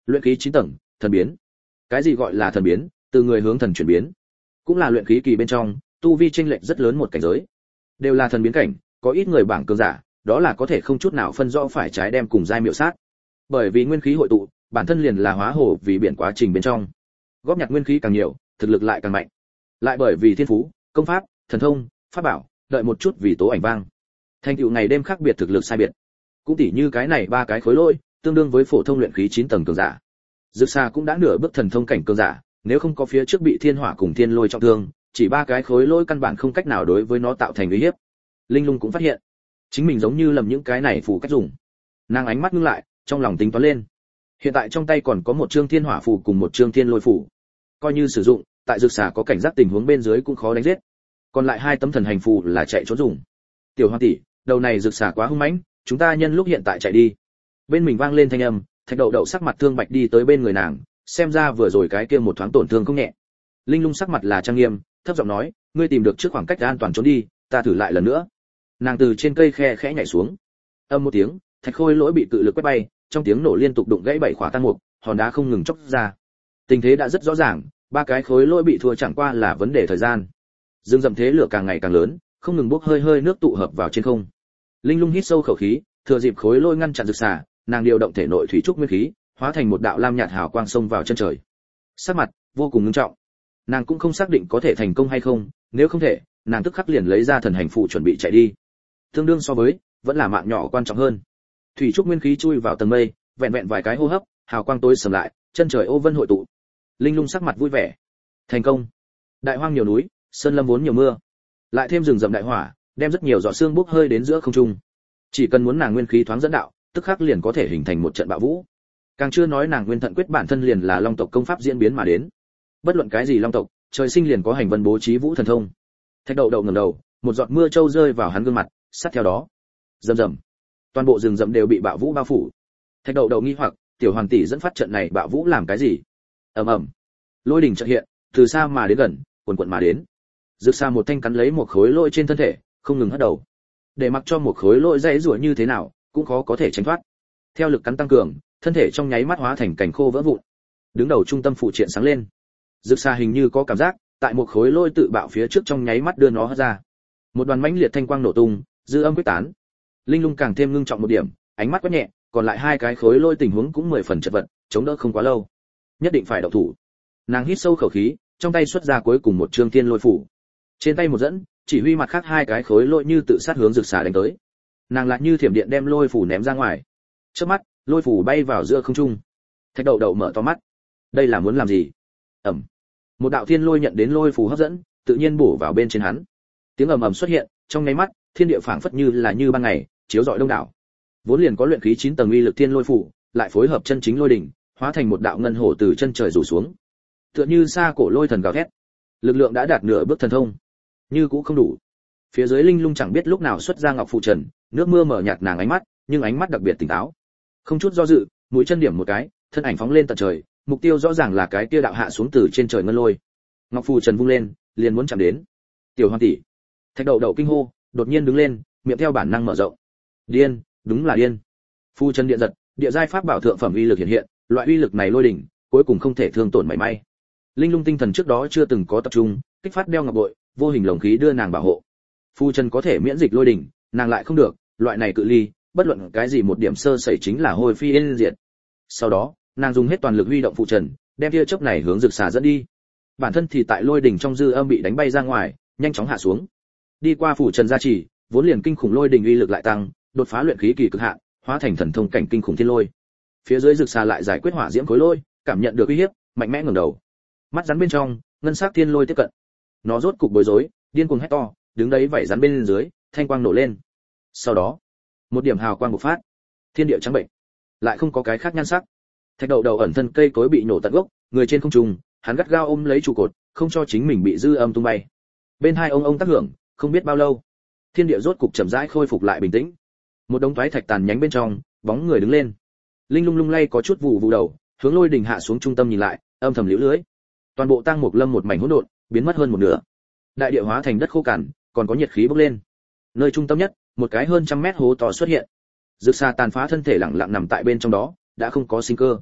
Luyện khí 9 tầng, thần biến. Cái gì gọi là thần biến? Từ người hướng thần chuyển biến, cũng là luyện khí kỳ bên trong, tu vi chênh lệch rất lớn một cảnh giới. Đều là thần biến cảnh, có ít người bảng cường giả, đó là có thể không chút nào phân rõ phải trái đem cùng giai miệu sát. Bởi vì nguyên khí hội tụ, bản thân liền là hóa hồ vì biển quá trình bên trong. Góp nhặt nguyên khí càng nhiều, thực lực lại càng mạnh. Lại bởi vì thiên phú, công pháp, thần thông, pháp bảo, đợi một chút vì tố ảnh vang. Thành tựu ngày đêm khác biệt, thực lực sai biệt. Cũng tỉ như cái này ba cái khối lỗi, tương đương với phổ thông luyện khí 9 tầng cường giả. Dực Sa cũng đã nửa bước thần thông cảnh cường giả, nếu không có phía trước bị thiên hỏa cùng thiên lôi trọng thương, chỉ ba cái khối lỗi căn bản không cách nào đối với nó tạo thành uy hiếp. Linh Lung cũng phát hiện, chính mình giống như lầm những cái này phù cách dùng. Nàng ánh mắt ngưng lại, trong lòng tính toán lên. Hiện tại trong tay còn có một chương thiên hỏa phù cùng một chương thiên lôi phù. Coi như sử dụng, tại Dực Sa có cảnh giác tình huống bên dưới cũng khó đánh giết. Còn lại hai tấm thần hành phù là chạy trốn dùng. Tiểu Hoa tỷ, đầu này Dực Sa quá hung mãnh, chúng ta nhân lúc hiện tại chạy đi. Bên mình vang lên thanh âm, Thạch Đậu Đậu sắc mặt thương bạch đi tới bên người nàng, xem ra vừa rồi cái kia một thoáng tổn thương không nhẹ. Linh Lung sắc mặt là trang nghiêm, thấp giọng nói, ngươi tìm được trước khoảng cách an toàn trốn đi, ta thử lại lần nữa. Nàng từ trên cây khe khẽ nhảy xuống. Âm một tiếng, thạch khôi lỗi bị cự lực quét bay, trong tiếng nổ liên tục đụng gãy bảy khỏa tan mục, hòn đá không ngừng chốc ra. Tình thế đã rất rõ ràng, ba cái khối lỗi bị thua chẳng qua là vấn đề thời gian. Dương dậm thế lửa càng ngày càng lớn, không ngừng bốc hơi hơi nước tụ hợp vào trên không. Linh Lung hít sâu khẩu khí, thừa dịp khối lỗi ngăn chặn Dực Sa, nàng điều động thể nội thủy trúc nguyên khí, hóa thành một đạo lam nhạt hào quang xông vào chân trời. Sắc mặt vô cùng nghiêm trọng. Nàng cũng không xác định có thể thành công hay không, nếu không thể, nàng tức khắc liền lấy ra thần hành phụ chuẩn bị chạy đi. Tương đương so với, vẫn là mạng nhỏ quan trọng hơn. Thủy trúc nguyên khí chui vào tầng mây, vẹn vẹn vài cái hô hấp, hào quang tối sầm lại, chân trời ô vân hội tụ. Linh Lung sắc mặt vui vẻ. Thành công. Đại hoang nhiều núi, sơn lâm vốn nhiều mưa, lại thêm rừng rậm đại hỏa, đem rất nhiều giọt sương bốc hơi đến giữa không trung. Chỉ cần muốn nàng nguyên khí thoáng dẫn đạo, tức khắc liền có thể hình thành một trận bạo vũ. Càng chưa nói nàng nguyên thận quyết bản thân liền là long tộc công pháp diễn biến mà đến. Bất luận cái gì long tộc, trời sinh liền có hành vân bố trí vũ thần thông. Thạch Đậu Đậu ngẩng đầu, một giọt mưa trâu rơi vào hắn gương mặt, sát theo đó, rầm rầm, toàn bộ rừng rậm đều bị bạo vũ bao phủ. Thạch Đậu Đậu nghi hoặc, tiểu hoàng tỷ dẫn phát trận này bạo vũ làm cái gì? Ầm ầm, lôi đỉnh chợt hiện, từ xa mà đến gần, cuồn cuộn mà đến. Dực Sa một thanh cắn lấy một khối lôi trên thân thể, không ngừng hất đầu. Để mặc cho một khối lôi dãy rủa như thế nào, cũng khó có thể tránh thoát. Theo lực cắn tăng cường, thân thể trong nháy mắt hóa thành cảnh khô vỡ vụn. Đứng đầu trung tâm phụ triện sáng lên. Dực Sa hình như có cảm giác, tại một khối lôi tự bạo phía trước trong nháy mắt đưa nó hất ra. Một đoàn mãnh liệt thanh quang nổ tung, dư âm quyết tán. Linh Lung càng thêm ngưng trọng một điểm, ánh mắt quét nhẹ, còn lại hai cái khối lôi tình huống cũng 10 phần chật vật, chống đỡ không quá lâu. Nhất định phải động thủ. Nàng hít sâu khẩu khí, trong tay xuất ra cuối cùng một chương thiên lôi phủ. Trên tay một dẫn, chỉ huy mặt khác hai cái khối lôi như tự sát hướng Dực Sa đánh tới. Nàng lại như thiểm điện đem lôi phủ ném ra ngoài. Chớp mắt, lôi phủ bay vào giữa không trung. Thạch Đậu Đậu mở to mắt. Đây là muốn làm gì? Ầm. Một đạo thiên lôi nhận đến lôi phủ hấp dẫn, tự nhiên bổ vào bên trên hắn. Tiếng ầm ầm xuất hiện, trong nháy mắt, thiên địa phảng phất như là như ban ngày, chiếu rọi đông đảo. Vốn liền có luyện khí 9 tầng uy lực thiên lôi phủ, lại phối hợp chân chính lôi đỉnh, hóa thành một đạo ngân hổ từ chân trời rủ xuống. Tựa như sa cổ lôi thần gào thét. Lực lượng đã đạt nửa bước thần thông, như cũng không đủ. Phía dưới Linh Lung chẳng biết lúc nào xuất ra ngọc phụ trần, nước mưa mở nhạt nàng ánh mắt, nhưng ánh mắt đặc biệt tỉnh táo. Không chút do dự, mũi chân điểm một cái, thân ảnh phóng lên tận trời, mục tiêu rõ ràng là cái kia đạo hạ xuống từ trên trời ngân lôi. Ngọc phù trần vung lên, liền muốn chạm đến. Tiểu Hoàng tỷ. Thạch Đậu Đậu kinh hô, đột nhiên đứng lên, miệng theo bản năng mở rộng. Điên, đúng là điên. Phù trần điện giật, địa giai pháp bảo thượng phẩm uy lực hiện hiện, loại uy lực này lôi đỉnh, cuối cùng không thể thương tổn mảy may. Linh Lung tinh thần trước đó chưa từng có tập trung, kích phát đeo ngọc bội, vô hình lồng khí đưa nàng bảo hộ. Phù trần có thể miễn dịch lôi đỉnh, nàng lại không được, loại này cự ly, bất luận cái gì một điểm sơ sẩy chính là hôi phi yên diệt. Sau đó, nàng dùng hết toàn lực huy động phù trần, đem tia chớp này hướng Dực Sa dẫn đi. Bản thân thì tại lôi đỉnh trong dư âm bị đánh bay ra ngoài, nhanh chóng hạ xuống. Đi qua phù trần gia trì, vốn liền kinh khủng lôi đỉnh uy lực lại tăng, đột phá luyện khí kỳ cực hạn, hóa thành thần thông cảnh kinh khủng thiên lôi. Phía dưới Dực Sa lại giải quyết hỏa diễm khối lôi, cảm nhận được uy hiếp, mạnh mẽ ngẩng đầu. Mắt rắn bên trong, ngân sắc thiên lôi tiếp cận. Nó rốt cục bối rối, điên cuồng hét to, đứng đấy vảy rắn bên dưới, thanh quang nổ lên. Sau đó, một điểm hào quang bộc phát, thiên địa trắng bệnh, lại không có cái khác nhan sắc. Thạch Đậu Đậu ẩn thân cây cối bị nổ tận gốc, người trên không trung, hắn gắt gao ôm lấy trụ cột, không cho chính mình bị dư âm tung bay. Bên hai ông tác hưởng, không biết bao lâu, thiên địa rốt cục chậm rãi khôi phục lại bình tĩnh. Một đống toái thạch tàn nhánh bên trong, bóng người đứng lên. Linh Lung lung lay có chút vụ vụ đầu, hướng lôi đỉnh hạ xuống trung tâm nhìn lại, âm thầm liễu lưới. Toàn bộ tang mục lâm một mảnh hỗn độn, biến mất hơn một nửa. Đại địa hóa thành đất khô cằn, còn có nhiệt khí bốc lên. Nơi trung tâm nhất, một cái hơn trăm mét hố to xuất hiện. Dực Sa tàn phá thân thể lặng lặng nằm tại bên trong đó, đã không có sinh cơ.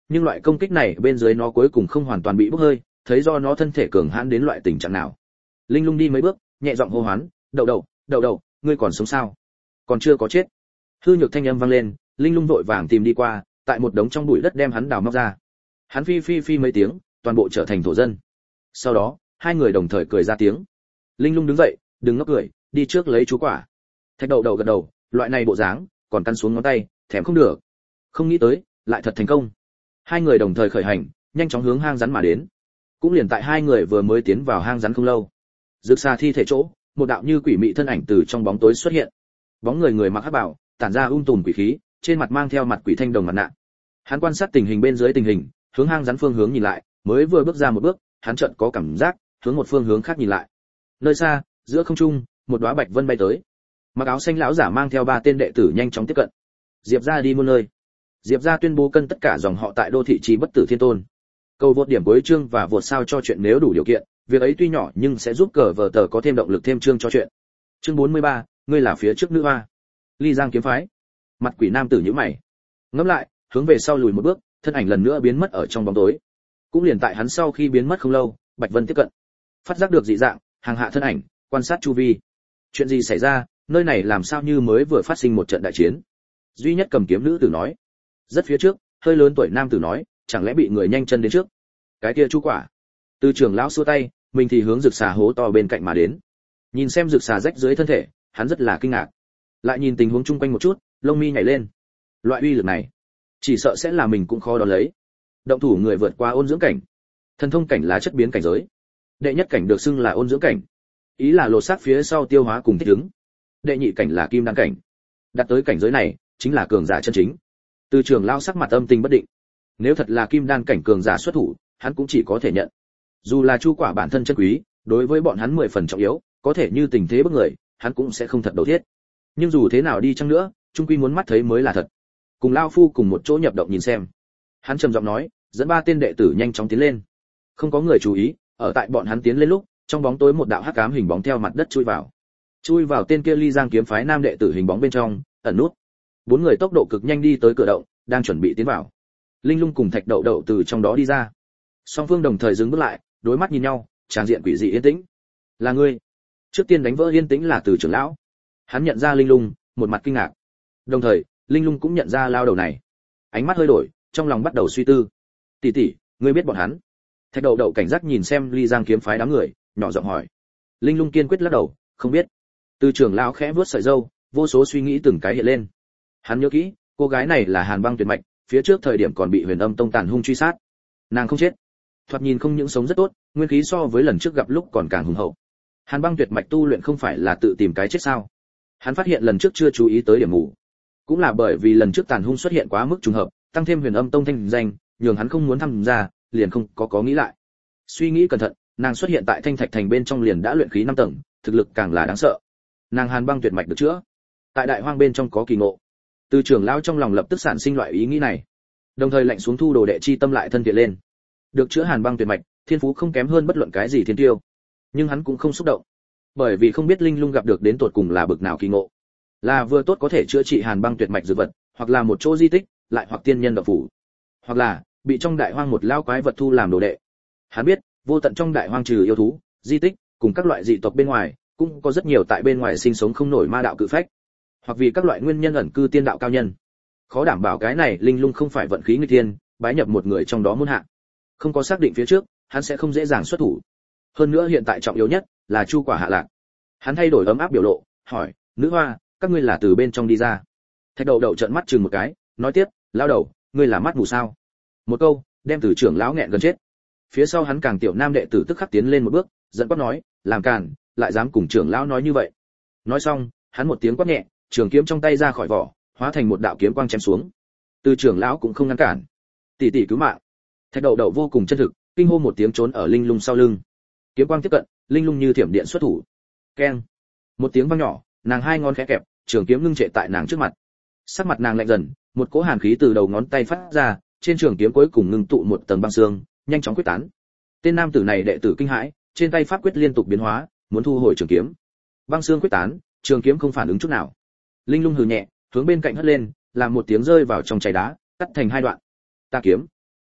nhưng loại công kích này bên dưới nó cuối cùng không hoàn toàn bị bốc hơi, thấy do nó thân thể cường hãn đến loại tình trạng nào. Linh Lung đi mấy bước, nhẹ giọng hô hoán, đậu đậu, ngươi còn sống sao? Còn chưa có chết. Hư nhược thanh âm vang lên, Linh Lung vội vàng tìm đi qua, tại một đống trong bụi đất đem hắn đào móc ra. Hắn phi mấy tiếng, toàn bộ trở thành thổ dân. Sau đó, hai người đồng thời cười ra tiếng. Linh Lung đứng dậy, đừng ngốc cười, đi trước lấy chú quả. Thạch đậu gật đầu, loại này bộ dáng, còn căn xuống ngón tay, thèm không được. Không nghĩ tới, lại thật thành công. Hai người đồng thời khởi hành, nhanh chóng hướng hang rắn mà đến. Cũng liền tại hai người vừa mới tiến vào hang rắn không lâu, rực xa thi thể chỗ, một đạo như quỷ mị thân ảnh từ trong bóng tối xuất hiện. Bóng người mặc hắc bào, tản ra tùm quỷ khí, trên mặt mang theo mặt quỷ thanh đồng mặt nạ. Hắn quan sát tình hình bên dưới tình hình, hướng hang rắn phương hướng nhìn lại, mới vừa bước ra một bước, hắn chợt có cảm giác, hướng một phương hướng khác nhìn lại. Nơi xa, giữa không trung, một đóa bạch vân bay tới. Mặc áo xanh lão giả mang theo 3 tên đệ tử nhanh chóng tiếp cận. Diệp gia đi muôn nơi. Diệp gia tuyên bố cân tất cả dòng họ tại đô thị trì bất tử thiên tôn. Cầu vượt điểm cuối chương và vượt sao cho chuyện nếu đủ điều kiện, việc ấy tuy nhỏ nhưng sẽ giúp cờ vở tờ có thêm động lực thêm chương cho chuyện. Chương 43, ngươi là phía trước nữ hoa. Ly Giang kiếm phái. Mặt quỷ nam tử nhíu mày. Ngẫm lại, hướng về sau lùi một bước, thân ảnh lần nữa biến mất ở trong bóng tối. Cũng liền tại hắn sau khi biến mất không lâu, Bạch Vân tiếp cận. Phát giác được dị dạng, hàng hạ thân ảnh, quan sát chu vi. Chuyện gì xảy ra, nơi này làm sao như mới vừa phát sinh một trận đại chiến? Duy nhất cầm kiếm nữ tử nói. Rất phía trước, hơi lớn tuổi nam tử nói, chẳng lẽ bị người nhanh chân đến trước? Cái kia chú quả. Từ trưởng lão xua tay, mình thì hướng rực xà hố to bên cạnh mà đến. Nhìn xem rực xà rách dưới thân thể, hắn rất là kinh ngạc. Lại nhìn tình huống chung quanh một chút, lông mi nhảy lên. Loại uy lực này, chỉ sợ sẽ là mình cũng khó đón lấy. Động thủ người vượt qua ôn dưỡng cảnh, thần thông cảnh là chất biến cảnh giới. Đệ nhất cảnh được xưng là ôn dưỡng cảnh, ý là lột xác phía sau tiêu hóa cùng thích ứng. Đệ nhị cảnh là kim đan cảnh. Đạt tới cảnh giới này, chính là cường giả chân chính. Từ trưởng lão sắc mặt âm tình bất định. Nếu thật là kim đan cảnh cường giả xuất thủ, hắn cũng chỉ có thể nhận. Dù là chu quả bản thân chân quý, đối với bọn hắn 10 phần trọng yếu, có thể như tình thế bức người, hắn cũng sẽ không thật đầu thiết. Nhưng dù thế nào đi chăng nữa, trung quy muốn mắt thấy mới là thật. Cùng lão phu cùng một chỗ nhập động nhìn xem. Hắn trầm giọng nói, dẫn 3 tên đệ tử nhanh chóng tiến lên. Không có người chú ý, ở tại bọn hắn tiến lên lúc, trong bóng tối một đạo hắc ám hình bóng theo mặt đất chui vào. Chui vào tên kia Ly Giang kiếm phái nam đệ tử hình bóng bên trong, ẩn nút. 4 người tốc độ cực nhanh đi tới cửa động, đang chuẩn bị tiến vào. Linh Lung cùng Thạch Đậu Đậu từ trong đó đi ra. Song phương đồng thời dừng bước lại, đối mắt nhìn nhau, tràng diện quỷ dị yên tĩnh. Là ngươi? Trước tiên đánh vỡ yên tĩnh là Từ trưởng lão. Hắn nhận ra Linh Lung, một mặt kinh ngạc. Đồng thời, Linh Lung cũng nhận ra lao đầu này. Ánh mắt hơi đổi, trong lòng bắt đầu suy tư. Tỷ tỷ, ngươi biết bọn hắn? Thạch Đậu Đậu cảnh giác nhìn xem Ly Giang kiếm phái đám người, nhỏ giọng hỏi. Linh Lung kiên quyết lắc đầu, không biết. Từ trưởng lão khẽ vuốt sợi râu, vô số suy nghĩ từng cái hiện lên. Hắn nhớ kỹ, cô gái này là Hàn Băng Tuyệt Mạch, phía trước thời điểm còn bị Huyền Âm Tông tàn hung truy sát. Nàng không chết, thoạt nhìn không những sống rất tốt, nguyên khí so với lần trước gặp lúc còn càng hùng hậu. Hàn Băng Tuyệt Mạch tu luyện không phải là tự tìm cái chết sao? Hắn phát hiện lần trước chưa chú ý tới điểm mù, cũng là bởi vì lần trước tàn hung xuất hiện quá mức trùng hợp, tăng thêm Huyền Âm Tông thanh danh, nhường hắn không muốn tham gia, liền không có nghĩ lại. Suy nghĩ cẩn thận, nàng xuất hiện tại Thanh Thạch Thành bên trong liền đã luyện khí 5 tầng, thực lực càng là đáng sợ. Nàng Hàn Băng Tuyệt Mạch được chữa, tại Đại Hoang bên trong có kỳ ngộ. Từ trưởng lão trong lòng lập tức sản sinh loại ý nghĩ này, đồng thời lạnh xuống thu đồ đệ chi tâm lại thân thiện lên. Được chữa Hàn Băng Tuyệt Mạch, thiên phú không kém hơn bất luận cái gì thiên tiêu, nhưng hắn cũng không xúc động, bởi vì không biết Linh Lung gặp được đến tột cùng là bực nào kỳ ngộ, là vừa tốt có thể chữa trị Hàn Băng Tuyệt Mạch dược vật, hoặc là một chỗ di tích, lại hoặc tiên nhân đạo phủ, hoặc là bị trong Đại Hoang một lao quái vật thu làm đồ đệ. Hắn biết, vô tận trong Đại Hoang trừ yêu thú, di tích cùng các loại dị tộc bên ngoài, cũng có rất nhiều tại bên ngoài sinh sống không nổi ma đạo cự phách, hoặc vì các loại nguyên nhân ẩn cư tiên đạo cao nhân. Khó đảm bảo cái này Linh Lung không phải vận khí nghịch thiên, bái nhập một người trong đó môn hạ. Không có xác định phía trước, hắn sẽ không dễ dàng xuất thủ. Hơn nữa hiện tại trọng yếu nhất là chu quả hạ lạc. Hắn thay đổi ấm áp biểu lộ, hỏi, nữ hoa, các ngươi là từ bên trong đi ra? Thạch Đậu Đậu trợn mắt chừng một cái, nói tiếp, lão đầu, ngươi là mắt mù sao? Một câu, đem Từ trưởng lão nghẹn gần chết. Phía sau hắn càng tiểu nam đệ tử tức khắc tiến lên một bước, giận quát nói, làm càn, lại dám cùng trưởng lão nói như vậy. Nói xong, hắn một tiếng quát nhẹ, trường kiếm trong tay ra khỏi vỏ, hóa thành một đạo kiếm quang chém xuống. Từ trưởng lão cũng không ngăn cản. Tỷ tỷ cứu mạng. Thạch Đậu Đậu vô cùng chân thực, kinh hô một tiếng trốn ở Linh Lung sau lưng. Kiếm quang tiếp cận, Linh Lung như thiểm điện xuất thủ. Keng. Một tiếng vang nhỏ, nàng hai ngón khẽ kẹp, trường kiếm ngưng trệ tại nàng trước mặt. Sắc mặt nàng lạnh dần, một cỗ hàn khí từ đầu ngón tay phát ra, trên trường kiếm cuối cùng ngưng tụ một tầng băng xương, nhanh chóng quyết tán. Tên nam tử này đệ tử kinh hãi, trên tay pháp quyết liên tục biến hóa, muốn thu hồi trường kiếm. Băng xương quyết tán, trường kiếm không phản ứng chút nào. Linh Lung hừ nhẹ, hướng bên cạnh hất lên, làm một tiếng rơi vào trong chảy đá, cắt thành hai đoạn. Ta kiếm.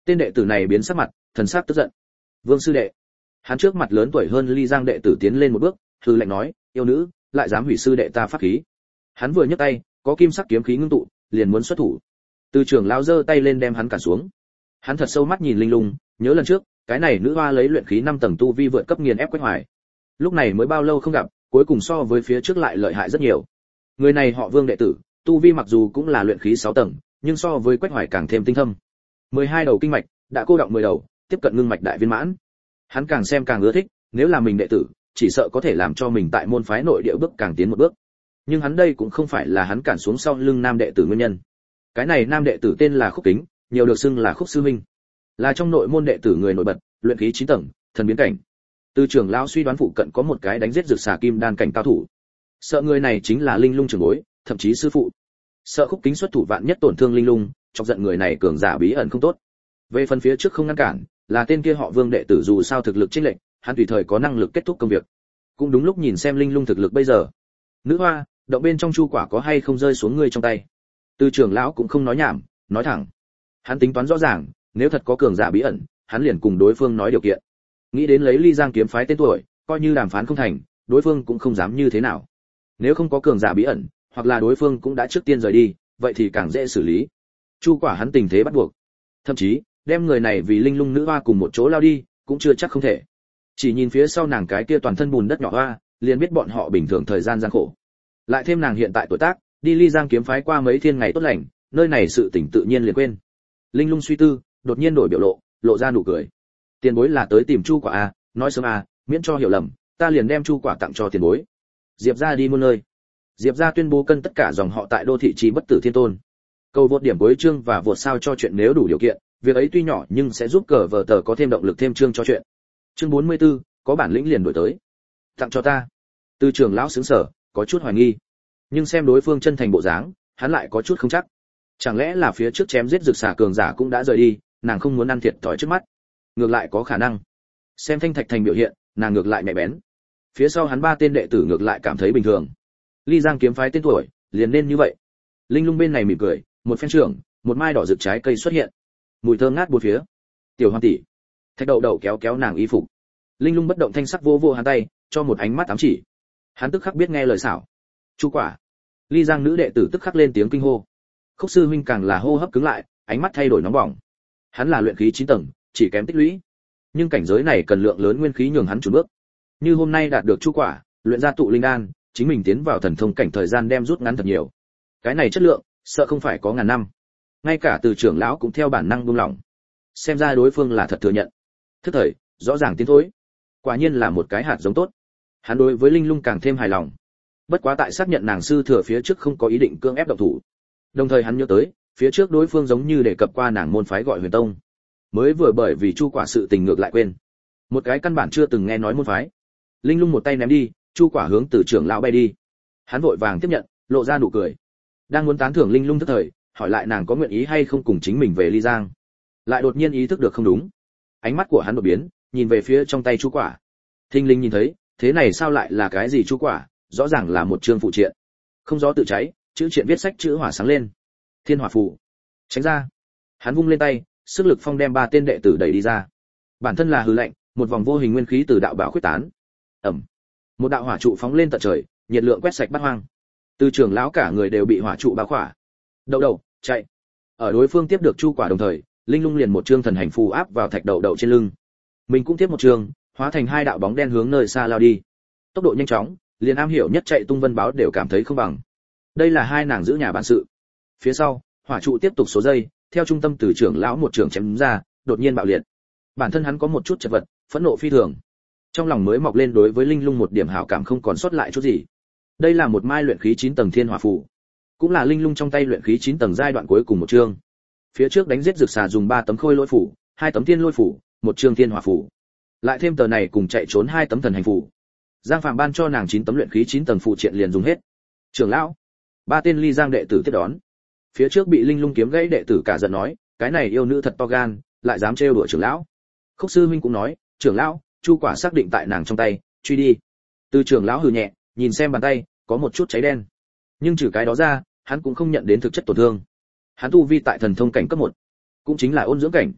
Tên đệ tử này biến sắc mặt, thần sắc tức giận. Vương sư đệ. Hắn trước mặt lớn tuổi hơn Ly Giang đệ tử tiến lên một bước, hừ lạnh nói, yêu nữ, lại dám hủy sư đệ ta pháp khí. Hắn vừa nhấc tay, có kim sắc kiếm khí ngưng tụ, liền muốn xuất thủ. Từ trưởng lão giơ tay lên đem hắn cản xuống. Hắn thật sâu mắt nhìn Linh Lung, nhớ lần trước, cái này nữ hoa lấy luyện khí 5 tầng tu vi vượt cấp nghiền ép Quách Hoài. Lúc này mới bao lâu không gặp, cuối cùng so với phía trước lại lợi hại rất nhiều. Người này họ Vương đệ tử, tu vi mặc dù cũng là luyện khí 6 tầng, nhưng so với Quách Hoài càng thêm tinh thâm. 12 đầu kinh mạch, đã cô động 10 đầu, tiếp cận ngưng mạch đại viên mãn. Hắn càng xem càng ưa thích, nếu là mình đệ tử, chỉ sợ có thể làm cho mình tại môn phái nội địa bước càng tiến một bước. Nhưng hắn đây cũng không phải là hắn cản xuống sau lưng nam đệ tử nguyên nhân. Cái này nam đệ tử tên là Khúc Kính, nhiều được xưng là Khúc sư huynh, là trong nội môn đệ tử người nổi bật, luyện khí 9 tầng, thần biến cảnh. Từ trưởng lão suy đoán phụ cận có một cái đánh giết rực xà kim đan cảnh cao thủ. Sợ người này chính là Linh Lung trưởng bối, thậm chí sư phụ. Sợ Khúc Kính xuất thủ vạn nhất tổn thương Linh Lung, chọc giận người này cường giả bí ẩn không tốt. Về phần phía trước không ngăn cản, là tên kia họ Vương đệ tử dù sao thực lực chênh lệch, hắn tùy thời có năng lực kết thúc công việc. Cũng đúng lúc nhìn xem Linh Lung thực lực bây giờ. Nữ hoa, động bên trong chu quả có hay không rơi xuống ngươi trong tay. Từ trưởng lão cũng không nói nhảm, nói thẳng. Hắn tính toán rõ ràng, nếu thật có cường giả bí ẩn, hắn liền cùng đối phương nói điều kiện. Nghĩ đến lấy Ly Giang kiếm phái tên tuổi, coi như đàm phán không thành, đối phương cũng không dám như thế nào. Nếu không có cường giả bí ẩn, hoặc là đối phương cũng đã trước tiên rời đi, vậy thì càng dễ xử lý. Chu quả hắn tình thế bắt buộc. Thậm chí, đem người này vì Linh Lung nữ hoa cùng một chỗ lao đi, cũng chưa chắc không thể. Chỉ nhìn phía sau nàng cái kia toàn thân bùn đất nhỏ hoa, liền biết bọn họ bình thường thời gian gian khổ. Lại thêm nàng hiện tại tuổi tác, đi Ly Giang kiếm phái qua mấy thiên ngày tốt lành, nơi này sự tỉnh tự nhiên liền quên. Linh Lung suy tư, đột nhiên đổi biểu lộ, lộ ra nụ cười. Tiền bối là tới tìm Chu quả à, nói sớm à, miễn cho hiểu lầm, ta liền đem Chu quả tặng cho tiền bối. Diệp gia đi muôn nơi. Diệp gia tuyên bố cân tất cả dòng họ tại đô thị trì bất tử thiên tôn. Cầu vượt điểm cuối chương và vượt sao cho chuyện nếu đủ điều kiện, việc ấy tuy nhỏ nhưng sẽ giúp cờ vở tờ có thêm động lực thêm chương cho chuyện. Chương 44, có bản lĩnh liền đổi tới. Tặng cho ta. Từ trưởng lão sững sờ, có chút hoài nghi. Nhưng xem đối phương chân thành bộ dáng, hắn lại có chút không chắc. Chẳng lẽ là phía trước chém giết rực xà cường giả cũng đã rời đi, nàng không muốn ăn thiệt thòi trước mắt. Ngược lại có khả năng. Xem Thanh Thạch Thành biểu hiện, nàng ngược lại nhạy bén. Phía sau hắn ba tên đệ tử ngược lại cảm thấy bình thường. Ly Giang kiếm phái tên tuổi, liền nên như vậy. Linh Lung bên này mỉm cười, một phen trưởng, một mai đỏ rực trái cây xuất hiện. Mùi thơm ngát bốn phía. Tiểu Hoàng tỷ. Thạch Đậu Đậu kéo kéo nàng y phục. Linh Lung bất động thanh sắc vô vô hắn tay, cho một ánh mắt ám chỉ. Hắn tức khắc biết nghe lời xảo. Chu quả. Ly Giang nữ đệ tử tức khắc lên tiếng kinh hô. Khúc sư huynh càng là hô hấp cứng lại, ánh mắt thay đổi nóng bỏng. Hắn là luyện khí 9 tầng, chỉ kém tích lũy. Nhưng cảnh giới này cần lượng lớn nguyên khí nhường hắn chùn bước. Như hôm nay đạt được chu quả, luyện ra tụ linh đan, chính mình tiến vào thần thông cảnh thời gian đem rút ngắn thật nhiều. Cái này chất lượng, sợ không phải có ngàn năm. Ngay cả từ trưởng lão cũng theo bản năng buông lỏng. Xem ra đối phương là thật thừa nhận. Thức thời, rõ ràng tiến thối. Quả nhiên là một cái hạt giống tốt. Hắn đối với Linh Lung càng thêm hài lòng. Bất quá tại xác nhận nàng sư thừa phía trước không có ý định cưỡng ép động thủ. Đồng thời hắn nhớ tới, phía trước đối phương giống như đề cập qua nàng môn phái gọi Huyền Tông. Mới vừa bởi vì chu quả sự tình ngược lại quên. Một cái căn bản chưa từng nghe nói môn phái. Linh Lung một tay ném đi, chu quả hướng từ trưởng lão bay đi. Hắn vội vàng tiếp nhận, lộ ra nụ cười. Đang muốn tán thưởng Linh Lung tức thời, hỏi lại nàng có nguyện ý hay không cùng chính mình về Ly Giang. Lại đột nhiên ý thức được không đúng. Ánh mắt của hắn đột biến, nhìn về phía trong tay chu quả. Thinh Linh nhìn thấy, thế này sao lại là cái gì chu quả, rõ ràng là một chương phụ triện. Không gió tự cháy, chữ triện viết sách chữ hỏa sáng lên. Thiên hỏa phù. Tránh ra. Hắn vung lên tay, sức lực phong đem ba tên đệ tử đẩy đi ra. Bản thân là hư lệnh, một vòng vô hình nguyên khí từ đạo bảo khuyết tán. Ầm. Một đạo hỏa trụ phóng lên tận trời, nhiệt lượng quét sạch bát hoang. Từ trưởng lão cả người đều bị hỏa trụ bao khỏa. Đậu Đậu, chạy. Ở đối phương tiếp được chu quả đồng thời, Linh Lung liền một chương thần hành phù áp vào Thạch Đậu Đậu trên lưng. Mình cũng tiếp một chương, hóa thành hai đạo bóng đen hướng nơi xa lao đi. Tốc độ nhanh chóng, liền am hiểu nhất chạy tung vân báo đều cảm thấy không bằng. Đây là hai nàng giữ nhà bản sự. Phía sau, hỏa trụ tiếp tục số giây, theo trung tâm từ trưởng lão một trường chém ra, đột nhiên bạo liệt. Bản thân hắn có một chút chật vật, phẫn nộ phi thường. Trong lòng mới mọc lên đối với Linh Lung một điểm hảo cảm không còn sót lại chút gì. Đây là một mai luyện khí 9 tầng thiên hỏa phù, cũng là Linh Lung trong tay luyện khí 9 tầng giai đoạn cuối cùng một chương. Phía trước đánh giết rực xà dùng 3 tấm khôi lôi phủ, 2 tấm thiên lôi phủ, một chương thiên hỏa phù. Lại thêm tờ này cùng chạy trốn 2 tấm thần hành phù. Giang Phạm ban cho nàng 9 tấm luyện khí 9 tầng phụ triện liền dùng hết. Trưởng lão, ba tên Ly Giang đệ tử tiếp đón. Phía trước bị Linh Lung kiếm gãy đệ tử cả giận nói, cái này yêu nữ thật to gan, lại dám trêu đùa trưởng lão. Khúc sư huynh cũng nói, trưởng lão, chu quả xác định tại nàng trong tay, truy đi. Từ trưởng lão hừ nhẹ, nhìn xem bàn tay, có một chút cháy đen. Nhưng trừ cái đó ra, hắn cũng không nhận đến thực chất tổn thương. Hắn tu vi tại thần thông cảnh cấp 1, cũng chính là ôn dưỡng cảnh.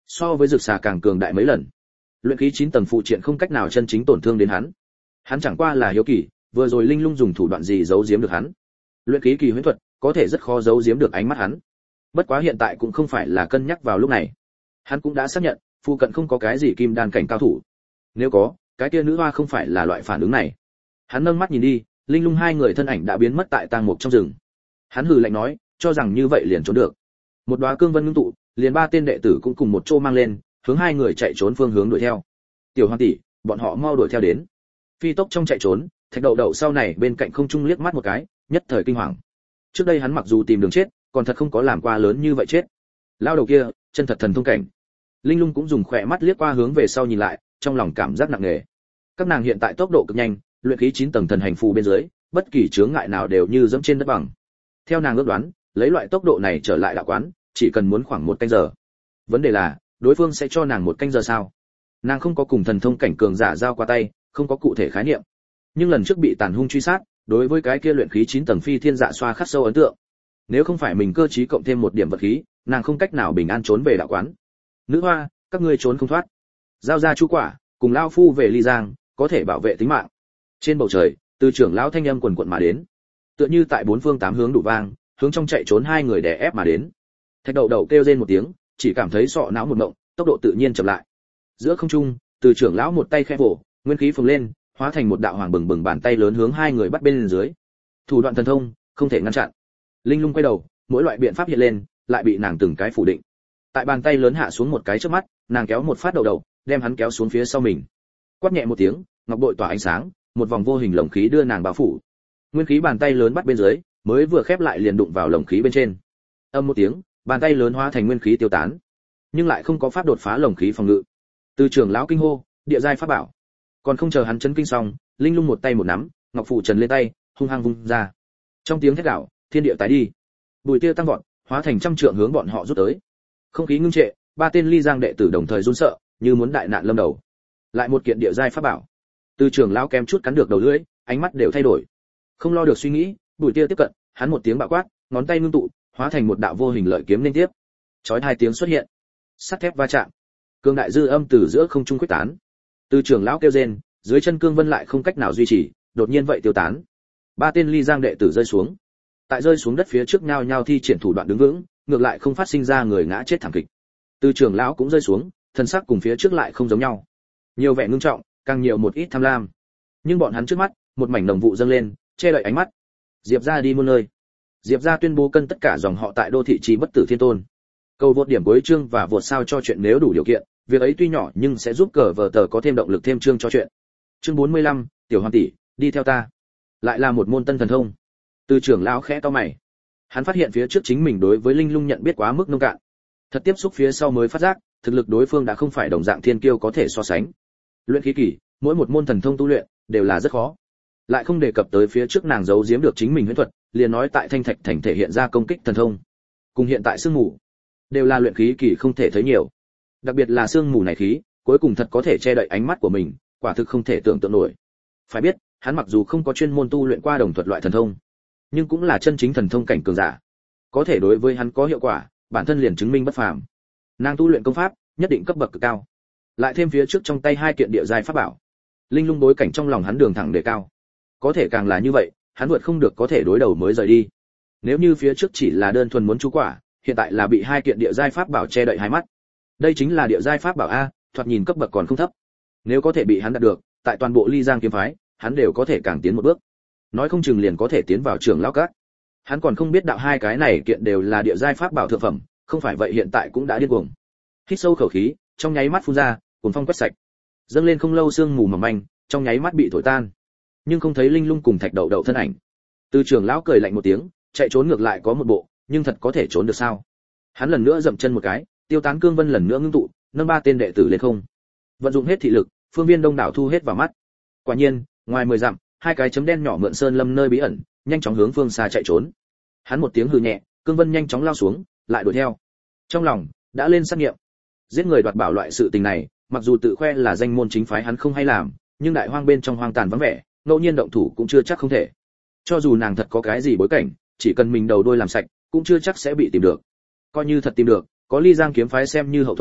so với dược xà càng cường đại mấy lần. Luyện khí 9 tầng phụ triện không cách nào chân chính tổn thương đến hắn. Hắn chẳng qua là hiếu kỳ, vừa rồi Linh Lung dùng thủ đoạn gì giấu giếm được hắn. Luyện khí kỳ huyễn thuật, có thể rất khó giấu giếm được ánh mắt hắn. Bất quá hiện tại cũng không phải là cân nhắc vào lúc này. Hắn cũng đã xác nhận, phụ cận không có cái gì kim đan cảnh cao thủ. Nếu có, cái kia nữ hoa không phải là loại phản ứng này. Hắn nâng mắt nhìn đi, Linh Lung hai người thân ảnh đã biến mất tại tang mục trong rừng. Hắn hừ lạnh nói, cho rằng như vậy liền trốn được. Một đóa cương vân ngưng tụ, liền ba tên đệ tử cũng cùng một chỗ mang lên, hướng hai người chạy trốn phương hướng đuổi theo. Tiểu Hoàng tỷ, bọn họ mau đuổi theo đến. Phi tốc trong chạy trốn, Thạch Đậu Đậu sau này bên cạnh không trung liếc mắt một cái, nhất thời kinh hoàng. Trước đây hắn mặc dù tìm đường chết, còn thật không có làm qua lớn như vậy chết. Lao đầu kia, chân thật thần thông cảnh. Linh Lung cũng dùng khỏe mắt liếc qua hướng về sau nhìn lại, trong lòng cảm giác nặng nề. Các nàng hiện tại tốc độ cực nhanh, luyện khí 9 tầng thần hành phù bên dưới, bất kỳ chướng ngại nào đều như dẫm trên đất bằng. Theo nàng ước đoán, lấy loại tốc độ này trở lại đạo quán, chỉ cần muốn khoảng 1 canh giờ. Vấn đề là, đối phương sẽ cho nàng 1 canh giờ sao? Nàng không có cùng thần thông cảnh cường giả giao qua tay, không có cụ thể khái niệm. Nhưng lần trước bị tàn hung truy sát, đối với cái kia luyện khí 9 tầng phi thiên dạ xoa khắc sâu ấn tượng. Nếu không phải mình cơ trí cộng thêm một điểm vật khí, nàng không cách nào bình an trốn về đạo quán. Nữ hoa, các ngươi trốn không thoát. Giao ra chú quả, cùng lao phu về Ly Giang, có thể bảo vệ tính mạng. Trên bầu trời, từ trưởng lão thanh âm quần quật mà đến, tựa như tại bốn phương tám hướng đủ vang, hướng trong chạy trốn hai người đè ép mà đến. Thạch Đậu Đậu kêu rên một tiếng, chỉ cảm thấy sọ não một ngộng, tốc độ tự nhiên chậm lại. Giữa không trung, từ trưởng lão một tay khẽ vỗ, nguyên khí phồng lên, hóa thành một đạo hoàng bừng bừng bàn tay lớn hướng hai người bắt bên dưới. Thủ đoạn thần thông, không thể ngăn chặn. Linh Lung quay đầu, mỗi loại biện pháp hiện lên, lại bị nàng từng cái phủ định. Tại bàn tay lớn hạ xuống một cái trước mắt, nàng kéo một phát Đậu Đậu, đem hắn kéo xuống phía sau mình. Quát nhẹ một tiếng, ngọc bội tỏa ánh sáng, một vòng vô hình lồng khí đưa nàng bao phủ. Nguyên khí bàn tay lớn bắt bên dưới, mới vừa khép lại liền đụng vào lồng khí bên trên. Âm một tiếng, bàn tay lớn hóa thành nguyên khí tiêu tán, nhưng lại không có pháp đột phá lồng khí phòng ngự. Từ trưởng lão kinh hô, địa giai pháp bảo. Còn không chờ hắn chấn kinh xong, Linh Lung một tay một nắm, ngọc phù trần lên tay, hung hăng vung ra. Trong tiếng thét gào, thiên địa tái đi. Bùi tiêu tăng vọt, hóa thành trăm trượng hướng bọn họ rút tới. Không khí ngưng trệ, ba tên Ly Giang đệ tử đồng thời run sợ, như muốn đại nạn lâm đầu. Lại một kiện địa giai pháp bảo. Từ trưởng lão kém chút cắn được đầu lưỡi, ánh mắt đều thay đổi. Không lo được suy nghĩ, Bùi Tiêu tiếp cận, hắn một tiếng bạo quát, ngón tay ngưng tụ, hóa thành một đạo vô hình lợi kiếm liên tiếp. Chói hai tiếng xuất hiện, sắt thép va chạm, cương đại dư âm từ giữa không trung quyết tán. Từ trưởng lão kêu rên, dưới chân cương vân lại không cách nào duy trì, đột nhiên vậy tiêu tán. Ba tên Ly Giang đệ tử rơi xuống. Tại rơi xuống đất phía trước nhao nhao thi triển thủ đoạn đứng vững, ngược lại không phát sinh ra người ngã chết thảm kịch. Từ trưởng lão cũng rơi xuống, thân sắc cùng phía trước lại không giống nhau. Nhiều vẻ ngưng trọng, càng nhiều một ít tham lam. Nhưng bọn hắn trước mắt, một mảnh đồng vụ dâng lên, che đậy ánh mắt. Diệp gia đi muôn nơi. Diệp gia tuyên bố cân tất cả dòng họ tại đô thị trì bất tử thiên tôn. Cầu vượt điểm cuối chương và vượt sao cho chuyện nếu đủ điều kiện, việc ấy tuy nhỏ nhưng sẽ giúp cờ vở tờ có thêm động lực thêm chương cho chuyện. Chương 45, tiểu hoàng tỷ, đi theo ta. Lại là một môn tân thần thông. Từ trưởng lão khẽ cau mày. Hắn phát hiện phía trước chính mình đối với Linh Lung nhận biết quá mức nông cạn. Thật tiếp xúc phía sau mới phát giác, thực lực đối phương đã không phải đồng dạng thiên kiêu có thể so sánh. Luyện khí kỳ, mỗi một môn thần thông tu luyện đều là rất khó. Lại không đề cập tới phía trước nàng giấu giếm được chính mình huyễn thuật, liền nói tại Thanh Thạch thành thể hiện ra công kích thần thông. Cùng hiện tại sương mù, đều là luyện khí kỳ không thể thấy nhiều. Đặc biệt là sương mù này khí, cuối cùng thật có thể che đậy ánh mắt của mình, quả thực không thể tưởng tượng nổi. Phải biết, hắn mặc dù không có chuyên môn tu luyện qua đồng thuật loại thần thông, nhưng cũng là chân chính thần thông cảnh cường giả. Có thể đối với hắn có hiệu quả, bản thân liền chứng minh bất phàm. Nàng tu luyện công pháp, nhất định cấp bậc cực cao. Lại thêm phía trước trong tay hai kiện địa giai pháp bảo, Linh Lung bối cảnh trong lòng hắn đường thẳng đề cao. Có thể càng là như vậy, hắn vượt không được có thể đối đầu mới rời đi. Nếu như phía trước chỉ là đơn thuần muốn chú quả, hiện tại là bị hai kiện địa giai pháp bảo che đậy hai mắt. Đây chính là địa giai pháp bảo a, thoạt nhìn cấp bậc còn không thấp. Nếu có thể bị hắn đạt được, tại toàn bộ Ly Giang kiếm phái, hắn đều có thể càng tiến một bước. Nói không chừng liền có thể tiến vào trưởng lão các. Hắn còn không biết đạo hai cái này kiện đều là địa giai pháp bảo thượng phẩm, không phải vậy hiện tại cũng đã điên cuồng. Hít sâu khẩu khí, trong nháy mắt phun ra, cuồn phong quét sạch. Dâng lên không lâu sương mù mỏng manh, trong nháy mắt bị thổi tan. Nhưng không thấy Linh Lung cùng Thạch Đậu Đậu thân ảnh. Từ trưởng lão cười lạnh một tiếng, chạy trốn ngược lại có một bộ, nhưng thật có thể trốn được sao? Hắn lần nữa dậm chân một cái, tiêu tán cương vân lần nữa ngưng tụ, nâng ba tên đệ tử lên không. Vận dụng hết thị lực, phương viên đông đảo thu hết vào mắt. Quả nhiên, ngoài 10 dặm, hai cái chấm đen nhỏ mượn sơn lâm nơi bí ẩn, nhanh chóng hướng phương xa chạy trốn. Hắn một tiếng hừ nhẹ, cương vân nhanh chóng lao xuống, lại đuổi theo. Trong lòng đã lên sát nghiệm. Giết người đoạt bảo loại sự tình này, mặc dù tự khoe là danh môn chính phái hắn không hay làm, nhưng đại hoang bên trong hoang tàn vắng vẻ, ngẫu nhiên động thủ cũng chưa chắc không thể. Cho dù nàng thật có cái gì bối cảnh, chỉ cần mình đầu đôi làm sạch, cũng chưa chắc sẽ bị tìm được. Coi như thật tìm được, có Ly Giang kiếm phái xem như hậu thuẫn,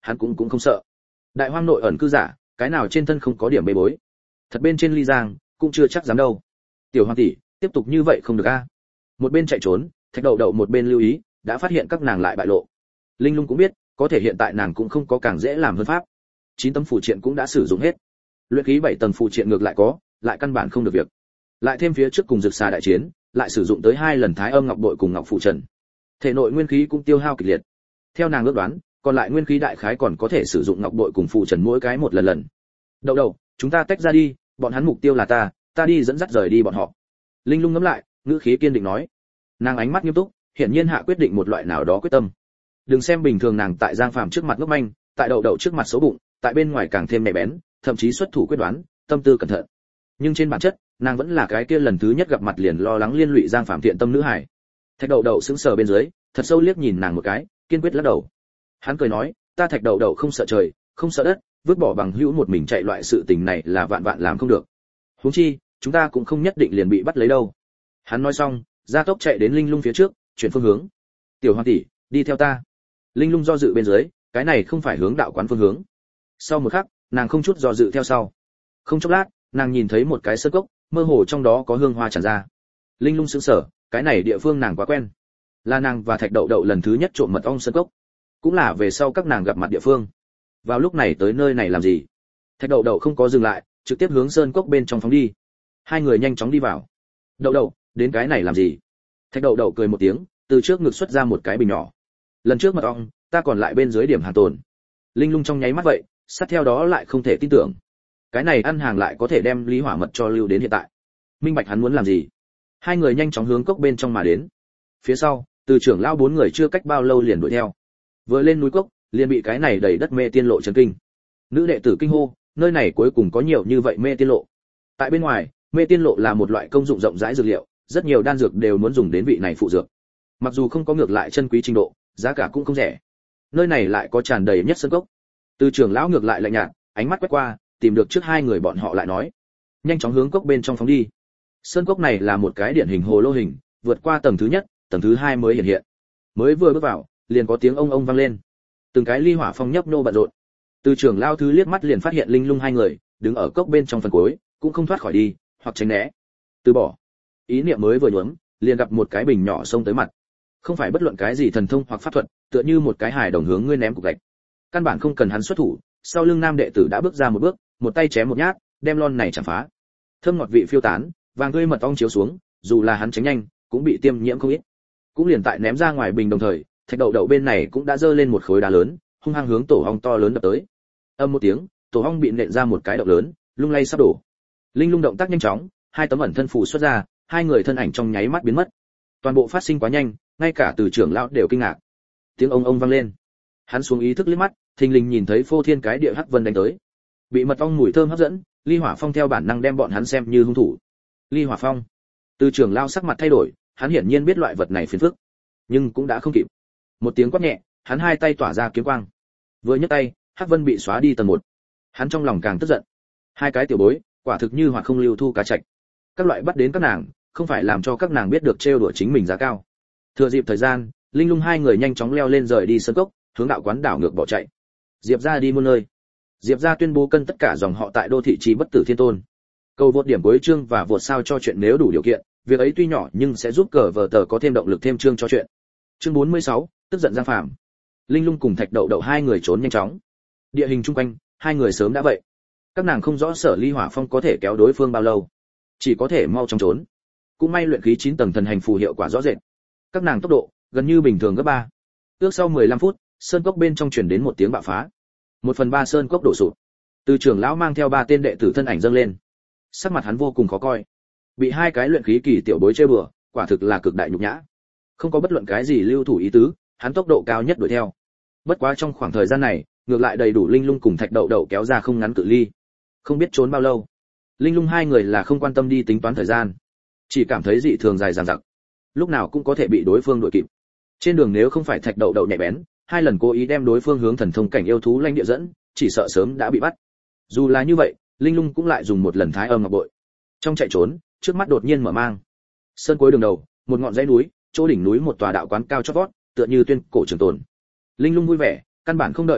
hắn cũng không sợ. Đại hoang nội ẩn cư giả, cái nào trên thân không có điểm bê bối. Thật bên trên ly giang, cũng chưa chắc dám đâu. Tiểu Hoàng tỷ, tiếp tục như vậy không được a. Một bên chạy trốn, Thạch Đậu Đậu một bên lưu ý, đã phát hiện các nàng lại bại lộ. Linh Lung cũng biết, có thể hiện tại nàng cũng không có càng dễ làm hơn pháp. 9 tấm phù triện cũng đã sử dụng hết. Luyện khí 7 tầng phù triện ngược lại có, lại căn bản không được việc. Lại thêm phía trước cùng Dực Xà đại chiến, lại sử dụng tới 2 lần Thái Âm Ngọc Bội cùng Ngọc Phù Trần. Thể nội nguyên khí cũng tiêu hao kịch liệt. Theo nàng ước đoán, còn lại nguyên khí đại khái còn có thể sử dụng Ngọc Bội cùng Phù Trần mỗi cái một lần. Đậu Đậu, chúng ta tách ra đi, bọn hắn mục tiêu là ta đi dẫn dắt rời đi bọn họ. Linh Lung ngẫm lại, ngữ khí kiên định nói. Nàng ánh mắt nghiêm túc, hiển nhiên hạ quyết định một loại nào đó quyết tâm. Đừng xem bình thường nàng tại Giang Phàm trước mặt ngốc manh, tại Đậu Đậu trước mặt xấu bụng, tại bên ngoài càng thêm nhạy bén, thậm chí xuất thủ quyết đoán, tâm tư cẩn thận. Nhưng trên bản chất, nàng vẫn là cái kia lần thứ nhất gặp mặt liền lo lắng liên lụy Giang Phàm thiện tâm nữ hải. Thạch Đậu Đậu sững sờ bên dưới, thật sâu liếc nhìn nàng một cái, kiên quyết lắc đầu. Hắn cười nói, ta Thạch Đậu Đậu không sợ trời, không sợ đất, vứt bỏ bằng hữu một mình chạy loại sự tình này là vạn vạn làm không được. Huống chi, chúng ta cũng không nhất định liền bị bắt lấy đâu. Hắn nói xong, gia tốc chạy đến Linh Lung phía trước, chuyển phương hướng. Tiểu Hoàng tỷ, đi theo ta. Linh Lung do dự bên dưới, cái này không phải hướng đạo quán phương hướng. Sau một khắc, nàng không chút do dự theo sau. Không chốc lát, nàng nhìn thấy một cái sơn cốc, mơ hồ trong đó có hương hoa tràn ra. Linh Lung sững sờ, cái này địa phương nàng quá quen. Là nàng và Thạch Đậu Đậu lần thứ nhất trộm mật ong sơn cốc, cũng là về sau các nàng gặp mặt địa phương. Vào lúc này tới nơi này làm gì? Thạch Đậu Đậu không có dừng lại, trực tiếp hướng sơn cốc bên trong phóng đi. Hai người nhanh chóng đi vào. Đậu Đậu, đến cái này làm gì? Thạch Đậu Đậu cười một tiếng, từ trước ngực xuất ra một cái bình nhỏ. Lần trước mật ong, ta còn lại bên dưới điểm hàng tồn. Linh Lung trong nháy mắt vậy, sát theo đó lại không thể tin tưởng. Cái này ăn hàng lại có thể đem Lý Hỏa mật cho lưu đến hiện tại. Minh bạch hắn muốn làm gì? Hai người nhanh chóng hướng cốc bên trong mà đến. Phía sau, từ trưởng lão 4 người chưa cách bao lâu liền đuổi theo. Vừa lên núi cốc, liền bị cái này đầy đất mê tiên lộ chấn kinh. Nữ đệ tử kinh hô, nơi này cuối cùng có nhiều như vậy mê tiên lộ. Tại bên ngoài, mê tiên lộ là một loại công dụng rộng rãi dược liệu, rất nhiều đan dược đều muốn dùng đến vị này phụ dược. Mặc dù không có ngược lại chân quý trình độ, giá cả cũng không rẻ. Nơi này lại có tràn đầy nhất sơn cốc. Từ trưởng lão ngược lại lạnh nhạt, ánh mắt quét qua, tìm được trước hai người bọn họ lại nói, nhanh chóng hướng cốc bên trong phóng đi. Sơn cốc này là một cái điển hình hồ lô hình, vượt qua tầng thứ nhất, tầng thứ 2 mới hiện hiện. Mới vừa bước vào, liền có tiếng ông vang lên. Từng cái ly hỏa phong nhấp nô bận rộn. Từ trưởng lão thứ liếc mắt liền phát hiện Linh Lung hai người, đứng ở cốc bên trong phần cuối, cũng không thoát khỏi đi, hoặc tránh né. Từ bỏ. Ý niệm mới vừa nhuốm, liền gặp một cái bình nhỏ xông tới mặt. Không phải bất luận cái gì thần thông hoặc pháp thuật, tựa như một cái hài đồng hướng ngươi ném cục gạch. Căn bản không cần hắn xuất thủ, sau lưng nam đệ tử đã bước ra một bước, một tay chém một nhát, đem lon này chạm phá. Thơm ngọt vị phiêu tán, vàng tươi mật ong chiếu xuống, dù là hắn tránh nhanh, cũng bị tiêm nhiễm không ít. Cũng liền tại ném ra ngoài bình đồng thời, Thạch Đậu Đậu bên này cũng đã giơ lên một khối đá lớn, hung hăng hướng tổ ong to lớn đập tới. Âm một tiếng, tổ ong bị nện ra một cái động lớn, lung lay sắp đổ. Linh Lung động tác nhanh chóng, 2 tấm ẩn thân phù xuất ra, hai người thân ảnh trong nháy mắt biến mất. Toàn bộ phát sinh quá nhanh, ngay cả từ trưởng lão đều kinh ngạc. Tiếng ông vang lên. Hắn xuống ý thức liếc mắt, thình lình nhìn thấy phô thiên cái địa hắc vân đánh tới. Bị mật ong mùi thơm hấp dẫn, Ly Hỏa Phong theo bản năng đem bọn hắn xem như hung thủ. Ly Hỏa Phong. Từ trưởng lão sắc mặt thay đổi, hắn hiển nhiên biết loại vật này phiền phức, nhưng cũng đã không kịp. Một tiếng quát nhẹ, hắn hai tay tỏa ra kiếm quang. Vừa nhấc tay, hắc vân bị xóa đi tầng 1. Hắn trong lòng càng tức giận. Hai cái tiểu bối, quả thực như hoạt không lưu thu cá trạch. Các loại bắt đến các nàng, không phải làm cho các nàng biết được trêu đùa chính mình giá cao. Thừa dịp thời gian, Linh Lung hai người nhanh chóng leo lên rời đi sân cốc, hướng đạo quán đảo ngược bỏ chạy. Diệp gia đi muôn nơi. Diệp gia tuyên bố cân tất cả dòng họ tại đô thị trì bất tử thiên tôn. Cầu vượt điểm cuối chương và vượt sao cho chuyện nếu đủ điều kiện, việc ấy tuy nhỏ nhưng sẽ giúp cờ vở tờ có thêm động lực thêm chương cho chuyện. Chương 46, tức giận Giang Phàm. Linh Lung cùng Thạch Đậu Đậu hai người trốn nhanh chóng. Địa hình chung quanh, hai người sớm đã vậy. Các nàng không rõ Sở Ly Hỏa Phong có thể kéo đối phương bao lâu, chỉ có thể mau chóng trốn. Cũng may luyện khí 9 tầng thần hành phù hiệu quả rõ rệt. Các nàng tốc độ gần như bình thường gấp 3. Ước sau 15 phút, sơn cốc bên trong truyền đến một tiếng bạo phá. 1/3 sơn cốc đổ sụp. Từ trưởng lão mang theo 3 tên đệ tử thân ảnh dâng lên. Sắc mặt hắn vô cùng khó coi. Bị hai cái luyện khí kỳ tiểu bối chơi bừa, quả thực là cực đại nhục nhã. Không có bất luận cái gì lưu thủ ý tứ, hắn tốc độ cao nhất đuổi theo. Bất quá trong khoảng thời gian này, ngược lại đầy đủ Linh Lung cùng Thạch Đậu Đậu kéo ra không ngắn cự ly. Không biết trốn bao lâu. Linh Lung hai người là không quan tâm đi tính toán thời gian, chỉ cảm thấy dị thường dài dằng dặc, lúc nào cũng có thể bị đối phương đuổi kịp. Trên đường nếu không phải Thạch Đậu Đậu nhạy bén, 2 lần cố ý đem đối phương hướng thần thông cảnh yêu thú lãnh địa dẫn, chỉ sợ sớm đã bị bắt. Dù là như vậy, Linh Lung cũng lại dùng một lần Thái Âm Ngọc Bội. Trong chạy trốn, trước mắt đột nhiên mở mang. Sơn cuối đường đầu, một ngọn dãy núi, chỗ đỉnh núi một tòa đạo quán cao chót vót, tựa như tuyên cổ trường tồn. Linh Lung vui vẻ, căn bản không đợi được đạt,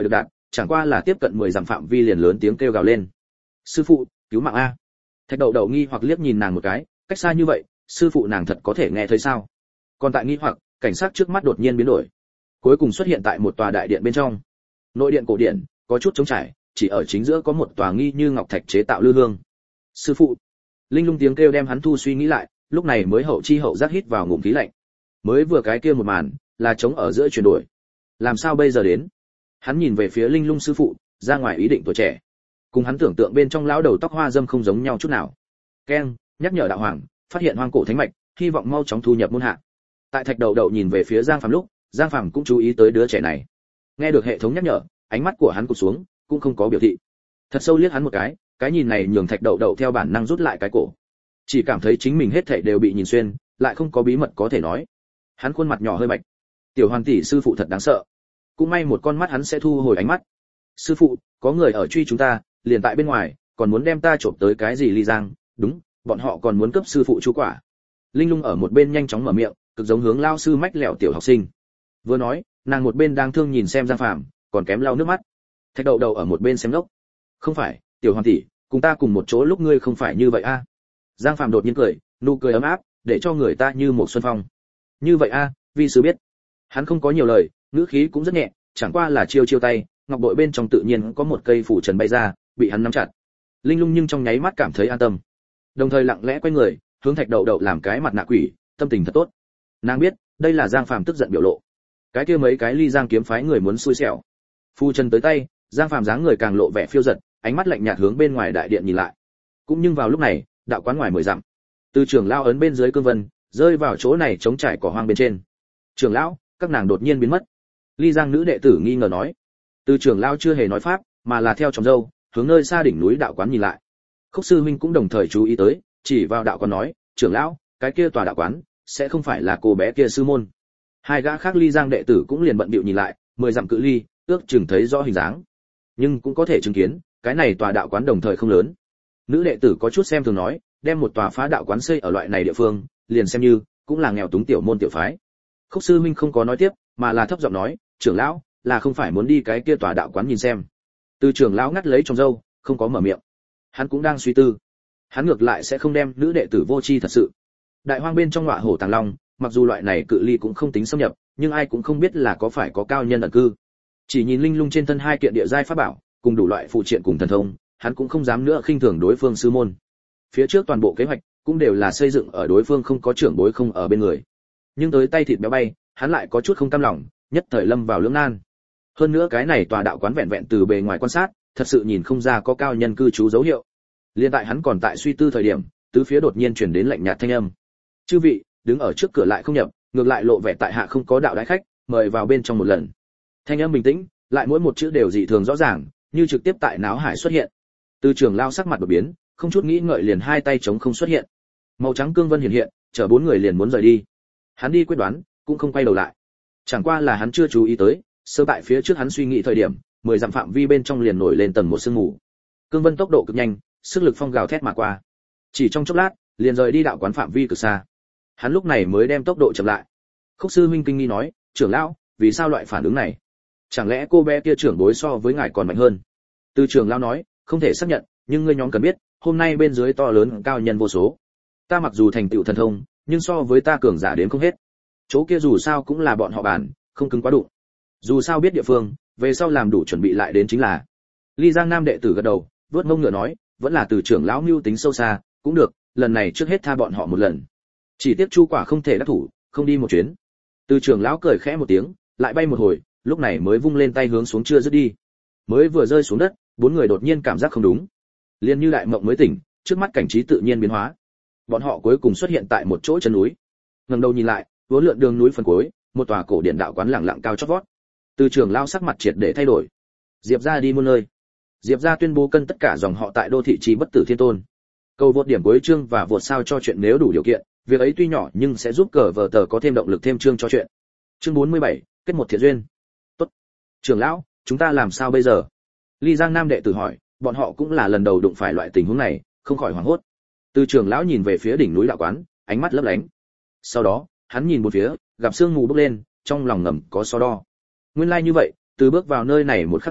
chẳng qua là tiếp cận 10 dặm phạm vi liền lớn tiếng kêu gào lên. Sư phụ, cứu mạng a! Thạch Đậu Đậu nghi hoặc liếc nhìn nàng một cái, cách xa như vậy, sư phụ nàng thật có thể nghe thấy sao? Còn tại nghi hoặc, cảnh sát trước mắt đột nhiên biến đổi. Cuối cùng xuất hiện tại một tòa đại điện bên trong. Nội điện cổ điện, có chút trống trải, chỉ ở chính giữa có một tòa nghi như ngọc thạch chế tạo lư hương. Sư phụ! Linh lung tiếng kêu đem hắn thu suy nghĩ lại, lúc này mới hậu chi hậu giác hít vào ngụm khí lạnh. Mới vừa cái kia một màn, là trống ở giữa chuyển đổi. Làm sao bây giờ đến? Hắn nhìn về phía Linh lung sư phụ, ra ngoài ý định tuổi trẻ. Cùng hắn tưởng tượng bên trong lão đầu tóc hoa dâm không giống nhau chút nào. Keng, nhắc nhở đạo hoàng, phát hiện hoang cổ thánh mạch, hy vọng mau chóng thu nhập môn hạ. Tại Thạch Đậu Đậu nhìn về phía Giang Phàm lúc, Giang Phàm cũng chú ý tới đứa trẻ này. Nghe được hệ thống nhắc nhở, ánh mắt của hắn cụt xuống, cũng không có biểu thị. Thật sâu liếc hắn một cái nhìn này nhường Thạch Đậu Đậu theo bản năng rút lại cái cổ. Chỉ cảm thấy chính mình hết thảy đều bị nhìn xuyên, lại không có bí mật có thể nói. Hắn khuôn mặt nhỏ hơi bạch. Tiểu Hoàn tỷ sư phụ thật đáng sợ. Cũng may một con mắt hắn sẽ thu hồi ánh mắt. Sư phụ, có người ở truy chúng ta, liền tại bên ngoài, còn muốn đem ta trộm tới cái gì ly giang, đúng, bọn họ còn muốn cướp sư phụ chú quả. Linh lung ở một bên nhanh chóng mở miệng, cực giống hướng lao sư mách lẻo tiểu học sinh. Vừa nói, nàng một bên đang thương nhìn xem Giang Phàm, còn kém lau nước mắt. Thạch Đậu Đậu ở một bên xem ngốc. Không phải, tiểu Hoàn tỷ, cùng ta cùng một chỗ lúc ngươi không phải như vậy a. Giang Phàm đột nhiên cười, nụ cười ấm áp, để cho người ta như một xuân phong. Như vậy a, vi sư biết. Hắn không có nhiều lời, ngữ khí cũng rất nhẹ, chẳng qua là chiêu chiêu tay, ngọc bội bên trong tự nhiên có một cây phủ trần bay ra, bị hắn nắm chặt. Linh lung nhưng trong nháy mắt cảm thấy an tâm, đồng thời lặng lẽ quay người, hướng Thạch Đậu Đậu làm cái mặt nạ quỷ, tâm tình thật tốt. Nàng biết, đây là Giang Phàm tức giận biểu lộ. Cái kia mấy cái ly giang kiếm phái người muốn xui xẻo. Phu chân tới tay, Giang Phàm dáng người càng lộ vẻ phiêu dật, ánh mắt lạnh nhạt hướng bên ngoài đại điện nhìn lại. Cũng nhưng vào lúc này, đạo quán ngoài 10 dặm, từ trưởng lão ấn bên dưới cương vân, rơi vào chỗ này trống trải cỏ hoang bên trên. Trưởng lão, các nàng đột nhiên biến mất. Ly Giang nữ đệ tử nghi ngờ nói. Từ trưởng lão chưa hề nói pháp, mà là theo tròng dâu, hướng nơi xa đỉnh núi đạo quán nhìn lại. Khúc sư huynh cũng đồng thời chú ý tới, chỉ vào đạo quán nói, trưởng lão, cái kia tòa đạo quán sẽ không phải là cô bé kia sư môn. Hai gã khác Ly Giang đệ tử cũng liền bận bịu nhìn lại, 10 dặm cự ly, ước chừng thấy rõ hình dáng. Nhưng cũng có thể chứng kiến, cái này tòa đạo quán đồng thời không lớn. Nữ đệ tử có chút xem thường nói, đem một tòa phá đạo quán xây ở loại này địa phương, liền xem như cũng là nghèo túng tiểu môn tiểu phái. Khúc sư huynh không có nói tiếp, mà là thấp giọng nói, trưởng lão, là không phải muốn đi cái kia tòa đạo quán nhìn xem. Từ trưởng lão ngắt lấy trong râu, không có mở miệng. Hắn cũng đang suy tư. Hắn ngược lại sẽ không đem nữ đệ tử vô tri thật sự. Đại hoang bên trong ngọa hổ tàng long, mặc dù loại này cự ly cũng không tính xâm nhập, nhưng ai cũng không biết là có phải có cao nhân ẩn cư. Chỉ nhìn linh lung trên thân hai kiện địa giai pháp bảo, cùng đủ loại phụ triện cùng thần thông, hắn cũng không dám nữa khinh thường đối phương sư môn. Phía trước toàn bộ kế hoạch cũng đều là xây dựng ở đối phương không có trưởng bối không ở bên người. Nhưng tới tay thịt béo bay, hắn lại có chút không cam lòng, nhất thời lâm vào lưỡng nan. Hơn nữa cái này tòa đạo quán vẹn vẹn từ bề ngoài quan sát, thật sự nhìn không ra có cao nhân cư trú dấu hiệu. Liên tại hắn còn tại suy tư thời điểm, tứ phía đột nhiên truyền đến lạnh nhạt thanh âm. Chư vị, đứng ở trước cửa lại không nhập, ngược lại lộ vẻ tại hạ không có đạo đái khách, mời vào bên trong một lần. Thanh âm bình tĩnh, lại mỗi một chữ đều dị thường rõ ràng, như trực tiếp tại náo hải xuất hiện. Từ trưởng lao sắc mặt đột biến, không chút nghĩ ngợi liền hai tay chống không xuất hiện. Màu trắng cương vân hiện hiện, chở bốn người liền muốn rời đi. Hắn đi quyết đoán, cũng không quay đầu lại. Chẳng qua là hắn chưa chú ý tới, sơ tại phía trước hắn suy nghĩ thời điểm, 10 dặm phạm vi bên trong liền nổi lên tầng một sương mù. Cương vân tốc độ cực nhanh, sức lực phong gào thét mà qua. Chỉ trong chốc lát, liền rời đi đạo quán phạm vi cực xa. Hắn lúc này mới đem tốc độ chậm lại. Khúc sư huynh kinh nghi nói, trưởng lão, vì sao loại phản ứng này? Chẳng lẽ cô bé kia trưởng bối so với ngài còn mạnh hơn? Từ trưởng lão nói, không thể xác nhận, nhưng ngươi nhóm cần biết, hôm nay bên dưới to lớn cao nhân vô số. Ta mặc dù thành tựu thần thông, nhưng so với ta cường giả đến không hết. Chỗ kia dù sao cũng là bọn họ bàn, không cứng quá đụng. Dù sao biết địa phương, về sau làm đủ chuẩn bị lại đến chính là. Ly Giang Nam đệ tử gật đầu, vuốt mông ngựa nói, vẫn là từ trưởng lão mưu tính sâu xa, cũng được, lần này trước hết tha bọn họ một lần. Chỉ tiếc Chu Quả không thể đắc thủ, không đi một chuyến. Từ trưởng lão cười khẽ một tiếng, lại bay một hồi, lúc này mới vung lên tay hướng xuống chưa dứt đi. Mới vừa rơi xuống đất, bốn người đột nhiên cảm giác không đúng. Liên như đại mộng mới tỉnh, trước mắt cảnh trí tự nhiên biến hóa. Bọn họ cuối cùng xuất hiện tại một chỗ chân núi. Ngẩng đầu nhìn lại, vốn lượn đường núi phần cuối, một tòa cổ điện đạo quán lẳng lặng cao chót vót. Từ trưởng lão sắc mặt triệt để thay đổi. Diệp gia đi muôn nơi. Diệp gia tuyên bố cân tất cả dòng họ tại đô thị trì bất tử thiên tôn. Cầu vượt điểm cuối chương và vượt sao cho chuyện nếu đủ điều kiện, việc ấy tuy nhỏ nhưng sẽ giúp cờ vở tờ có thêm động lực thêm chương cho chuyện. Chương 47, kết một thiện duyên. Tốt. Trưởng lão, chúng ta làm sao bây giờ? Ly Giang Nam đệ tử hỏi, bọn họ cũng là lần đầu đụng phải loại tình huống này, không khỏi hoảng hốt. Từ trưởng lão nhìn về phía đỉnh núi đạo quán, ánh mắt lấp lánh. Sau đó, hắn nhìn một phía, gặp sương mù bốc lên, trong lòng ngầm có so đo. Nguyên lai như vậy, từ bước vào nơi này một khắc này,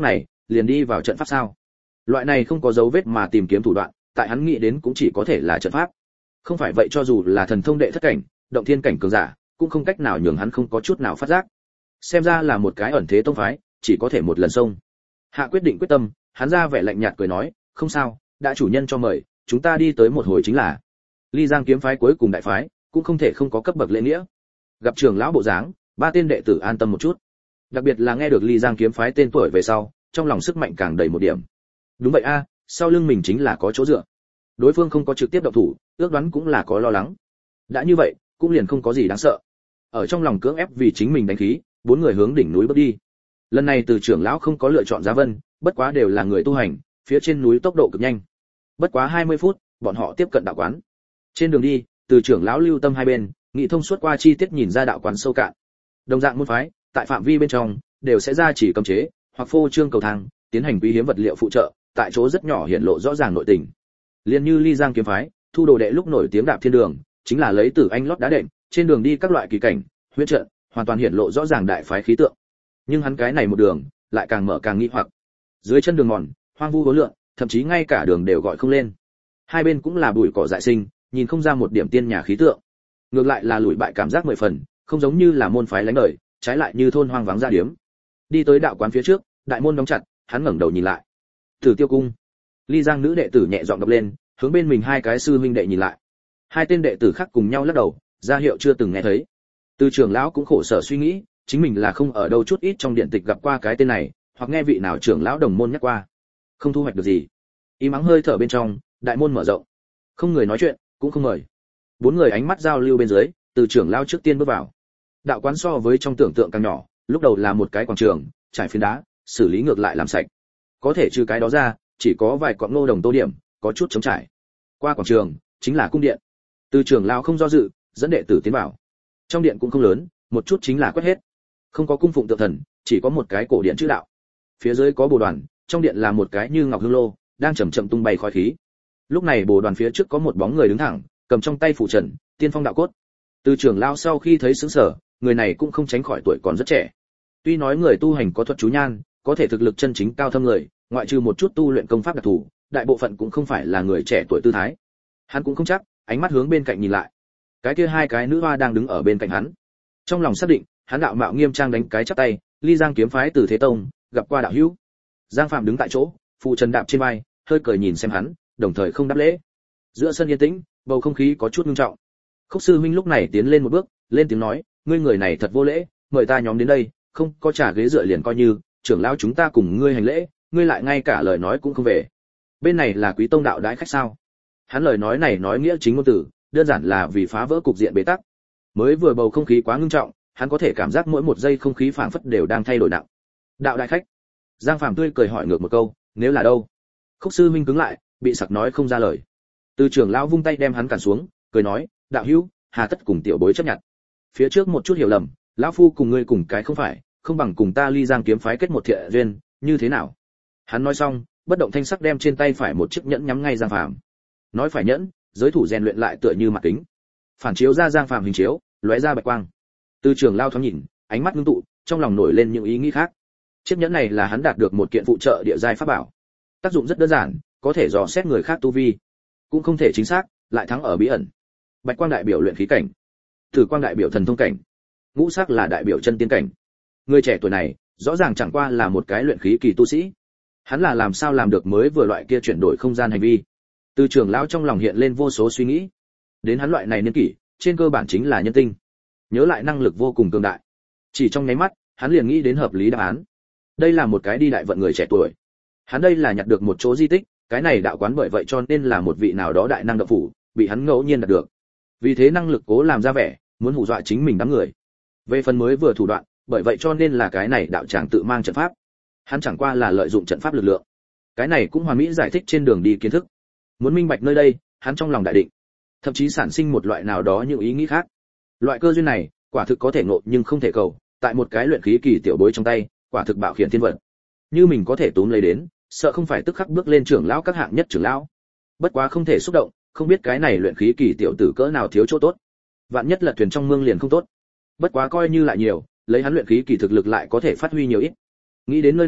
liền đi vào trận pháp sao? Loại này không có dấu vết mà tìm kiếm thủ đoạn, tại hắn nghĩ đến cũng chỉ có thể là trận pháp. Không phải vậy cho dù là thần thông đệ thất cảnh, động thiên cảnh cường giả, cũng không cách nào nhường hắn không có chút nào phát giác. Xem ra là một cái ẩn thế tông phái, chỉ có thể một lần xông. Hạ quyết định quyết tâm, hắn ra vẻ lạnh nhạt cười nói, không sao, đã chủ nhân cho mời, chúng ta đi tới một hồi chính là. Ly Giang kiếm phái cuối cùng đại phái, cũng không thể không có cấp bậc lễ nghĩa. Gặp trưởng lão bộ dáng, ba tên đệ tử an tâm một chút. Đặc biệt là nghe được Ly Giang kiếm phái tên tuổi về sau, trong lòng sức mạnh càng đầy một điểm. Đúng vậy a, sau lưng mình chính là có chỗ dựa. Đối phương không có trực tiếp động thủ, ước đoán cũng là có lo lắng. Đã như vậy, cũng liền không có gì đáng sợ. Ở trong lòng cưỡng ép vì chính mình đánh khí, bốn người hướng đỉnh núi bước đi. Lần này từ trưởng lão không có lựa chọn Giá Vân, bất quá đều là người tu hành, phía trên núi tốc độ cực nhanh. Bất quá 20 phút, bọn họ tiếp cận đạo quán. Trên đường đi, từ trưởng lão lưu tâm hai bên, nghị thông suốt qua chi tiết nhìn ra đạo quán sâu cạn. Đồng dạng môn phái, tại phạm vi bên trong đều sẽ ra chỉ cấm chế, hoặc phô trương cầu thang, tiến hành quý hiếm vật liệu phụ trợ, tại chỗ rất nhỏ hiện lộ rõ ràng nội tình. Liên như Ly Giang kiếm phái, thu đồ đệ lúc nổi tiếng đạp thiên đường, chính là lấy từ anh lót đá đệm, trên đường đi các loại kỳ cảnh, huyễn trận, hoàn toàn hiện lộ rõ ràng đại phái khí tượng. Nhưng hắn cái này một đường, lại càng mở càng nghi hoặc. Dưới chân đường mòn, hoang vu hỗn loạn, thậm chí ngay cả đường đều gọi không lên. Hai bên cũng là bụi cỏ dại sinh, nhìn không ra một điểm tiên nhà khí tượng. Ngược lại là lùi bại cảm giác 10 phần, không giống như là môn phái lánh đời, trái lại như thôn hoang vắng ra điếm. Đi tới đạo quán phía trước, đại môn đóng chặt, hắn ngẩng đầu nhìn lại. Tử Tiêu cung. Ly Giang nữ đệ tử nhẹ giọng đọc lên, hướng bên mình hai cái sư huynh đệ nhìn lại. Hai tên đệ tử khác cùng nhau lắc đầu, ra hiệu chưa từng nghe thấy. Từ trưởng lão cũng khổ sở suy nghĩ, chính mình là không ở đâu chút ít trong điện tịch gặp qua cái tên này, hoặc nghe vị nào trưởng lão đồng môn nhắc qua. Không thu hoạch được gì. Im ắng hơi thở bên trong, đại môn mở rộng. Không người nói chuyện, cũng không mời. Bốn người ánh mắt giao lưu bên dưới, từ trưởng lão trước tiên bước vào. Đạo quán so với trong tưởng tượng càng nhỏ, lúc đầu là một cái quảng trường, trải phiến đá, xử lý ngược lại làm sạch. Có thể trừ cái đó ra, chỉ có vài quặng ngô đồng tô điểm, có chút trống trải. Qua quảng trường, chính là cung điện. Từ trưởng lão không do dự, dẫn đệ tử tiến vào. Trong điện cũng không lớn, một chút chính là quét hết. Không có cung phụng tượng thần, chỉ có một cái cổ điện chữ đạo. Phía dưới có bồ đoàn, trong điện là một cái như ngọc hương lô, đang chậm chậm tung bay khói khí. Lúc này bồ đoàn phía trước có một bóng người đứng thẳng, cầm trong tay phủ trần, tiên phong đạo cốt. Từ trưởng lão sau khi thấy sững sờ, người này cũng không tránh khỏi tuổi còn rất trẻ. Tuy nói người tu hành có thuật chú nhan, có thể thực lực chân chính cao thâm người, ngoại trừ một chút tu luyện công pháp đặc thù, đại bộ phận cũng không phải là người trẻ tuổi tư thái. Hắn cũng không chắc, ánh mắt hướng bên cạnh nhìn lại. Cái kia hai cái nữ hoa đang đứng ở bên cạnh hắn. Trong lòng xác định, hắn đạo mạo nghiêm trang đánh cái chắp tay, Ly Giang kiếm phái Từ Thế Tông, gặp qua đạo hữu. Giang Phạm đứng tại chỗ, phụ trần đạp trên vai, hơi cười nhìn xem hắn, đồng thời không đáp lễ. Giữa sân yên tĩnh, bầu không khí có chút nghiêm trọng. Khúc sư huynh lúc này tiến lên một bước, lên tiếng nói, ngươi người này thật vô lễ, mời ta nhóm đến đây, không có trả ghế dựa liền coi như, trưởng lão chúng ta cùng ngươi hành lễ, ngươi lại ngay cả lời nói cũng không về. Bên này là Quý tông đạo đãi khách sao? Hắn lời nói này nói nghĩa chính ngôn từ, đơn giản là vì phá vỡ cục diện bế tắc. Mới vừa bầu không khí quá ngưng trọng, hắn có thể cảm giác mỗi một giây không khí phảng phất đều đang thay đổi nặng. Đạo đại khách. Giang Phàm tươi cười hỏi ngược một câu, nếu là đâu? Khúc sư huynh cứng lại, bị sặc nói không ra lời. Từ trưởng lão vung tay đem hắn cản xuống, cười nói, đạo hữu, hà tất cùng tiểu bối chấp nhận. Phía trước một chút hiểu lầm, lão phu cùng ngươi cùng cái không phải, không bằng cùng ta Ly Giang kiếm phái kết một thiện duyên, như thế nào? Hắn nói xong, bất động thanh sắc đem trên tay phải một chiếc nhẫn nhắm ngay Giang Phàm. Nói phải nhẫn, giới thủ rèn luyện lại tựa như mặt kính. Phản chiếu ra Giang Phàm hình chiếu, lóe ra bạch quang. Từ trưởng lao thoáng nhìn, ánh mắt ngưng tụ, trong lòng nổi lên những ý nghĩ khác. Chiếc nhẫn này là hắn đạt được một kiện phụ trợ địa giai pháp bảo. Tác dụng rất đơn giản, có thể dò xét người khác tu vi, cũng không thể chính xác, lại thắng ở bí ẩn. Bạch quang đại biểu luyện khí cảnh, tử quang đại biểu thần thông cảnh, ngũ sắc là đại biểu chân tiên cảnh. Người trẻ tuổi này, rõ ràng chẳng qua là một cái luyện khí kỳ tu sĩ. Hắn là làm sao làm được mới vừa loại kia chuyển đổi không gian hành vi? Từ trưởng lão trong lòng hiện lên vô số suy nghĩ. Đến hắn loại này niên kỷ, trên cơ bản chính là nhân tinh. Nhớ lại năng lực vô cùng cường đại. Chỉ trong nháy mắt, hắn liền nghĩ đến hợp lý đáp án. Đây là một cái đi đại vận người trẻ tuổi. Hắn đây là nhặt được một chỗ di tích, cái này đạo quán bởi vậy cho nên là một vị nào đó đại năng động phủ, bị hắn ngẫu nhiên đạt được. Vì thế năng lực cố làm ra vẻ, muốn hù dọa chính mình đám người. Về phần mới vừa thủ đoạn, bởi vậy cho nên là cái này đạo tràng tự mang trận pháp. Hắn chẳng qua là lợi dụng trận pháp lực lượng. Cái này cũng hoàn mỹ giải thích trên đường đi kiến thức. Muốn minh bạch nơi đây, hắn trong lòng đại định, thậm chí sản sinh một loại nào đó những ý nghĩ khác. Loại cơ duyên này, quả thực có thể ngộ nhưng không thể cầu, tại một cái luyện khí kỳ tiểu bối trong tay, quả thực bạo khiển thiên vật. Như mình có thể túm lấy đến, sợ không phải tức khắc bước lên trưởng lão các hạng nhất trưởng lão. Bất quá không thể xúc động, không biết cái này luyện khí kỳ tiểu tử cỡ nào thiếu chỗ tốt. Vạn nhất là thuyền trong mương liền không tốt. Bất quá coi như lại nhiều, lấy hắn luyện khí kỳ thực lực lại có thể phát huy nhiều ít. Nghĩ đến nơi này,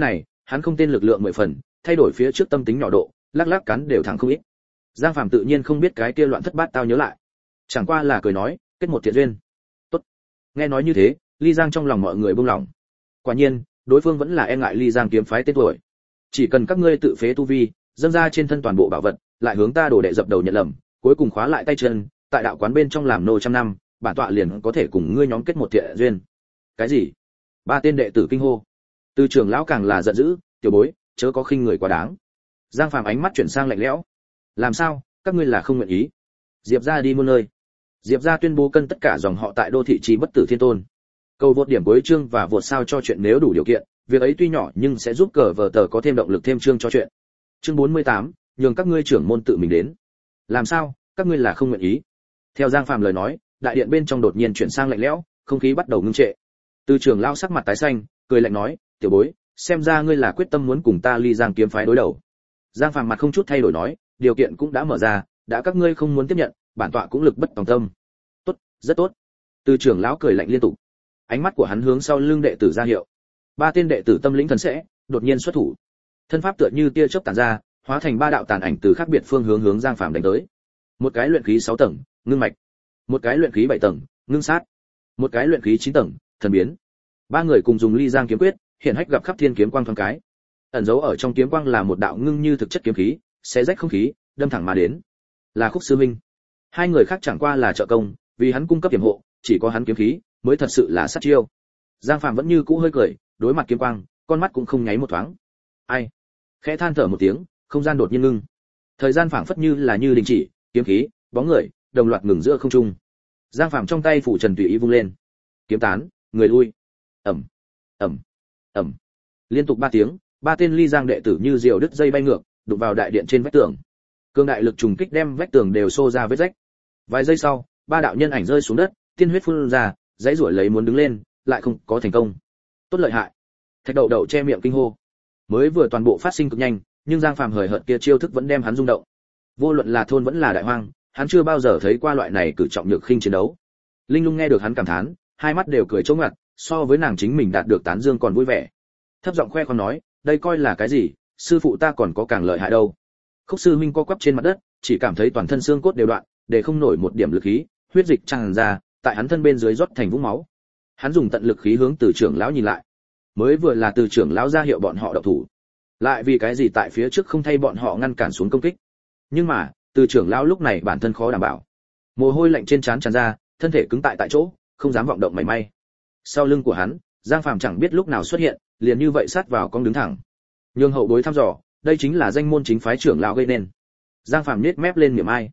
Hắn không tên lực lượng 10 phần, thay đổi phía trước tâm tính nhỏ độ, lắc lắc cắn đều thẳng không ít. Giang Phàm tự nhiên không biết cái kia loạn thất bát tao nhớ lại, chẳng qua là cười nói, kết một thiện duyên. Tốt. Nghe nói như thế, Ly Giang trong lòng mọi người buông lỏng. Quả nhiên, đối phương vẫn là e ngại Ly Giang kiếm phái tên tuổi. Chỉ cần các ngươi tự phế tu vi, dâng ra trên thân toàn bộ bảo vật, lại hướng ta đổ đệ dập đầu nhận lầm, cuối cùng khóa lại tay chân, tại đạo quán bên trong làm nô trăm năm, bản tọa liền có thể cùng ngươi nhóm kết một thiện duyên. Cái gì? Ba tên đệ tử kinh hô. Từ trưởng lão càng là giận dữ, tiểu bối, chớ có khinh người quá đáng. Giang Phàm ánh mắt chuyển sang lạnh lẽo. Làm sao, các ngươi là không nguyện ý? Diệp gia đi muôn nơi. Diệp gia tuyên bố cân tất cả dòng họ tại đô thị trì bất tử thiên tôn. Cầu vượt điểm cuối chương và vượt sao cho chuyện nếu đủ điều kiện, việc ấy tuy nhỏ nhưng sẽ giúp cờ vở tờ có thêm động lực thêm chương cho chuyện. Chương 48, nhường các ngươi trưởng môn tự mình đến. Làm sao, các ngươi là không nguyện ý? Theo Giang Phàm lời nói, đại điện bên trong đột nhiên chuyển sang lạnh lẽo, không khí bắt đầu ngưng trệ. Từ trưởng lão sắc mặt tái xanh, cười lạnh nói, tiểu bối, xem ra ngươi là quyết tâm muốn cùng ta Ly Giang kiếm phái đối đầu. Giang Phàm mặt không chút thay đổi nói, điều kiện cũng đã mở ra, đã các ngươi không muốn tiếp nhận, bản tọa cũng lực bất tòng tâm. Tốt, rất tốt. Từ trưởng lão cười lạnh liên tục. Ánh mắt của hắn hướng sau lưng đệ tử ra hiệu. Ba tên đệ tử tâm lĩnh thần sẽ, đột nhiên xuất thủ. Thân pháp tựa như tia chớp tản ra, hóa thành ba đạo tàn ảnh từ khác biệt phương hướng Giang Phàm đánh tới. Một cái luyện khí 6 tầng, ngưng mạch. Một cái luyện khí 7 tầng, ngưng sát. Một cái luyện khí 9 tầng, thần biến. Ba người cùng dùng Ly Giang kiếm quyết, hiện hách gặp khắp thiên kiếm quang thoáng cái. Ẩn dấu ở trong kiếm quang là một đạo ngưng như thực chất kiếm khí, xé rách không khí, đâm thẳng mà đến. Là Khúc Sư Minh. Hai người khác chẳng qua là trợ công, vì hắn cung cấp yểm hộ, chỉ có hắn kiếm khí mới thật sự là sát chiêu. Giang Phàm vẫn như cũ hơi cười, đối mặt kiếm quang, con mắt cũng không nháy một thoáng. Ai? Khẽ than thở một tiếng, không gian đột nhiên ngưng. Thời gian phảng phất như là như đình chỉ, kiếm khí, bóng người, đồng loạt ngừng giữa không trung. Giang Phàm trong tay phủ trần tùy ý vung lên. Kiếm tán, người lui. Ầm, ầm, ầm. Liên tục 3 tiếng, ba tên Ly Giang đệ tử như diều đứt dây bay ngược, đụng vào đại điện trên vách tường. Cương đại lực trùng kích đem vách tường đều xô ra vết rách. Vài giây sau, ba đạo nhân ảnh rơi xuống đất, tiên huyết phun ra, dãy rủa lấy muốn đứng lên, lại không có thành công. Tốt lợi hại. Thạch Đậu Đậu che miệng kinh hô. Mới vừa toàn bộ phát sinh cực nhanh, nhưng Giang Phàm hời hợt kia chiêu thức vẫn đem hắn rung động. Vô luận là thôn vẫn là đại hoang, hắn chưa bao giờ thấy qua loại này cử trọng nhược khinh chiến đấu. Linh Lung nghe được hắn cảm thán, hai mắt đều cười trống ngặt, so với nàng chính mình đạt được tán dương còn vui vẻ. Thấp giọng khoe khoang nói, đây coi là cái gì, sư phụ ta còn có càng lợi hại đâu. Khúc Sư Minh co quắp trên mặt đất, chỉ cảm thấy toàn thân xương cốt đều đoạn, để không nổi một điểm lực khí, huyết dịch tràn ra, tại hắn thân bên dưới rót thành vũng máu. Hắn dùng tận lực khí hướng Từ trưởng lão nhìn lại. Mới vừa là Từ trưởng lão ra hiệu bọn họ động thủ, lại vì cái gì tại phía trước không thay bọn họ ngăn cản xuống công kích. Nhưng mà, Từ trưởng lão lúc này bản thân khó đảm bảo. Mồ hôi lạnh trên trán tràn ra, thân thể cứng tại chỗ, không dám vọng động mảy may. Sau lưng của hắn, Giang Phàm chẳng biết lúc nào xuất hiện, liền như vậy sát vào cong đứng thẳng. Nhường hậu bối thăm dò, đây chính là danh môn chính phái trưởng lão gây nên. Giang Phàm nhếch mép lên mỉm ai.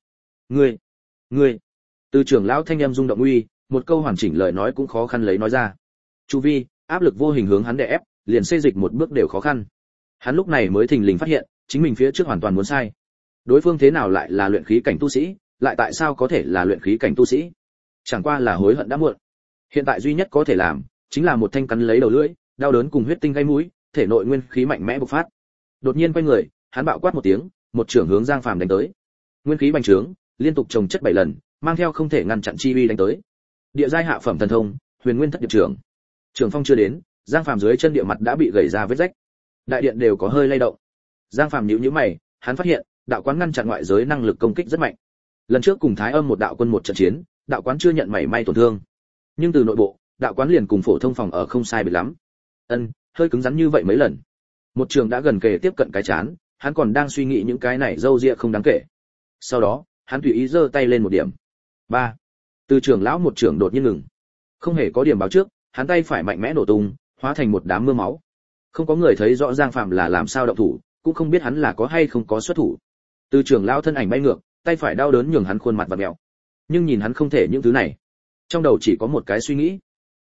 Ngươi. Từ trưởng lão thanh âm rung động uy, một câu hoàn chỉnh lời nói cũng khó khăn lấy nói ra. Chu vi, áp lực vô hình hướng hắn đè ép, liền xê dịch một bước đều khó khăn. Hắn lúc này mới thình lình phát hiện, chính mình phía trước hoàn toàn muốn sai. Đối phương thế nào lại là luyện khí cảnh tu sĩ, lại tại sao có thể là luyện khí cảnh tu sĩ? Chẳng qua là hối hận đã muộn. Hiện tại duy nhất có thể làm, chính là một thanh cắn lấy đầu lưỡi, đau đớn cùng huyết tinh gây mũi, thể nội nguyên khí mạnh mẽ bộc phát. Đột nhiên quay người, hắn bạo quát một tiếng, một chưởng hướng Giang Phàm đánh tới. Nguyên khí bành trướng, liên tục chồng chất 7 lần, mang theo không thể ngăn chặn chi uy đánh tới. Địa giai hạ phẩm thần thông, Huyền Nguyên Thất Điệp Trưởng. Trường phong chưa đến, Giang Phàm dưới chân địa mặt đã bị gãy ra vết rách. Đại điện đều có hơi lay động. Giang Phàm nhíu nhíu mày, hắn phát hiện, đạo quán ngăn chặn ngoại giới năng lực công kích rất mạnh. Lần trước cùng Thái Âm một đạo quân một trận chiến, đạo quán chưa nhận mảy may tổn thương. Nhưng từ nội bộ, đạo quán liền cùng phổ thông phòng ở không sai biệt lắm. Hơi cứng rắn như vậy mấy lần. Một trường đã gần kề tiếp cận cái chán, hắn còn đang suy nghĩ những cái này dâu ria không đáng kể. Sau đó, hắn tùy ý giơ tay lên một điểm. 3. Từ trưởng lão một trường đột nhiên ngừng. Không hề có điểm báo trước, hắn tay phải mạnh mẽ nổ tung, hóa thành một đám mưa máu. Không có người thấy rõ Giang Phàm là làm sao động thủ, cũng không biết hắn là có hay không có xuất thủ. Từ trưởng lão thân ảnh bay ngược, tay phải đau đớn nhường hắn khuôn mặt vặn vẹo. Nhưng nhìn hắn không thể những thứ này, trong đầu chỉ có một cái suy nghĩ: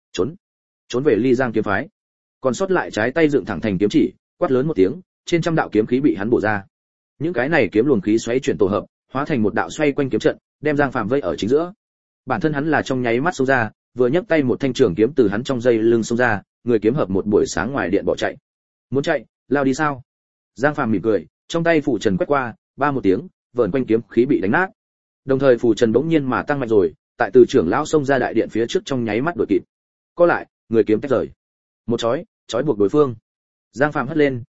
trốn về Ly Giang kiếm phái. Còn sót lại trái tay dựng thẳng thành kiếm chỉ, quát lớn một tiếng, trên trăm đạo kiếm khí bị hắn bổ ra. Những cái này kiếm luồng khí xoáy chuyển tổ hợp, hóa thành một đạo xoay quanh kiếm trận, đem Giang Phàm vây ở chính giữa. Bản thân hắn là trong nháy mắt xông ra, vừa nhấc tay một thanh trường kiếm từ hắn trong dây lưng xông ra, người kiếm hợp một buổi sáng ngoài điện bỏ chạy. Muốn chạy, lao đi sao? Giang Phàm mỉm cười, trong tay phủ trần quét qua, ba một tiếng, vờn quanh kiếm khí bị đánh nát. Đồng thời phủ trần bỗng nhiên mà tăng mạnh rồi, tại Từ trưởng lão xông ra đại điện phía trước trong nháy mắt đuổi kịp. Có lại, người kiếm tách rời. Một chói buộc đối phương. Giang Phàm hất lên,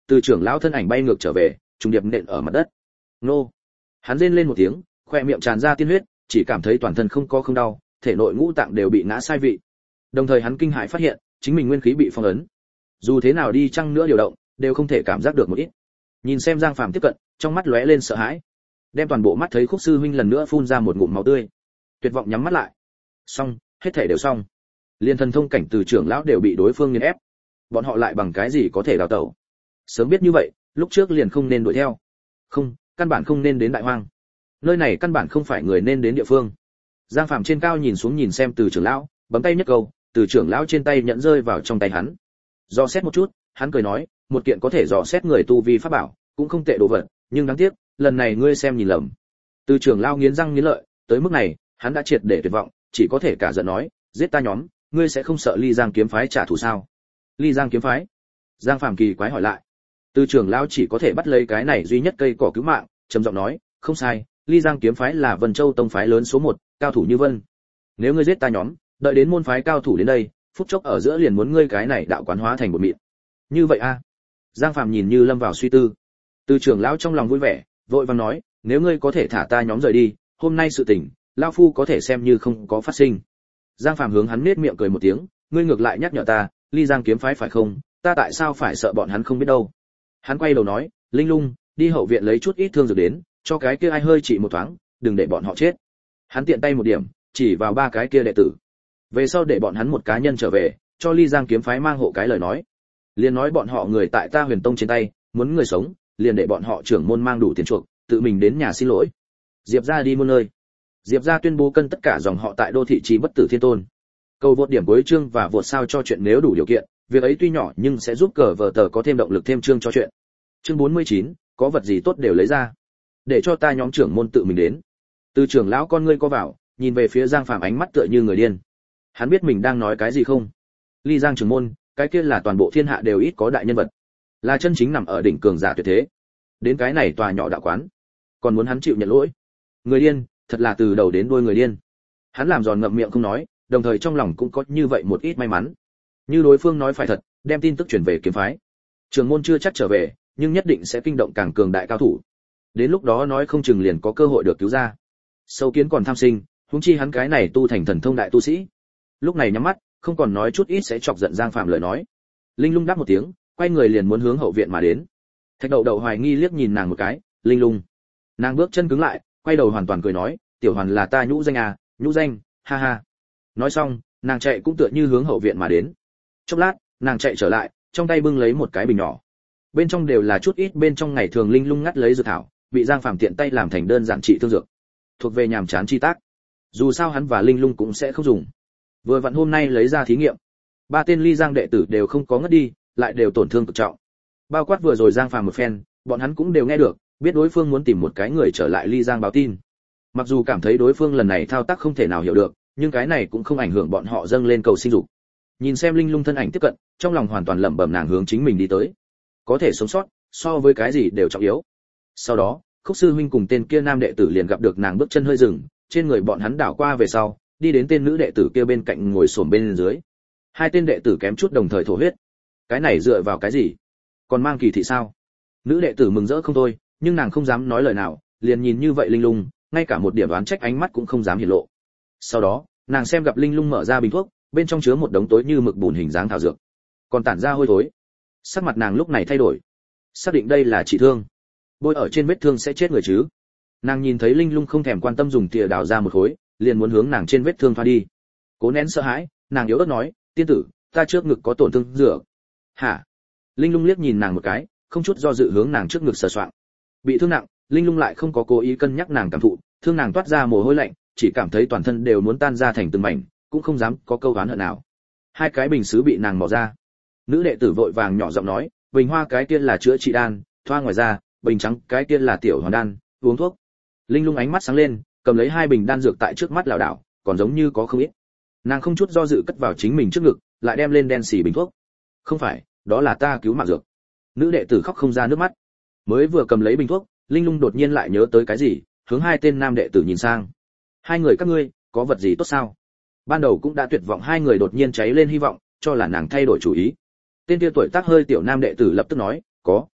Từ trưởng lão thân ảnh bay ngược trở về, trùng điệp nện ở mặt đất. Nô! Hắn rên lên một tiếng, khoe miệng tràn ra tiên huyết, chỉ cảm thấy toàn thân không có không đau, thể nội ngũ tạng đều bị ngã sai vị. Đồng thời hắn kinh hãi phát hiện, chính mình nguyên khí bị phong ấn. Dù thế nào đi chăng nữa điều động, đều không thể cảm giác được một ít. Nhìn xem Giang Phàm tiếp cận, trong mắt lóe lên sợ hãi. Đem toàn bộ mắt thấy Khúc sư huynh lần nữa phun ra một ngụm máu tươi. Tuyệt vọng nhắm mắt lại. Xong, hết thảy đều xong. Liên thần thông cảnh từ trưởng lão đều bị đối phương nghiền ép. Bọn họ lại bằng cái gì có thể đào tẩu? Sớm biết như vậy, lúc trước liền không nên đuổi theo. Không, căn bản không nên đến Đại Hoang. Nơi này căn bản không phải người nên đến địa phương. Giang Phàm trên cao nhìn xuống nhìn xem từ trưởng lão, bấm tay nhất câu, từ trưởng lão trên tay nhận rơi vào trong tay hắn. Do xét một chút, hắn cười nói, một kiện có thể dò xét người tu vi pháp bảo, cũng không tệ đồ vật, nhưng đáng tiếc, lần này ngươi xem nhìn lầm. Từ trưởng lão nghiến răng nghiến lợi, tới mức này, hắn đã triệt để tuyệt vọng, chỉ có thể cả giận nói, giết ta nhóm, ngươi sẽ không sợ Ly Giang kiếm phái trả thù sao? Ly Giang kiếm phái? Giang Phàm kỳ quái hỏi lại. Từ trưởng lão chỉ có thể bắt lấy cái này duy nhất cây cỏ cứu mạng, trầm giọng nói, không sai, Ly Giang kiếm phái là Vân Châu tông phái lớn số 1, cao thủ như vân. Nếu ngươi giết ta nhóm, đợi đến môn phái cao thủ đến đây, phút chốc ở giữa liền muốn ngươi cái này đạo quán hóa thành một mịn. Như vậy a? Giang Phàm nhìn như lâm vào suy tư. Từ trưởng lão trong lòng vui vẻ, vội vàng nói, nếu ngươi có thể thả ta nhóm rời đi, hôm nay sự tình, lão phu có thể xem như không có phát sinh. Giang Phàm hướng hắn nhếch miệng cười một tiếng, ngươi ngược lại nhắc nhở ta, Ly Giang kiếm phái phải không? Ta tại sao phải sợ bọn hắn không biết đâu? Hắn quay đầu nói, Linh Lung, đi hậu viện lấy chút ít thương dược đến, cho cái kia ai hơi trị một thoáng, đừng để bọn họ chết. Hắn tiện tay một điểm, chỉ vào ba cái kia đệ tử. Về sau để bọn hắn một cá nhân trở về, cho Ly Giang kiếm phái mang hộ cái lời nói. Liền nói bọn họ người tại ta Huyền Tông trên tay, muốn người sống, liền để bọn họ trưởng môn mang đủ tiền chuộc, tự mình đến nhà xin lỗi. Diệp gia đi muôn nơi. Diệp gia tuyên bố cân tất cả dòng họ tại đô thị trì bất tử thiên tôn. Cầu vượt điểm cuối chương và vượt sao cho chuyện nếu đủ điều kiện, việc ấy tuy nhỏ nhưng sẽ giúp cờ vở tờ có thêm động lực thêm chương cho chuyện. Chương 49, có vật gì tốt đều lấy ra. Để cho ta nhóm trưởng môn tự mình đến. Từ trưởng lão con ngươi co vào, nhìn về phía Giang Phàm ánh mắt tựa như người điên. Hắn biết mình đang nói cái gì không? Ly Giang trưởng môn, cái kia là toàn bộ thiên hạ đều ít có đại nhân vật, là chân chính nằm ở đỉnh cường giả tuyệt thế. Đến cái này tòa nhỏ đạo quán, còn muốn hắn chịu nhận lỗi. Người điên, thật là từ đầu đến đuôi người điên. Hắn làm giòn ngậm miệng không nói, đồng thời trong lòng cũng có như vậy một ít may mắn. Như đối phương nói phải thật, đem tin tức truyền về kiếm phái. Trưởng môn chưa chắc trở về, nhưng nhất định sẽ kinh động càng cường đại cao thủ. Đến lúc đó nói không chừng liền có cơ hội được cứu ra. Sâu kiến còn tham sinh, huống chi hắn cái này tu thành thần thông đại tu sĩ. Lúc này nhắm mắt, không còn nói chút ít sẽ chọc giận Giang Phạm lời nói. Linh Lung đáp một tiếng, quay người liền muốn hướng hậu viện mà đến. Thạch Đậu Đậu hoài nghi liếc nhìn nàng một cái, Linh Lung. Nàng bước chân cứng lại, quay đầu hoàn toàn cười nói, tiểu hoàn là ta nhũ danh à, nhũ danh, ha ha. Nói xong, nàng chạy cũng tựa như hướng hậu viện mà đến. Chốc lát, nàng chạy trở lại, trong tay bưng lấy một cái bình nhỏ. Bên trong đều là chút ít bên trong ngày thường Linh Lung ngắt lấy dược thảo, bị Giang Phạm tiện tay làm thành đơn giản trị thương dược. Thuộc về nhàm chán chi tác. Dù sao hắn và Linh Lung cũng sẽ không dùng. Vừa vặn hôm nay lấy ra thí nghiệm. Ba tên Ly Giang đệ tử đều không có ngất đi, lại đều tổn thương cực trọng. Bao quát vừa rồi Giang Phàm một phen, bọn hắn cũng đều nghe được, biết đối phương muốn tìm một cái người trở lại Ly Giang báo tin. Mặc dù cảm thấy đối phương lần này thao tác không thể nào hiểu được, nhưng cái này cũng không ảnh hưởng bọn họ dâng lên cầu sinh dục. Nhìn xem Linh Lung thân ảnh tiếp cận, trong lòng hoàn toàn lẩm bẩm nàng hướng chính mình đi tới. Có thể sống sót, so với cái gì đều trọng yếu. Sau đó, Khúc sư huynh cùng tên kia nam đệ tử liền gặp được nàng bước chân hơi dừng, trên người bọn hắn đảo qua về sau, đi đến tên nữ đệ tử kia bên cạnh ngồi xổm bên dưới. Hai tên đệ tử kém chút đồng thời thổ huyết. Cái này dựa vào cái gì? Còn mang kỳ thị sao? Nữ đệ tử mừng rỡ không thôi, nhưng nàng không dám nói lời nào, liền nhìn như vậy Linh Lung, ngay cả một điểm đoán trách ánh mắt cũng không dám hiển lộ. Sau đó, nàng xem gặp Linh Lung mở ra bình thuốc, bên trong chứa một đống tối như mực bùn hình dáng thảo dược, còn tản ra hôi thối. Sắc mặt nàng lúc này thay đổi, xác định đây là trị thương. Bôi ở trên vết thương sẽ chết người chứ? Nàng nhìn thấy Linh Lung không thèm quan tâm dùng thìa đào ra một khối, liền muốn hướng nàng trên vết thương thoa đi. Cố nén sợ hãi, nàng yếu ớt nói, tiên tử, ta trước ngực có tổn thương dược. Hả? Linh Lung liếc nhìn nàng một cái, không chút do dự hướng nàng trước ngực sờ soạng. Bị thương nặng, Linh Lung lại không có cố ý cân nhắc nàng cảm thụ, thương nàng toát ra mồ hôi lạnh, chỉ cảm thấy toàn thân đều muốn tan ra thành từng mảnh, cũng không dám có câu oán hận nào. Hai cái bình sứ bị nàng mò ra. Nữ đệ tử vội vàng nhỏ giọng nói, bình hoa cái kia là chữa trị đan, thoa ngoài ra, bình trắng cái kia là tiểu hoàn đan, uống thuốc. Linh Lung ánh mắt sáng lên, cầm lấy hai bình đan dược tại trước mắt lảo đảo, còn giống như có không ít. Nàng không chút do dự cất vào chính mình trước ngực, lại đem lên đen xì bình thuốc. Không phải, đó là ta cứu mạng dược. Nữ đệ tử khóc không ra nước mắt. Mới vừa cầm lấy bình thuốc, Linh Lung đột nhiên lại nhớ tới cái gì, hướng hai tên nam đệ tử nhìn sang. Hai người các ngươi, có vật gì tốt sao? Ban đầu cũng đã tuyệt vọng, hai người đột nhiên cháy lên hy vọng, cho là nàng thay đổi chủ ý. Tên kia tuổi tác hơi tiểu nam đệ tử lập tức nói,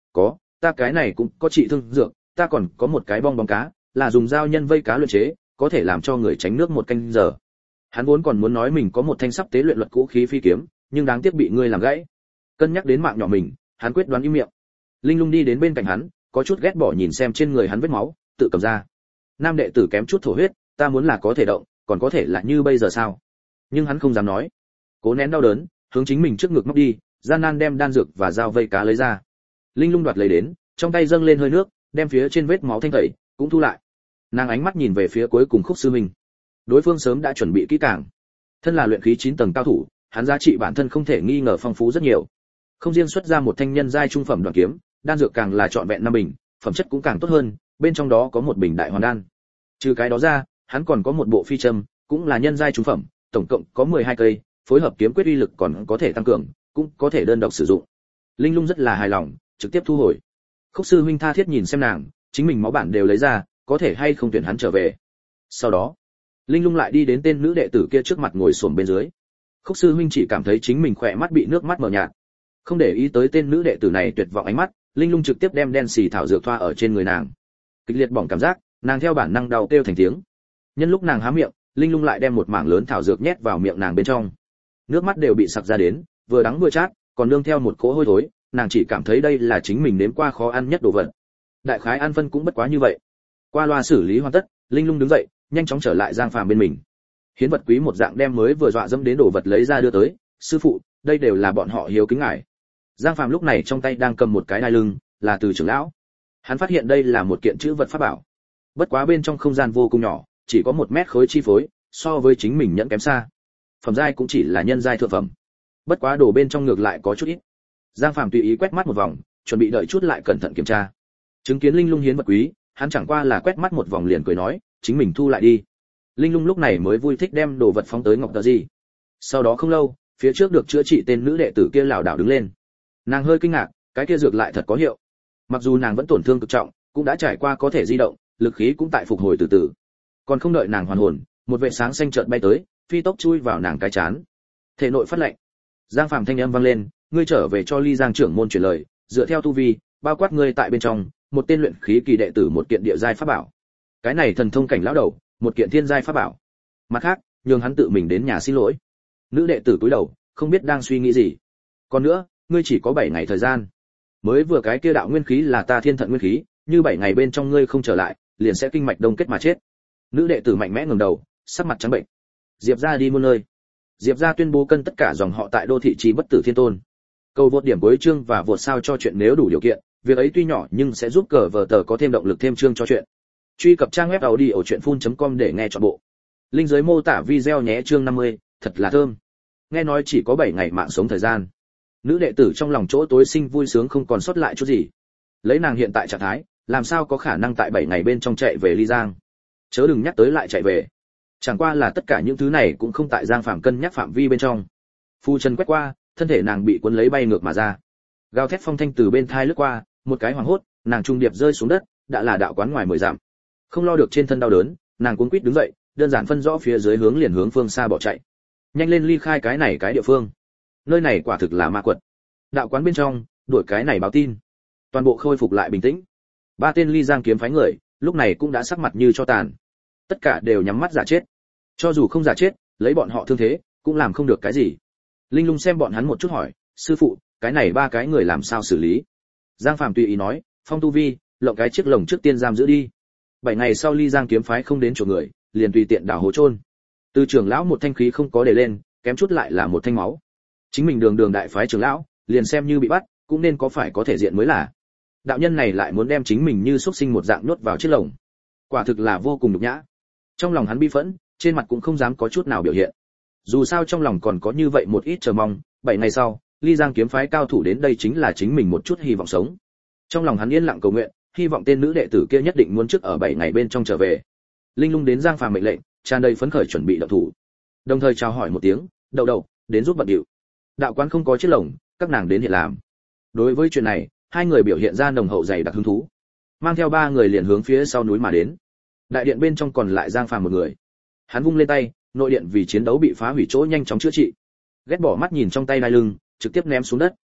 có, ta cái này cũng có trị thương dược, ta còn có một cái bong bóng cá, là dùng dao nhân vây cá luyện chế, có thể làm cho người tránh nước một canh giờ. Hắn vốn còn muốn nói mình có một thanh sắp tế luyện luật cũ khí phi kiếm, nhưng đáng tiếc bị ngươi làm gãy. Cân nhắc đến mạng nhỏ mình, hắn quyết đoán im miệng. Linh Lung đi đến bên cạnh hắn, có chút ghét bỏ nhìn xem trên người hắn vết máu, tự cầm ra. Nam đệ tử kém chút thổ huyết, ta muốn là có thể động, còn có thể là như bây giờ sao? Nhưng hắn không dám nói. Cố nén đau đớn, hướng chính mình trước ngực móc đi, gian nan đem đan dược và dao vây cá lấy ra. Linh Lung đoạt lấy đến, trong tay dâng lên hơi nước, đem phía trên vết máu thanh tẩy, cũng thu lại. Nàng ánh mắt nhìn về phía cuối cùng Khúc sư huynh. Đối phương sớm đã chuẩn bị kỹ càng. Thân là luyện khí 9 tầng cao thủ, hắn giá trị bản thân không thể nghi ngờ phong phú rất nhiều. Không riêng xuất ra một thanh nhân giai trung phẩm đoạn kiếm, đan dược càng là trọn vẹn 5 bình, phẩm chất cũng càng tốt hơn, bên trong đó có một bình đại hoàn đan. Trừ cái đó ra, hắn còn có một bộ phi châm, cũng là nhân giai trung phẩm, tổng cộng có 12 cây, phối hợp kiếm quyết uy lực còn có thể tăng cường, cũng có thể đơn độc sử dụng. Linh Lung rất là hài lòng, trực tiếp thu hồi. Khúc sư huynh tha thiết nhìn xem nàng, chính mình máu bản đều lấy ra, có thể hay không tuyển hắn trở về. Sau đó, Linh Lung lại đi đến tên nữ đệ tử kia trước mặt ngồi xổm bên dưới. Khúc sư huynh chỉ cảm thấy chính mình khỏe mắt bị nước mắt mờ nhạt. Không để ý tới tên nữ đệ tử này tuyệt vọng ánh mắt, Linh Lung trực tiếp đem đen xì thảo dược thoa ở trên người nàng. Kịch liệt bỏng cảm giác, nàng theo bản năng đau kêu thành tiếng. Nhân lúc nàng há miệng, Linh Lung lại đem một mảng lớn thảo dược nhét vào miệng nàng bên trong. Nước mắt đều bị sặc ra đến, vừa đắng vừa chát, còn nương theo một cỗ hôi thối, nàng chỉ cảm thấy đây là chính mình nếm qua khó ăn nhất đồ vật. Đại khái ăn phân cũng bất quá như vậy. Qua loa xử lý hoàn tất, Linh Lung đứng dậy, nhanh chóng trở lại Giang Phàm bên mình. Hiến vật quý một dạng đem mới vừa dọa dẫm đến đồ vật lấy ra đưa tới, sư phụ, đây đều là bọn họ hiếu kính ngài. Giang Phàm lúc này trong tay đang cầm một cái đai lưng, là từ trưởng lão. Hắn phát hiện đây là một kiện chữ vật pháp bảo. Bất quá bên trong không gian vô cùng nhỏ, chỉ có 1 mét khối chi phối, so với chính mình nhẫn kém xa. Phẩm giai cũng chỉ là nhân giai thượng phẩm. Bất quá đồ bên trong ngược lại có chút ít. Giang Phàm tùy ý quét mắt một vòng, chuẩn bị đợi chút lại cẩn thận kiểm tra. Chứng kiến Linh Lung hiến vật quý, hắn chẳng qua là quét mắt một vòng liền cười nói, chính mình thu lại đi. Linh Lung lúc này mới vui thích đem đồ vật phóng tới Ngọc Tờ Di. Sau đó không lâu, phía trước được chữa trị tên nữ đệ tử kia lảo đảo đứng lên. Nàng hơi kinh ngạc, cái kia dược lại thật có hiệu. Mặc dù nàng vẫn tổn thương cực trọng, cũng đã trải qua có thể di động, lực khí cũng tại phục hồi từ từ. Còn không đợi nàng hoàn hồn, một vệt sáng xanh chợt bay tới, phi tốc chui vào nàng cái chán. Thể nội phát lệnh. Giang Phàm thanh âm vang lên, ngươi trở về cho Ly Giang trưởng môn truyền lời, dựa theo tu vi, bao quát ngươi tại bên trong, một tên luyện khí kỳ đệ tử một kiện địa giai pháp bảo. Cái này thần thông cảnh lão đầu, một kiện thiên giai pháp bảo. Mặt khác, nhường hắn tự mình đến nhà xin lỗi. Nữ đệ tử cúi đầu, không biết đang suy nghĩ gì. Còn nữa, ngươi chỉ có 7 ngày thời gian. Mới vừa cái kia đạo nguyên khí là ta thiên thận nguyên khí, như 7 ngày bên trong ngươi không trở lại, liền sẽ kinh mạch đông kết mà chết. Nữ đệ tử mạnh mẽ ngẩng đầu, sắc mặt trắng bệnh. Diệp gia đi muôn nơi. Diệp gia tuyên bố cân tất cả dòng họ tại đô thị trì bất tử thiên tôn. Cầu vượt điểm cuối chương và vượt sao cho chuyện nếu đủ điều kiện, việc ấy tuy nhỏ nhưng sẽ giúp cờ vở tờ có thêm động lực thêm chương cho chuyện. Truy cập trang web audiochuyenphun.com để nghe trọn bộ. Link dưới mô tả video nhé. Chương 50, thật là thơm. Nghe nói chỉ có 7 ngày mạng sống thời gian. Nữ đệ tử trong lòng chỗ tối sinh vui sướng không còn sót lại chút gì. Lấy nàng hiện tại trạng thái, làm sao có khả năng tại 7 ngày bên trong chạy về Ly Giang. Chớ đừng nhắc tới lại chạy về. Chẳng qua là tất cả những thứ này cũng không tại Giang Phàm cân nhắc phạm vi bên trong. Phu chân quét qua, thân thể nàng bị cuốn lấy bay ngược mà ra. Gào thét phong thanh từ bên thai lướt qua, một cái hoảng hốt, nàng trung điệp rơi xuống đất, đã là đạo quán ngoài 10 dặm. Không lo được trên thân đau đớn, nàng cuống quýt đứng dậy, đơn giản phân rõ phía dưới hướng liền hướng phương xa bỏ chạy. Nhanh lên ly khai cái này cái địa phương. Nơi này quả thực là ma quật. Đạo quán bên trong, đuổi cái này báo tin. Toàn bộ khôi phục lại bình tĩnh. 3 tên Ly Giang kiếm phái người, lúc này cũng đã sắc mặt như cho tàn. Tất cả đều nhắm mắt giả chết. Cho dù không giả chết, lấy bọn họ thương thế, cũng làm không được cái gì. Linh Lung xem bọn hắn một chút hỏi, sư phụ, cái này 3 cái người làm sao xử lý? Giang Phàm tùy ý nói, phong tu vi, lộng cái chiếc lồng trước tiên giam giữ đi. 7 ngày sau Ly Giang kiếm phái không đến chỗ người, liền tùy tiện đào hố chôn. Từ trưởng lão một thanh khí không có để lên, kém chút lại là một thanh máu. Chính mình đường đại phái trưởng lão, liền xem như bị bắt, cũng nên có phải có thể diện mới là. Đạo nhân này lại muốn đem chính mình như xúc sinh một dạng nhốt vào chiếc lồng. Quả thực là vô cùng nhục nhã. Trong lòng hắn bi phẫn, trên mặt cũng không dám có chút nào biểu hiện. Dù sao trong lòng còn có như vậy một ít chờ mong, 7 ngày sau, Ly Giang kiếm phái cao thủ đến đây chính là chính mình một chút hy vọng sống. Trong lòng hắn yên lặng cầu nguyện, hy vọng tên nữ đệ tử kia nhất định muốn trước ở 7 ngày bên trong trở về. Linh Lung đến Giang Phàm mệnh lệnh, tràn đầy phấn khởi chuẩn bị động thủ. Đồng thời chào hỏi một tiếng, "Đậu, đến giúp bận điệu." Đạo quán không có chiếc lồng, các nàng đến hiện làm. Đối với chuyện này, hai người biểu hiện ra nồng hậu dày đặc hứng thú. Mang theo 3 người liền hướng phía sau núi mà đến. Đại điện bên trong còn lại Giang Phàm một người. Hắn vung lên tay, nội điện vì chiến đấu bị phá hủy chỗ nhanh chóng chữa trị. Ghét bỏ mắt nhìn trong tay đai lưng, trực tiếp ném xuống đất.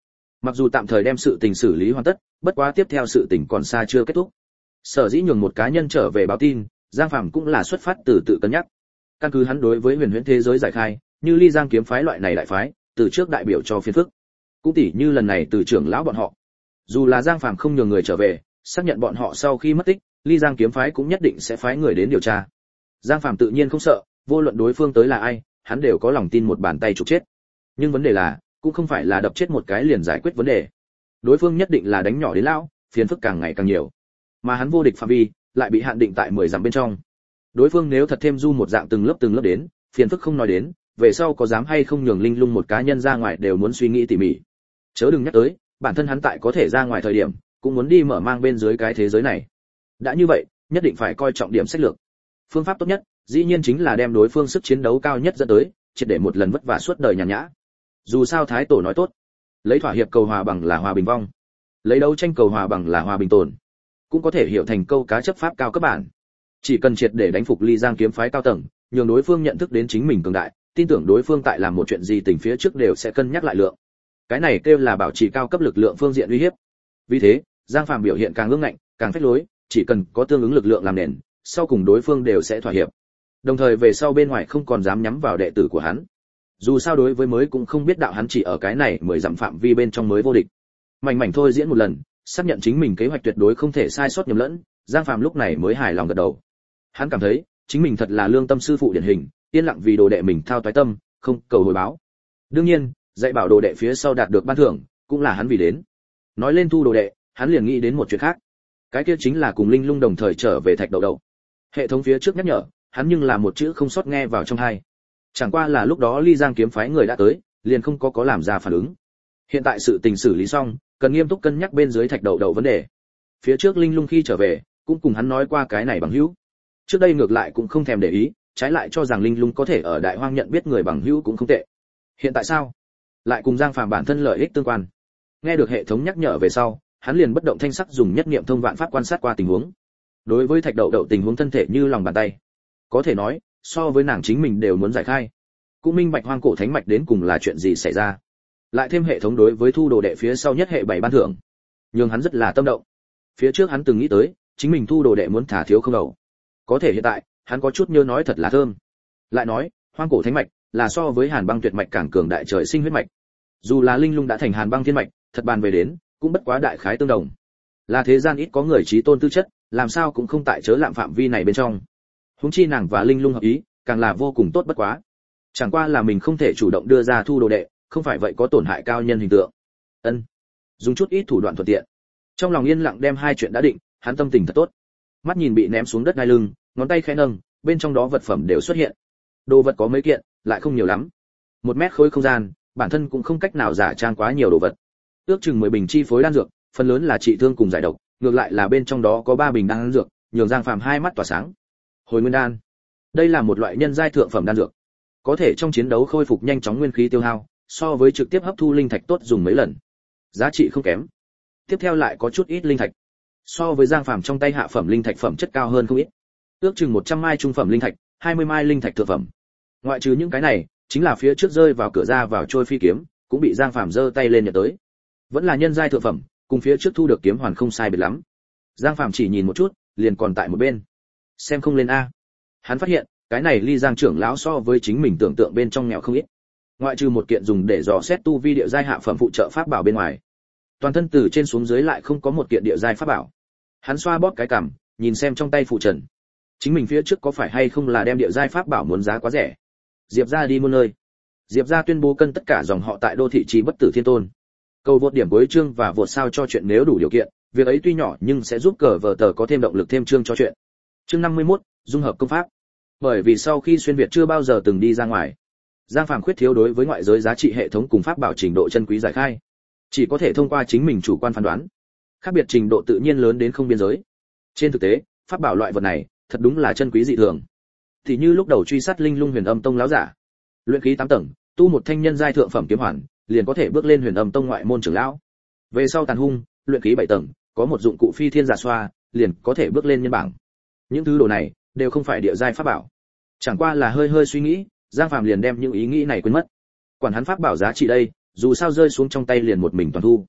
Mặc dù tạm thời đem sự tình xử lý hoàn tất, bất quá tiếp theo sự tình còn xa chưa kết thúc. Sở dĩ nhường một cá nhân trở về báo tin, Giang Phàm cũng là xuất phát từ tự cân nhắc. Căn cứ hắn đối với huyền huyễn thế giới giải khai, như Ly Giang kiếm phái loại này đại phái, từ trước đại biểu cho phiền phức. Cũng tỉ như lần này từ trưởng lão bọn họ. Dù là Giang Phàm không nhường người trở về, xác nhận bọn họ sau khi mất tích, Ly Giang kiếm phái cũng nhất định sẽ phái người đến điều tra. Giang Phàm tự nhiên không sợ, vô luận đối phương tới là ai, hắn đều có lòng tin một bàn tay chụp chết. Nhưng vấn đề là, cũng không phải là đập chết một cái liền giải quyết vấn đề. Đối phương nhất định là đánh nhỏ đến lão, phiền phức càng ngày càng nhiều. Mà hắn vô địch phạm vi lại bị hạn định tại 10 dặm bên trong. Đối phương nếu thật thêm du một dạng từng lớp đến, phiền phức không nói đến, về sau có dám hay không nhường Linh Lung một cá nhân ra ngoài đều muốn suy nghĩ tỉ mỉ. Chớ đừng nhắc tới, bản thân hắn tại có thể ra ngoài thời điểm, cũng muốn đi mở mang bên dưới cái thế giới này. Đã như vậy, nhất định phải coi trọng điểm sách lược. Phương pháp tốt nhất, dĩ nhiên chính là đem đối phương sức chiến đấu cao nhất dẫn tới, triệt để một lần vất vả suốt đời nhàn nhã. Dù sao thái tổ nói tốt, lấy thỏa hiệp cầu hòa bằng là hòa bình vong, lấy đấu tranh cầu hòa bằng là hòa bình tồn, cũng có thể hiểu thành câu cá chấp pháp cao cấp bản. Chỉ cần triệt để đánh phục Ly Giang kiếm phái cao tầng, nhường đối phương nhận thức đến chính mình cường đại, tin tưởng đối phương tại làm một chuyện gì tình phía trước đều sẽ cân nhắc lại lượng. Cái này kêu là bảo trì cao cấp lực lượng phương diện uy hiếp. Vì thế, Giang Phàm biểu hiện càng ương ngạnh, càng phách lối, chỉ cần có tương ứng lực lượng làm nền, sau cùng đối phương đều sẽ thỏa hiệp. Đồng thời về sau bên ngoài không còn dám nhắm vào đệ tử của hắn. Dù sao đối với mới cũng không biết đạo hắn chỉ ở cái này 10 dặm phạm vi bên trong mới vô địch. Mảnh thôi diễn một lần, xác nhận chính mình kế hoạch tuyệt đối không thể sai sót nhầm lẫn, Giang Phàm lúc này mới hài lòng gật đầu. Hắn cảm thấy, chính mình thật là lương tâm sư phụ điển hình, yên lặng vì đồ đệ mình thao toái tâm, không cầu hồi báo. Đương nhiên, dạy bảo đồ đệ phía sau đạt được ban thưởng, cũng là hắn vì đến. Nói lên thu đồ đệ, hắn liền nghĩ đến một chuyện khác. Cái kia chính là cùng Linh Lung đồng thời trở về Thạch Đầu Đầu. Hệ thống phía trước nhắc nhở, hắn nhưng là một chữ không sót nghe vào trong tai. Chẳng qua là lúc đó Ly Giang kiếm phái người đã tới, liền không có làm ra phản ứng. Hiện tại sự tình xử lý xong, cần nghiêm túc cân nhắc bên dưới Thạch Đầu Đầu vấn đề. Phía trước Linh Lung khi trở về, cũng cùng hắn nói qua cái này bằng hữu. Trước đây ngược lại cũng không thèm để ý, trái lại cho rằng Linh Lung có thể ở Đại Hoang nhận biết người bằng hữu cũng không tệ. Hiện tại sao? Lại cùng Giang Phàm bản thân lợi ích tương quan. Nghe được hệ thống nhắc nhở về sau, hắn liền bất động thanh sắc dùng nhất niệm thông vạn pháp quan sát qua tình huống. Đối với Thạch Đậu Đậu tình huống thân thể như lòng bàn tay, có thể nói, so với nàng chính mình đều muốn giải khai. Cũng minh bạch Hoang cổ thánh mạch đến cùng là chuyện gì xảy ra. Lại thêm hệ thống đối với thu đồ đệ phía sau nhất hệ 7 ban thưởng, nhưng hắn rất là tâm động. Phía trước hắn từng nghĩ tới, chính mình thu đồ đệ muốn thả thiếu không đầu. Có thể hiện tại, hắn có chút nhớ nói thật là thơm. Lại nói, Hoang cổ thánh mạch là so với Hàn Băng tuyệt mạch càng cường đại trời sinh huyết mạch. Dù là Linh Lung đã thành Hàn Băng thiên mạch, thật bàn về đến, cũng bất quá đại khái tương đồng. Là thế gian ít có người trí tôn tư chất, làm sao cũng không tại chớ lạm phạm vi này bên trong. Huống chi nàng và Linh Lung hợp ý, càng là vô cùng tốt bất quá. Chẳng qua là mình không thể chủ động đưa ra thu đồ đệ, không phải vậy có tổn hại cao nhân hình tượng. Ân, dùng chút ít thủ đoạn thuận tiện. Trong lòng yên lặng đem hai chuyện đã định, hắn tâm tình thật tốt. Mắt nhìn bị ném xuống đất đai lưng, ngón tay khẽ nâng, bên trong đó vật phẩm đều xuất hiện. Đồ vật có mấy kiện, lại không nhiều lắm. 1 mét khối không gian, bản thân cũng không cách nào giả trang quá nhiều đồ vật. Ước chừng 10 bình chi phối đan dược, phần lớn là trị thương cùng giải độc, ngược lại là bên trong đó có 3 bình đan dược, nhường Giang Phàm hai mắt tỏa sáng. Hồi nguyên đan. Đây là một loại nhân giai thượng phẩm đan dược, có thể trong chiến đấu khôi phục nhanh chóng nguyên khí tiêu hao, so với trực tiếp hấp thu linh thạch tốt dùng mấy lần. Giá trị không kém. Tiếp theo lại có chút ít linh thạch. So với Giang Phàm trong tay hạ phẩm linh thạch phẩm chất cao hơn không ít. Ước chừng 100 mai trung phẩm linh thạch, 20 mai linh thạch thượng phẩm. Ngoại trừ những cái này, chính là phía trước rơi vào cửa ra vào trôi phi kiếm, cũng bị Giang Phàm giơ tay lên nhận tới. Vẫn là nhân giai thượng phẩm, cùng phía trước thu được kiếm hoàn không sai biệt lắm. Giang Phàm chỉ nhìn một chút, liền còn tại một bên. Xem không lên a. Hắn phát hiện, cái này Ly Giang trưởng lão so với chính mình tưởng tượng bên trong nghèo không ít. Ngoại trừ một kiện dùng để dò xét tu vi địa giai hạ phẩm phụ trợ pháp bảo bên ngoài, toàn thân từ trên xuống dưới lại không có một kiện địa giai pháp bảo. Hắn xoa bóp cái cằm, nhìn xem trong tay phụ trần. Chính mình phía trước có phải hay không là đem địa giai pháp bảo muốn giá quá rẻ. Diệp gia đi muôn nơi. Diệp gia tuyên bố cân tất cả dòng họ tại đô thị trì bất tử thiên tôn. Cầu vượt điểm cuối chương và vượt sao cho chuyện nếu đủ điều kiện, việc ấy tuy nhỏ nhưng sẽ giúp cờ vở tờ có thêm động lực thêm chương cho chuyện. Chương 51, dung hợp công pháp. Bởi vì sau khi xuyên việt chưa bao giờ từng đi ra ngoài, Giang Phàm khuyết thiếu đối với ngoại giới giá trị hệ thống cùng pháp bảo trình độ chân quý giải khai, chỉ có thể thông qua chính mình chủ quan phán đoán. Khác biệt trình độ tự nhiên lớn đến không biên giới. Trên thực tế, pháp bảo loại vật này, thật đúng là chân quý dị thường. Thì như lúc đầu truy sát Linh Lung Huyền Âm Tông láo giả, luyện khí 8 tầng, tu một thanh nhân giai thượng phẩm kiếm hoàn, liền có thể bước lên Huyền Âm Tông ngoại môn trưởng lão. Về sau Tàn Hung, luyện khí 7 tầng, có một dụng cụ phi thiên giả xoa, liền có thể bước lên nhân bảng. Những thứ đồ này đều không phải địa giai pháp bảo. Chẳng qua là hơi suy nghĩ, Giang Phàm liền đem những ý nghĩ này quên mất. Quản hắn pháp bảo giá trị đây, dù sao rơi xuống trong tay liền một mình toàn thu.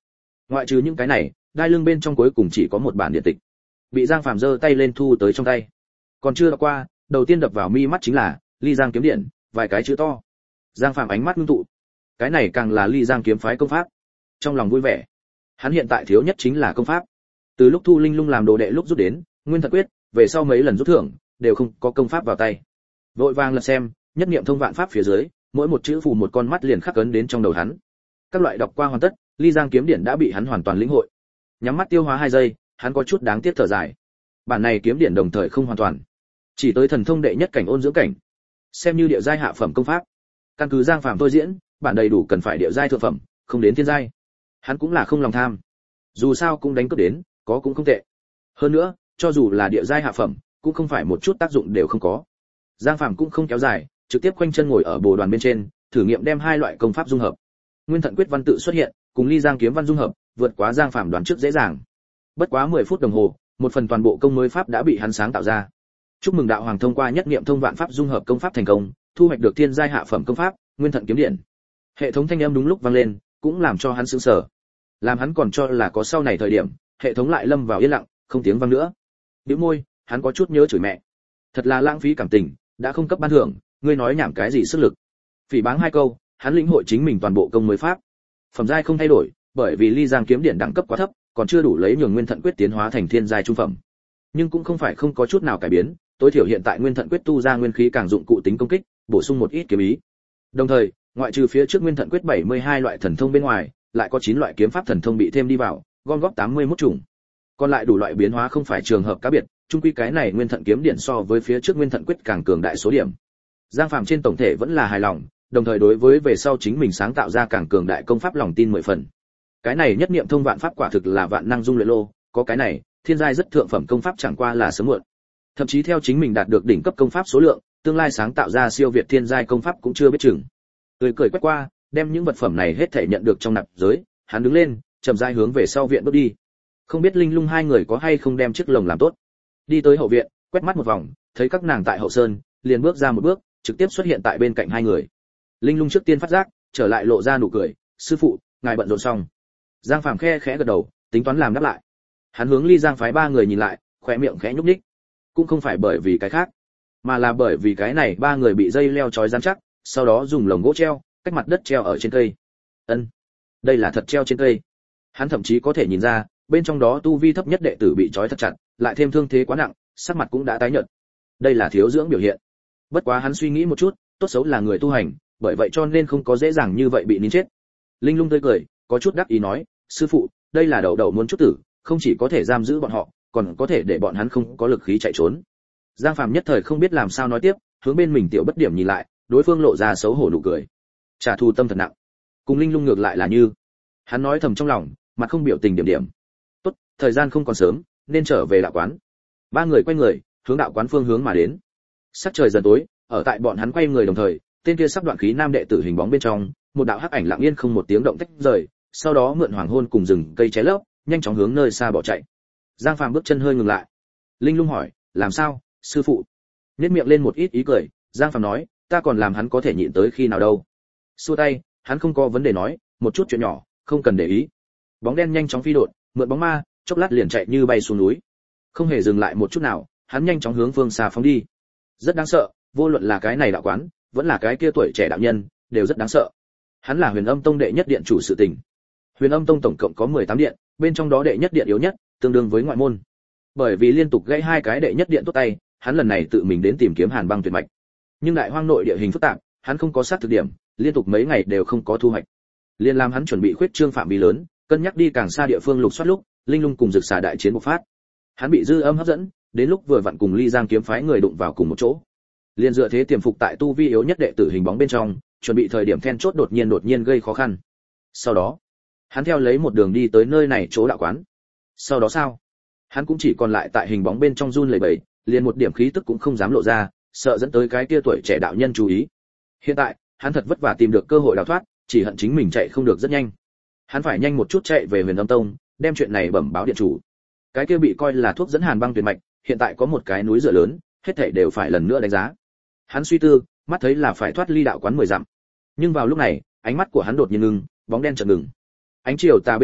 Ngoại trừ những cái này, đai lưng bên trong cuối cùng chỉ có một bản điện tịch. Bị Giang Phàm giơ tay lên thu tới trong tay. Còn chưa đọc qua, đầu tiên đập vào mi mắt chính là Ly Giang kiếm điện, vài cái chữ to. Giang Phàm ánh mắt ngưng tụ. Cái này càng là Ly Giang kiếm phái công pháp. Trong lòng vui vẻ. Hắn hiện tại thiếu nhất chính là công pháp. Từ lúc Thu Linh Lung làm đồ đệ lúc rút đến, Nguyên Thần Quyết, về sau mấy lần rút thưởng, đều không có công pháp vào tay. Vội vàng lật xem, nhất niệm thông vạn pháp phía dưới, mỗi một chữ phù một con mắt liền khắc ấn đến trong đầu hắn. Các loại đọc qua hoàn tất, Ly Giang kiếm điển đã bị hắn hoàn toàn lĩnh hội. Nhắm mắt tiêu hóa 2 giây, hắn có chút đáng tiếc thở dài. Bản này kiếm điển đồng thời không hoàn toàn, chỉ tới thần thông đệ nhất cảnh ôn dưỡng cảnh, xem như địa giai hạ phẩm công pháp. Căn cứ Giang Phàm tôi diễn, bản đầy đủ cần phải địa giai thượng phẩm, không đến thiên giai. Hắn cũng là không lòng tham, dù sao cũng đánh cướp đến, có cũng không tệ. Hơn nữa, cho dù là địa giai hạ phẩm, cũng không phải một chút tác dụng đều không có. Giang Phàm cũng không kéo dài, trực tiếp khoanh chân ngồi ở bồ đoàn bên trên, thử nghiệm đem 2 loại công pháp dung hợp. Nguyên Thần Quyết văn tự xuất hiện, cùng Ly Giang kiếm văn dung hợp, vượt quá Giang Phàm đoán trước dễ dàng. Bất quá 10 phút đồng hồ, một phần toàn bộ công mới pháp đã bị hắn sáng tạo ra. Chúc mừng đạo hoàng thông qua nhất niệm thông vạn pháp dung hợp công pháp thành công, thu hoạch được thiên giai hạ phẩm công pháp, Nguyên Thần kiếm điện. Hệ thống thanh âm đúng lúc vang lên, cũng làm cho hắn sửng sở. Làm hắn còn cho là có sau này thời điểm, hệ thống lại lâm vào yên lặng, không tiếng vang nữa. Bĩu môi, hắn có chút nhớ chửi mẹ. Thật là lãng phí cảm tình, đã không cấp ban thưởng, ngươi nói nhảm cái gì sức lực. Phỉ báng 2 câu, hắn lĩnh hội chính mình toàn bộ công mới pháp. Phẩm giai không thay đổi, bởi vì Ly Giang kiếm điện đẳng cấp quá thấp, còn chưa đủ lấy nhường Nguyên Thần Quyết tiến hóa thành thiên giai trung phẩm. Nhưng cũng không phải không có chút nào cải biến, tối thiểu hiện tại Nguyên Thần Quyết tu ra nguyên khí càng dụng cụ tính công kích, bổ sung một ít kiếm ý. Đồng thời, ngoại trừ phía trước Nguyên Thần Quyết 72 loại thần thông bên ngoài, lại có 9 loại kiếm pháp thần thông bị thêm đi vào, gom góp 81 chủng. Còn lại đủ loại biến hóa không phải trường hợp cá biệt, chung quy cái này Nguyên Thần kiếm điện so với phía trước Nguyên Thần Quyết càng cường đại số điểm. Giang Phàm trên tổng thể vẫn là hài lòng, đồng thời đối với về sau chính mình sáng tạo ra càng cường đại công pháp lòng tin 10 phần. Cái này nhất niệm thông vạn pháp quả thực là vạn năng dung luyện lô, có cái này, thiên giai rất thượng phẩm công pháp chẳng qua là sớm muộn. Thậm chí theo chính mình đạt được đỉnh cấp công pháp số lượng, tương lai sáng tạo ra siêu việt thiên giai công pháp cũng chưa biết chừng. Cười cười quét qua, đem những vật phẩm này hết thể nhận được trong nạp giới, hắn đứng lên, chậm rãi hướng về sau viện bước đi. Không biết Linh Lung 2 người có hay không đem chiếc lồng làm tốt. Đi tới hậu viện, quét mắt một vòng, thấy các nàng tại hậu sơn, liền bước ra một bước, trực tiếp xuất hiện tại bên cạnh 2 người. Linh Lung trước tiên phát giác, trở lại lộ ra nụ cười, "Sư phụ, ngài bận rộn xong." Giang Phàm khẽ gật đầu, tính toán làm đáp lại. Hắn hướng Ly Giang phái 3 người nhìn lại, khóe miệng khẽ nhúc nhích. Cũng không phải bởi vì cái khác, mà là bởi vì cái này 3 người bị dây leo trói rắn chắc, sau đó dùng lồng gỗ treo, cách mặt đất treo ở trên cây. Ân, đây là thật treo trên cây. Hắn thậm chí có thể nhìn ra, bên trong đó tu vi thấp nhất đệ tử bị trói thật chặt, lại thêm thương thế quá nặng, sắc mặt cũng đã tái nhợt. Đây là thiếu dưỡng biểu hiện. Bất quá hắn suy nghĩ một chút, tốt xấu là người tu hành, bởi vậy cho nên không có dễ dàng như vậy bị nín chết. Linh Lung tươi cười, có chút đắc ý nói, "Sư phụ, đây là đậu đậu muốn chút tử, không chỉ có thể giam giữ bọn họ, còn có thể để bọn hắn không có lực khí chạy trốn." Giang Phàm nhất thời không biết làm sao nói tiếp, hướng bên mình tiểu bất điểm nhìn lại, đối phương lộ ra xấu hổ nụ cười. Trả thù tâm thật nặng. Cùng Linh Lung ngược lại là như, hắn nói thầm trong lòng, mặt không biểu tình điểm điểm. "Tốt, thời gian không còn sớm, nên trở về đạo quán." 3 người quay người, hướng đạo quán phương hướng mà đến. Sắc trời dần tối, ở tại bọn hắn quay người đồng thời, tên kia sắp đoạn khí nam đệ tử hình bóng bên trong, một đạo hắc ảnh lặng yên không một tiếng động tách rời, sau đó mượn hoàng hôn cùng rừng cây cháy lấp, nhanh chóng hướng nơi xa bỏ chạy. Giang Phàm bước chân hơi ngừng lại. Linh Lung hỏi, "Làm sao, sư phụ?" Nhếch miệng lên một ít ý cười, Giang Phàm nói, "Ta còn làm hắn có thể nhịn tới khi nào đâu." Xua tay, hắn không có vấn đề nói, "Một chút chuyện nhỏ, không cần để ý." Bóng đen nhanh chóng phi độn, mượn bóng ma, chốc lát liền chạy như bay xuống núi. Không hề dừng lại một chút nào, hắn nhanh chóng hướng phương xa phóng đi. Rất đáng sợ, vô luận là cái này đạo quán, vẫn là cái kia tuổi trẻ đạo nhân, đều rất đáng sợ. Hắn là Huyền Âm Tông đệ nhất điện chủ sự tình. Huyền Âm Tông tổng cộng có 18 điện, bên trong đó đệ nhất điện yếu nhất, tương đương với ngoại môn. Bởi vì liên tục gãy 2 cái đệ nhất điện tốt tay, hắn lần này tự mình đến tìm kiếm Hàn Băng tuyệt mạch. Nhưng đại hoang nội địa hình phức tạp, hắn không có sát thực điểm, liên tục mấy ngày đều không có thu hoạch. Liên làm hắn chuẩn bị khuyết trương phạm vi lớn, cân nhắc đi càng xa địa phương lục soát lúc, Linh Lung cùng Dực Xà đại chiến bộc phát. Hắn bị dư âm hấp dẫn, đến lúc vừa vặn cùng Ly Giang kiếm phái người đụng vào cùng một chỗ. Liên dựa thế tiềm phục tại tu vi yếu nhất đệ tử hình bóng bên trong, chuẩn bị thời điểm then chốt đột nhiên gây khó khăn. Sau đó, hắn theo lấy một đường đi tới nơi này chỗ đạo quán. Sau đó sao? Hắn cũng chỉ còn lại tại hình bóng bên trong run lẩy bẩy, liền một điểm khí tức cũng không dám lộ ra, sợ dẫn tới cái kia tuổi trẻ đạo nhân chú ý. Hiện tại, hắn thật vất vả tìm được cơ hội đào thoát, chỉ hận chính mình chạy không được rất nhanh. Hắn phải nhanh một chút chạy về Huyền Âm Tông, đem chuyện này bẩm báo điện chủ. Cái kia bị coi là thuốc dẫn Hàn Băng tuyệt mạch, hiện tại có một cái núi dựa lớn, hết thảy đều phải lần nữa đánh giá. Hắn suy tư, mắt thấy là phải thoát ly đạo quán 10 dặm. Nhưng vào lúc này, ánh mắt của hắn đột nhiên ngưng, bóng đen chợt ngừng. Ánh chiều tà bên dưới,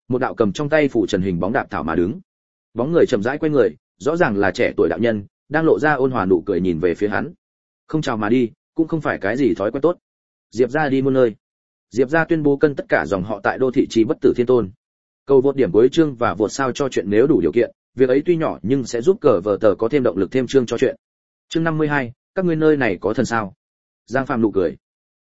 một đạo cầm trong tay phủ trần hình bóng đạp thảo mà đứng. Bóng người chậm rãi quay người, rõ ràng là trẻ tuổi đạo nhân, đang lộ ra ôn hòa nụ cười nhìn về phía hắn. Không chào mà đi, cũng không phải cái gì thói quen tốt. Diệp gia đi muôn nơi. Diệp gia tuyên bố cân tất cả dòng họ tại đô thị trì bất tử thiên tôn. Cầu vượt điểm cuối chương và vượt sao cho chuyện nếu đủ điều kiện, việc ấy tuy nhỏ nhưng sẽ giúp cờ vở tờ có thêm động lực thêm chương cho chuyện. Chương 52, các ngươi nơi này có thần sao? Giang Phàm nụ cười.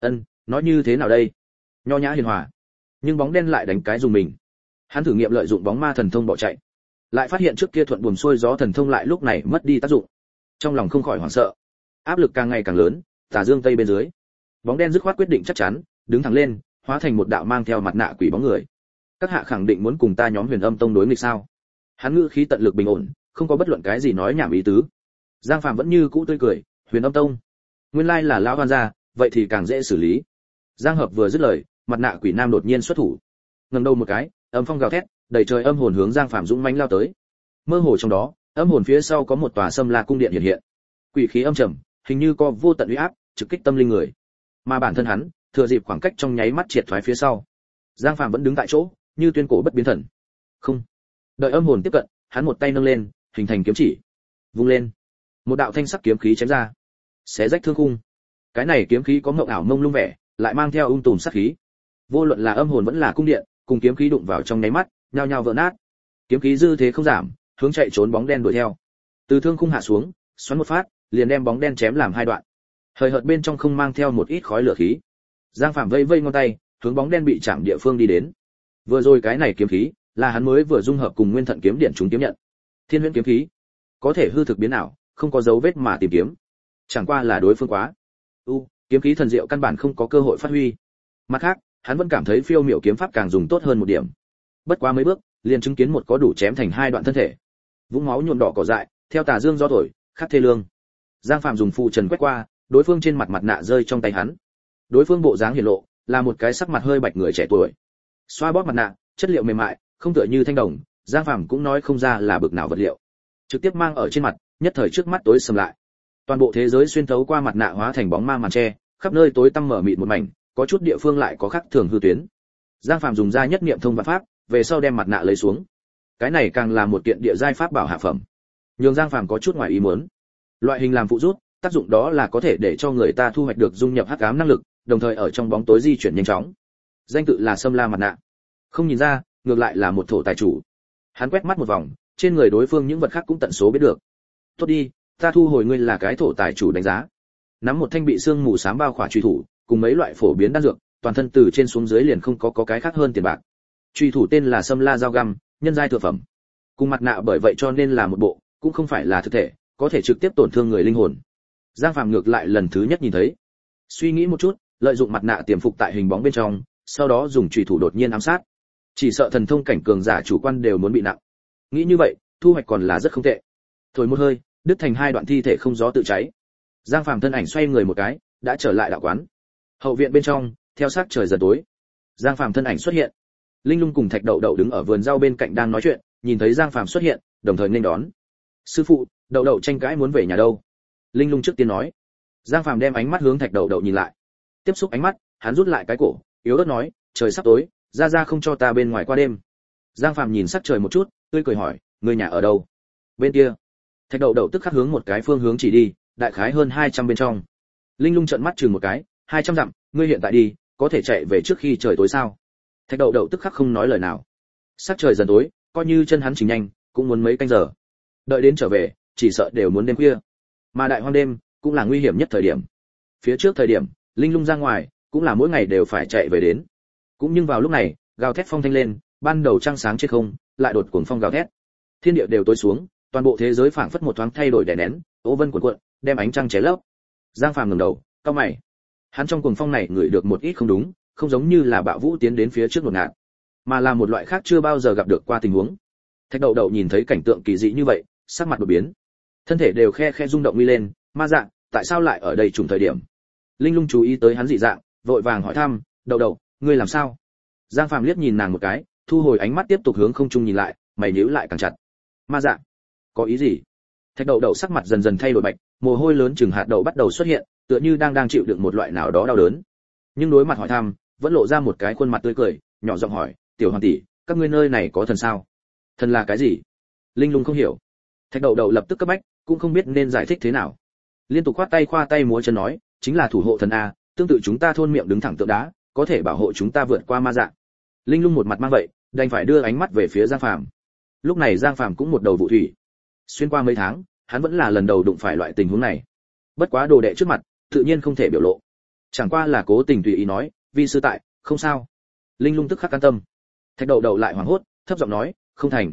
Nói như thế nào đây? Nho nhã hiền hòa. Nhưng bóng đen lại đánh cái dùng mình. Hắn thử nghiệm lợi dụng bóng ma thần thông bỏ chạy, lại phát hiện trước kia thuận buồm xuôi gió thần thông lại lúc này mất đi tác dụng. Trong lòng không khỏi hoảng sợ, áp lực càng ngày càng lớn, tà dương tây bên dưới. Bóng đen dứt khoát quyết định chắc chắn, đứng thẳng lên, hóa thành một đạo mang theo mặt nạ quỷ bóng người. Các hạ khẳng định muốn cùng ta nhóm Huyền Âm Tông đối nghịch sao? Hắn ngữ khí tận lực bình ổn, không có bất luận cái gì nói nhảm ý tứ. Giang Phàm vẫn như cũ tươi cười, Huyền Âm Tông, nguyên lai là lão hoan gia, vậy thì càng dễ xử lý. Giang Hợp vừa dứt lời, mặt nạ quỷ nam đột nhiên xuất thủ, ngẩng đầu một cái, âm phong gào thét, đầy trời âm hồn hướng Giang Phàm dũng mãnh lao tới. Mơ hồ trong đó, âm hồn phía sau có một tòa Sâm La cung điện hiện hiện. Quỷ khí âm trầm, hình như có vô tận uy áp, trực kích tâm linh người. Mà bản thân hắn, thừa dịp khoảng cách trong nháy mắt triệt thoái phía sau. Giang Phàm vẫn đứng tại chỗ, như tuyên cổ bất biến thần. Không, đợi âm hồn tiếp cận, hắn một tay nâng lên, hình thành kiếm chỉ, vung lên, một đạo thanh sắc kiếm khí chém ra, xé rách thương khung. Cái này kiếm khí có ngộng ảo mông lung vẻ, lại mang theo tùm sát khí. Vô luận là âm hồn vẫn là cung điện, cùng kiếm khí đụng vào trong nháy mắt, nhao nhao vỡ nát. Kiếm khí dư thế không giảm, hướng chạy trốn bóng đen đuổi theo. Từ thương khung hạ xuống, xoắn một phát, liền đem bóng đen chém làm hai đoạn. Hời hợt bên trong không mang theo một ít khói lửa khí. Giang Phàm vây vây ngón tay, hướng bóng đen bị chạm địa phương đi đến. Vừa rồi cái này kiếm khí, là hắn mới vừa dung hợp cùng Nguyên Thận kiếm điện chúng kiếm nhận. Thiên Huyễn kiếm khí, có thể hư thực biến ảo, không có dấu vết mà tìm kiếm. Chẳng qua là đối phương quá kiếm khí thần diệu căn bản không có cơ hội phát huy. Mặt khác, hắn vẫn cảm thấy phiêu miểu kiếm pháp càng dùng tốt hơn một điểm. Bất quá mấy bước, liền chứng kiến một có đủ chém thành hai đoạn thân thể. Vũng máu nhuộm đỏ cỏ dại, theo tà dương gió thổi, khắc thê lương. Giang Phàm dùng phù trần quét qua, đối phương trên mặt nạ rơi trong tay hắn. Đối phương bộ dáng hiển lộ, là một cái sắc mặt hơi bạch người trẻ tuổi. Xoa bóp mặt nạ, chất liệu mềm mại, không tựa như thanh đồng, Giang Phàm cũng nói không ra là bực nào vật liệu. Trực tiếp mang ở trên mặt, nhất thời trước mắt tối sầm lại. Toàn bộ thế giới xuyên thấu qua mặt nạ hóa thành bóng ma màn che, khắp nơi tối tăm mở mịt một mảnh, có chút địa phương lại có khắc thường hư tuyến. Giang Phàm dùng ra nhất niệm thông vạn pháp, về sau đem mặt nạ lấy xuống. Cái này càng là một kiện địa giai pháp bảo hạ phẩm. Nhưng Giang Phàm có chút ngoài ý muốn. Loại hình làm phụ rút, tác dụng đó là có thể để cho người ta thu hoạch được dung nhập hắc ám năng lực, đồng thời ở trong bóng tối di chuyển nhanh chóng. Danh tự là Sâm La mặt nạ. Không nhìn ra, ngược lại là một thổ tài chủ. Hắn quét mắt một vòng, trên người đối phương những vật khác cũng tận số biết được. Tốt đi, ta thu hồi ngươi là cái thổ tài chủ đánh giá. Nắm một thanh bị xương mù xám bao khỏa truy thủ, cùng mấy loại phổ biến đan dược, toàn thân từ trên xuống dưới liền không có cái khác hơn tiền bạc. Truy thủ tên là Sâm La dao găm, nhân giai thượng phẩm. Cùng mặt nạ bởi vậy cho nên là một bộ, cũng không phải là thực thể, có thể trực tiếp tổn thương người linh hồn. Giang Phàm ngược lại lần thứ nhất nhìn thấy. Suy nghĩ một chút, lợi dụng mặt nạ tiềm phục tại hình bóng bên trong, sau đó dùng truy thủ đột nhiên ám sát. Chỉ sợ thần thông cảnh cường giả chủ quan đều muốn bị nặng. Nghĩ như vậy, thu hoạch còn là rất không tệ. Thổi một hơi, đứt thành hai đoạn thi thể không gió tự cháy. Giang Phàm thân ảnh xoay người một cái, đã trở lại đạo quán. Hậu viện bên trong, theo sát trời dần tối, Giang Phàm thân ảnh xuất hiện. Linh Lung cùng Thạch Đậu Đậu đứng ở vườn rau bên cạnh đang nói chuyện, nhìn thấy Giang Phàm xuất hiện, đồng thời nghênh đón. "Sư phụ, Đậu Đậu tranh cãi muốn về nhà đâu?" Linh Lung trước tiên nói. Giang Phàm đem ánh mắt hướng Thạch Đậu Đậu nhìn lại. Tiếp xúc ánh mắt, hắn rút lại cái cổ, yếu ớt nói, "Trời sắp tối, ra ra không cho ta bên ngoài qua đêm." Giang Phàm nhìn sắc trời một chút, tươi cười hỏi, "Người nhà ở đâu?" "Bên kia." Thạch Đậu Đậu tức khắc hướng một cái phương hướng chỉ đi, đại khái hơn 200 bên trong. Linh Lung trợn mắt chừng một cái, 200 dặm, ngươi hiện tại đi, có thể chạy về trước khi trời tối sao? Thạch Đậu Đậu tức khắc không nói lời nào. Sắc trời dần tối, coi như chân hắn chỉnh nhanh, cũng muốn mấy canh giờ. Đợi đến trở về, chỉ sợ đều muốn đêm khuya. Mà đại hoang đêm cũng là nguy hiểm nhất thời điểm. Phía trước thời điểm, Linh Lung ra ngoài, cũng là mỗi ngày đều phải chạy về đến. Cũng nhưng vào lúc này, gào thét phong thanh lên, ban đầu trăng sáng trên không, lại đột cuồng phong gào thét. Thiên địa đều tối xuống, toàn bộ thế giới phảng phất một thoáng thay đổi đè nén, ố vân cuộn cuộn, đem ánh trăng che lấp. Giang Phàm ngẩng đầu, cau mày. Hắn trong cuồng phong này ngửi được một ít không đúng, không giống như là bạo vũ tiến đến phía trước đột ngạt, mà là một loại khác chưa bao giờ gặp được qua tình huống. Thạch Đậu Đậu nhìn thấy cảnh tượng kỳ dị như vậy, sắc mặt đột biến, thân thể đều khe khe rung động nguy lên. Ma dạng, tại sao lại ở đây trùng thời điểm? Linh Lung chú ý tới hắn dị dạng, vội vàng hỏi thăm, "Đậu Đậu, ngươi làm sao?" Giang Phàm liếc nhìn nàng một cái, thu hồi ánh mắt tiếp tục hướng không trung nhìn lại, mày nhíu lại càng chặt. "Ma dạng, có ý gì?" Thạch Đậu Đậu sắc mặt dần dần thay đổi bạch, mồ hôi lớn chừng hạt đậu bắt đầu xuất hiện, tựa như đang chịu đựng một loại nào đó đau đớn. Nhưng đối mặt hỏi thăm, vẫn lộ ra một cái khuôn mặt tươi cười, nhỏ giọng hỏi, "Tiểu hoàng tỷ, các ngươi nơi này có thần sao? Thần là cái gì? Linh Lung không hiểu. Thạch Đậu Đậu lập tức cấp bách, cũng không biết nên giải thích thế nào. Liên tục khoa tay múa chân nói, chính là thủ hộ thần a, tương tự chúng ta thôn miệng đứng thẳng tượng đá, có thể bảo hộ chúng ta vượt qua ma dạng. Linh Lung một mặt mang vậy, đành phải đưa ánh mắt về phía Giang Phàm. Lúc này Giang Phàm cũng một đầu vụ thủy. Xuyên qua mấy tháng, hắn vẫn là lần đầu đụng phải loại tình huống này. Bất quá đồ đệ trước mặt, tự nhiên không thể biểu lộ. Chẳng qua là cố tình tùy ý nói, vi sư tại, không sao. Linh Lung tức khắc can tâm. Thạch Đậu Đậu lại hoảng hốt, thấp giọng nói, không thành.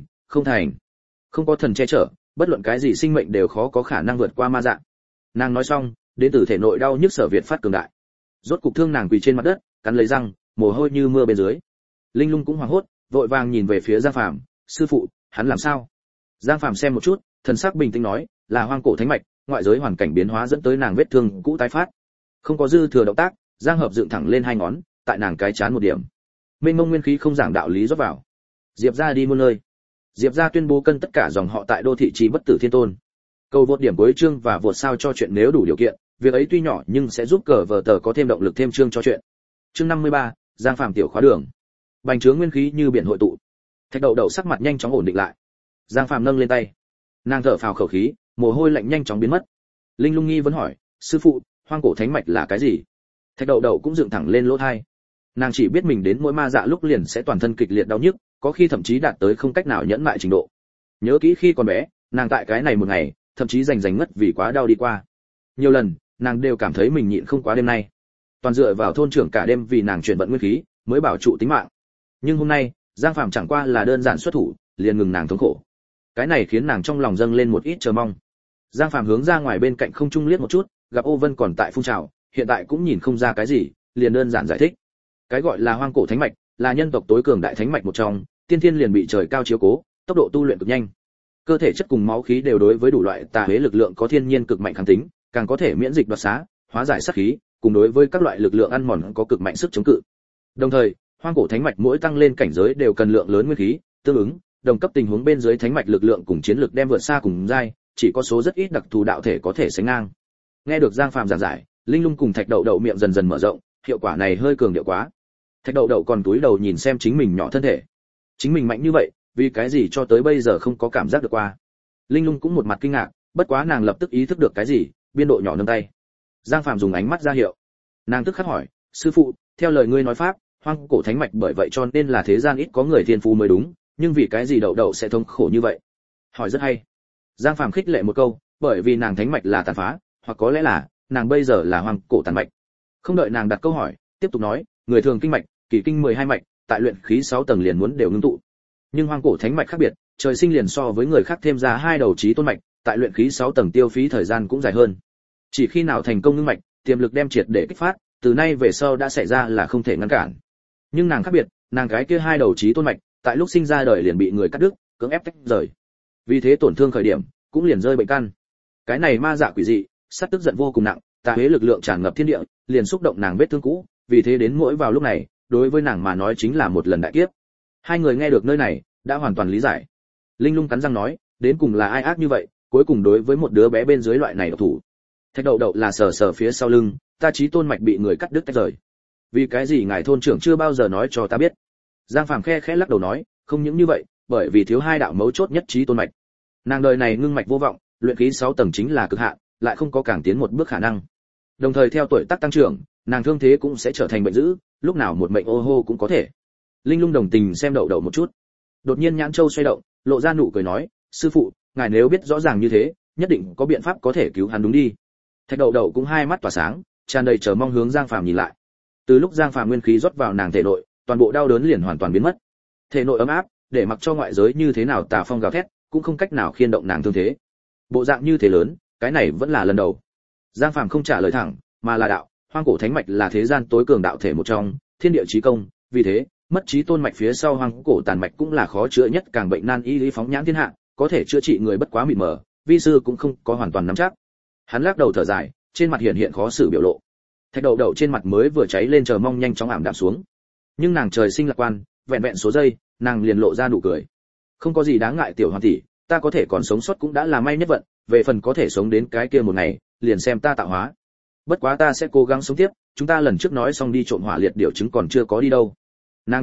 Không có thần che chở, bất luận cái gì sinh mệnh đều khó có khả năng vượt qua ma dạng. Nàng nói xong, đến từ thể nội đau nhức sở việt phát cường đại. Rốt cục thương nàng quỳ trên mặt đất, cắn lấy răng, mồ hôi như mưa bên dưới. Linh Lung cũng hoảng hốt, vội vàng nhìn về phía Giang Phàm, sư phụ, hắn làm sao? Giang Phàm xem một chút, thần sắc bình tĩnh nói, là hoang cổ thánh mạch, ngoại giới hoàn cảnh biến hóa dẫn tới nàng vết thương cũ tái phát. Không có dư thừa động tác, Giang Hợp dựng thẳng lên hai ngón, tại nàng cái chán một điểm. Mênh mông nguyên khí không giảng đạo lý rót vào. Diệp gia đi muôn nơi. Diệp gia tuyên bố cân tất cả dòng họ tại đô thị trì bất tử thiên tôn. Cầu vượt điểm cuối chương và vượt sao cho chuyện nếu đủ điều kiện, việc ấy tuy nhỏ nhưng sẽ giúp cờ vở tờ có thêm động lực thêm chương cho chuyện. Chương 53, Giang Phàm tiểu khóa đường. Bành trướng nguyên khí như biển hội tụ. Thạch Đậu Đậu sắc mặt nhanh chóng ổn định lại. Giang Phàm nâng lên tay. Nàng thở phào khẩu khí, mồ hôi lạnh nhanh chóng biến mất. Linh Lung nghi vẫn hỏi, sư phụ, hoang cổ thánh mạch là cái gì? Thạch Đậu Đậu cũng dựng thẳng lên lỗ tai. Nàng chỉ biết mình đến mỗi ma dạ lúc liền sẽ toàn thân kịch liệt đau nhức, có khi thậm chí đạt tới không cách nào nhẫn mại trình độ. Nhớ kỹ khi còn bé, nàng tại cái này một ngày, thậm chí rành ngất vì quá đau đi qua. Nhiều lần, nàng đều cảm thấy mình nhịn không quá đêm nay. Toàn dựa vào thôn trưởng cả đêm vì nàng chuyển vận nguyên khí, mới bảo trụ tính mạng. Nhưng hôm nay, Giang Phàm chẳng qua là đơn giản xuất thủ, liền ngừng nàng thống khổ. Cái này khiến nàng trong lòng dâng lên một ít chờ mong. Giang Phàm hướng ra ngoài bên cạnh không trung liếc một chút, gặp Ô Vân còn tại phun trào, hiện tại cũng nhìn không ra cái gì, liền đơn giản giải thích. Cái gọi là hoang cổ thánh mạch, là nhân tộc tối cường đại thánh mạch một trong, tiên thiên liền bị trời cao chiếu cố, tốc độ tu luyện cực nhanh. Cơ thể chất cùng máu khí đều đối với đủ loại tà huế lực lượng có thiên nhiên cực mạnh kháng tính, càng có thể miễn dịch đoạt xá, hóa giải sát khí, cùng đối với các loại lực lượng ăn mòn có cực mạnh sức chống cự. Đồng thời, hoang cổ thánh mạch mỗi tăng lên cảnh giới đều cần lượng lớn nguyên khí, tương ứng, đồng cấp tình huống bên dưới thánh mạch lực lượng cùng chiến lực đem vượt xa cùng giai, chỉ có số rất ít đặc thù đạo thể có thể sánh ngang. Nghe được Giang Phàm giảng giải, Linh Lung cùng Thạch Đậu Đậu miệng dần dần mở rộng, hiệu quả này hơi cường điệu quá. Thạch Đậu Đậu còn túi đầu nhìn xem chính mình nhỏ thân thể. Chính mình mạnh như vậy, vì cái gì cho tới bây giờ không có cảm giác được qua. Linh Lung cũng một mặt kinh ngạc, bất quá nàng lập tức ý thức được cái gì, biên độ nhỏ nâng tay. Giang Phàm dùng ánh mắt ra hiệu. Nàng tức khắc hỏi, sư phụ, theo lời ngươi nói pháp, hoang cổ thánh mạch bởi vậy cho nên là thế gian ít có người thiên phú mới đúng, nhưng vì cái gì Đậu Đậu sẽ thống khổ như vậy? Hỏi rất hay. Giang Phàm khích lệ một câu, bởi vì nàng thánh mạch là tàn phá, hoặc có lẽ là nàng bây giờ là hoang cổ tàn mạch. Không đợi nàng đặt câu hỏi, tiếp tục nói, người thường kinh mạch, kỳ kinh 12 mạch, tại luyện khí 6 tầng liền muốn đều ngưng tụ. Nhưng hoang cổ thánh mạch khác biệt, trời sinh liền so với người khác thêm ra 2 đầu chí tôn mạch, tại luyện khí 6 tầng tiêu phí thời gian cũng dài hơn. Chỉ khi nào thành công ngưng mạch, tiềm lực đem triệt để kích phát, từ nay về sau đã xảy ra là không thể ngăn cản. Nhưng nàng khác biệt, nàng cái kia 2 đầu chí tôn mạch, tại lúc sinh ra đời liền bị người cắt đứt, cưỡng ép tách rời. Vì thế tổn thương khởi điểm, cũng liền rơi bệnh căn. Cái này ma dạ quỷ dị, sát tức giận vô cùng nặng, tà huế lực lượng tràn ngập thiên địa, liền xúc động nàng vết thương cũ, vì thế đến mỗi vào lúc này, đối với nàng mà nói chính là một lần đại kiếp. Hai người nghe được nơi này, đã hoàn toàn lý giải. Linh Lung cắn răng nói, đến cùng là ai ác như vậy, cuối cùng đối với một đứa bé bên dưới loại này độc thủ. Thạch Đậu Đậu là sờ phía sau lưng, ta chí tôn mạch bị người cắt đứt tách rời. Vì cái gì ngài thôn trưởng chưa bao giờ nói cho ta biết? Giang Phàm khẽ lắc đầu nói, không những như vậy, bởi vì thiếu 2 đạo mấu chốt nhất chí tôn mạch. Nàng đời này ngưng mạch vô vọng, luyện khí 6 tầng chính là cực hạn, lại không có càng tiến một bước khả năng. Đồng thời theo tuổi tác tăng trưởng, nàng thương thế cũng sẽ trở thành bệnh dữ, lúc nào một mệnh ô hô cũng có thể. Linh Lung đồng tình xem Đậu Đậu một chút. Đột nhiên nhãn châu xoay động, lộ ra nụ cười nói, sư phụ, ngài nếu biết rõ ràng như thế, nhất định có biện pháp có thể cứu hắn đúng đi. Thạch Đậu Đậu cũng hai mắt tỏa sáng, tràn đầy chờ mong hướng Giang Phàm nhìn lại. Từ lúc Giang Phàm nguyên khí rót vào nàng thể nội, toàn bộ đau đớn liền hoàn toàn biến mất. Thể nội ấm áp, để mặc cho ngoại giới như thế nào tà phong gào thét, cũng không cách nào khiên động nàng thương thế. Bộ dạng như thế lớn, cái này vẫn là lần đầu. Giang Phàm không trả lời thẳng, mà là đạo, hoang cổ thánh mạch là thế gian tối cường đạo thể một trong, thiên địa chí công, vì thế, mất chí tôn mạch phía sau hoang cổ tàn mạch cũng là khó chữa nhất, càng bệnh nan y lý phóng nhãn thiên hạ, có thể chữa trị người bất quá mịt mờ, vi sư cũng không có hoàn toàn nắm chắc. Hắn lắc đầu thở dài, trên mặt hiện khó xử biểu lộ. Thạch Đậu Đậu trên mặt mới vừa cháy lên chờ mong nhanh chóng ảm đạm xuống. Nhưng nàng trời sinh lạc quan, vẹn vẹn số giây, nàng liền lộ ra nụ cười. Không có gì đáng ngại tiểu hoàng tỷ, ta có thể còn sống sót cũng đã là may nhất vận, về phần có thể sống đến cái kia một ngày, liền xem ta tạo hóa. Bất quá ta sẽ cố gắng sống tiếp, chúng ta lần trước nói xong đi trộm hỏa liệt điểu trứng còn chưa có đi đâu. Nàng nhếch miệng,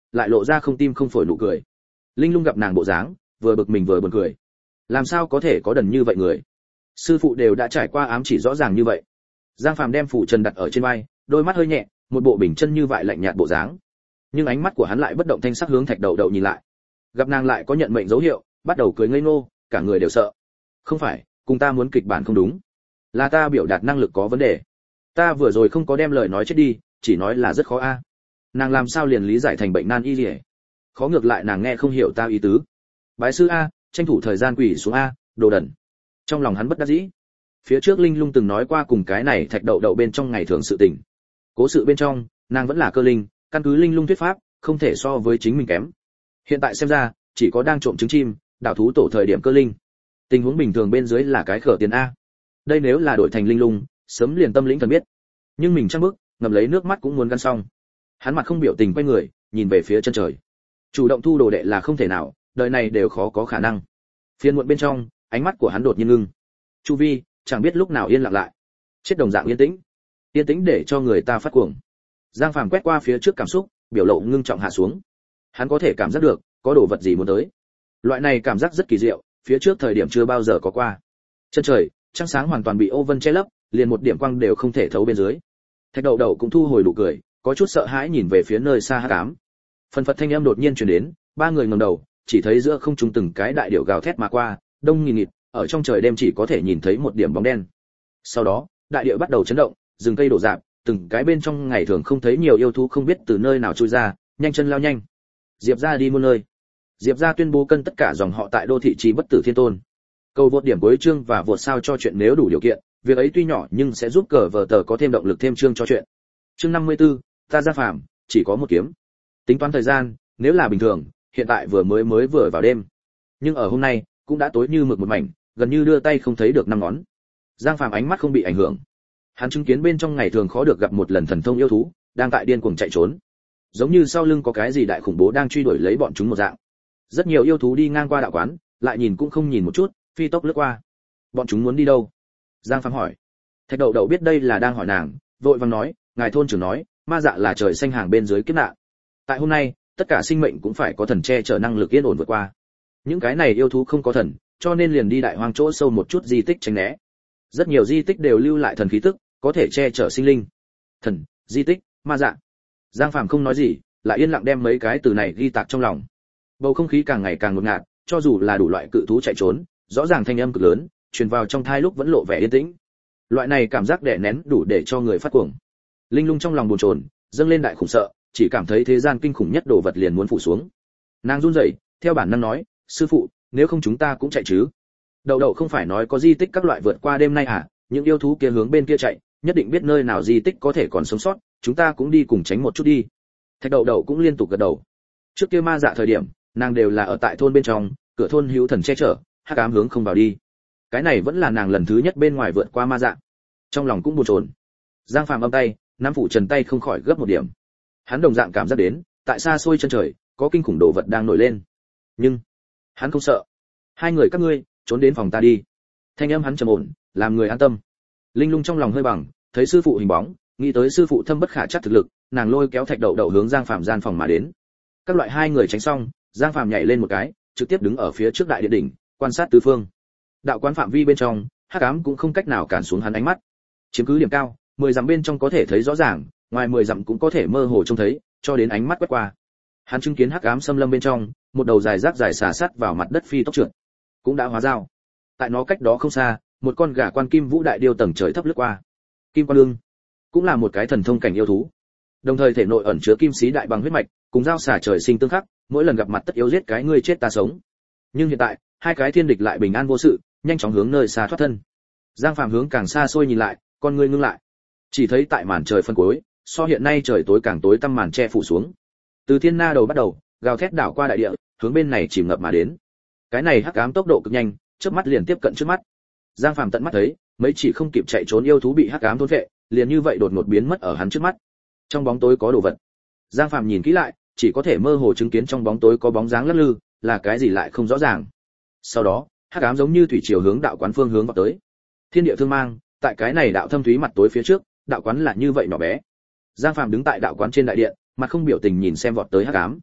lại lộ ra không tim không phổi nụ cười. Linh Lung gặp nàng bộ dáng, vừa bực mình vừa buồn cười. Làm sao có thể có đần như vậy người? Sư phụ đều đã trải qua ám chỉ rõ ràng như vậy. Giang Phàm đem phủ trần đặt ở trên vai, đôi mắt hơi nhẹ, một bộ bình chân như vậy lạnh nhạt bộ dáng. Nhưng ánh mắt của hắn lại bất động thanh sắc hướng Thạch Đậu Đậu nhìn lại. Gặp nàng lại có nhận mệnh dấu hiệu, bắt đầu cười ngây ngô, cả người đều sợ. Không phải, cùng ta muốn kịch bản không đúng, là ta biểu đạt năng lực có vấn đề. Ta vừa rồi không có đem lời nói chết đi, chỉ nói là rất khó a. Nàng làm sao liền lý giải thành bệnh nan y liễu? Khó ngược lại nàng nghe không hiểu ta ý tứ. Bái sư a, tranh thủ thời gian quỳ xuống a, đồ đần. Trong lòng hắn bất đắc dĩ. Phía trước Linh Lung từng nói qua cùng cái này Thạch Đậu Đậu bên trong ngày thường sự tình. Cố sự bên trong, nàng vẫn là cơ linh, căn cứ Linh Lung thuyết pháp, không thể so với chính mình kém. Hiện tại xem ra, chỉ có đang trộm trứng chim, đảo thú tổ thời điểm cơ linh. Tình huống bình thường bên dưới là cái khở tiền a. Đây nếu là đổi thành Linh Lung, sớm liền tâm lĩnh thần biết. Nhưng mình chắc bức, ngậm lấy nước mắt cũng muốn gắn xong. Hắn mặt không biểu tình quay người, nhìn về phía chân trời. Chủ động thu đồ đệ là không thể nào, đời này đều khó có khả năng. Phiên muộn bên trong, ánh mắt của hắn đột nhiên ngưng. Chu vi, chẳng biết lúc nào yên lặng lại. Chết đồng dạng yên tĩnh. Yên tĩnh để cho người ta phát cuồng. Giang Phàm quét qua phía trước cảm xúc, biểu lộ ngưng trọng hạ xuống. Hắn có thể cảm giác được, có đồ vật gì muốn tới. Loại này cảm giác rất kỳ diệu, phía trước thời điểm chưa bao giờ có qua. Chân trời, trăng sáng hoàn toàn bị ô vân che lấp, liền một điểm quang đều không thể thấu bên dưới. Thạch Đậu Đậu cũng thu hồi nụ cười, có chút sợ hãi nhìn về phía nơi xa hắc ám. Phần phật thanh âm đột nhiên truyền đến, ba người ngẩng đầu, chỉ thấy giữa không trung từng cái đại điểu gào thét mà qua, đông nghìn nghịt, ở trong trời đêm chỉ có thể nhìn thấy một điểm bóng đen. Sau đó, đại địa bắt đầu chấn động, rừng cây đổ rạp, từng cái bên trong ngày thường không thấy nhiều yêu thú không biết từ nơi nào chui ra, nhanh chân lao nhanh. Diệp gia đi muôn nơi. Diệp gia tuyên bố cân tất cả dòng họ tại đô thị trì bất tử thiên tôn. Cầu vượt điểm cuối chương và vượt sao cho chuyện nếu đủ điều kiện, việc ấy tuy nhỏ nhưng sẽ giúp cờ vở tờ có thêm động lực thêm chương cho chuyện. Chương 54, ta Giang Phàm, chỉ có một kiếm. Tính toán thời gian, nếu là bình thường, hiện tại vừa vừa vào đêm. Nhưng ở hôm nay, cũng đã tối như mực một mảnh, gần như đưa tay không thấy được năm ngón. Giang Phàm ánh mắt không bị ảnh hưởng. Hắn chứng kiến bên trong ngày thường khó được gặp một lần thần thông yêu thú, đang tại điên cuồng chạy trốn. Giống như sau lưng có cái gì đại khủng bố đang truy đuổi lấy bọn chúng một dạng. Rất nhiều yêu thú đi ngang qua đạo quán, lại nhìn cũng không nhìn một chút, phi tốc lướt qua. Bọn chúng muốn đi đâu? Giang Phàm hỏi. Thạch Đậu Đậu biết đây là đang hỏi nàng, vội vàng nói, ngài thôn trưởng nói, ma dạ là trời xanh hàng bên dưới kiếp nạn. Tại hôm nay, tất cả sinh mệnh cũng phải có thần che chở năng lực yên ổn vượt qua. Những cái này yêu thú không có thần, cho nên liền đi đại hoang chỗ sâu một chút di tích tránh né. Rất nhiều di tích đều lưu lại thần khí tức, có thể che chở sinh linh. Thần, di tích, ma dạ. Giang Phàm không nói gì, lại yên lặng đem mấy cái từ này ghi tạc trong lòng. Bầu không khí càng ngày càng ngột ngạt, cho dù là đủ loại cự thú chạy trốn, rõ ràng thanh âm cực lớn, truyền vào trong thai lúc vẫn lộ vẻ yên tĩnh. Loại này cảm giác đè nén đủ để cho người phát cuồng. Linh Lung trong lòng bồn chồn, dâng lên đại khủng sợ, chỉ cảm thấy thế gian kinh khủng nhất đồ vật liền muốn phủ xuống. Nàng run rẩy, theo bản năng nói, sư phụ, nếu không chúng ta cũng chạy chứ? Đậu Đậu không phải nói có di tích các loại vượt qua đêm nay à? Những yêu thú kia hướng bên kia chạy, nhất định biết nơi nào di tích có thể còn sống sót, chúng ta cũng đi cùng tránh một chút đi. Thạch Đậu Đậu cũng liên tục gật đầu. Trước kia ma dạ thời điểm, nàng đều là ở tại thôn bên trong, cửa thôn hữu thần che chở, hắc ám hướng không vào đi. Cái này vẫn là nàng lần thứ nhất bên ngoài vượt qua ma dạ. Trong lòng cũng bồn chồn. Giang Phàm âm tay, nắm phủ trần tay không khỏi gấp một điểm. Hắn đồng dạng cảm giác đến, tại xa xôi chân trời, có kinh khủng đồ vật đang nổi lên. Nhưng hắn không sợ. Hai người các ngươi, trốn đến phòng ta đi. Thanh âm hắn trầm ổn, làm người an tâm. Linh Lung trong lòng hơi bằng, thấy sư phụ hình bóng, nghĩ tới sư phụ thâm bất khả trắc thực lực, nàng lôi kéo Thạch Đậu Đậu hướng Giang Phàm gian phòng mà đến. Các loại hai người tránh xong, Giang Phàm nhảy lên một cái, trực tiếp đứng ở phía trước đại điện đỉnh, quan sát tứ phương. Đạo quán phạm vi bên trong, hắc ám cũng không cách nào cản xuống hắn ánh mắt. Chiếm cứ điểm cao, 10 dặm bên trong có thể thấy rõ ràng, ngoài 10 dặm cũng có thể mơ hồ trông thấy, cho đến ánh mắt quét qua. Hắn chứng kiến hắc ám xâm lâm bên trong, một đầu dài rác dài xà sát vào mặt đất phi tốc trượt, cũng đã hóa dao. Tại nó cách đó không xa, một con gà quan kim vũ đại điêu tầng trời thấp lướt qua. Kim Quan Lương cũng là một cái thần thông cảnh yêu thú, đồng thời thể nội ẩn chứa kim sĩ đại bằng huyết mạch, cùng dao xà trời sinh tương khắc, mỗi lần gặp mặt tất yếu giết cái ngươi chết ta sống. Nhưng hiện tại, hai cái thiên địch lại bình an vô sự, nhanh chóng hướng nơi xa thoát thân. Giang Phàm hướng càng xa xôi nhìn lại, con ngươi ngưng lại. Chỉ thấy tại màn trời phân cuối, so hiện nay trời tối càng tối tăm màn che phủ xuống. Từ thiên na đầu bắt đầu, gào thét đảo qua đại địa, hướng bên này chìm ngập mà đến. Cái này hắc ám tốc độ cực nhanh, chớp mắt liền tiếp cận trước mắt. Giang Phàm tận mắt thấy, mấy chỉ không kịp chạy trốn yêu thú bị hắc ám thôn phệ, liền như vậy đột ngột biến mất ở hắn trước mắt. Trong bóng tối có đồ vật. Giang Phàm nhìn kỹ lại, chỉ có thể mơ hồ chứng kiến trong bóng tối có bóng dáng lắc lư, là cái gì lại không rõ ràng. Sau đó, hắc ám giống như thủy triều hướng đạo quán phương hướng vào tới. Thiên địa thương mang, tại cái này đạo thâm thúy mặt tối phía trước, đạo quán là như vậy nhỏ bé. Giang Phàm đứng tại đạo quán trên đại điện, mặt không biểu tình nhìn xem vọt tới hắc ám.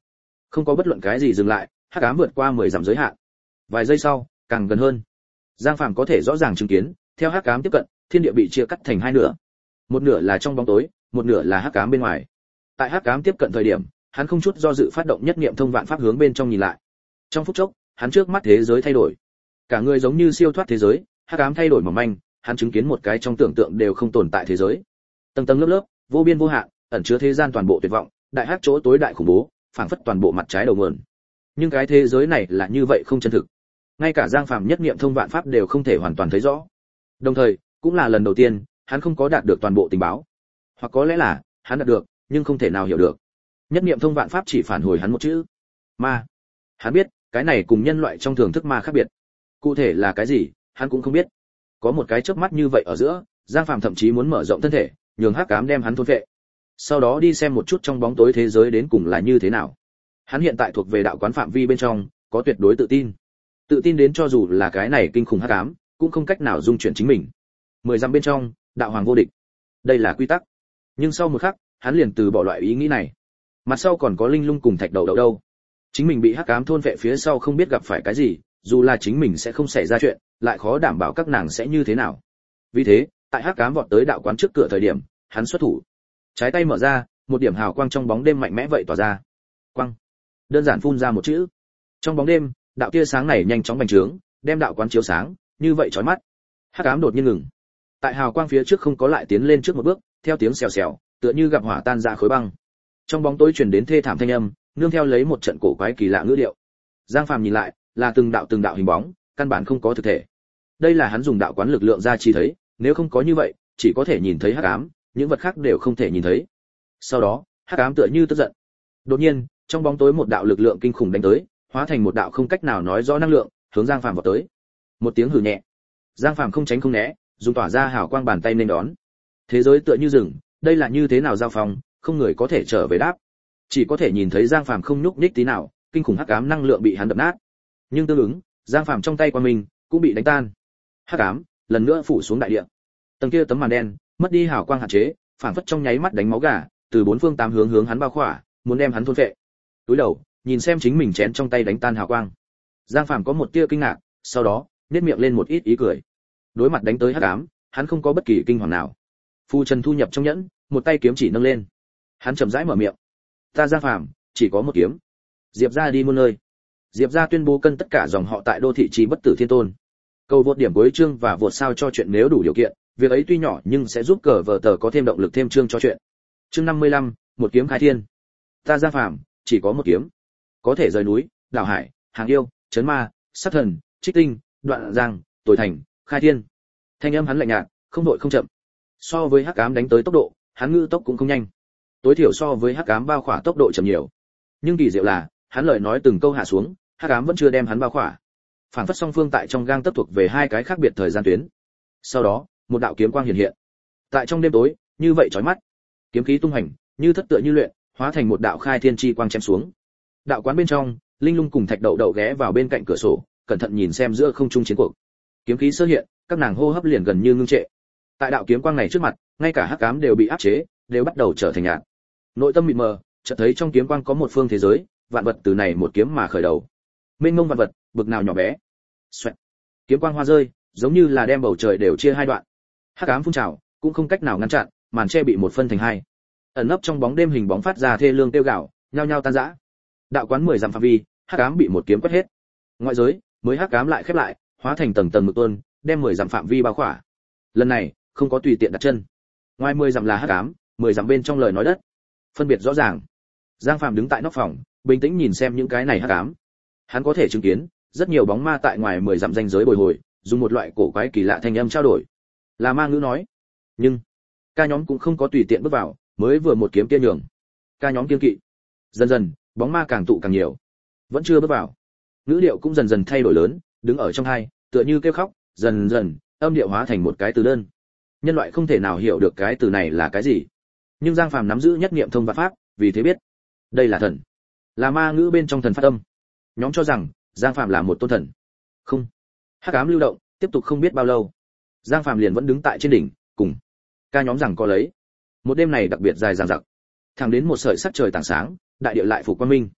Không có bất luận cái gì dừng lại, hắc ám vượt qua 10 dặm giới hạn. Vài giây sau, càng gần hơn. Giang Phàm có thể rõ ràng chứng kiến, theo hắc ám tiếp cận, thiên địa bị chia cắt thành hai nửa. Một nửa là trong bóng tối, một nửa là hắc ám bên ngoài. Tại hắc ám tiếp cận thời điểm, hắn không chút do dự phát động nhất niệm thông vạn pháp hướng bên trong nhìn lại. Trong phút chốc, hắn trước mắt thế giới thay đổi. Cả người giống như siêu thoát thế giới, hắc ám thay đổi mỏng manh, hắn chứng kiến một cái trong tưởng tượng đều không tồn tại thế giới. Tầng tầng lớp lớp, vô biên vô hạn, ẩn chứa thế gian toàn bộ tuyệt vọng, đại hắc chỗ tối đại khủng bố, phảng phất toàn bộ mặt trái đầu nguồn. Nhưng cái thế giới này là như vậy không chân thực. Ngay cả Giang Phàm nhất niệm thông vạn pháp đều không thể hoàn toàn thấy rõ. Đồng thời, cũng là lần đầu tiên, hắn không có đạt được toàn bộ tình báo. Hoặc có lẽ là, hắn đạt được, nhưng không thể nào hiểu được. Nhất niệm thông vạn pháp chỉ phản hồi hắn một chữ: ma. Hắn biết, cái này cùng nhân loại trong thường thức ma khác biệt. Cụ thể là cái gì, hắn cũng không biết. Có một cái chớp mắt như vậy ở giữa, Giang Phàm thậm chí muốn mở rộng thân thể, nhường hắc ám đem hắn thôn phệ. Sau đó đi xem một chút trong bóng tối thế giới đến cùng là như thế nào. Hắn hiện tại thuộc về đạo quán phạm vi bên trong, có tuyệt đối tự tin. Tự tin đến cho dù là cái này kinh khủng hắc ám, cũng không cách nào dung chuyển chính mình. 10 dặm bên trong, đạo hoàng vô địch. Đây là quy tắc. Nhưng sau một khắc, hắn liền từ bỏ loại ý nghĩ này. Mặt sau còn có linh lung cùng thạch đầu đậu đâu. Chính mình bị hắc ám thôn phệ phía sau không biết gặp phải cái gì, dù là chính mình sẽ không xảy ra chuyện, lại khó đảm bảo các nàng sẽ như thế nào. Vì thế, tại hắc ám vọt tới đạo quán trước cửa thời điểm, hắn xuất thủ. Trái tay mở ra, một điểm hào quang trong bóng đêm mạnh mẽ vậy tỏa ra. Quang. Đơn giản phun ra một chữ. Trong bóng đêm, đạo tia sáng này nhanh chóng bành trướng, đem đạo quán chiếu sáng, như vậy chói mắt. Hắc ám đột nhiên ngừng. Tại hào quang phía trước không có lại tiến lên trước một bước, theo tiếng xèo xèo, tựa như gặp hỏa tan ra khối băng. Trong bóng tối truyền đến thê thảm thanh âm, nương theo lấy một trận cổ quái kỳ lạ ngữ điệu. Giang Phàm nhìn lại, là từng đạo hình bóng, căn bản không có thực thể. Đây là hắn dùng đạo quán lực lượng ra chi thấy, nếu không có như vậy, chỉ có thể nhìn thấy hắc ám, những vật khác đều không thể nhìn thấy. Sau đó, hắc ám tựa như tức giận. Đột nhiên, trong bóng tối một đạo lực lượng kinh khủng đánh tới, hóa thành một đạo không cách nào nói rõ năng lượng, hướng Giang Phàm vọt tới. Một tiếng hừ nhẹ. Giang Phàm không tránh không né, dùng tỏa ra hào quang bàn tay nên đón. Thế giới tựa như rừng, đây là như thế nào giao phòng, không người có thể trở về đáp. Chỉ có thể nhìn thấy Giang Phàm không nhúc nhích tí nào, kinh khủng hắc ám năng lượng bị hắn đập nát. Nhưng tương ứng, Giang Phàm trong tay của mình cũng bị đánh tan. Hắc ám lần nữa phủ xuống đại địa. Tầng kia tấm màn đen mất đi hào quang hạn chế, phảng phất trong nháy mắt đánh máu gà, từ bốn phương tám hướng hướng hắn bao khỏa, muốn đem hắn thôn phệ. Túi đầu, nhìn xem chính mình chén trong tay đánh tan hào quang. Giang Phàm có một tia kinh ngạc, sau đó, nhếch miệng lên một ít ý cười. Đối mặt đánh tới hắc ám, hắn không có bất kỳ kinh hoàng nào. Phu Trần thu nhập trong nhẫn, một tay kiếm chỉ nâng lên. Hắn chậm rãi mở miệng. Ta Giang Phàm, chỉ có một kiếm. Diệp gia đi muôn nơi. Diệp gia tuyên bố cân tất cả dòng họ tại đô thị trì bất tử thiên tôn. Cầu vượt điểm cuối chương và vượt sao cho chuyện nếu đủ điều kiện, việc ấy tuy nhỏ nhưng sẽ giúp cờ vở tờ có thêm động lực thêm chương cho chuyện. Chương 55, một kiếm khai thiên. Ta Giang Phàm, chỉ có một kiếm. Có thể rời núi, đảo hải, hàng yêu, chấn ma, sát thần, trích tinh, đoạn giang, tối thành, khai thiên. Thanh âm hắn lạnh nhạt, không đội không chậm. So với hắc ám đánh tới tốc độ, hắn ngữ tốc cũng không nhanh. Tối thiểu so với hắc ám bao khỏa tốc độ chậm nhiều. Nhưng kỳ diệu là, hắn lời nói từng câu hạ xuống, hắc ám vẫn chưa đem hắn bao khỏa. Phản phất song phương tại trong gang tấc thuộc về hai cái khác biệt thời gian tuyến. Sau đó, một đạo kiếm quang hiện hiện. Tại trong đêm tối, như vậy chói mắt. Kiếm khí tung hành, như thất tựa như luyện, hóa thành một đạo khai thiên chi quang chém xuống. Đạo quán bên trong, Linh Lung cùng Thạch Đậu Đậu ghé vào bên cạnh cửa sổ, cẩn thận nhìn xem giữa không trung chiến cuộc. Kiếm khí sơ hiện, các nàng hô hấp liền gần như ngưng trệ. Tại đạo kiếm quang này trước mặt, ngay cả hắc ám đều bị áp chế, đều bắt đầu trở thành nhạt. Nội tâm mịt mờ, chợt thấy trong kiếm quang có một phương thế giới, vạn vật từ này một kiếm mà khởi đầu. Mênh mông vạn vật, bực nào nhỏ bé. Xoẹt. Kiếm quang hoa rơi, giống như là đem bầu trời đều chia hai đoạn. Hắc ám phun trào, cũng không cách nào ngăn chặn, màn che bị một phân thành hai. Ẩn nấp trong bóng đêm hình bóng phát ra thê lương tiêu gạo, nhao nhao tan rã. Đạo quán 10 dặm phạm vi, hắc ám bị một kiếm quét hết. Ngoại giới mới hắc ám lại khép lại, hóa thành tầng tầng mực tuôn, đem 10 dặm phạm vi bao khỏa. Lần này, không có tùy tiện đặt chân. Ngoài 10 dặm là hắc ám, 10 dặm bên trong lời nói đất. Phân biệt rõ ràng. Giang Phàm đứng tại nóc phòng, bình tĩnh nhìn xem những cái này hắc ám. Hắn có thể chứng kiến, rất nhiều bóng ma tại ngoài 10 dặm ranh giới bồi hồi, dùng một loại cổ quái kỳ lạ thanh âm trao đổi. Là ma ngữ nói. Nhưng, ca nhóm cũng không có tùy tiện bước vào, mới vừa một kiếm kia nhường. Ca nhóm kiên kỵ. Dần dần, bóng ma càng tụ càng nhiều. Vẫn chưa bước vào. Ngữ điệu cũng dần dần thay đổi lớn, đứng ở trong hai, tựa như kêu khóc, dần dần, âm điệu hóa thành một cái từ đơn. Nhân loại không thể nào hiểu được cái từ này là cái gì. Nhưng Giang Phàm nắm giữ nhất niệm thông và pháp, vì thế biết, đây là thần. Là ma ngữ bên trong thần phát âm. Nhóm cho rằng, Giang Phàm là một tôn thần. Không. Hắc ám lưu động, tiếp tục không biết bao lâu. Giang Phàm liền vẫn đứng tại trên đỉnh, cùng ca nhóm rằng có lấy. Một đêm này đặc biệt dài dằng dặc. Thẳng đến một sợi sắc trời tảng sáng, đại địa lại phủ quang minh.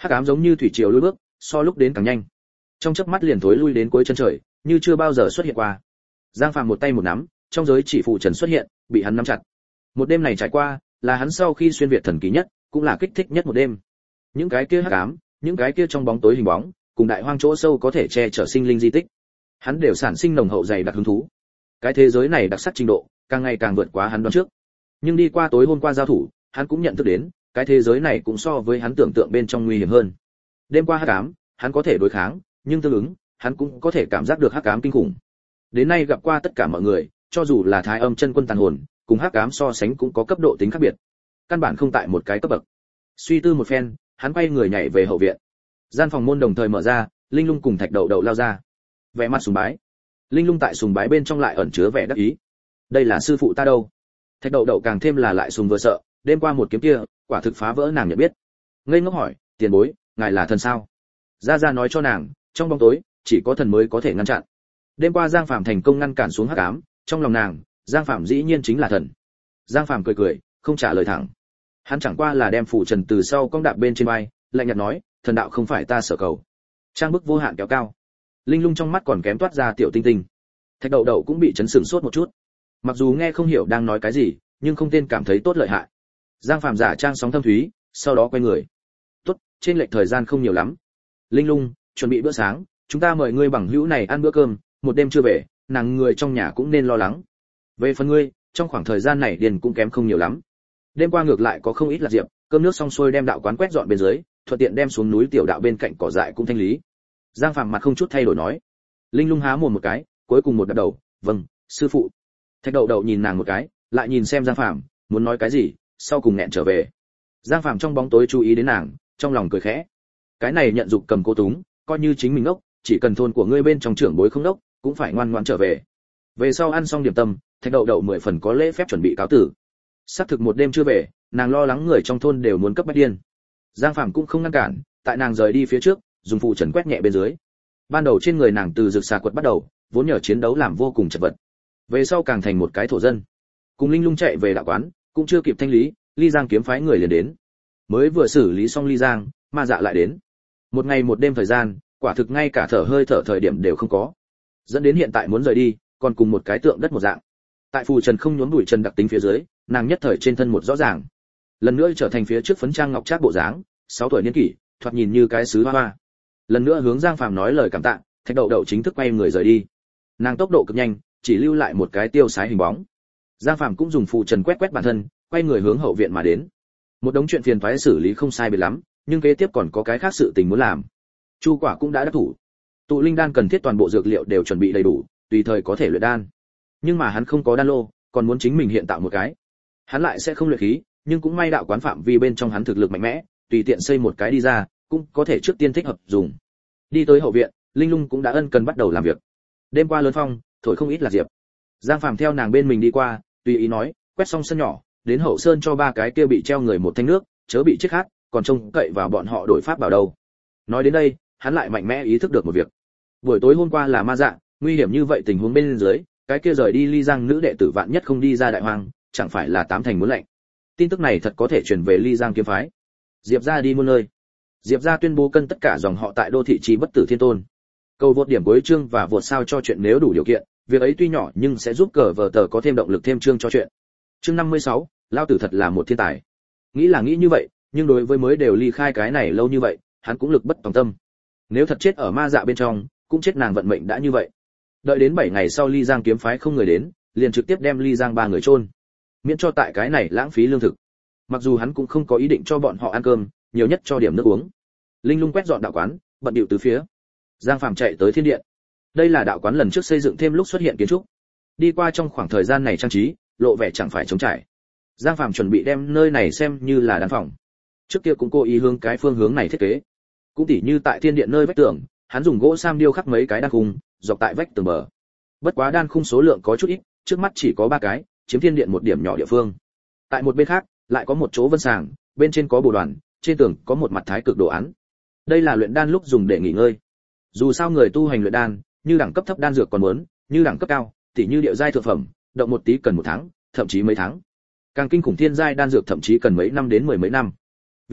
Hắc ám giống như thủy triều lùi bước, so lúc đến càng nhanh. Trong chớp mắt liền thối lui đến cuối chân trời, như chưa bao giờ xuất hiện qua. Giang Phàm một tay một nắm, trong giới chỉ phù trần xuất hiện, bị hắn nắm chặt. Một đêm này trải qua, là hắn sau khi xuyên việt thần kỳ nhất, cũng là kích thích nhất một đêm. Những cái kia hắc ám, những cái kia trong bóng tối hình bóng, cùng đại hoang chỗ sâu có thể che chở sinh linh di tích, hắn đều sản sinh nồng hậu dày đặc hứng thú. Cái thế giới này đặc sắc trình độ, càng ngày càng vượt quá hắn đoán trước. Nhưng đi qua tối hôm qua giao thủ, hắn cũng nhận thức đến, cái thế giới này cũng so với hắn tưởng tượng bên trong nguy hiểm hơn. Đêm qua hắc ám, hắn có thể đối kháng, nhưng tương ứng, hắn cũng có thể cảm giác được hắc ám kinh khủng. Đến nay gặp qua tất cả mọi người, cho dù là Thái Âm chân quân tàn hồn, cùng hắc ám so sánh cũng có cấp độ tính khác biệt, căn bản không tại một cái cấp bậc. Suy tư một phen, hắn quay người nhảy về hậu viện. Gian phòng môn đồng thời mở ra, Linh Lung cùng Thạch Đậu Đậu lao ra. Vẻ mặt sùng bái. Linh Lung tại sùng bái bên trong lại ẩn chứa vẻ đắc ý. Đây là sư phụ ta đâu? Thạch Đậu Đậu càng thêm là lại sùng vừa sợ, đêm qua một kiếm kia, quả thực phá vỡ nàng nhận biết. Ngây ngốc hỏi, tiền bối, ngài là thần sao? Gia Gia nói cho nàng, trong bóng tối, chỉ có thần mới có thể ngăn chặn. Đêm qua Giang Phàm thành công ngăn cản xuống hắc ám, trong lòng nàng, Giang Phàm dĩ nhiên chính là thần. Giang Phàm cười cười, không trả lời thẳng. Hắn chẳng qua là đem phủ trần từ sau cong đạp bên trên vai, lạnh nhạt nói, thần đạo không phải ta sở cầu. Trang bức vô hạn kéo cao. Linh Lung trong mắt còn kém toát ra tiểu tinh tinh. Thạch Đậu Đậu cũng bị chấn sửng sốt một chút. Mặc dù nghe không hiểu đang nói cái gì, nhưng không tên cảm thấy tốt lợi hại. Giang Phàm giả trang sóng thâm thúy, sau đó quay người. Tốt, trên lệch thời gian không nhiều lắm. Linh Lung, chuẩn bị bữa sáng, chúng ta mời ngươi bằng hữu này ăn bữa cơm, một đêm chưa về, nàng người trong nhà cũng nên lo lắng. Về phần ngươi, trong khoảng thời gian này điền cũng kém không nhiều lắm. Đêm qua ngược lại có không ít là diệp, cơm nước xong xuôi đem đạo quán quét dọn bên dưới, thuận tiện đem xuống núi tiểu đạo bên cạnh cỏ dại cũng thanh lý. Giang Phàm mặt không chút thay đổi nói. Linh Lung há mồm một cái, cuối cùng một đập đầu, vâng, sư phụ. Thạch Đậu Đậu nhìn nàng một cái, lại nhìn xem Giang Phàm, muốn nói cái gì, sau cùng nghẹn trở về. Giang Phàm trong bóng tối chú ý đến nàng, trong lòng cười khẽ. Cái này nhận dục cầm cô túng, coi như chính mình ngốc, chỉ cần thôn của ngươi bên trong trưởng bối không đốc, cũng phải ngoan ngoãn trở về. Về sau ăn xong điểm tâm, Thạch Đậu Đậu 10 phần có lễ phép chuẩn bị cáo tử. Sắp thực một đêm chưa về, nàng lo lắng người trong thôn đều muốn cấp bách điên. Giang Phàm cũng không ngăn cản, tại nàng rời đi phía trước, dùng phù trần quét nhẹ bên dưới. Ban đầu trên người nàng từ rực xà quật bắt đầu, vốn nhờ chiến đấu làm vô cùng chật vật. Về sau càng thành một cái thổ dân. Cùng Linh Lung chạy về đạo quán, cũng chưa kịp thanh lý, Ly Giang kiếm phái người liền đến. Mới vừa xử lý xong Ly Giang, ma dạ lại đến. Một ngày một đêm thời gian, quả thực ngay cả thở hơi thở thời điểm đều không có. Dẫn đến hiện tại muốn rời đi, còn cùng một cái tượng đất một dạng. Tại phù trần không nhốn bụi trần đặc tính phía dưới, nàng nhất thời trên thân một rõ ràng. Lần nữa trở thành phía trước phấn trang ngọc trác bộ dáng, 6 tuổi niên kỷ, thoạt nhìn như cái sứ hoa hoa. Lần nữa hướng Giang Phàm nói lời cảm tạ, Thạch Đậu Đậu chính thức quay người rời đi. Nàng tốc độ cực nhanh, chỉ lưu lại một cái tiêu sái hình bóng. Giang Phàm cũng dùng phù trần quét quét bản thân, quay người hướng hậu viện mà đến. Một đống chuyện phiền toái xử lý không sai biệt lắm, nhưng kế tiếp còn có cái khác sự tình muốn làm. Chu Quả cũng đã đắc thủ. Tụ linh đan cần thiết toàn bộ dược liệu đều chuẩn bị đầy đủ, tùy thời có thể luyện đan. Nhưng mà hắn không có đan lô, còn muốn chính mình hiện tạo một cái. Hắn lại sẽ không luyện khí, nhưng cũng may đạo quán phạm vi bên trong hắn thực lực mạnh mẽ, tùy tiện xây một cái đi ra, cũng có thể trước tiên thích hợp dùng. Đi tới hậu viện, Linh Lung cũng đã ân cần bắt đầu làm việc. Đêm qua lớn phong, thổi không ít là diệp. Giang Phàm theo nàng bên mình đi qua, tùy ý nói, quét xong sân nhỏ, đến hậu sơn cho 3 cái kia bị treo người một thanh nước, chớ bị chết khát, còn trông cậy vào bọn họ đổi pháp bảo đâu. Nói đến đây, hắn lại mạnh mẽ ý thức được một việc. Buổi tối hôm qua là ma dạ, nguy hiểm như vậy tình huống bên dưới, cái kia rời đi Ly Giang nữ đệ tử vạn nhất không đi ra đại hoang, chẳng phải là 8 thành muốn lệnh. Tin tức này thật có thể truyền về Ly Giang kiếm phái. Diệp gia đi muôn nơi. Diệp gia tuyên bố cân tất cả dòng họ tại đô thị trì bất tử thiên tôn. Cầu vượt điểm cuối chương và vượt sao cho chuyện nếu đủ điều kiện, việc ấy tuy nhỏ nhưng sẽ giúp cờ vở tờ có thêm động lực thêm chương cho chuyện. Chương 56, lao tử thật là một thiên tài. Nghĩ là nghĩ như vậy, nhưng đối với mới đều ly khai cái này lâu như vậy, hắn cũng lực bất tòng tâm. Nếu thật chết ở ma dạ bên trong, cũng chết nàng vận mệnh đã như vậy. Đợi đến 7 ngày sau Ly Giang kiếm phái không người đến, liền trực tiếp đem Ly Giang 3 người chôn, miễn cho tại cái này lãng phí lương thực. Mặc dù hắn cũng không có ý định cho bọn họ ăn cơm, nhiều nhất cho điểm nước uống. Linh Lung quét dọn đạo quán, bận điệu từ phía. Giang Phàm chạy tới thiên điện. Đây là đạo quán lần trước xây dựng thêm lúc xuất hiện kiến trúc. Đi qua trong khoảng thời gian này trang trí, lộ vẻ chẳng phải trống trải. Giang Phàm chuẩn bị đem nơi này xem như là đan phòng. Trước kia cũng cố ý hướng cái phương hướng này thiết kế. Cũng tỉ như tại thiên điện nơi vách tường, hắn dùng gỗ sam điêu khắc mấy cái đan khung, dọc tại vách tường bờ. Bất quá đan khung số lượng có chút ít, trước mắt chỉ có 3 cái, chiếm thiên điện một điểm nhỏ địa phương. Tại một bên khác, lại có một chỗ vân sàng, bên trên có bồ đoàn, trên tường có một mặt thái cực đồ án. Đây là luyện đan lúc dùng để nghỉ ngơi. Dù sao người tu hành luyện đan, như đẳng cấp thấp đan dược còn muốn, như đẳng cấp cao, tỉ như điệu giai thượng phẩm, động một tí cần 1 tháng, thậm chí mấy tháng. Càng kinh khủng thiên giai đan dược thậm chí cần mấy năm đến 10 mấy năm. Vì thế,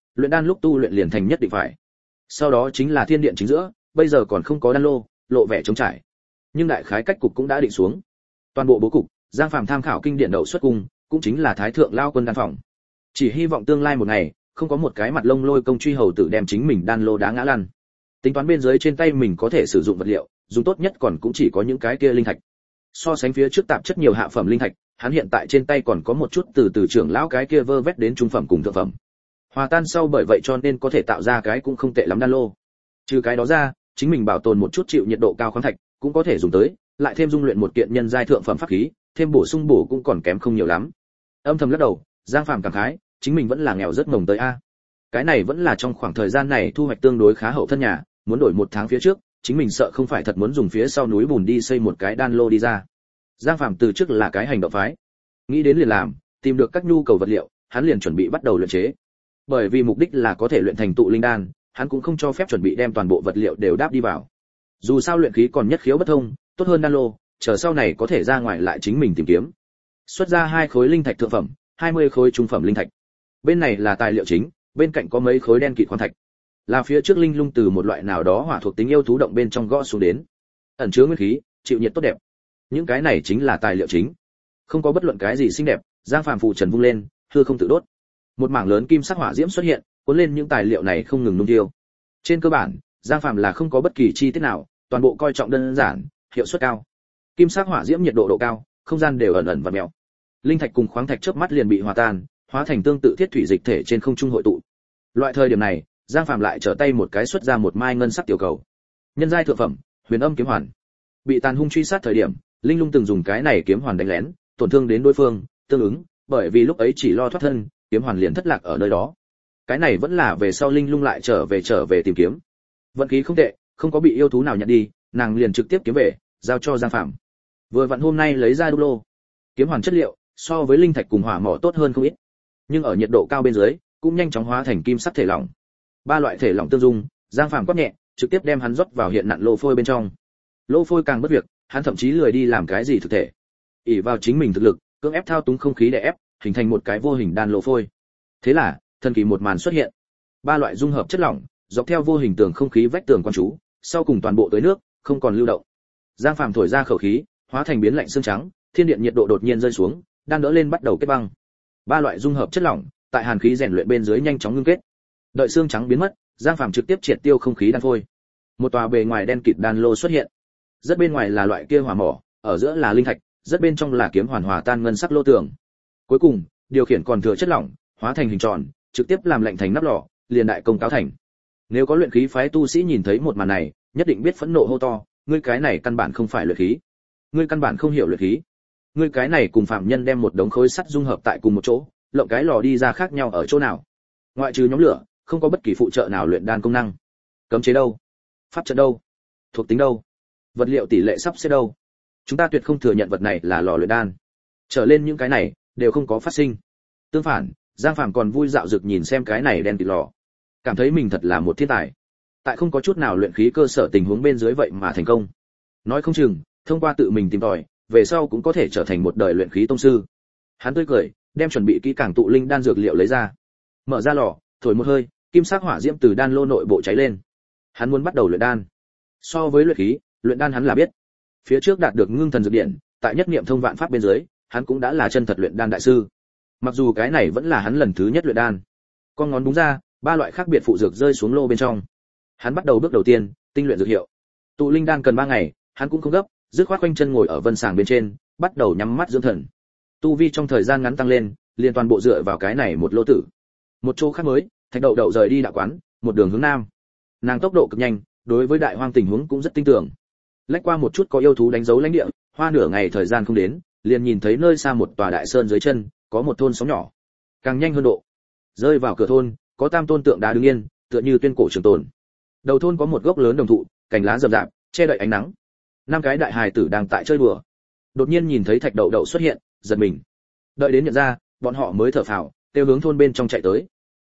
luyện đan lúc tu luyện liền thành nhất định phải. Sau đó chính là thiên điện chính giữa, bây giờ còn không có đan lô, lộ vẻ trống trải. Nhưng đại khái cách cục cũng đã định xuống. Toàn bộ bố cục, Giang Phàm tham khảo kinh điển đậu xuất cung, cũng chính là thái thượng lao quân đan phòng. Chỉ hy vọng tương lai một ngày, không có một cái mặt lông lôi công truy hầu tử đem chính mình đan lô đá ngã lăn. Tính toán bên dưới trên tay mình có thể sử dụng vật liệu, dùng tốt nhất còn cũng chỉ có những cái kia linh thạch. So sánh phía trước tạp chất nhiều hạ phẩm linh thạch, hắn hiện tại trên tay còn có một chút từ trưởng lão cái kia vơ vét đến trung phẩm cùng thượng phẩm. Hòa tan sau bởi vậy cho nên có thể tạo ra cái cũng không tệ lắm đan lô. Trừ cái đó ra, chính mình bảo tồn một chút chịu nhiệt độ cao khoáng thạch, cũng có thể dùng tới, lại thêm dung luyện một kiện nhân giai thượng phẩm pháp khí, thêm bổ sung bổ cũng còn kém không nhiều lắm. Âm thầm lắc đầu, Giang Phàm cảm khái, chính mình vẫn là nghèo rất mồng tới a. Cái này vẫn là trong khoảng thời gian này thu hoạch tương đối khá hậu thân nhà, muốn đổi một tháng phía trước, chính mình sợ không phải thật muốn dùng phía sau núi bùn đi xây một cái đan lô đi ra. Giang Phàm từ trước là cái hành động phái, nghĩ đến liền làm, tìm được các nhu cầu vật liệu, hắn liền chuẩn bị bắt đầu luyện chế. Bởi vì mục đích là có thể luyện thành tụ linh đan, hắn cũng không cho phép chuẩn bị đem toàn bộ vật liệu đều đáp đi vào. Dù sao luyện khí còn nhất khiếu bất thông, tốt hơn đan lô, chờ sau này có thể ra ngoài lại chính mình tìm kiếm. Xuất ra 2 khối linh thạch thượng phẩm, 20 khối trung phẩm linh thạch. Bên này là tài liệu chính, bên cạnh có mấy khối đen kịt khoáng thạch. Là phía trước linh lung từ một loại nào đó hỏa thuộc tính yêu thú động bên trong gõ xuống đến. Ẩn chứa nguyên khí, chịu nhiệt tốt đẹp. Những cái này chính là tài liệu chính. Không có bất luận cái gì xinh đẹp, Giang Phàm phụ trần vung lên, hư không tự đốt. Một mảng lớn kim sắc hỏa diễm xuất hiện, cuốn lên những tài liệu này không ngừng nung thiêu. Trên cơ bản, Giang Phàm là không có bất kỳ chi tiết nào, toàn bộ coi trọng đơn giản, hiệu suất cao. Kim sắc hỏa diễm nhiệt độ độ cao, không gian đều ẩn ẩn và mèo. Linh thạch cùng khoáng thạch chớp mắt liền bị hòa tan, hóa thành tương tự thiết thủy dịch thể trên không trung hội tụ. Loại thời điểm này, Giang Phàm lại trở tay một cái xuất ra một mai ngân sắc tiểu cầu. Nhân giai thượng phẩm, Huyền Âm kiếm hoàn. Bị tàn hung truy sát thời điểm, Linh Lung từng dùng cái này kiếm hoàn đánh lén, tổn thương đến đối phương, tương ứng, bởi vì lúc ấy chỉ lo thoát thân, kiếm hoàn liền thất lạc ở nơi đó. Cái này vẫn là về sau Linh Lung lại trở về tìm kiếm. Vận khí không tệ, không có bị yêu thú nào nhận đi, nàng liền trực tiếp kiếm về, giao cho Giang Phàm. Vừa vặn hôm nay lấy ra đu lô. Kiếm hoàn chất liệu so với linh thạch cùng hỏa mỏ tốt hơn không ít, nhưng ở nhiệt độ cao bên dưới, cũng nhanh chóng hóa thành kim sắc thể lỏng. 3 loại thể lỏng tương dung, Giang Phàm quát nhẹ, trực tiếp đem hắn rót vào hiện nặn lô phôi bên trong. Lô phôi càng bất việc, hắn thậm chí lười đi làm cái gì thực thể. ỷ vào chính mình thực lực, cưỡng ép thao túng không khí để ép, hình thành một cái vô hình đan lô phôi. Thế là, thần kỳ một màn xuất hiện. 3 loại dung hợp chất lỏng, dọc theo vô hình tường không khí vách tường quan trú, sau cùng toàn bộ tới nước, không còn lưu động. Giang Phàm thổi ra khẩu khí, hóa thành biến lạnh xương trắng, thiên điện nhiệt độ đột nhiên rơi xuống, đan đỡ lên bắt đầu kết băng. 3 loại dung hợp chất lỏng, tại hàn khí rèn luyện bên dưới nhanh chóng ngưng kết. Đợi xương trắng biến mất, Giang Phàm trực tiếp triệt tiêu không khí đan phôi. Một tòa bề ngoài đen kịt đan lô xuất hiện. Rất bên ngoài là loại kia hỏa mỏ, ở giữa là linh thạch, rất bên trong là kiếm hoàn hòa tan ngân sắc lô tường. Cuối cùng, điều khiển còn thừa chất lỏng, hóa thành hình tròn, trực tiếp làm lạnh thành nắp lò, liền đại công cáo thành. Nếu có luyện khí phái tu sĩ nhìn thấy một màn này, nhất định biết phẫn nộ hô to, ngươi cái này căn bản không phải luyện khí. Ngươi căn bản không hiểu luyện khí. Ngươi cái này cùng phạm nhân đem một đống khối sắt dung hợp tại cùng một chỗ, lộng cái lò đi ra khác nhau ở chỗ nào? Ngoại trừ nhóm lửa, không có bất kỳ phụ trợ nào luyện đan công năng. Cấm chế đâu? Pháp trận đâu? Thuộc tính đâu? Vật liệu tỷ lệ sắp xếp đâu? Chúng ta tuyệt không thừa nhận vật này là lò luyện đan. Trở lên những cái này đều không có phát sinh. Tương phản, Giang Phàm còn vui dạo dực nhìn xem cái này đen kịt lò, cảm thấy mình thật là một thiên tài. Tại không có chút nào luyện khí cơ sở tình huống bên dưới vậy mà thành công. Nói không chừng, thông qua tự mình tìm tòi, về sau cũng có thể trở thành một đời luyện khí tông sư. Hắn tươi cười, đem chuẩn bị kỹ càng tụ linh đan dược liệu lấy ra. Mở ra lò, thổi một hơi, kim sắc hỏa diễm từ đan lô nội bộ cháy lên. Hắn muốn bắt đầu luyện đan. So với luyện khí, luyện đan hắn là biết. Phía trước đạt được ngưng thần dược điện, tại nhất niệm thông vạn pháp bên dưới, hắn cũng đã là chân thật luyện đan đại sư. Mặc dù cái này vẫn là hắn lần thứ nhất luyện đan. Con ngón đúng ra, 3 loại khác biệt phụ dược rơi xuống lô bên trong. Hắn bắt đầu bước đầu tiên, tinh luyện dược hiệu. Tụ linh đan cần 3 ngày, hắn cũng không gấp, dứt khoát quanh chân ngồi ở vân sàng bên trên, bắt đầu nhắm mắt dưỡng thần. Tu vi trong thời gian ngắn tăng lên, liền toàn bộ dựa vào cái này một lô tử. Một chỗ khác mới, Thạch Đậu Đậu rời đi đạo quán, một đường hướng nam. Nàng tốc độ cực nhanh, đối với đại hoang tình huống cũng rất tinh tường. Lách qua một chút có yêu thú đánh dấu lãnh địa, hoa nửa ngày thời gian không đến, liền nhìn thấy nơi xa một tòa đại sơn dưới chân, có một thôn sóng nhỏ. Càng nhanh hơn độ. Rơi vào cửa thôn, có 3 tôn tượng đá đứng yên, tựa như tuyên cổ trường tồn. Đầu thôn có một gốc lớn đồng thụ, cành lá rậm rạp, che đậy ánh nắng. 5 cái đại hài tử đang tại chơi đùa. Đột nhiên nhìn thấy Thạch Đậu Đậu xuất hiện, giật mình. Đợi đến nhận ra, bọn họ mới thở phào, tiêu hướng thôn bên trong chạy tới.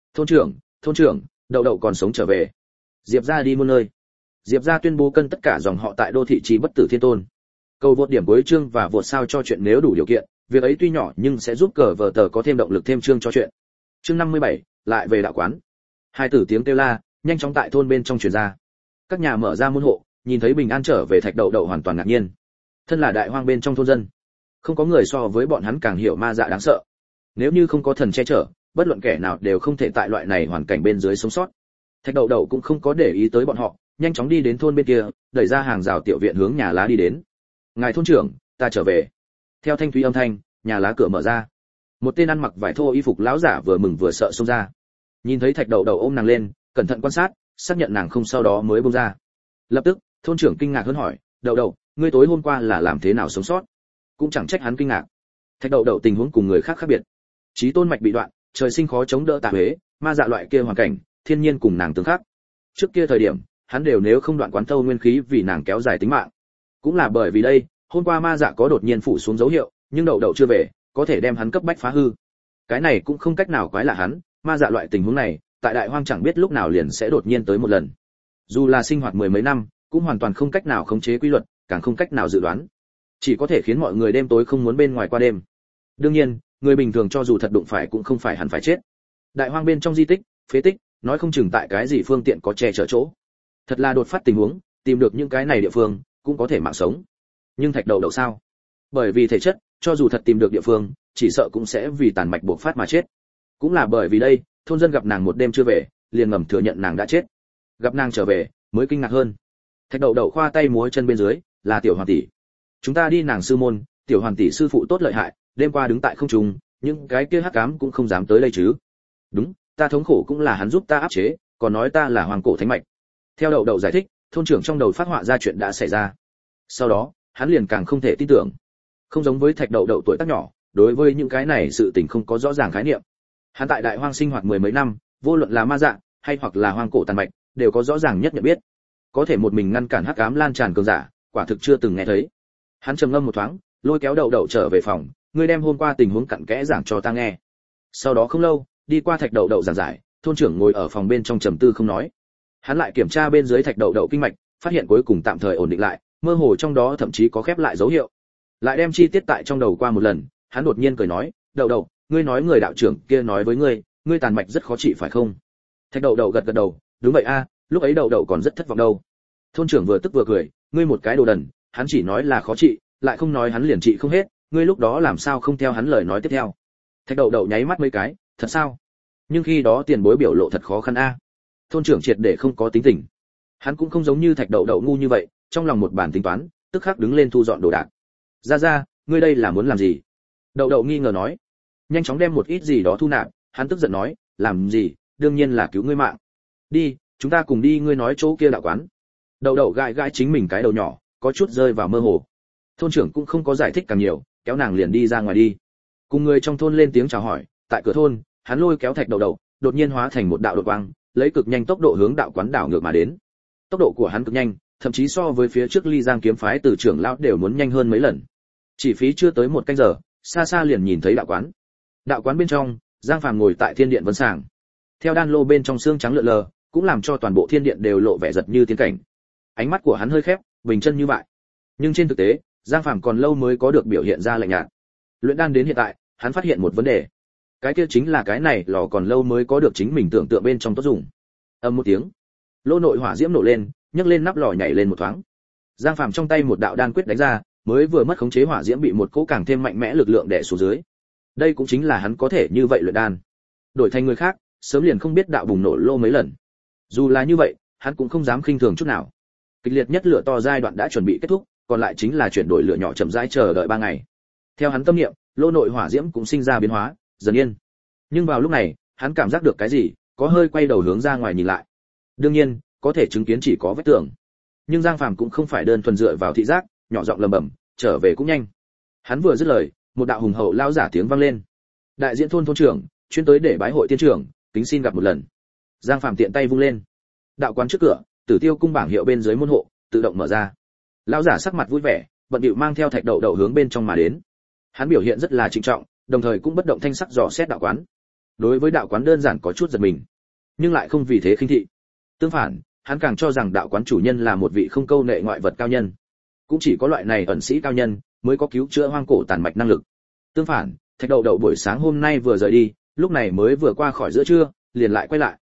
Thôn trưởng, Đậu Đậu còn sống trở về. Diệp gia đi muôn nơi. Diệp gia tuyên bố cân tất cả dòng họ tại đô thị trì bất tử thiên tôn. Cầu vượt điểm cuối chương và vượt sao cho chuyện nếu đủ điều kiện, việc ấy tuy nhỏ nhưng sẽ giúp cờ vở tờ có thêm động lực thêm chương cho chuyện. Chương 57, lại về đạo quán. Hai tử tiếng kêu la nhanh chóng tại thôn bên trong truyền ra. Các nhà mở ra môn hộ, nhìn thấy bình an trở về Thạch Đậu Đậu hoàn toàn ngạc nhiên. Thân là đại hoang bên trong thôn dân, không có người so với bọn hắn càng hiểu ma dạ đáng sợ. Nếu như không có thần che chở, bất luận kẻ nào đều không thể tại loại này hoàn cảnh bên dưới sống sót. Thạch Đậu Đậu cũng không có để ý tới bọn họ, nhanh chóng đi đến thôn bên kia, đẩy ra hàng rào tiểu viện hướng nhà lá đi đến. Ngài thôn trưởng, ta trở về. Theo thanh thúy âm thanh, nhà lá cửa mở ra. Một tên ăn mặc vải thô y phục lão giả vừa mừng vừa sợ xông ra. Nhìn thấy Thạch Đậu Đậu ôm nàng lên, cẩn thận quan sát, xác nhận nàng không sau đó mới buông ra. Lập tức, thôn trưởng kinh ngạc hơn hỏi, "Đậu Đậu, ngươi tối hôm qua là làm thế nào sống sót?" Cũng chẳng trách hắn kinh ngạc. Thạch Đậu Đậu tình huống cùng người khác khác biệt. Chí tôn mạch bị đoạn, trời sinh khó chống đỡ tà huế, ma dạ loại kia hoàn cảnh, thiên nhiên cùng nàng tương khắc. Trước kia thời điểm, hắn đều nếu không đoạn quán thâu nguyên khí vì nàng kéo dài tính mạng. Cũng là bởi vì đây, hôm qua ma dạ có đột nhiên phủ xuống dấu hiệu, nhưng Đậu Đậu chưa về, có thể đem hắn cấp bách phá hư. Cái này cũng không cách nào quái là hắn, ma dạ loại tình huống này, tại đại hoang chẳng biết lúc nào liền sẽ đột nhiên tới một lần. Dù là sinh hoạt mười mấy năm, cũng hoàn toàn không cách nào khống chế quy luật, càng không cách nào dự đoán. Chỉ có thể khiến mọi người đêm tối không muốn bên ngoài qua đêm. Đương nhiên, người bình thường cho dù thật đụng phải cũng không phải hẳn phải chết. Đại hoang bên trong di tích, phế tích, nói không chừng tại cái gì phương tiện có che chở chỗ. Thật là đột phát tình huống, tìm được những cái này địa phương, cũng có thể mạng sống. Nhưng Thạch Đậu Đậu sao? Bởi vì thể chất, cho dù thật tìm được địa phương, chỉ sợ cũng sẽ vì tàn mạch bộc phát mà chết. Cũng là bởi vì đây, thôn dân gặp nàng một đêm chưa về, liền ngầm thừa nhận nàng đã chết. Gặp nàng trở về, mới kinh ngạc hơn. Thạch Đậu Đậu khoa tay múa chân bên dưới, là tiểu hoàng tỷ. Chúng ta đi nàng sư môn, tiểu hoàng tỷ sư phụ tốt lợi hại, đêm qua đứng tại không trung, những cái kia hắc ám cũng không dám tới đây chứ. Đúng, ta thống khổ cũng là hắn giúp ta áp chế, còn nói ta là hoàng cổ thánh mạch. Theo Đậu Đậu giải thích, thôn trưởng trong đầu phát họa ra chuyện đã xảy ra. Sau đó, hắn liền càng không thể tin tưởng. Không giống với Thạch Đậu Đậu tuổi tác nhỏ, đối với những cái này sự tình không có rõ ràng khái niệm. Hắn tại đại hoang sinh hoạt mười mấy năm, vô luận là ma dạ hay hoặc là hoang cổ tàn mạch, đều có rõ ràng nhất nhận biết. Có thể một mình ngăn cản hắc ám lan tràn cường giả, quả thực chưa từng nghe thấy. Hắn trầm ngâm một thoáng, lôi kéo Đậu Đậu trở về phòng, ngươi đem hôm qua tình huống cặn kẽ giảng cho ta nghe. Sau đó không lâu, đi qua Thạch Đậu Đậu giảng giải, thôn trưởng ngồi ở phòng bên trong trầm tư không nói. Hắn lại kiểm tra bên dưới Thạch Đậu Đậu kinh mạch, phát hiện cuối cùng tạm thời ổn định lại, mơ hồ trong đó thậm chí có khép lại dấu hiệu. Lại đem chi tiết tại trong đầu qua một lần, hắn đột nhiên cười nói, "Đậu Đậu, ngươi nói người đạo trưởng kia nói với ngươi tàn mạch rất khó trị phải không?" Thạch Đậu Đậu gật gật đầu, "Đúng vậy a, lúc ấy Đậu Đậu còn rất thất vọng đâu." Thôn trưởng vừa tức vừa cười, "Ngươi một cái đồ đần, hắn chỉ nói là khó trị, lại không nói hắn liền trị không hết, ngươi lúc đó làm sao không theo hắn lời nói tiếp theo?" Thạch Đậu Đậu nháy mắt mấy cái, "Thật sao? Nhưng khi đó tiền bối biểu lộ thật khó khăn a." Thôn trưởng triệt để không có tính tình. Hắn cũng không giống như Thạch Đậu Đậu ngu như vậy, trong lòng một bản tính toán, tức khắc đứng lên thu dọn đồ đạc. "Ra, ngươi đây là muốn làm gì?" Đậu Đậu nghi ngờ nói. Nhanh chóng đem một ít gì đó thu nạp, hắn tức giận nói, "Làm gì, đương nhiên là cứu ngươi mạng. Đi, chúng ta cùng đi ngươi nói chỗ kia đạo quán." Đậu Đậu gãi gãi chính mình cái đầu nhỏ, có chút rơi vào mơ hồ. Thôn trưởng cũng không có giải thích càng nhiều, kéo nàng liền đi ra ngoài đi. Cùng người trong thôn lên tiếng chào hỏi, tại cửa thôn, hắn lôi kéo Thạch Đậu Đậu, đột nhiên hóa thành một đạo đột quang, lấy cực nhanh tốc độ hướng đạo quán đảo ngược mà đến. Tốc độ của hắn cực nhanh, thậm chí so với phía trước Ly Giang kiếm phái từ trưởng lão đều muốn nhanh hơn mấy lần. Chỉ phí chưa tới một canh giờ, xa xa liền nhìn thấy đạo quán. Đạo quán bên trong, Giang Phàm ngồi tại thiên điện vấn sàng. Theo đan lô bên trong xương trắng lượn lờ, cũng làm cho toàn bộ thiên điện đều lộ vẻ giật như tiên cảnh. Ánh mắt của hắn hơi khép, bình chân như vậy. Nhưng trên thực tế, Giang Phàm còn lâu mới có được biểu hiện ra lạnh nhạt. Luyện đan đến hiện tại, hắn phát hiện một vấn đề. Cái kia chính là cái này lò còn lâu mới có được chính mình tưởng tượng bên trong tốt dùng. Âm một tiếng, lô nội hỏa diễm nổ lên, nhấc lên nắp lò nhảy lên một thoáng. Giang Phàm trong tay một đạo đan quyết đánh ra, mới vừa mất khống chế hỏa diễm bị một cỗ càng thêm mạnh mẽ lực lượng đè xuống dưới. Đây cũng chính là hắn có thể như vậy luyện đan. Đổi thành người khác, sớm liền không biết đạo bùng nổ lô mấy lần. Dù là như vậy, hắn cũng không dám khinh thường chút nào. Kịch liệt nhất lửa to giai đoạn đã chuẩn bị kết thúc, còn lại chính là chuyển đổi lửa nhỏ chậm rãi chờ đợi 3 ngày. Theo hắn tâm niệm, lô nội hỏa diễm cũng sinh ra biến hóa, dần yên. Nhưng vào lúc này, hắn cảm giác được cái gì, có hơi quay đầu hướng ra ngoài nhìn lại. Đương nhiên, có thể chứng kiến chỉ có vết tường. Nhưng Giang Phàm cũng không phải đơn thuần dựa vào thị giác, nhỏ giọng lẩm bẩm, trở về cũng nhanh. Hắn vừa dứt lời, một đạo hùng hậu lao giả tiếng vang lên. Đại diện thôn trưởng, chuyên tới để bái hội tiên trưởng, kính xin gặp một lần. Giang Phàm tiện tay vung lên. Đạo quán trước cửa, Tử Tiêu cung bảng hiệu bên dưới môn hộ tự động mở ra. Lão giả sắc mặt vui vẻ, bận bịu mang theo Thạch Đậu Đậu hướng bên trong mà đến. Hắn biểu hiện rất là trịnh trọng, đồng thời cũng bất động thanh sắc dò xét đạo quán. Đối với đạo quán đơn giản có chút giật mình, nhưng lại không vì thế khinh thị. Tương phản, hắn càng cho rằng đạo quán chủ nhân là một vị không câu nệ ngoại vật cao nhân. Cũng chỉ có loại này ẩn sĩ cao nhân mới có cứu chữa hoang cổ tàn mạch năng lực. Tương phản, Thạch Đậu Đậu buổi sáng hôm nay vừa rời đi, lúc này mới vừa qua khỏi giữa trưa, liền lại quay lại.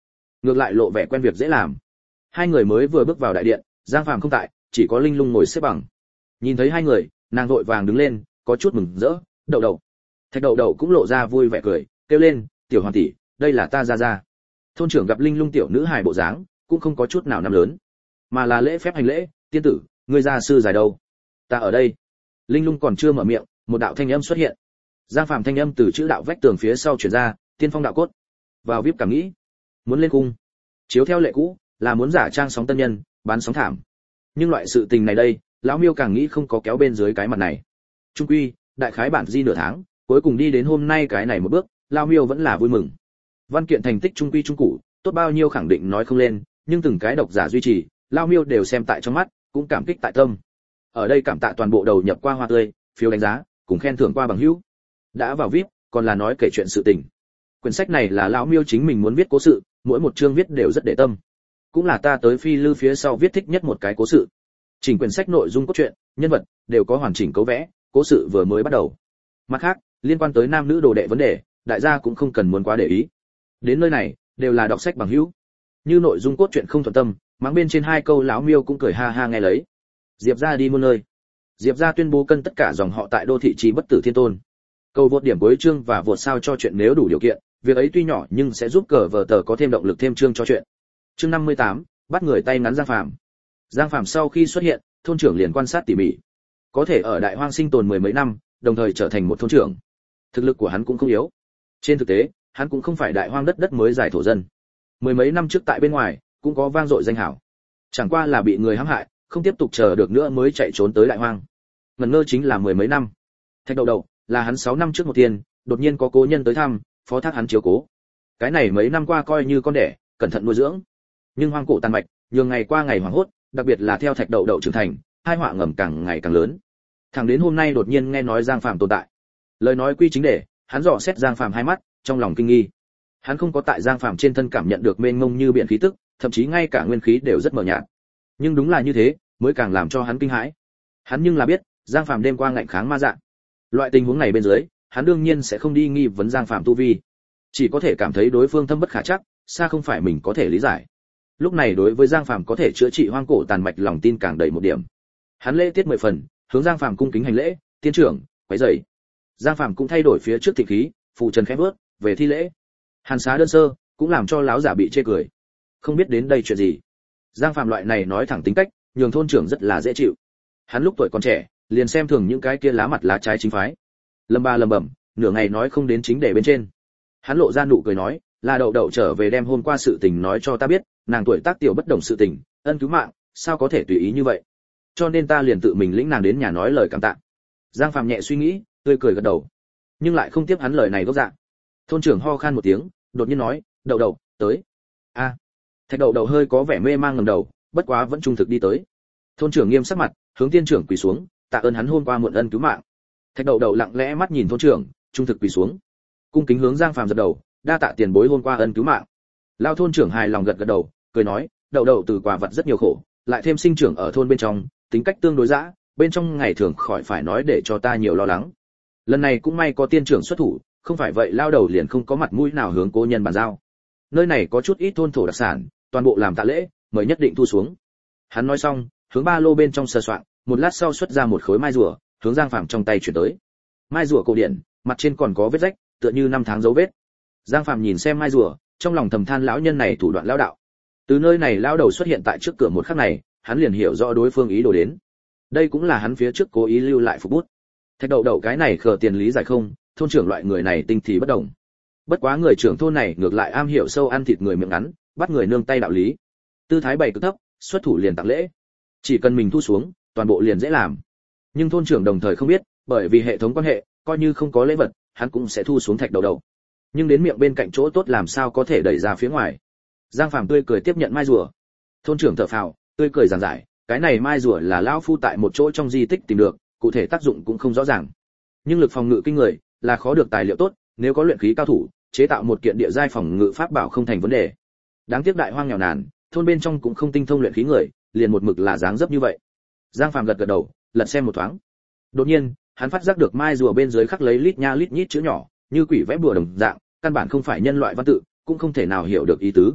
ngược lại lộ vẻ quen việc dễ làm. Hai người mới vừa bước vào đại điện, Giang Phàm không tại, chỉ có Linh Lung ngồi xếp bằng. Nhìn thấy hai người, nàng vội vàng đứng lên, có chút mừng rỡ. Đậu đậu. Thạch Đậu Đậu cũng lộ ra vui vẻ cười, kêu lên, tiểu hoàng tỷ, đây là ta gia gia. Thôn trưởng gặp Linh Lung tiểu nữ hài bộ dáng, cũng không có chút nào năm lớn, mà là lễ phép hành lễ, tiên tử, ngươi gia sư dài đâu? Ta ở đây. Linh Lung còn chưa mở miệng, một đạo thanh âm xuất hiện. Giang Phàm thanh âm từ chữ đạo vách tường phía sau truyền ra, tiên phong đạo cốt. Vào vip cảm nghĩ, muốn lên cung. Chiếu theo lệ cũ, là muốn giả trang sóng tân nhân, bán sóng thảm. Nhưng loại sự tình này đây, lão Miêu càng nghĩ không có kéo bên dưới cái mặt này. Trung quy, đại khái bản di nửa tháng, cuối cùng đi đến hôm nay cái này một bước, lão Miêu vẫn là vui mừng. Văn kiện thành tích trung quy trung cụ, tốt bao nhiêu khẳng định nói không lên, nhưng từng cái độc giả duy trì, lão Miêu đều xem tại trong mắt, cũng cảm kích tại tâm. Ở đây cảm tạ toàn bộ đầu nhập qua hoa tươi, phiếu đánh giá, cùng khen thưởng qua bằng hữu. Đã vào VIP, còn là nói kể chuyện sự tình. Quyển sách này là lão Miêu chính mình muốn viết cố sự, mỗi một chương viết đều rất để tâm. Cũng là ta tới phi lư phía sau viết thích nhất một cái cố sự. Chỉnh quyển sách nội dung cốt truyện, nhân vật đều có hoàn chỉnh cấu vẽ, cố sự vừa mới bắt đầu. Mặt khác, liên quan tới nam nữ đồ đệ vấn đề, đại gia cũng không cần muốn quá để ý. Đến nơi này, đều là đọc sách bằng hữu. Như nội dung cốt truyện không thuận tâm, mắng bên trên hai câu lão Miêu cũng cười ha ha nghe lấy. Diệp gia đi muôn nơi. Diệp gia tuyên bố cân tất cả dòng họ tại đô thị trì bất tử thiên tôn. Cầu vượt điểm cuối chương và vượt sao cho chuyện nếu đủ điều kiện, việc ấy tuy nhỏ nhưng sẽ giúp cờ vở tờ có thêm động lực thêm chương cho chuyện. Chương 58, bắt người tay ngắn Giang Phàm. Giang Phàm sau khi xuất hiện, thôn trưởng liền quan sát tỉ mỉ. Có thể ở Đại Hoang sinh tồn mười mấy năm, đồng thời trở thành một thôn trưởng. Thực lực của hắn cũng không yếu. Trên thực tế, hắn cũng không phải Đại Hoang đất mới giải thổ dân. Mười mấy năm trước tại bên ngoài, cũng có vang dội danh hảo. Chẳng qua là bị người hãm hại, không tiếp tục chờ được nữa mới chạy trốn tới Đại Hoang. Ngần ngơ chính là mười mấy năm. Thạch Đậu Đậu là hắn 6 năm trước một tiền, đột nhiên có cố nhân tới thăm, phó thác hắn chiếu cố. Cái này mấy năm qua coi như con đẻ, cẩn thận nuôi dưỡng. Nhưng hoang cổ tàn mạch, nhường ngày qua ngày hoảng hốt, đặc biệt là theo Thạch Đậu Đậu trưởng thành, hai họa ngầm càng ngày càng lớn. Thẳng đến hôm nay đột nhiên nghe nói Giang Phàm tồn tại. Lời nói quy chính để, hắn dò xét Giang Phàm hai mắt, trong lòng kinh nghi. Hắn không có tại Giang Phàm trên thân cảm nhận được mênh mông như biển khí tức, thậm chí ngay cả nguyên khí đều rất mờ nhạt. Nhưng đúng là như thế, mới càng làm cho hắn kinh hãi. Hắn nhưng là biết, Giang Phàm đêm qua ngạnh kháng ma dạng. Loại tình huống này bên dưới, hắn đương nhiên sẽ không đi nghi vấn Giang Phàm tu vi, chỉ có thể cảm thấy đối phương thâm bất khả trắc, xa không phải mình có thể lý giải. Lúc này đối với Giang Phàm có thể chữa trị hoang cổ tàn mạch lòng tin càng đầy một điểm. Hắn lễ tiết 10 phần, hướng Giang Phàm cung kính hành lễ, "Tiên trưởng, quấy rầy." Giang Phàm cũng thay đổi phía trước thịnh khí, phụ trần khẽ bước, về thi lễ. Hàn xá đơn sơ, cũng làm cho lão giả bị chê cười. Không biết đến đây chuyện gì. Giang Phàm loại này nói thẳng tính cách, nhường thôn trưởng rất là dễ chịu. Hắn lúc tuổi còn trẻ, liền xem thường những cái kia lá mặt lá trái chính phái. Lầm bầm, nửa ngày nói không đến chính đề bên trên. Hắn lộ ra nụ cười nói, là Đậu Đậu trở về đem hôm qua sự tình nói cho ta biết, nàng tuổi tác tiểu bất đồng sự tình, ân cứu mạng, sao có thể tùy ý như vậy. Cho nên ta liền tự mình lĩnh nàng đến nhà nói lời cảm tạ. Giang Phàm nhẹ suy nghĩ, tươi cười gật đầu, nhưng lại không tiếp hắn lời này gốc dạng. Thôn trưởng ho khan một tiếng, đột nhiên nói, Đậu Đậu, tới. A. Thạch Đậu Đậu hơi có vẻ mê mang ngẩng đầu, bất quá vẫn trung thực đi tới. Thôn trưởng nghiêm sắc mặt, hướng tiên trưởng quỳ xuống, tạ ơn hắn hôm qua muộn ân cứu mạng. Thạch Đậu Đậu lặng lẽ mắt nhìn thôn trưởng, trung thực quỳ xuống, cung kính hướng Giang Phàm dập đầu, đa tạ tiền bối hôm qua ân cứu mạng. Lao thôn trưởng hài lòng gật gật đầu, cười nói, Đậu Đậu từ quả vật rất nhiều khổ, lại thêm sinh trưởng ở thôn bên trong, tính cách tương đối dã, bên trong ngày thường khỏi phải nói để cho ta nhiều lo lắng. Lần này cũng may có tiên trưởng xuất thủ, không phải vậy lao đầu liền không có mặt mũi nào hướng cố nhân bàn giao. Nơi này có chút ít thôn thổ đặc sản, toàn bộ làm tạ lễ, mời nhất định thu xuống. Hắn nói xong, hướng ba lô bên trong sờ soạn, một lát sau xuất ra một khối mai rùa, hướng Giang Phàm trong tay chuyển tới. Mai rùa cổ điển, mặt trên còn có vết rách, tựa như năm tháng dấu vết. Giang Phàm nhìn xem mai rùa, trong lòng thầm than lão nhân này thủ đoạn lão đạo. Từ nơi này lão đầu xuất hiện tại trước cửa một khắc này, hắn liền hiểu rõ đối phương ý đồ đến. Đây cũng là hắn phía trước cố ý lưu lại phục bút. Thạch Đậu Đậu cái này khờ tiền lý giải không, thôn trưởng loại người này tinh thì bất động. Bất quá người trưởng thôn này ngược lại am hiểu sâu ăn thịt người miệng ngắn, bắt người nương tay đạo lý. Tư thái bày cực thấp, xuất thủ liền tặng lễ. Chỉ cần mình thu xuống, toàn bộ liền dễ làm. Nhưng thôn trưởng đồng thời không biết, bởi vì hệ thống quan hệ, coi như không có lễ vật, hắn cũng sẽ thu xuống Thạch Đậu Đậu. Nhưng đến miệng bên cạnh chỗ tốt làm sao có thể đẩy ra phía ngoài. Giang Phàm tươi cười tiếp nhận mai rùa. Thôn trưởng thở phào, tươi cười giảng giải, cái này mai rùa là lão phu tại một chỗ trong di tích tìm được, cụ thể tác dụng cũng không rõ ràng. Nhưng lực phòng ngự kinh người, là khó được tài liệu tốt, nếu có luyện khí cao thủ, chế tạo một kiện địa giai phòng ngự pháp bảo không thành vấn đề. Đáng tiếc đại hoang nghèo nàn, thôn bên trong cũng không tinh thông luyện khí người, liền một mực là dáng dấp như vậy. Giang Phàm gật gật đầu, lật xem một thoáng. Đột nhiên, hắn phát giác được mai rùa bên dưới khắc lấy lít nha lít nhít chữ nhỏ, như quỷ vẽ bùa đồng dạng, căn bản không phải nhân loại văn tự, cũng không thể nào hiểu được ý tứ.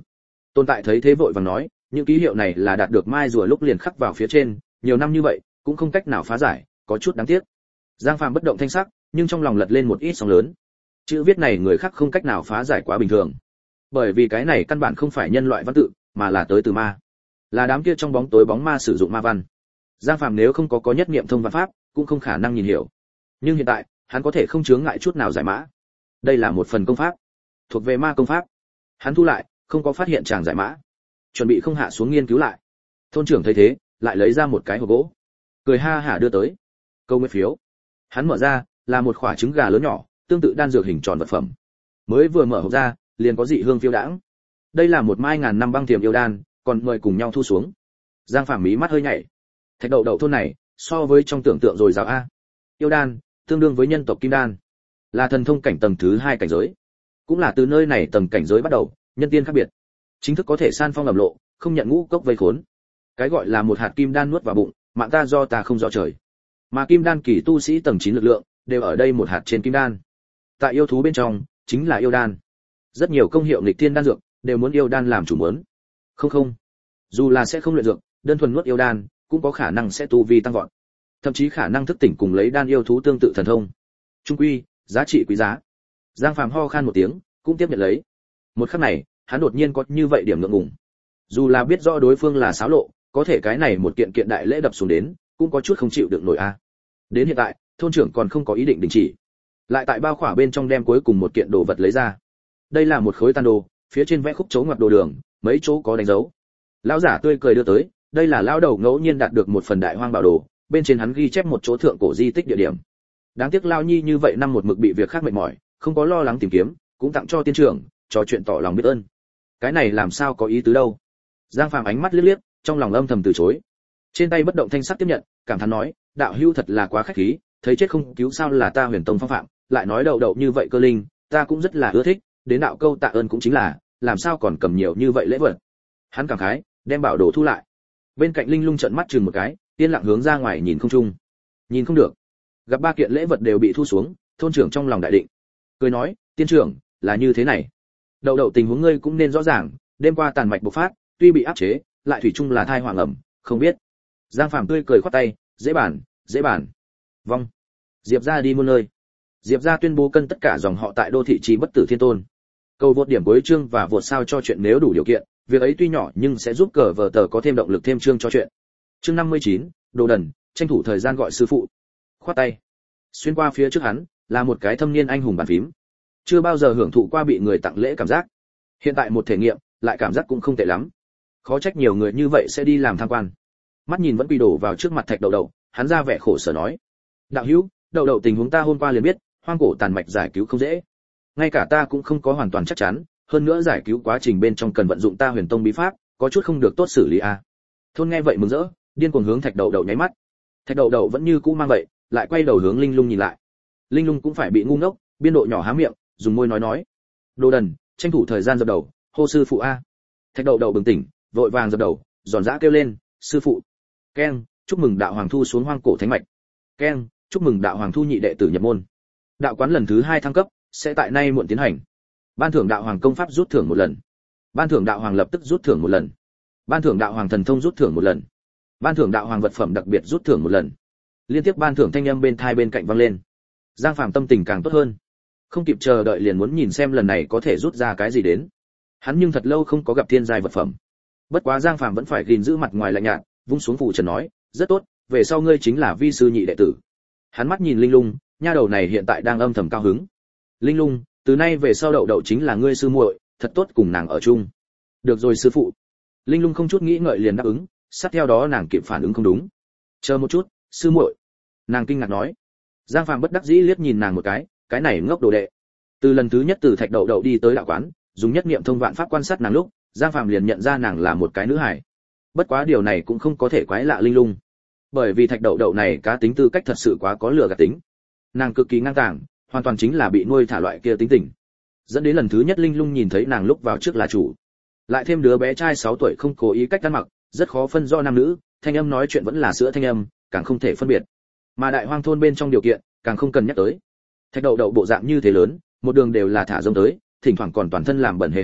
Tồn tại thấy thế vội vàng nói, những ký hiệu này là đạt được mai rùa lúc liền khắc vào phía trên, nhiều năm như vậy cũng không cách nào phá giải, có chút đáng tiếc. Giang Phàm bất động thanh sắc, nhưng trong lòng lật lên một ít sóng lớn. Chữ viết này người khác không cách nào phá giải quá bình thường, bởi vì cái này căn bản không phải nhân loại văn tự, mà là tới từ ma, là đám kia trong bóng tối bóng ma sử dụng ma văn. Giang Phàm nếu không có nhất niệm thông văn pháp, cũng không khả năng nhìn hiểu. Nhưng hiện tại, hắn có thể không chướng ngại chút nào giải mã. Đây là một phần công pháp, thuộc về ma công pháp. Hắn thu lại, không có phát hiện chàng giải mã, chuẩn bị không hạ xuống nghiên cứu lại. Thôn trưởng thấy thế, lại lấy ra một cái hộp gỗ, cười ha hả đưa tới. Câu nguyện phiếu. Hắn mở ra, là một quả trứng gà lớn nhỏ, tương tự đan dược hình tròn vật phẩm. Mới vừa mở hộp ra, liền có dị hương phiêu đãng. Đây là một mai ngàn năm băng tiềm yêu đan, còn mời cùng nhau thu xuống. Giang Phàm mí mắt hơi nhảy. Thạch đậu đậu thôn này, so với trong tưởng tượng rồi rào a. Yêu đan, tương đương với nhân tộc kim đan, là thần thông cảnh tầng thứ 2 cảnh giới. Cũng là từ nơi này tầng cảnh giới bắt đầu, nhân tiên khác biệt. Chính thức có thể san phong ẩm lộ, không nhận ngũ cốc vây khốn. Cái gọi là một hạt kim đan nuốt vào bụng, mạng ta do ta không do trời. Mà kim đan kỳ tu sĩ tầng 9 lực lượng, đều ở đây một hạt trên kim đan. Tại yêu thú bên trong, chính là yêu đan. Rất nhiều công hiệu nghịch thiên đan dược, đều muốn yêu đan làm chủ muốn. Không, dù là sẽ không luyện dược, đơn thuần nuốt yêu đan, cũng có khả năng sẽ tu vi tăng vọt. Thậm chí khả năng thức tỉnh cùng lấy đan yêu thú tương tự thần thông. Trung quy, giá trị quý giá. Giang Phàm ho khan một tiếng, cũng tiếp nhận lấy. Một khắc này, hắn đột nhiên có như vậy điểm ngượng ngùng. Dù là biết rõ đối phương là xáo lộ, có thể cái này một kiện đại lễ đập xuống đến, cũng có chút không chịu được nổi a. Đến hiện tại, thôn trưởng còn không có ý định đình chỉ, lại tại bao khỏa bên trong đem cuối cùng một kiện đồ vật lấy ra. Đây là một khối tàn đồ, phía trên vẽ khúc chấu ngoặc đồ đường, mấy chỗ có đánh dấu. Lão giả tươi cười đưa tới, đây là lão đầu ngẫu nhiên đạt được một phần đại hoang bảo đồ, bên trên hắn ghi chép một chỗ thượng cổ di tích địa điểm. Đáng tiếc lão nhi như vậy năm một mực bị việc khác mệt mỏi, không có lo lắng tìm kiếm, cũng tặng cho tiên trưởng, trò chuyện tỏ lòng biết ơn. Cái này làm sao có ý tứ đâu. Giang Phàm ánh mắt liếc liếc, trong lòng âm thầm từ chối. Trên tay bất động thanh sắc tiếp nhận, cảm thán nói, đạo hữu thật là quá khách khí, thấy chết không cứu sao là ta Huyền Tông phong phạm, lại nói đậu đậu như vậy cơ linh, ta cũng rất là ưa thích, đến đạo câu tạ ơn cũng chính là, làm sao còn cầm nhiều như vậy lễ vật. Hắn cảm khái, đem bảo đồ thu lại. Bên cạnh Linh Lung trợn mắt chừng một cái, yên lặng hướng ra ngoài nhìn không trung. Nhìn không được. Gặp ba kiện lễ vật đều bị thu xuống, thôn trưởng trong lòng đại định. Cười nói, tiên trưởng, là như thế này. Đậu đậu tình huống ngươi cũng nên rõ ràng, đêm qua tàn mạch bộc phát, tuy bị áp chế, lại thủy chung là thai hoàng ẩm, không biết. Giang Phàm tươi cười khoát tay, dễ bàn. Vong. Diệp gia đi muôn nơi. Diệp gia tuyên bố cân tất cả dòng họ tại đô thị trì bất tử thiên tôn. Cầu vượt điểm cuối chương và vượt sao cho chuyện nếu đủ điều kiện, việc ấy tuy nhỏ nhưng sẽ giúp cờ vở tờ có thêm động lực thêm chương cho chuyện. Chương 59, Đồ Đần, tranh thủ thời gian gọi sư phụ. Khoát tay. Xuyên qua phía trước hắn, là một cái thâm niên anh hùng bàn phím. Chưa bao giờ hưởng thụ qua bị người tặng lễ cảm giác. Hiện tại một thể nghiệm, lại cảm giác cũng không tệ lắm. Khó trách nhiều người như vậy sẽ đi làm tham quan. Mắt nhìn vẫn quy đổ vào trước mặt Thạch Đậu Đậu, hắn ra vẻ khổ sở nói: đạo hữu, Đậu Đậu tình huống ta hôm qua liền biết, hoang cổ tàn mạch giải cứu không dễ, ngay cả ta cũng không có hoàn toàn chắc chắn, hơn nữa giải cứu quá trình bên trong cần vận dụng ta Huyền Tông bí pháp, có chút không được tốt xử lý a. Thôn nghe vậy mừng rỡ, điên cuồng hướng Thạch Đậu Đậu nháy mắt. Thạch Đậu Đậu vẫn như cũ mang vậy, lại quay đầu hướng Linh Lung nhìn lại. Linh Lung cũng phải bị ngu ngốc, biên độ nhỏ há miệng, dùng môi nói: đồ đần, tranh thủ thời gian dập đầu, hô sư phụ a. Thạch Đậu Đậu bừng tỉnh, vội vàng dập đầu, giòn giã kêu lên: sư phụ. Keng, chúc mừng đạo hoàng thu xuống hoang cổ thánh mạch. Keng, chúc mừng đạo hoàng thu nhị đệ tử nhập môn. Đạo quán lần thứ 2 thăng cấp, sẽ tại nay muộn tiến hành. Ban thưởng đạo hoàng công pháp rút thưởng 1 lần. Ban thưởng đạo hoàng lập tức rút thưởng 1 lần. Ban thưởng đạo hoàng thần thông rút thưởng 1 lần. Ban thưởng đạo hoàng vật phẩm đặc biệt rút thưởng 1 lần. Liên tiếp ban thưởng thanh âm bên tai bên cạnh vang lên. Giang Phàm tâm tình càng tốt hơn, không kịp chờ đợi liền muốn nhìn xem lần này có thể rút ra cái gì đến. Hắn nhưng thật lâu không có gặp thiên giai vật phẩm. Bất quá Giang Phàm vẫn phải gìn giữ mặt ngoài lạnh nhạt, vung xuống phù trần nói: rất tốt, về sau ngươi chính là vi sư nhị đệ tử. Hắn mắt nhìn Linh Lung, nha đầu này hiện tại đang âm thầm cao hứng. Linh Lung, từ nay về sau Đậu Đậu chính là ngươi sư muội, thật tốt cùng nàng ở chung. Được rồi sư phụ. Linh Lung không chút nghĩ ngợi liền đáp ứng, sát theo đó nàng kịp phản ứng không đúng. Chờ một chút, sư muội. Nàng kinh ngạc nói. Giang Phàm bất đắc dĩ liếc nhìn nàng một cái này ngốc đồ đệ. Từ lần thứ nhất từ Thạch Đậu Đậu đi tới đạo quán, dùng nhất niệm thông vạn pháp quan sát nàng lúc, Giang Phàm liền nhận ra nàng là một cái nữ hài. Bất quá điều này cũng không có thể quái lạ Linh Lung, bởi vì Thạch Đậu Đậu này cá tính tư cách thật sự quá có lừa gạt tính. Nàng cực kỳ ngang tàng, hoàn toàn chính là bị nuôi thả loại kia tính tình. Dẫn đến lần thứ nhất Linh Lung nhìn thấy nàng lúc vào trước là chủ, lại thêm đứa bé trai 6 tuổi không cố ý cách ăn mặc, rất khó phân rõ nam nữ, thanh âm nói chuyện vẫn là sữa thanh âm, càng không thể phân biệt. Mà đại hoang thôn bên trong điều kiện, càng không cần nhắc tới. Thạch Đậu Đậu bộ dạng như thế lớn, một đường đều là thả rông tới, thỉnh thoảng còn toàn thân làm bẩn hề hề,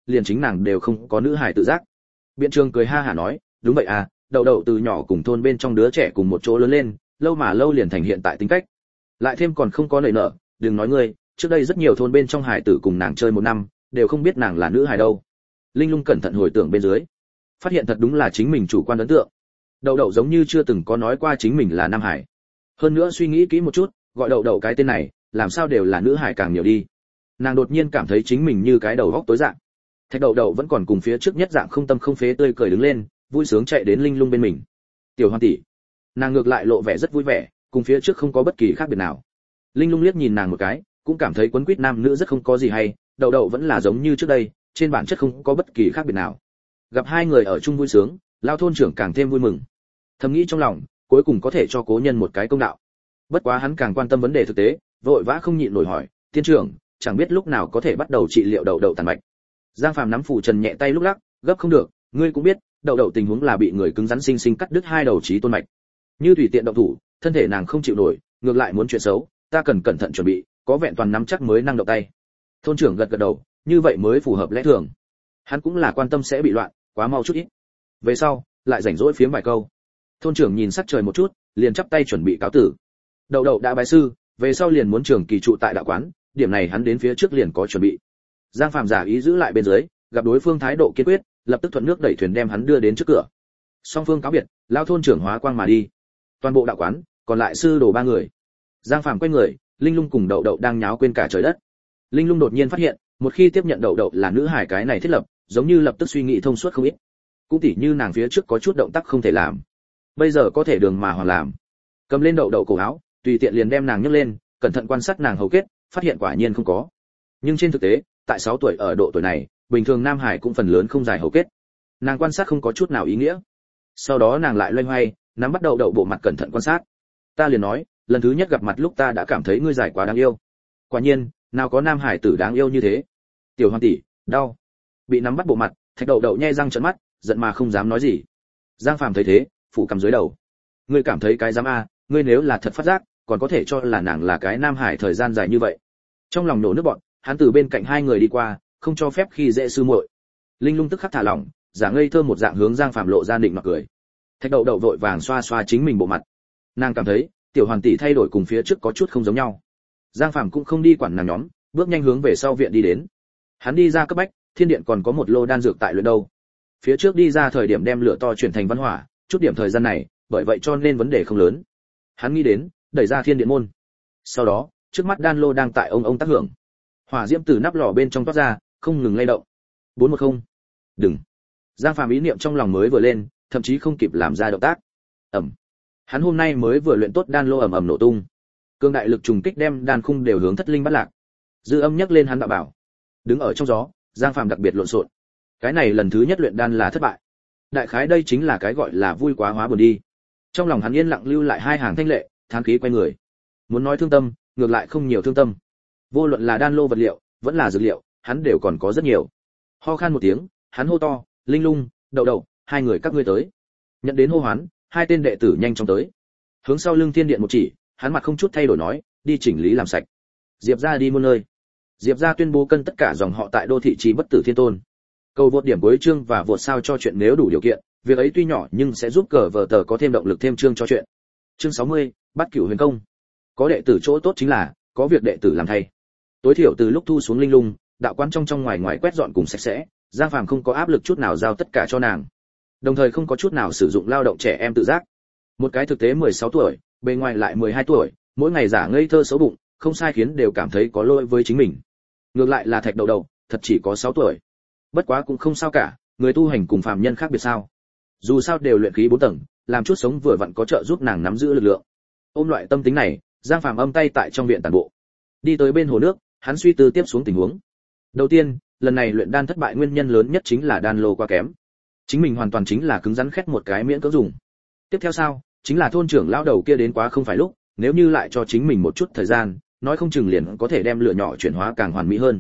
liền chính nàng đều không có nữ hài tự giác. Biện Trường cười ha hả nói, đúng vậy à, đậu đậu từ nhỏ cùng thôn bên trong đứa trẻ cùng một chỗ lớn lên, lâu mà lâu liền thành hiện tại tính cách. Lại thêm còn không có nảy nở, đừng nói ngươi, trước đây rất nhiều thôn bên trong hài tử cùng nàng chơi một năm, đều không biết nàng là nữ hài đâu. Linh Lung cẩn thận hồi tưởng bên dưới, phát hiện thật đúng là chính mình chủ quan ấn tượng. Đậu đậu giống như chưa từng có nói qua chính mình là nam hải. Hơn nữa suy nghĩ kỹ một chút, gọi đậu đậu cái tên này, làm sao đều là nữ hải càng nhiều đi. Nàng đột nhiên cảm thấy chính mình như cái đầu góc tối dạng. Thạch đậu đậu vẫn còn cùng phía trước nhất dạng không tâm không phế tươi cười đứng lên, vui sướng chạy đến Linh Lung bên mình. Tiểu Hoan tỷ, nàng ngược lại lộ vẻ rất vui vẻ, cùng phía trước không có bất kỳ khác biệt nào. Linh Lung liếc nhìn nàng một cái, cũng cảm thấy quấn quýt nam nữ rất không có gì hay, đậu đậu vẫn là giống như trước đây, trên bản chất không có bất kỳ khác biệt nào. Gặp hai người ở chung vui sướng, lao thôn trưởng càng thêm vui mừng. Thầm nghĩ trong lòng, cuối cùng có thể cho cố nhân một cái công đạo. Bất quá hắn càng quan tâm vấn đề thực tế, vội vã không nhịn nổi hỏi, "Tiên trưởng, chẳng biết lúc nào có thể bắt đầu trị liệu đậu đậu tàn mạch?" Giang Phàm nắm phù trần nhẹ tay lúc lắc, "Gấp không được, ngươi cũng biết, đậu đậu tình huống là bị người cứng rắn sinh sinh cắt đứt hai đầu trí tôn mạch. Như tùy tiện động thủ, thân thể nàng không chịu nổi, ngược lại muốn chuyện xấu, ta cần cẩn thận chuẩn bị, có vẹn toàn nắm chắc mới năng động tay." Thôn trưởng gật gật đầu, như vậy mới phù hợp lẽ thường. Hắn cũng là quan tâm sẽ bị loạn, quá mau chút ít. Về sau, lại rảnh rỗi phiếm vài câu. Thôn trưởng nhìn sắc trời một chút, liền chắp tay chuẩn bị cáo tử. Đậu đậu đã bái sư, về sau liền muốn trường kỳ trụ tại đạo quán, điểm này hắn đến phía trước liền có chuẩn bị. Giang Phạm giả ý giữ lại bên dưới, gặp đối phương thái độ kiên quyết, lập tức thuận nước đẩy thuyền đem hắn đưa đến trước cửa. Song phương cáo biệt, lao thôn trưởng hóa quang mà đi. Toàn bộ đạo quán, còn lại sư đồ ba người. Giang Phạm quay người, Linh Lung cùng đậu đậu đang nháo quên cả trời đất. Linh Lung đột nhiên phát hiện, một khi tiếp nhận đậu đậu là nữ hài cái này thiết lập, giống như lập tức suy nghĩ thông suốt không ít. Cũng tỉ như nàng phía trước có chút động tác không thể làm, bây giờ có thể đường mà hoàn làm. Cầm lên đậu đậu cổ áo, tùy tiện liền đem nàng nhấc lên, cẩn thận quan sát nàng hầu kết, phát hiện quả nhiên không có. Nhưng trên thực tế, tại 6 tuổi ở độ tuổi này, bình thường nam hải cũng phần lớn không dài hầu kết. Nàng quan sát không có chút nào ý nghĩa. Sau đó nàng lại loay hoay, nắm bắt đậu đậu bộ mặt cẩn thận quan sát. Ta liền nói, lần thứ nhất gặp mặt lúc ta đã cảm thấy ngươi dài quá đáng yêu. Quả nhiên, nào có nam hải tử đáng yêu như thế. Tiểu Hoan tỷ, đau. Bị nắm bắt bộ mặt, Thạch đậu đậu nhe răng trợn mắt, giận mà không dám nói gì. Giang Phàm thấy thế, phủ cầm dưới đầu. Ngươi cảm thấy cái dám a, ngươi nếu là thật phát giác, còn có thể cho là nàng là cái nam hải thời gian dài như vậy. Trong lòng nổ nước bọn, hắn từ bên cạnh hai người đi qua, không cho phép khi dễ sư muội. Linh Lung tức khắc thả lỏng, giả ngây thơ một dạng hướng Giang Phàm lộ ra định nọ cười. Thạch đậu đậu vội vàng xoa xoa chính mình bộ mặt. Nàng cảm thấy, tiểu Hoàn tỷ thay đổi cùng phía trước có chút không giống nhau. Giang Phàm cũng không đi quản nàng nhóm, bước nhanh hướng về sau viện đi đến. Hắn đi ra cấp bách, thiên điện còn có một lô đan dược tại luyện đâu. Phía trước đi ra thời điểm đem lửa to chuyển thành văn hỏa, chút điểm thời gian này, bởi vậy cho nên vấn đề không lớn. Hắn nghĩ đến, đẩy ra thiên điện môn. Sau đó, trước mắt đan lô đang tại ông tác hưởng. Hỏa diễm từ nắp lò bên trong toát ra, không ngừng lay động. 410. Đừng. Giang Phàm ý niệm trong lòng mới vừa lên, thậm chí không kịp làm ra động tác. Ầm. Hắn hôm nay mới vừa luyện tốt đan lô ầm ầm nổ tung. Cương đại lực trùng kích đem đan khung đều hướng thất linh bắt lạc. Dư âm nhắc lên hắn đạo bảo. Đứng ở trong gió, Giang Phàm đặc biệt lộn xộn. Cái này lần thứ nhất luyện đan là thất bại. Đại khái đây chính là cái gọi là vui quá hóa buồn đi. Trong lòng hắn yên lặng lưu lại hai hàng thanh lệ, thán khí quay người. Muốn nói thương tâm, ngược lại không nhiều thương tâm. Vô luận là đan lô vật liệu, vẫn là dược liệu, hắn đều còn có rất nhiều. Ho khan một tiếng, hắn hô to, Linh Lung, đậu đậu, hai người các ngươi tới. Nhận đến hô hoán, hai tên đệ tử nhanh chóng tới. Hướng sau lưng thiên điện một chỉ, hắn mặt không chút thay đổi nói, đi chỉnh lý làm sạch. Diệp gia đi muôn nơi. Diệp gia tuyên bố cân tất cả dòng họ tại đô thị trì bất tử thiên tôn. Cầu vượt điểm cuối chương và vượt sao cho chuyện nếu đủ điều kiện, việc ấy tuy nhỏ nhưng sẽ giúp cờ vở tờ có thêm động lực thêm chương cho chuyện. Chương 60, Bát Cửu Huyền Công. Có đệ tử chỗ tốt chính là có việc đệ tử làm thay. Tối thiểu từ lúc thu xuống Linh Lung, đạo quán trong trong ngoài ngoài quét dọn cùng sạch sẽ, Giang Phàm không có áp lực chút nào giao tất cả cho nàng. Đồng thời không có chút nào sử dụng lao động trẻ em tự giác. Một cái thực tế 16 tuổi, bề ngoài lại 12 tuổi, mỗi ngày giả ngây thơ xấu bụng, không sai khiến đều cảm thấy có lỗi với chính mình. Ngược lại là Thạch đậu đậu, thật chỉ có 6 tuổi. Bất quá cũng không sao cả, người tu hành cùng phàm nhân khác biệt sao? Dù sao đều luyện khí 4 tầng, làm chút sống vừa vặn có trợ giúp nàng nắm giữ lực lượng. Ôm loại tâm tính này, Giang Phàm âm tay tại trong viện tản bộ. Đi tới bên hồ nước, hắn suy tư tiếp xuống tình huống. Đầu tiên, lần này luyện đan thất bại nguyên nhân lớn nhất chính là đan lô quá kém. Chính mình hoàn toàn chính là cứng rắn khét một cái miễn cưỡng dùng. Tiếp theo sao, chính là thôn trưởng lão đầu kia đến quá không phải lúc, nếu như lại cho chính mình một chút thời gian, nói không chừng liền có thể đem lửa nhỏ chuyển hóa càng hoàn mỹ hơn.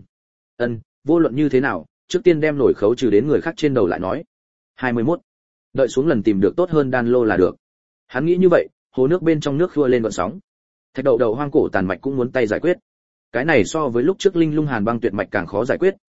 Vô luận như thế nào, trước tiên đem nổi khấu trừ đến người khác trên đầu lại nói. 21. Đợi xuống lần tìm được tốt hơn đan lô là được. Hắn nghĩ như vậy, hồ nước bên trong nước khua lên gợn sóng. Thạch đậu đậu hoang cổ tàn mạch cũng muốn tay giải quyết. Cái này so với lúc trước Linh Lung Hàn băng tuyệt mạch càng khó giải quyết,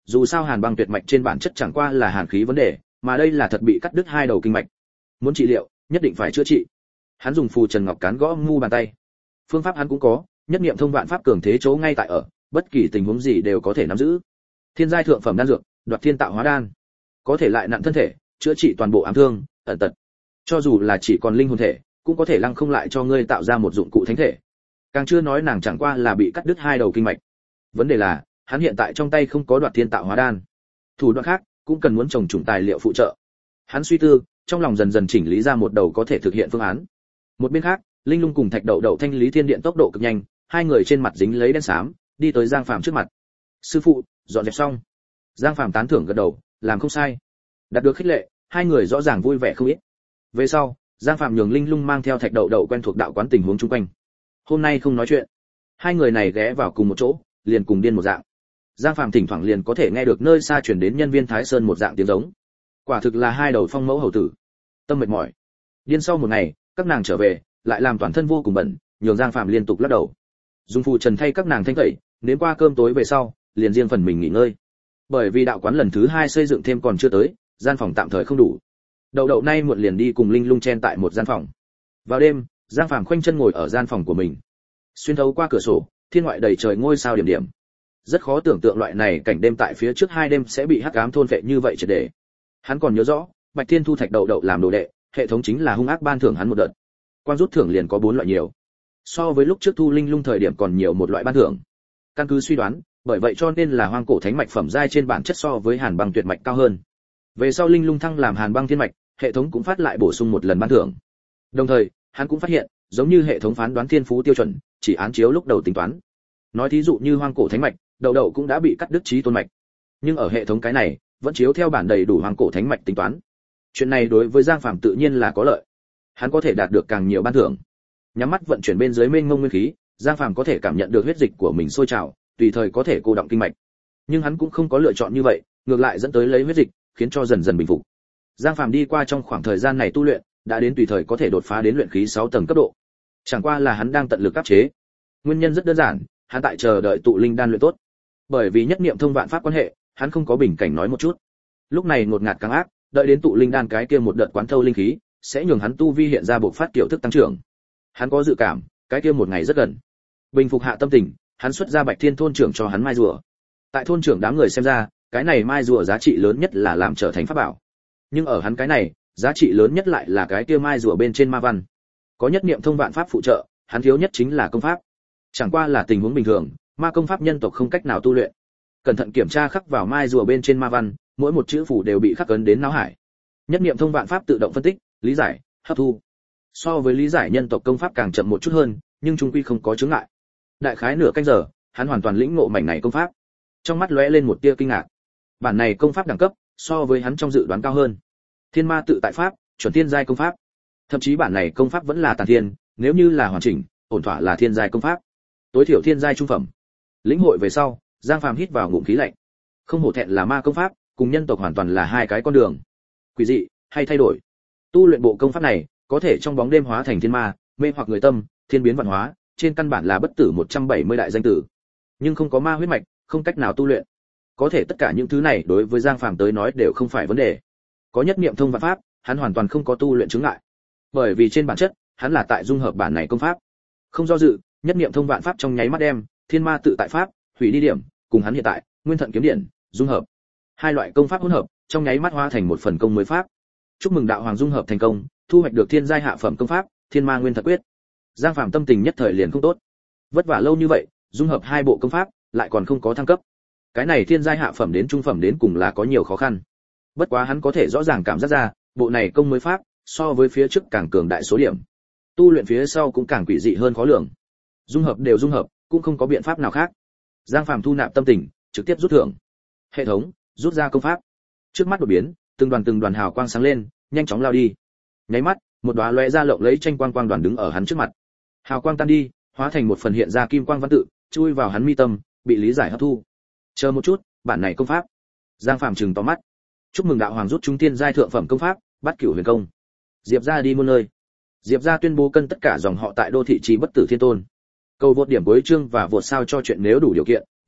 dù sao hàn băng tuyệt mạch trên bản chất chẳng qua là hàn khí vấn đề, mà đây là thật bị cắt đứt hai đầu kinh mạch. Muốn trị liệu, nhất định phải chữa trị. Hắn dùng phù trần ngọc cán gõ mu bàn tay. Phương pháp hắn cũng có, nhất niệm thông vạn pháp cường thế chỗ ngay tại ở, bất kỳ tình huống gì đều có thể nắm giữ. Thiên giai thượng phẩm đan dược, Đoạt Thiên Tạo Hóa Đan, có thể lại nặn thân thể, chữa trị toàn bộ ám thương, ẩn tật. Cho dù là chỉ còn linh hồn thể, cũng có thể lăng không lại cho ngươi tạo ra một dụng cụ thánh thể. Càng chưa nói nàng chẳng qua là bị cắt đứt hai đầu kinh mạch. Vấn đề là, hắn hiện tại trong tay không có Đoạt Thiên Tạo Hóa Đan. Thủ đoạn khác cũng cần muốn trồng trùng tài liệu phụ trợ. Hắn suy tư, trong lòng dần dần chỉnh lý ra một đầu có thể thực hiện phương án. Một bên khác, Linh Lung cùng Thạch Đậu Đậu thanh lý thiên điện tốc độ cực nhanh, hai người trên mặt dính lấy đen xám, đi tới Giang Phàm trước mặt. "Sư phụ, dọn dẹp xong." Giang Phàm tán thưởng gật đầu, làm không sai. Đạt được khích lệ, hai người rõ ràng vui vẻ không ít. Về sau, Giang Phàm nhường Linh Lung mang theo Thạch Đậu Đậu quen thuộc đạo quán tình huống chung quanh. Hôm nay không nói chuyện, hai người này ghé vào cùng một chỗ, liền cùng điên một dạng. Giang Phàm thỉnh thoảng liền có thể nghe được nơi xa truyền đến nhân viên Thái Sơn một dạng tiếng giống. Quả thực là hai đầu phong mẫu hầu tử. Tâm mệt mỏi. Điên sau một ngày, các nàng trở về, lại làm toàn thân vô cùng bẩn, nhường Giang Phàm liên tục lắc đầu. Dung phù trần thay các nàng thanh tẩy, đến qua cơm tối về sau, liền riêng phần mình nghỉ ngơi. Bởi vì đạo quán lần thứ 2 xây dựng thêm còn chưa tới, gian phòng tạm thời không đủ. Đậu Đậu nay muộn liền đi cùng Linh Lung chen tại một gian phòng. Vào đêm, Giang Phàm khoanh chân ngồi ở gian phòng của mình. Xuyên thấu qua cửa sổ, thiên ngoại đầy trời ngôi sao điểm điểm. Rất khó tưởng tượng loại này cảnh đêm tại phía trước 2 đêm sẽ bị hắc ám thôn phệ như vậy triệt để. Hắn còn nhớ rõ, Bạch Thiên thu Thạch Đậu Đậu làm đồ đệ, hệ thống chính là hung ác ban thưởng hắn một đợt. Quan rút thưởng liền có 4 loại nhiều. So với lúc trước thu Linh Lung thời điểm còn nhiều một loại ban thưởng. Căn cứ suy đoán, bởi vậy cho nên là hoang cổ thánh mạch phẩm giai trên bản chất so với hàn băng tuyệt mạch cao hơn. Về sau Linh Lung thăng làm hàn băng thiên mạch, hệ thống cũng phát lại bổ sung một lần ban thưởng. Đồng thời, hắn cũng phát hiện, giống như hệ thống phán đoán thiên phú tiêu chuẩn, chỉ án chiếu lúc đầu tính toán. Nói thí dụ như hoang cổ thánh mạch, Đậu Đậu cũng đã bị cắt đứt chí tôn mạch. Nhưng ở hệ thống cái này, vẫn chiếu theo bản đầy đủ hoang cổ thánh mạch tính toán. Chuyện này đối với Giang Phàm tự nhiên là có lợi. Hắn có thể đạt được càng nhiều ban thưởng. Nhắm mắt vận chuyển bên dưới mênh mông nguyên khí, Giang Phàm có thể cảm nhận được huyết dịch của mình sôi trào, tùy thời có thể cô động kinh mạch. Nhưng hắn cũng không có lựa chọn như vậy, ngược lại dẫn tới lấy huyết dịch, khiến cho dần dần bình phục. Giang Phàm đi qua trong khoảng thời gian này tu luyện, đã đến tùy thời có thể đột phá đến luyện khí 6 tầng cấp độ. Chẳng qua là hắn đang tận lực áp chế. Nguyên nhân rất đơn giản, hắn tại chờ đợi tụ linh đan luyện tốt. Bởi vì nhất niệm thông vạn pháp quan hệ, hắn không có bình cảnh nói một chút. Lúc này ngột ngạt càng ác, đợi đến tụ linh đan cái kia một đợt quán thâu linh khí, sẽ nhường hắn tu vi hiện ra bộc phát kiểu thức tăng trưởng. Hắn có dự cảm, cái kia một ngày rất gần. Bình phục hạ tâm tình, hắn xuất ra Bạch Thiên thôn trưởng cho hắn mai rùa. Tại thôn trưởng đám người xem ra, cái này mai rùa giá trị lớn nhất là làm trở thành pháp bảo. Nhưng ở hắn cái này, giá trị lớn nhất lại là cái kia mai rùa bên trên ma văn. Có nhất niệm thông vạn pháp phụ trợ, hắn thiếu nhất chính là công pháp. Chẳng qua là tình huống bình thường, ma công pháp nhân tộc không cách nào tu luyện. Cẩn thận kiểm tra khắc vào mai rùa bên trên ma văn, mỗi một chữ phù đều bị khắc ấn đến não hải. Nhất niệm thông vạn pháp tự động phân tích, lý giải, hấp thu. So với lý giải nhân tộc công pháp càng chậm một chút hơn, nhưng chung quy không có chướng ngại. Đại khái nửa canh giờ, hắn hoàn toàn lĩnh ngộ mảnh này công pháp. Trong mắt lóe lên một tia kinh ngạc. Bản này công pháp đẳng cấp, so với hắn trong dự đoán cao hơn. Thiên ma tự tại pháp, chuẩn thiên giai công pháp. Thậm chí bản này công pháp vẫn là tàn thiên, nếu như là hoàn chỉnh, ổn thỏa là thiên giai công pháp. Tối thiểu thiên giai trung phẩm. Lĩnh hội về sau, Giang Phàm hít vào ngụm khí lạnh. Không hổ thẹn là ma công pháp, cùng nhân tộc hoàn toàn là hai cái con đường. Quỷ dị hay thay đổi. Tu luyện bộ công pháp này, có thể trong bóng đêm hóa thành thiên ma, mê hoặc người tâm, thiên biến vạn hóa, trên căn bản là bất tử 170 đại danh tử. Nhưng không có ma huyết mạch, không cách nào tu luyện. Có thể tất cả những thứ này đối với Giang Phàm tới nói đều không phải vấn đề. Có nhất niệm thông vạn pháp, hắn hoàn toàn không có tu luyện chứng ngại. Bởi vì trên bản chất, hắn là tại dung hợp bản này công pháp. Không do dự, nhất niệm thông vạn pháp trong nháy mắt đem thiên ma tự tại pháp, hủy đi điểm, cùng hắn hiện tại, nguyên thận kiếm điện, dung hợp. Hai loại công pháp hỗn hợp, trong nháy mắt hóa thành một phần công mới pháp. Chúc mừng đạo hoàng dung hợp thành công, thu hoạch được thiên giai hạ phẩm công pháp, Thiên Ma Nguyên Thật Quyết. Giang Phàm tâm tình nhất thời liền không tốt. Vất vả lâu như vậy, dung hợp hai bộ công pháp, lại còn không có thăng cấp. Cái này thiên giai hạ phẩm đến trung phẩm đến cùng là có nhiều khó khăn. Bất quá hắn có thể rõ ràng cảm giác ra, bộ này công mới pháp, so với phía trước càng cường đại số điểm. Tu luyện phía sau cũng càng quỷ dị hơn khó lường. Dung hợp đều dung hợp, cũng không có biện pháp nào khác. Giang Phàm thu nạp tâm tình, trực tiếp rút thưởng. Hệ thống, rút ra công pháp. Trước mắt đột biến, từng đoàn hào quang sáng lên, nhanh chóng lao đi. Nháy mắt, một đóa lóe ra lộng lấy tranh quang quang đoàn đứng ở hắn trước mặt. Hào quang tan đi, hóa thành một phần hiện ra kim quang văn tự, chui vào hắn mi tâm, bị lý giải hấp thu. Chờ một chút, bản này công pháp. Giang Phàm trừng to mắt. Chúc mừng đạo hoàng rút chúng tiên giai thượng phẩm công pháp, Bát Cửu Huyền Công. Diệp gia đi muôn nơi. Diệp gia tuyên bố cân tất cả dòng họ tại đô thị trì bất tử thiên tôn. Cầu vượt điểm cuối chương và vượt sao cho chuyện nếu đủ điều kiện,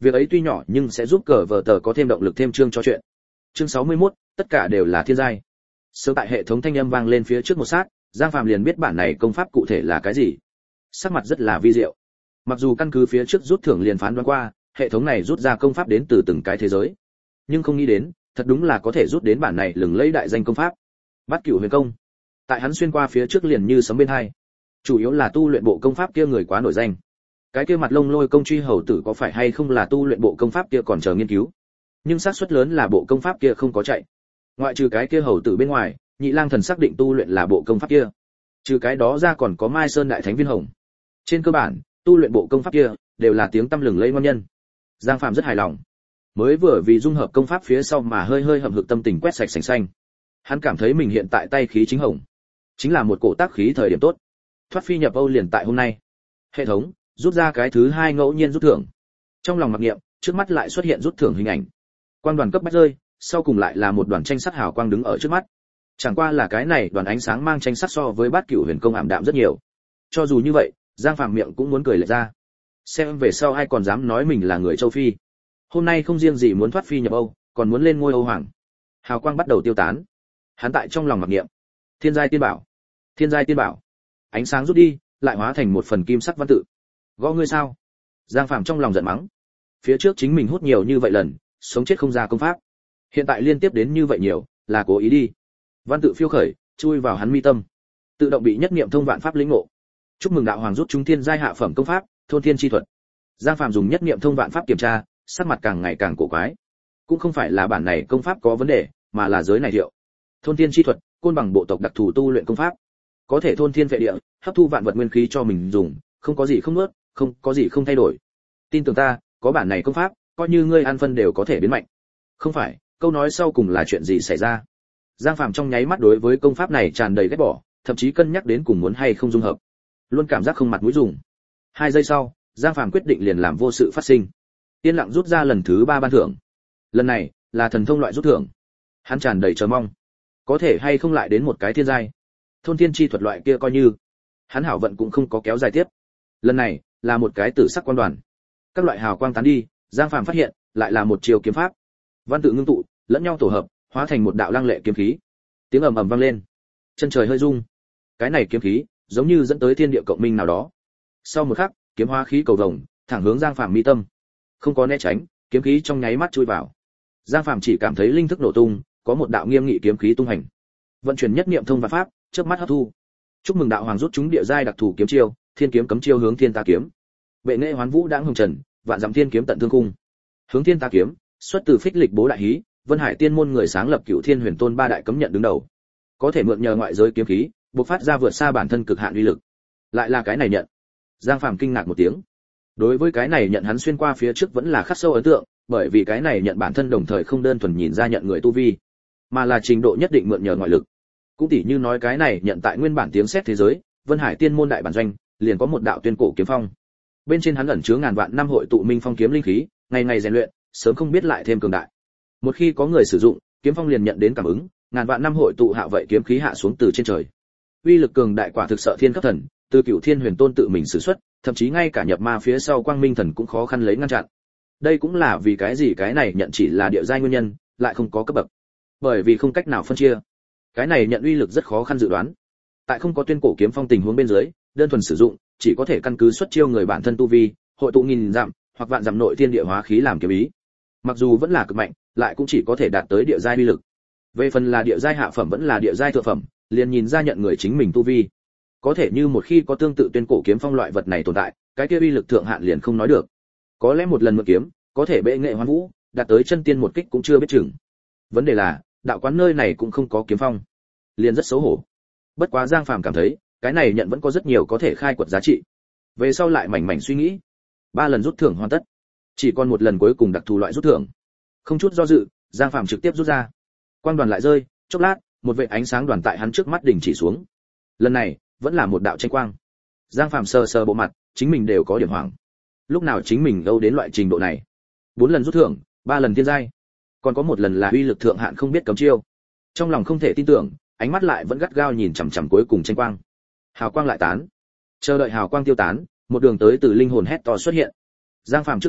Việc ấy tuy nhỏ nhưng sẽ giúp cờ vở tờ có thêm động lực thêm chương cho chuyện. Chương 61, tất cả đều là thiên giai. Sớm tại hệ thống thanh âm vang lên phía trước một sát, Giang Phàm liền biết bản này công pháp cụ thể là cái gì. Sắc mặt rất là vi diệu. Mặc dù căn cứ phía trước rút thưởng liền phán đoán qua, hệ thống này rút ra công pháp đến từ từng cái thế giới, nhưng không nghĩ đến, thật đúng là có thể rút đến bản này lừng lẫy đại danh công pháp. Bát Cửu Huyền Công. Tại hắn xuyên qua phía trước liền như sấm bên hai. Chủ yếu là tu luyện bộ công pháp kia người quá nổi danh. Cái kia mặt lông lôi công truy hầu tử có phải hay không là tu luyện bộ công pháp kia còn chờ nghiên cứu. Nhưng xác suất lớn là bộ công pháp kia không có chạy. Ngoại trừ cái kia hầu tử bên ngoài, Nhị Lang Thần xác định tu luyện là bộ công pháp kia. Trừ cái đó ra còn có Mai Sơn Đại Thánh Viên Hồng. Trên cơ bản, tu luyện bộ công pháp kia đều là tiếng tăm lừng lẫy ngon nhân. Giang Phạm rất hài lòng. Mới vừa vì dung hợp công pháp phía sau mà hơi hơi hậm hực tâm tình quét sạch sành xanh. Hắn cảm thấy mình hiện tại tay khí chính hồng, chính là một cổ tác khí thời điểm tốt. Thoát phi nhập Âu liền tại hôm nay. Hệ thống rút ra cái thứ 2 ngẫu nhiên rút thưởng. Trong lòng mặc niệm, trước mắt lại xuất hiện rút thưởng hình ảnh. Quang đoàn cấp bách rơi, sau cùng lại là một đoàn tranh sắt hào quang đứng ở trước mắt. Chẳng qua là cái này đoàn ánh sáng mang tranh sắt so với Bát Cửu Huyền Công ảm đạm rất nhiều. Cho dù như vậy, Giang Phạm miệng cũng muốn cười lệch ra. Xem về sau ai còn dám nói mình là người châu Phi. Hôm nay không riêng gì muốn thoát phi nhập Âu, còn muốn lên ngôi Âu hoàng. Hào quang bắt đầu tiêu tán. Hắn tại trong lòng mặc niệm, thiên giai tiên bảo, thiên giai tiên bảo. Ánh sáng rút đi, lại hóa thành một phần kim sắc văn tự. Gõ ngươi sao? Giang Phạm trong lòng giận mắng. Phía trước chính mình hút nhiều như vậy lần, sống chết không ra công pháp. Hiện tại liên tiếp đến như vậy nhiều, là cố ý đi. Văn tự phiêu khởi, chui vào hắn mi tâm. Tự động bị nhất niệm thông vạn pháp lĩnh ngộ. Chúc mừng đạo hoàng rút chúng thiên giai hạ phẩm công pháp, thôn thiên chi thuật. Giang Phạm dùng nhất niệm thông vạn pháp kiểm tra, sắc mặt càng ngày càng cổ quái. Cũng không phải là bản này công pháp có vấn đề, mà là giới này hiệu. Thôn thiên chi thuật, côn bằng bộ tộc đặc thù tu luyện công pháp, có thể thôn thiên vệ địa, hấp thu vạn vật nguyên khí cho mình dùng, không có gì không nuốt, không có gì không thay đổi. Tin tưởng ta, có bản này công pháp, coi như ngươi ăn phân đều có thể biến mạnh. Không phải, câu nói sau cùng là chuyện gì xảy ra? Giang Phạm trong nháy mắt đối với công pháp này tràn đầy ghét bỏ, thậm chí cân nhắc đến cùng muốn hay không dung hợp. Luôn cảm giác không mặt mũi dùng. 2 giây sau, Giang Phạm quyết định liền làm vô sự phát sinh. Yên lặng rút ra lần thứ 3 ban thưởng. Lần này là thần thông loại rút thưởng. Hắn tràn đầy chờ mong. Có thể hay không lại đến một cái thiên giai. Thôn thiên chi thuật loại kia coi như. Hắn hảo vận cũng không có kéo dài tiếp. Lần này là một cái tử sắc quan đoàn. Các loại hào quang tán đi, Giang Phạm phát hiện, lại là một chiều kiếm pháp. Văn tự ngưng tụ, lẫn nhau tổ hợp, hóa thành một đạo lăng lệ kiếm khí. Tiếng ầm ầm vang lên. Chân trời hơi rung. Cái này kiếm khí, giống như dẫn tới thiên địa cộng minh nào đó. Sau một khắc, kiếm hóa khí cầu vồng, thẳng hướng Giang Phạm mi tâm. Không có né tránh, kiếm khí trong nháy mắt chui vào. Giang Phạm chỉ cảm thấy linh thức nổ tung, có một đạo nghiêm nghị kiếm khí tung hành. Vận chuyển nhất niệm thông và pháp, chớp mắt hấp thu. Chúc mừng đạo hoàng rút chúng địa giai đặc thù kiếm chiêu, thiên kiếm cấm chiêu hướng thiên ta kiếm. Bệ nghệ hoán vũ đãng hồng trần, vạn dặm thiên kiếm tận thương cung. Hướng thiên ta kiếm, xuất từ phích lịch bố đại hí, Vân Hải tiên môn người sáng lập Cửu Thiên Huyền Tôn 3 đại cấm nhận đứng đầu. Có thể mượn nhờ ngoại giới kiếm khí, bộc phát ra vượt xa bản thân cực hạn uy lực. Lại là cái này nhận. Giang Phàm kinh ngạc một tiếng. Đối với cái này nhận hắn xuyên qua phía trước vẫn là khắc sâu ấn tượng, bởi vì cái này nhận bản thân đồng thời không đơn thuần nhìn ra nhận người tu vi, mà là trình độ nhất định mượn nhờ ngoại lực. Cũng tỉ như nói cái này nhận tại nguyên bản tiếng sét thế giới, Vân Hải tiên môn đại bản doanh, liền có một đạo tuyên cổ kiếm phong. Bên trên hắn ẩn chứa ngàn vạn năm hội tụ minh phong kiếm linh khí, ngày ngày rèn luyện, sớm không biết lại thêm cường đại. Một khi có người sử dụng, kiếm phong liền nhận đến cảm ứng, ngàn vạn năm hội tụ hạ vậy kiếm khí hạ xuống từ trên trời. Uy lực cường đại quả thực sợ thiên cấp thần, từ Cửu Thiên Huyền Tôn tự mình sử xuất, thậm chí ngay cả nhập ma phía sau Quang Minh thần cũng khó khăn lấy ngăn chặn. Đây cũng là vì cái gì cái này nhận chỉ là địa giai nguyên nhân, lại không có cấp bậc. Bởi vì không cách nào phân chia. Cái này nhận uy lực rất khó khăn dự đoán. Tại không có tuyên cổ kiếm phong tình huống bên dưới, đơn thuần sử dụng, chỉ có thể căn cứ xuất chiêu người bản thân tu vi, hội tụ nghìn dặm hoặc vạn dặm nội thiên địa hóa khí làm kiếm ý. Mặc dù vẫn là cực mạnh, lại cũng chỉ có thể đạt tới địa giai uy lực. Về phần là địa giai hạ phẩm vẫn là địa giai thượng phẩm, liền nhìn ra nhận người chính mình tu vi. Có thể như một khi có tương tự tuyên cổ kiếm phong loại vật này tồn tại, cái kia uy lực thượng hạn liền không nói được. Có lẽ một lần mượn kiếm, có thể bệ nghệ hoán vũ, đạt tới chân tiên một kích cũng chưa biết chừng. Vấn đề là, đạo quán nơi này cũng không có kiếm phong, liền rất xấu hổ. Bất quá Giang Phàm cảm thấy, cái này nhận vẫn có rất nhiều có thể khai quật giá trị. Về sau lại mảnh mảnh suy nghĩ. 3 lần rút thưởng hoàn tất, chỉ còn một lần cuối cùng đặc thù loại rút thưởng. Không chút do dự, Giang Phàm trực tiếp rút ra. Quang đoàn lại rơi, chốc lát, một vệt ánh sáng đoàn tại hắn trước mắt đình chỉ xuống. Lần này, vẫn là một đạo tranh quang. Giang Phàm sờ sờ bộ mặt, chính mình đều có điểm hoảng. Lúc nào chính mình đâu đến loại trình độ này? 4 lần rút thưởng, 3 lần thiên giai, còn có một lần là uy lực thượng hạn không biết cấm chiêu. Trong lòng không thể tin tưởng, ánh mắt lại vẫn gắt gao nhìn chằm chằm cuối cùng tranh quang. Hào quang lại tán. Chờ đợi hào quang tiêu tán, một đường tới từ linh hồn hét to xuất hiện. Giang Phàm trước mắt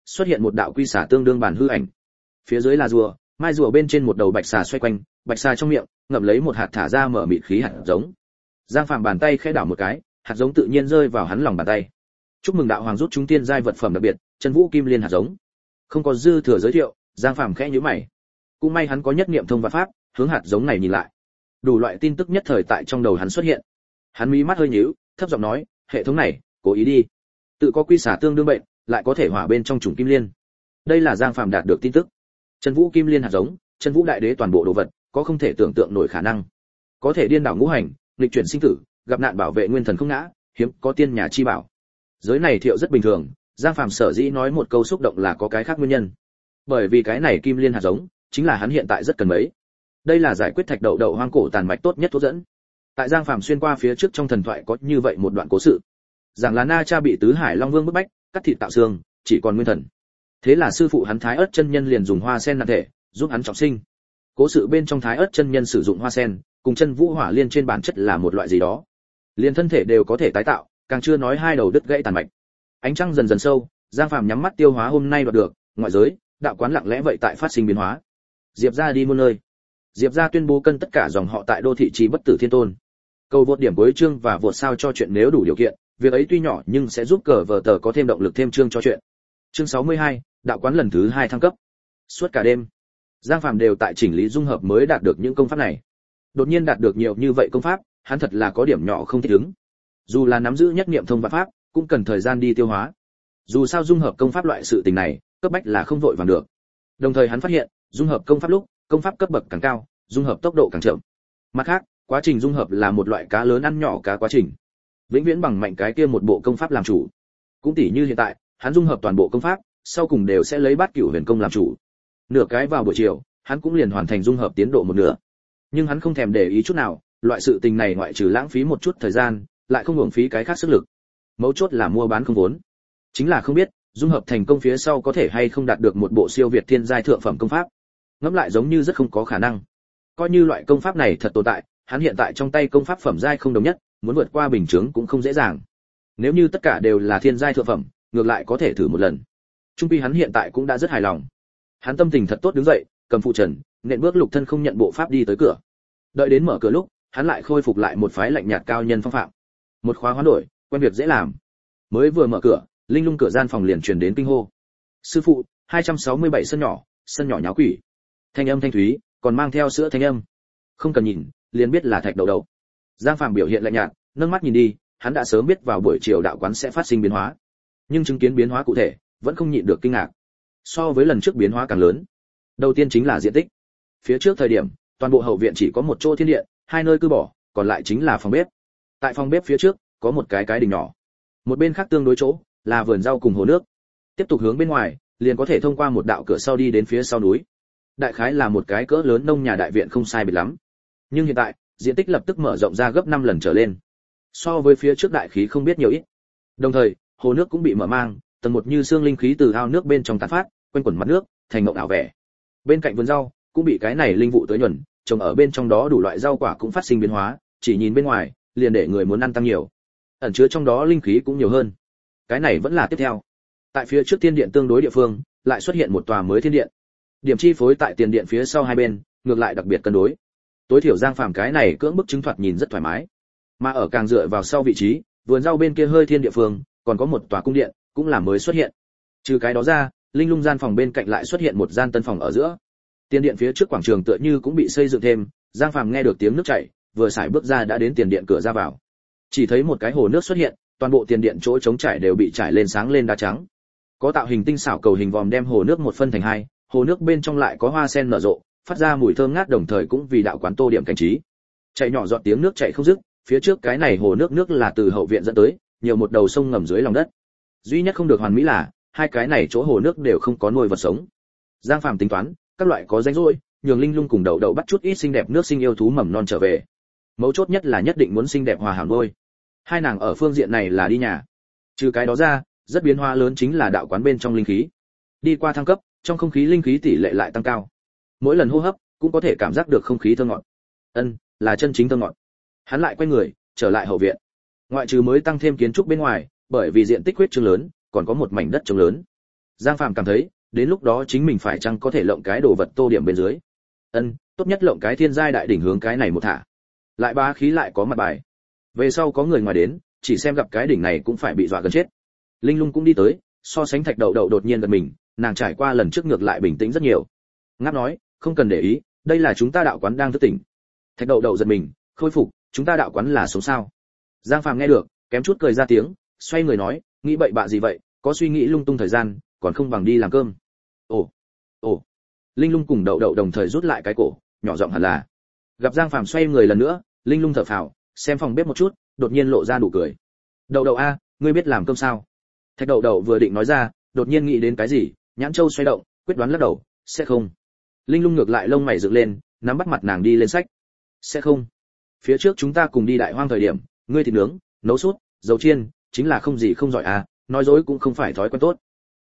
xuất hiện một đạo quy xả tương đương bản hư ảnh. Phía dưới là rùa, mai rùa bên trên một đầu bạch xà xoay quanh, bạch xà trong miệng ngậm lấy một hạt thả ra mở mịt khí hạt giống. Giang Phàm bàn tay khẽ đảo một cái, hạt giống tự nhiên rơi vào hắn lòng bàn tay. Chúc mừng đạo hoàng rút chúng tiên giai vật phẩm đặc biệt, Chân Vũ Kim Liên hạt giống. Không có dư thừa giới thiệu, Giang Phàm khẽ nhíu mày. Cũng may hắn có nhất niệm thông và pháp, hướng hạt giống này nhìn lại. Đủ loại tin tức nhất thời tại trong đầu hắn xuất hiện. Hắn mí mắt hơi nhíu, thấp giọng nói, hệ thống này, cố ý đi. Tự có quy xả tương đương bệnh, lại có thể hỏa bên trong chủng kim liên. Đây là Giang Phàm đạt được tin tức. Chân Vũ Kim Liên hạt giống, Chân Vũ đại đế toàn bộ đồ vật, có không thể tưởng tượng nổi khả năng. Có thể điên đảo ngũ hành, nghịch chuyển sinh tử, gặp nạn bảo vệ nguyên thần không ngã, hiếm có tiên nhà chi bảo. Giới này thiệu rất bình thường, Giang Phàm sở dĩ nói một câu xúc động là có cái khác nguyên nhân. Bởi vì cái này Kim Liên hạt giống, chính là hắn hiện tại rất cần mấy. Đây là giải quyết thạch đậu đậu hoang cổ tàn mạch tốt nhất thuốc dẫn. Tại Giang Phàm xuyên qua phía trước trong thần thoại có như vậy một đoạn cố sự. Giảng là Na Cha bị Tứ Hải Long Vương bức bách, cắt thịt tạo xương, chỉ còn nguyên thần. Thế là sư phụ hắn Thái Ức chân nhân liền dùng hoa sen nạp thể, giúp hắn trọng sinh. Cố sự bên trong Thái Ức chân nhân sử dụng hoa sen, cùng Chân Vũ Hỏa Liên trên bản chất là một loại gì đó. Liên thân thể đều có thể tái tạo, càng chưa nói hai đầu đứt gãy tàn mạch. Ánh trăng dần dần sâu, Giang Phàm nhắm mắt tiêu hóa hôm nay đoạt được, ngoại giới, đạo quán lặng lẽ vậy tại phát sinh biến hóa. Diệp gia đi muôn nơi. Diệp gia tuyên bố cân tất cả dòng họ tại đô thị trì bất tử thiên tôn. Cầu vượt điểm cuối chương và vượt sao cho chuyện nếu đủ điều kiện, việc ấy tuy nhỏ nhưng sẽ giúp cờ vở tờ có thêm động lực thêm chương cho chuyện. Chương 62, đạo quán lần thứ 2 thăng cấp. Suốt cả đêm, Giang Phàm đều tại chỉnh lý dung hợp mới đạt được những công pháp này. Đột nhiên đạt được nhiều như vậy công pháp, hắn thật là có điểm nhỏ không thích ứng. Dù là nắm giữ nhất niệm thông vạn pháp, cũng cần thời gian đi tiêu hóa. Dù sao dung hợp công pháp loại sự tình này, cấp bách là không vội vàng được. Đồng thời hắn phát hiện, dung hợp công pháp lúc, công pháp cấp bậc càng cao, dung hợp tốc độ càng chậm. Mặt khác, quá trình dung hợp là một loại cá lớn ăn nhỏ cá quá trình. Vĩnh viễn bằng mạnh cái kia một bộ công pháp làm chủ. Cũng tỉ như hiện tại, hắn dung hợp toàn bộ công pháp, sau cùng đều sẽ lấy Bát Cửu Huyền Công làm chủ. Nửa cái vào buổi chiều, hắn cũng liền hoàn thành dung hợp tiến độ một nửa. Nhưng hắn không thèm để ý chút nào, loại sự tình này ngoại trừ lãng phí một chút thời gian, lại không uổng phí cái khác sức lực. Mấu chốt là mua bán không vốn. Chính là không biết, dung hợp thành công phía sau có thể hay không đạt được một bộ siêu việt thiên giai thượng phẩm công pháp. Ngẫm lại giống như rất không có khả năng. Coi như loại công pháp này thật tồn tại, hắn hiện tại trong tay công pháp phẩm giai không đồng nhất, muốn vượt qua bình chứng cũng không dễ dàng. Nếu như tất cả đều là thiên giai thượng phẩm, ngược lại có thể thử một lần. Trung quy hắn hiện tại cũng đã rất hài lòng. Hắn tâm tình thật tốt đứng dậy, cầm phụ trần, nện bước lục thân không nhận bộ pháp đi tới cửa. Đợi đến mở cửa lúc, hắn lại khôi phục lại một phái lạnh nhạt cao nhân phong phạm. Một khóa hoán đổi, quen việc dễ làm. Mới vừa mở cửa, linh lung cửa gian phòng liền truyền đến kinh hô. Sư phụ, 267 sân nhỏ nháo quỷ. Thanh âm thanh thúy, còn mang theo sữa thanh âm. Không cần nhìn, liền biết là thạch đầu đầu. Giang Phàm biểu hiện lạnh nhạt, nâng mắt nhìn đi, hắn đã sớm biết vào buổi chiều đạo quán sẽ phát sinh biến hóa. Nhưng chứng kiến biến hóa cụ thể, vẫn không nhịn được kinh ngạc. So với lần trước biến hóa càng lớn. Đầu tiên chính là diện tích. Phía trước thời điểm, toàn bộ hậu viện chỉ có một chỗ thiên điện, hai nơi cư bỏ, còn lại chính là phòng bếp. Tại phòng bếp phía trước, có một cái đình nhỏ. Một bên khác tương đối chỗ, là vườn rau cùng hồ nước. Tiếp tục hướng bên ngoài, liền có thể thông qua một đạo cửa sau đi đến phía sau núi. Đại khái là một cái cỡ lớn nông nhà đại viện không sai biệt lắm. Nhưng hiện tại, diện tích lập tức mở rộng ra gấp 5 lần trở lên. So với phía trước đại khí không biết nhiều ít. Đồng thời, hồ nước cũng bị mở mang, tầng một như xương linh khí từ ao nước bên trong tán phát, quanh quẩn mặt nước, thành mộng ảo vẻ. Bên cạnh vườn rau, cũng bị cái này linh vụ tới nhuần, trồng ở bên trong đó đủ loại rau quả cũng phát sinh biến hóa, chỉ nhìn bên ngoài, liền để người muốn ăn tăng nhiều. Ẩn chứa trong đó linh khí cũng nhiều hơn. Cái này vẫn là tiếp theo. Tại phía trước thiên điện tương đối địa phương, lại xuất hiện một tòa mới thiên điện. Điểm chi phối tại tiền điện phía sau hai bên, ngược lại đặc biệt cân đối. Tối thiểu Giang Phàm cái này cưỡng bức chứng thoạt nhìn rất thoải mái. Mà ở càng dựa vào sau vị trí, vườn rau bên kia hơi thiên địa phương, còn có một tòa cung điện, cũng là mới xuất hiện. Trừ cái đó ra, linh lung gian phòng bên cạnh lại xuất hiện một gian tân phòng ở giữa. Tiền điện phía trước quảng trường tựa như cũng bị xây dựng thêm, Giang Phàm nghe được tiếng nước chảy, vừa xài bước ra đã đến tiền điện cửa ra vào. Chỉ thấy một cái hồ nước xuất hiện, toàn bộ tiền điện chỗ trống trải đều bị trải lên sáng lên đá trắng. Có tạo hình tinh xảo cầu hình vòm đem hồ nước một phân thành hai, hồ nước bên trong lại có hoa sen nở rộ, phát ra mùi thơm ngát đồng thời cũng vì đạo quán tô điểm cảnh trí. Chảy nhỏ giọt tiếng nước chảy không dứt, phía trước cái này hồ nước là từ hậu viện dẫn tới, nhiều một đầu sông ngầm dưới lòng đất. Duy nhất không được hoàn mỹ là, hai cái này chỗ hồ nước đều không có nuôi vật sống. Giang Phàm tính toán, các loại có rảnh rỗi, nhường linh lung cùng đậu đậu bắt chút ít xinh đẹp nước sinh yêu thú mầm non trở về. Mấu chốt nhất là nhất định muốn xinh đẹp hòa hảo nuôi. Hai nàng ở phương diện này là đi nhà. Trừ cái đó ra, rất biến hóa lớn chính là đạo quán bên trong linh khí. Đi qua thăng cấp, trong không khí linh khí tỷ lệ lại tăng cao. Mỗi lần hô hấp, cũng có thể cảm giác được không khí thơm ngọt. Là chân chính thơm ngọt. Hắn lại quay người, trở lại hậu viện. Ngoại trừ mới tăng thêm kiến trúc bên ngoài, bởi vì diện tích huyết trương lớn, còn có một mảnh đất trống lớn. Giang Phàm cảm thấy, đến lúc đó chính mình phải chăng có thể lộng cái đồ vật tô điểm bên dưới. Tốt nhất lộng cái thiên giai đại đỉnh hướng cái này một thả. Lại bá khí lại có mặt bài. Về sau có người ngoài đến, chỉ xem gặp cái đỉnh này cũng phải bị dọa gần chết. Linh Lung cũng đi tới, so sánh Thạch Đậu Đậu đột nhiên giật mình, nàng trải qua lần trước ngược lại bình tĩnh rất nhiều. Ngáp nói, không cần để ý, đây là chúng ta đạo quán đang thức tỉnh. Thạch Đậu Đậu giật mình, khôi phục, chúng ta đạo quán là sống sao? Giang Phàm nghe được, kém chút cười ra tiếng, xoay người nói, nghĩ bậy bạ gì vậy, có suy nghĩ lung tung thời gian, còn không bằng đi làm cơm. Ồ. Linh Lung cùng Đậu Đậu đồng thời rút lại cái cổ, nhỏ giọng hẳn là. Gặp Giang Phàm xoay người lần nữa, Linh Lung thở phào, xem phòng bếp một chút, đột nhiên lộ ra nụ cười. Đậu Đậu a, ngươi biết làm cơm sao? Thạch Đậu Đậu vừa định nói ra, đột nhiên nghĩ đến cái gì, nhãn châu xoay động, quyết đoán lắc đầu, sẽ không. Linh Lung ngược lại lông mày dựng lên, nắm bắt mặt nàng đi lên sách. Sẽ không. Phía trước chúng ta cùng đi Đại Hoang thời điểm, ngươi thịt nướng, nấu sốt, dầu chiên, chính là không gì không giỏi à, nói dối cũng không phải thói quen tốt.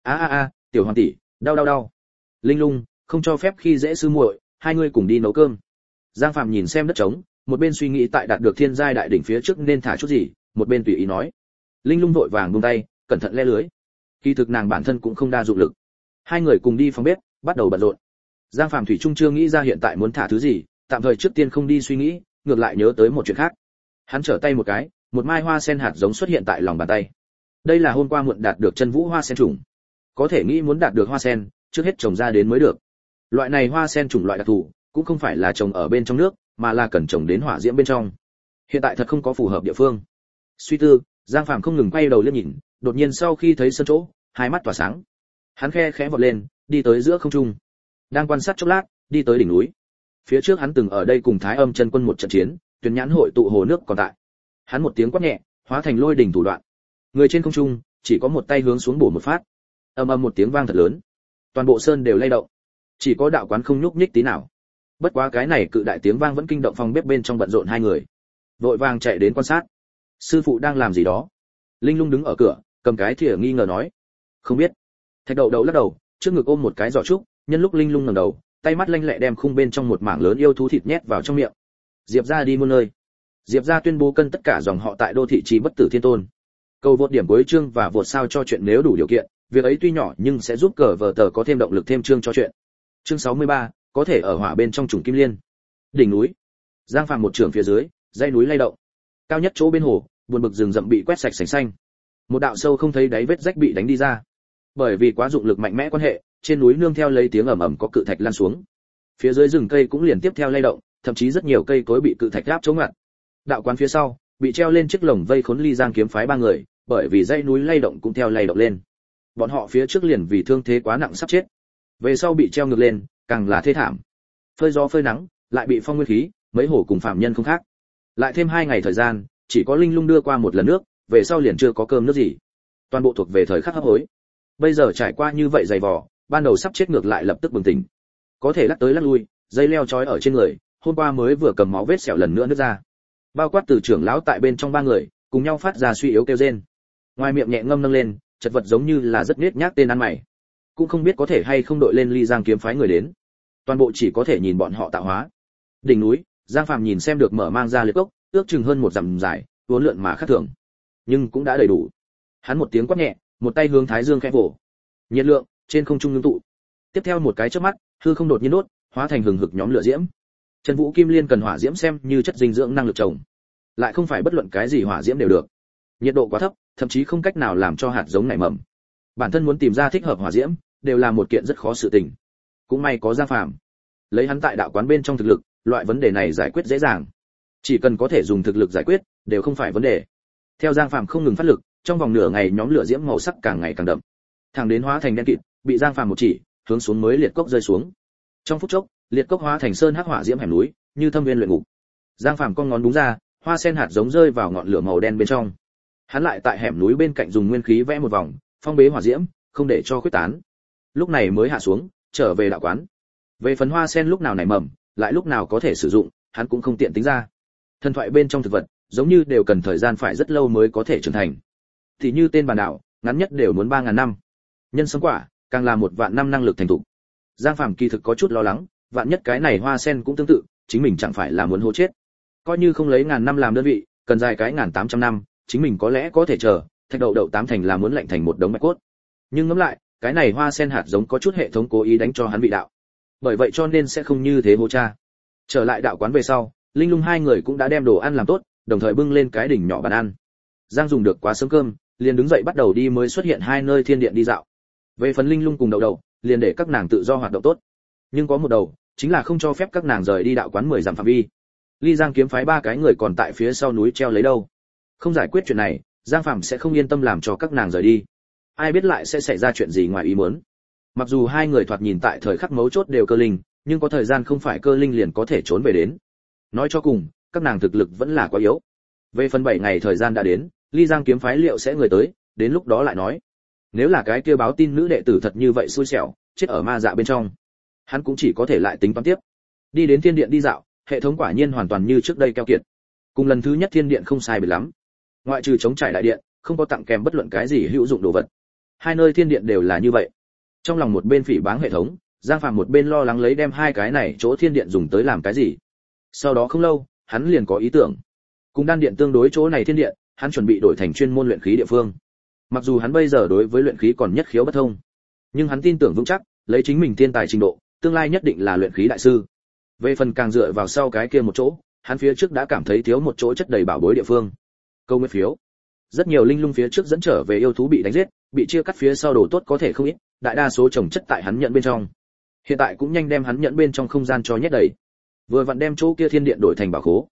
Tiểu Hoàng tỷ, đau. Linh Lung, không cho phép khi dễ sư muội, hai ngươi cùng đi nấu cơm. Giang Phạm nhìn xem đất trống, một bên suy nghĩ tại đạt được thiên giai đại đỉnh phía trước nên thả chút gì, một bên tùy ý nói. Linh Lung vội vàng buông tay, cẩn thận le lưới. Kỳ thực nàng bản thân cũng không đa dụng lực. Hai người cùng đi phòng bếp, bắt đầu bận rộn. Giang Phạm thủy chung chưa nghĩ ra hiện tại muốn thả thứ gì, tạm thời trước tiên không đi suy nghĩ, ngược lại nhớ tới một chuyện khác. Hắn trở tay một cái, một mai hoa sen hạt giống xuất hiện tại lòng bàn tay. Đây là hôm qua muộn đạt được chân vũ hoa sen trùng. Có thể nghĩ muốn đạt được hoa sen, trước hết trồng ra đến mới được. Loại này hoa sen chủng loại đặc thù, cũng không phải là trồng ở bên trong nước, mà là cần trồng đến hỏa diễm bên trong. Hiện tại thật không có phù hợp địa phương. Suy tư, Giang Phàm không ngừng quay đầu liếc nhìn, đột nhiên sau khi thấy sân chỗ, hai mắt tỏa sáng. Hắn khẽ vọt lên, đi tới giữa không trung. Đang quan sát chốc lát, đi tới đỉnh núi. Phía trước hắn từng ở đây cùng Thái Âm Chân Quân một trận chiến, Tuyền Nhãn hội tụ hồ nước còn tại. Hắn một tiếng quát nhẹ, hóa thành lôi đỉnh thủ đoạn. Người trên không trung, chỉ có một tay hướng xuống bổ một phát. Ầm ầm một tiếng vang thật lớn. Toàn bộ sơn đều lay động. Chỉ có đạo quán không nhúc nhích tí nào. Bất quá cái này cự đại tiếng vang vẫn kinh động phòng bếp bên trong bận rộn hai người. Vội vàng chạy đến quan sát. Sư phụ đang làm gì đó? Linh Lung đứng ở cửa, cầm cái thìa nghi ngờ nói. Không biết. Thạch Đậu Đậu lắc đầu, trước ngực ôm một cái giỏ trúc, nhân lúc Linh Lung ngẩng đầu, tay mắt lanh lẹ đem khung bên trong một mảng lớn yêu thú thịt nhét vào trong miệng. Diệp gia đi muôn nơi. Diệp gia tuyên bố cân tất cả dòng họ tại đô thị trì bất tử thiên tôn. Cầu vượt điểm cuối chương và vượt sao cho chuyện nếu đủ điều kiện, việc ấy tuy nhỏ nhưng sẽ giúp cờ vở tờ có thêm động lực thêm chương cho chuyện. Chương 63, có thể ở hỏa bên trong trùng kim liên. Đỉnh núi. Giang Phàm một trường phía dưới, dãy núi lay động. Cao nhất chỗ bên hồ, buồn bực rừng rậm bị quét sạch sành xanh. Một đạo sâu không thấy đáy vết rách bị đánh đi ra. Bởi vì quá dụng lực mạnh mẽ quan hệ, trên núi nương theo lấy tiếng ầm ầm có cự thạch lan xuống. Phía dưới rừng cây cũng liền tiếp theo lay động, thậm chí rất nhiều cây cối bị cự thạch áp chống ngặt. Đạo quán phía sau, bị treo lên chiếc lồng vây khốn Ly Giang kiếm phái ba người, bởi vì dãy núi lay động cũng theo lay động lên. Bọn họ phía trước liền vì thương thế quá nặng sắp chết, về sau bị treo ngược lên, càng là thê thảm. Phơi gió phơi nắng, lại bị phong nguyên khí, mấy hổ cùng phạm nhân không khác. Lại thêm 2 ngày thời gian, chỉ có Linh Lung đưa qua một lần nước, về sau liền chưa có cơm nước gì. Toàn bộ thuộc về thời khắc hấp hối. Bây giờ trải qua như vậy dày vò, ban đầu sắp chết ngược lại lập tức bừng tỉnh. Có thể lắc tới lắc lui, dây leo trói ở trên người, hôm qua mới vừa cầm máu vết sẹo lần nữa nứt ra. Bao quát từ trưởng lão tại bên trong ba người, cùng nhau phát ra suy yếu kêu rên. Ngoài miệng nhẹ ngâm nâng lên, chật vật giống như là rất nhếch nhác tên ăn mày. Cũng không biết có thể hay không đội lên Ly Giang kiếm phái người đến. Toàn bộ chỉ có thể nhìn bọn họ tạo hóa. Đỉnh núi, Giang Phàm nhìn xem được mở mang ra liệt cốc, ước chừng hơn 1 dặm dài, uốn lượn mà khác thường. Nhưng cũng đã đầy đủ. Hắn một tiếng quát nhẹ, một tay hướng thái dương khẽ vỗ. Nhiệt lượng trên không trung ngưng tụ. Tiếp theo một cái chớp mắt, hư không đột nhiên đốt, hóa thành hừng hực nhóm lửa diễm. Chân Vũ Kim Liên cần hỏa diễm xem như chất dinh dưỡng năng lực trồng, lại không phải bất luận cái gì hỏa diễm đều được. Nhiệt độ quá thấp, thậm chí không cách nào làm cho hạt giống nảy mầm. Bản thân muốn tìm ra thích hợp hỏa diễm, đều là một kiện rất khó sự tình. Cũng may có Giang Phàm, lấy hắn tại đạo quán bên trong thực lực, loại vấn đề này giải quyết dễ dàng. Chỉ cần có thể dùng thực lực giải quyết, đều không phải vấn đề. Theo Giang Phàm không ngừng phát lực, trong vòng nửa ngày nhóm lửa diễm màu sắc càng ngày càng đậm, thẳng đến hóa thành đen kịt, bị Giang Phàm một chỉ, hướng xuống mới liệt cốc rơi xuống. Trong phút chốc, liệt cốc hóa thành sơn hắc hỏa diễm hẻm núi, như thâm viên luyện ngục. Giang Phàm con ngón đúng ra, hoa sen hạt giống rơi vào ngọn lửa màu đen bên trong. Hắn lại tại hẻm núi bên cạnh dùng nguyên khí vẽ một vòng, phong bế hỏa diễm, không để cho khuyết tán. Lúc này mới hạ xuống, trở về đạo quán. Về phần hoa sen lúc nào nảy mầm, lại lúc nào có thể sử dụng, hắn cũng không tiện tính ra. Thần thoại bên trong thực vật, giống như đều cần thời gian phải rất lâu mới có thể trưởng thành. Thì như tên bản đạo, ngắn nhất đều muốn 3000 năm. Nhân sâm quả, càng là 1 vạn năm năng lực thành thục. Giang Phàm kỳ thực có chút lo lắng, vạn nhất cái này hoa sen cũng tương tự, chính mình chẳng phải là muốn hố chết. Coi như không lấy 1000 năm làm đơn vị, cần dài cái 1800 năm, chính mình có lẽ có thể chờ, Thạch Đậu Đậu 8 thành là muốn lạnh thành một đống bạch cốt. Nhưng ngẫm lại, cái này hoa sen hạt giống có chút hệ thống cố ý đánh cho hắn vị đạo, bởi vậy cho nên sẽ không như thế hô cha. Trở lại đạo quán về sau, Linh Lung hai người cũng đã đem đồ ăn làm tốt, đồng thời bưng lên cái đỉnh nhỏ bàn ăn. Giang dùng được quá sớm cơm, liền đứng dậy bắt đầu đi mới xuất hiện hai nơi thiên điện đi dạo. Về phần Linh Lung cùng Đậu Đậu, liền để các nàng tự do hoạt động tốt. Nhưng có một đầu, chính là không cho phép các nàng rời đi đạo quán 10 dặm phạm vi. Ly Giang kiếm phái ba cái người còn tại phía sau núi treo lấy đâu. Không giải quyết chuyện này, Giang Phàm sẽ không yên tâm làm cho các nàng rời đi. Ai biết lại sẽ xảy ra chuyện gì ngoài ý muốn. Mặc dù hai người thoạt nhìn tại thời khắc mấu chốt đều cơ linh, nhưng có thời gian không phải cơ linh liền có thể trốn về đến. Nói cho cùng, các nàng thực lực vẫn là quá yếu. Về phần 7 ngày thời gian đã đến, Ly Giang kiếm phái liệu sẽ người tới, đến lúc đó lại nói. Nếu là cái kia báo tin nữ đệ tử thật như vậy xui xẻo, chết ở ma dạ bên trong, hắn cũng chỉ có thể lại tính toán tiếp. Đi đến thiên điện đi dạo, hệ thống quả nhiên hoàn toàn như trước đây keo kiệt. Cùng lần thứ nhất thiên điện không sai biệt lắm. Ngoại trừ chống trải đại điện, không có tặng kèm bất luận cái gì hữu dụng đồ vật. Hai nơi thiên điện đều là như vậy. Trong lòng một bên phỉ báng hệ thống, Giang Phàm một bên lo lắng lấy đem hai cái này chỗ thiên điện dùng tới làm cái gì. Sau đó không lâu, hắn liền có ý tưởng. Cùng đan điện tương đối chỗ này thiên điện, hắn chuẩn bị đổi thành chuyên môn luyện khí địa phương. Mặc dù hắn bây giờ đối với luyện khí còn nhất khiếu bất thông, nhưng hắn tin tưởng vững chắc, lấy chính mình thiên tài trình độ, tương lai nhất định là luyện khí đại sư. Về phần càng dựa vào sau cái kia một chỗ, hắn phía trước đã cảm thấy thiếu một chỗ chất đầy bảo bối địa phương. Câu nguyên phiếu. Rất nhiều linh lung phía trước dẫn trở về yêu thú bị đánh giết, bị chia cắt phía sau đồ tốt có thể không ít, đại đa số trồng chất tại hắn nhận bên trong. Hiện tại cũng nhanh đem hắn nhận bên trong không gian cho nhét đầy. Vừa vặn đem chỗ kia thiên điện đổi thành bảo khố.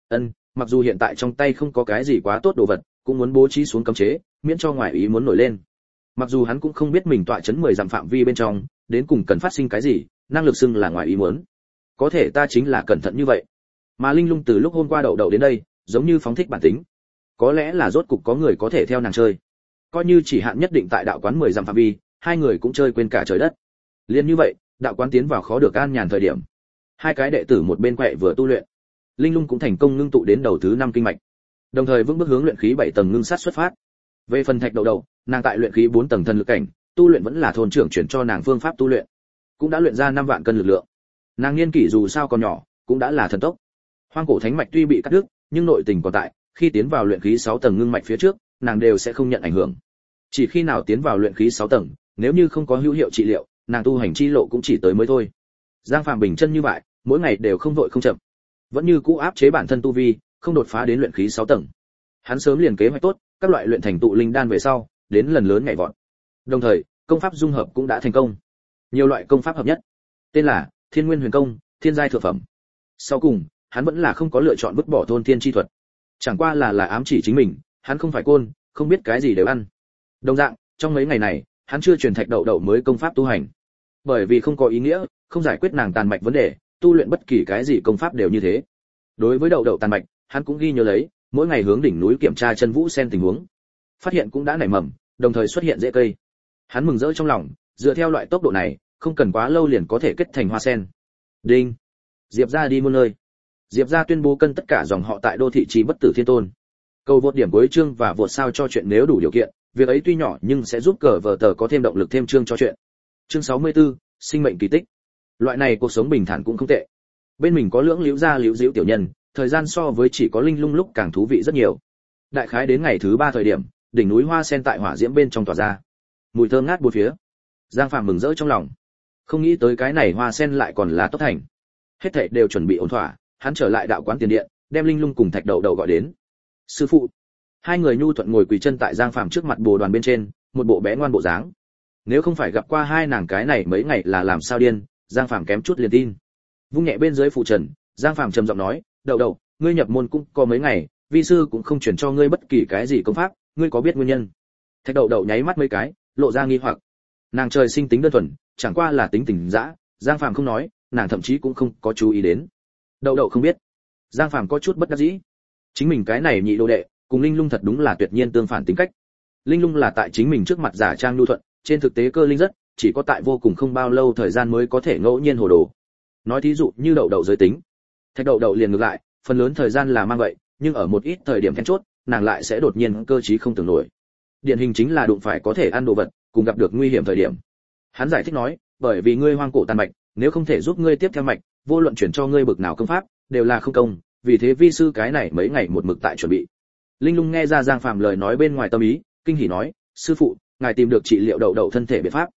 Mặc dù hiện tại trong tay không có cái gì quá tốt đồ vật, cũng muốn bố trí xuống cấm chế, miễn cho ngoài ý muốn nổi lên. Mặc dù hắn cũng không biết mình tọa chấn 10 dặm phạm vi bên trong, đến cùng cần phát sinh cái gì, năng lực xưng là ngoài ý muốn. Có thể ta chính là cẩn thận như vậy. Mà Linh Lung từ lúc hôm qua Đậu Đậu đến đây, giống như phóng thích bản tính. Có lẽ là rốt cục có người có thể theo nàng chơi. Coi như chỉ hạn nhất định tại đạo quán 10 dặm phạm vi, hai người cũng chơi quên cả trời đất. Liên như vậy, đạo quán tiến vào khó được an nhàn thời điểm. Hai cái đệ tử một bên quẹ vừa tu luyện. Linh Lung cũng thành công ngưng tụ đến đầu thứ 5 kinh mạch. Đồng thời vững bước hướng luyện khí 7 tầng ngưng sát xuất phát. Về phần Thạch Đậu Đậu, nàng tại luyện khí 4 tầng thần lực cảnh, tu luyện vẫn là thôn trưởng chuyển cho nàng phương pháp tu luyện, cũng đã luyện ra 5 vạn cân lực lượng. Nàng niên kỷ dù sao còn nhỏ, cũng đã là thần tốc. Hoang cổ thánh mạch tuy bị cắt đứt, nhưng nội tình còn tại, khi tiến vào luyện khí 6 tầng ngưng mạch phía trước, nàng đều sẽ không nhận ảnh hưởng. Chỉ khi nào tiến vào luyện khí 6 tầng, nếu như không có hữu hiệu trị liệu, nàng tu hành chi lộ cũng chỉ tới mới thôi. Giang Phàm bình chân như vậy, mỗi ngày đều không vội không chậm, vẫn như cũ áp chế bản thân tu vi, không đột phá đến luyện khí 6 tầng. Hắn sớm liền kế hoạch tốt, các loại luyện thành tụ linh đan về sau, đến lần lớn nhảy vọt. Đồng thời, công pháp dung hợp cũng đã thành công. Nhiều loại công pháp hợp nhất, tên là Thiên Nguyên Huyền Công, thiên giai thượng phẩm. Sau cùng, hắn vẫn là không có lựa chọn vứt bỏ thôn thiên chi thuật. Chẳng qua là ám chỉ chính mình, hắn không phải côn, không biết cái gì đều ăn. Đồng dạng, trong mấy ngày này, hắn chưa truyền Thạch Đậu Đậu mới công pháp tu hành. Bởi vì không có ý nghĩa, không giải quyết nàng tàn mạch vấn đề, tu luyện bất kỳ cái gì công pháp đều như thế. Đối với Đậu Đậu tàn mạch, hắn cũng ghi nhớ lấy, mỗi ngày hướng đỉnh núi kiểm tra chân vũ sen tình huống. Phát hiện cũng đã nảy mầm, đồng thời xuất hiện rễ cây. Hắn mừng rỡ trong lòng, dựa theo loại tốc độ này, không cần quá lâu liền có thể kết thành hoa sen. Đinh. Diệp gia đi muôn nơi. Diệp gia tuyên bố cân tất cả dòng họ tại đô thị trì bất tử thiên tôn. Cầu vượt điểm cuối chương và vượt sao cho chuyện nếu đủ điều kiện, việc ấy tuy nhỏ nhưng sẽ giúp cờ vở tờ có thêm động lực thêm chương cho chuyện. Chương 64, sinh mệnh kỳ tích. Loại này cuộc sống bình thản cũng không tệ. Bên mình có lưỡng liễu gia liễu diễu tiểu nhân, thời gian so với chỉ có Linh Lung lúc càng thú vị rất nhiều. Đại khái đến ngày thứ 3 thời điểm, đỉnh núi hoa sen tại hỏa diễm bên trong tỏa ra, mùi thơm ngát bốn phía. Giang Phàm mừng rỡ trong lòng, không nghĩ tới cái này hoa sen lại còn là tốt thành. Hết thảy đều chuẩn bị ổn thỏa, hắn trở lại đạo quán tiền điện, đem Linh Lung cùng Thạch Đậu Đậu gọi đến. Sư phụ. Hai người nhu thuận ngồi quỳ chân tại Giang Phàm trước mặt bồ đoàn bên trên, một bộ bé ngoan bộ dáng. Nếu không phải gặp qua hai nàng cái này mấy ngày là làm sao điên, Giang Phàm kém chút liền tin. Vung nhẹ bên dưới phụ trần, Giang Phàm trầm giọng nói, "Đậu Đậu, ngươi nhập môn cũng có mấy ngày, vi sư cũng không truyền cho ngươi bất kỳ cái gì công pháp, ngươi có biết nguyên nhân?" Thạch Đậu Đậu nháy mắt mấy cái, lộ ra nghi hoặc. Nàng trời sinh tính đơn thuần, chẳng qua là tính tình dã, Giang Phàm không nói, nàng thậm chí cũng không có chú ý đến. Đậu Đậu không biết. Giang Phàm có chút bất đắc dĩ. Chính mình cái này nhị đồ đệ, cùng Linh Lung thật đúng là tuyệt nhiên tương phản tính cách. Linh Lung là tại chính mình trước mặt giả trang nhu thuận, trên thực tế cơ linh rất, chỉ có tại vô cùng không bao lâu thời gian mới có thể ngẫu nhiên hồ đồ. Nói thí dụ như Đậu Đậu giới tính. Thạch Đậu Đậu liền ngược lại, phần lớn thời gian là mang vậy, nhưng ở một ít thời điểm then chốt, nàng lại sẽ đột nhiên cơ trí không tưởng nổi. Điển hình chính là đụng phải có thể ăn đồ vật, cùng gặp được nguy hiểm thời điểm. Hắn giải thích nói, bởi vì ngươi hoang cổ tàn mạch, nếu không thể giúp ngươi tiếp theo mạch, vô luận chuyển cho ngươi bực nào công pháp, đều là không công, vì thế vi sư cái này mấy ngày một mực tại chuẩn bị. Linh Lung nghe ra Giang Phàm lời nói bên ngoài tâm ý, kinh hỉ nói, sư phụ, ngài tìm được trị liệu Đậu Đậu thân thể biện pháp.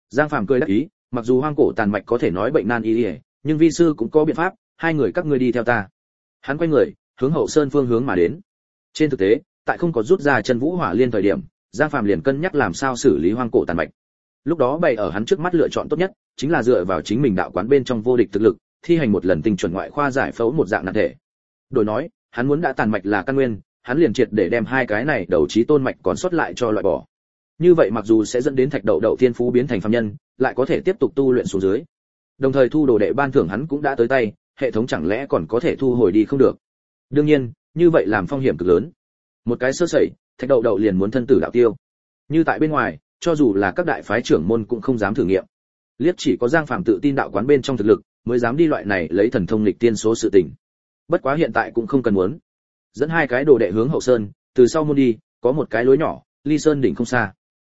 Giang Phàm cười đắc ý, mặc dù hoang cổ tàn mạch có thể nói bệnh nan y, nhưng vi sư cũng có biện pháp, hai người các ngươi đi theo ta. Hắn quay người, hướng Hậu Sơn phương hướng mà đến. Trên thực tế, tại không có rút ra chân vũ hỏa liên thời điểm, Giang Phàm liền cân nhắc làm sao xử lý hoang cổ tàn mạch. Lúc đó bày ở hắn trước mắt lựa chọn tốt nhất, chính là dựa vào chính mình đạo quán bên trong vô địch thực lực, thi hành một lần tinh chuẩn ngoại khoa giải phẫu một dạng nạn thể. Đổi nói, hắn muốn đã tàn mạch là căn nguyên, hắn liền triệt để đem hai cái này đầu chí tôn mạch còn sót lại cho loại bỏ. Như vậy mặc dù sẽ dẫn đến Thạch Đậu Đậu thiên phú biến thành phàm nhân, lại có thể tiếp tục tu luyện xuống dưới. Đồng thời thu đồ đệ ban thưởng hắn cũng đã tới tay, hệ thống chẳng lẽ còn có thể thu hồi đi không được. Đương nhiên, như vậy làm phong hiểm cực lớn. Một cái sơ sẩy, Thạch Đậu Đậu liền muốn thân tử đạo tiêu. Như tại bên ngoài, cho dù là các đại phái trưởng môn cũng không dám thử nghiệm. Liếc chỉ có Giang Phàm tự tin đạo quán bên trong thực lực, mới dám đi loại này lấy thần thông lịch tiên số sự tình. Bất quá hiện tại cũng không cần muốn. Dẫn hai cái đồ đệ hướng Hậu Sơn, từ sau môn đi, có một cái lối nhỏ, ly sơn đỉnh không xa.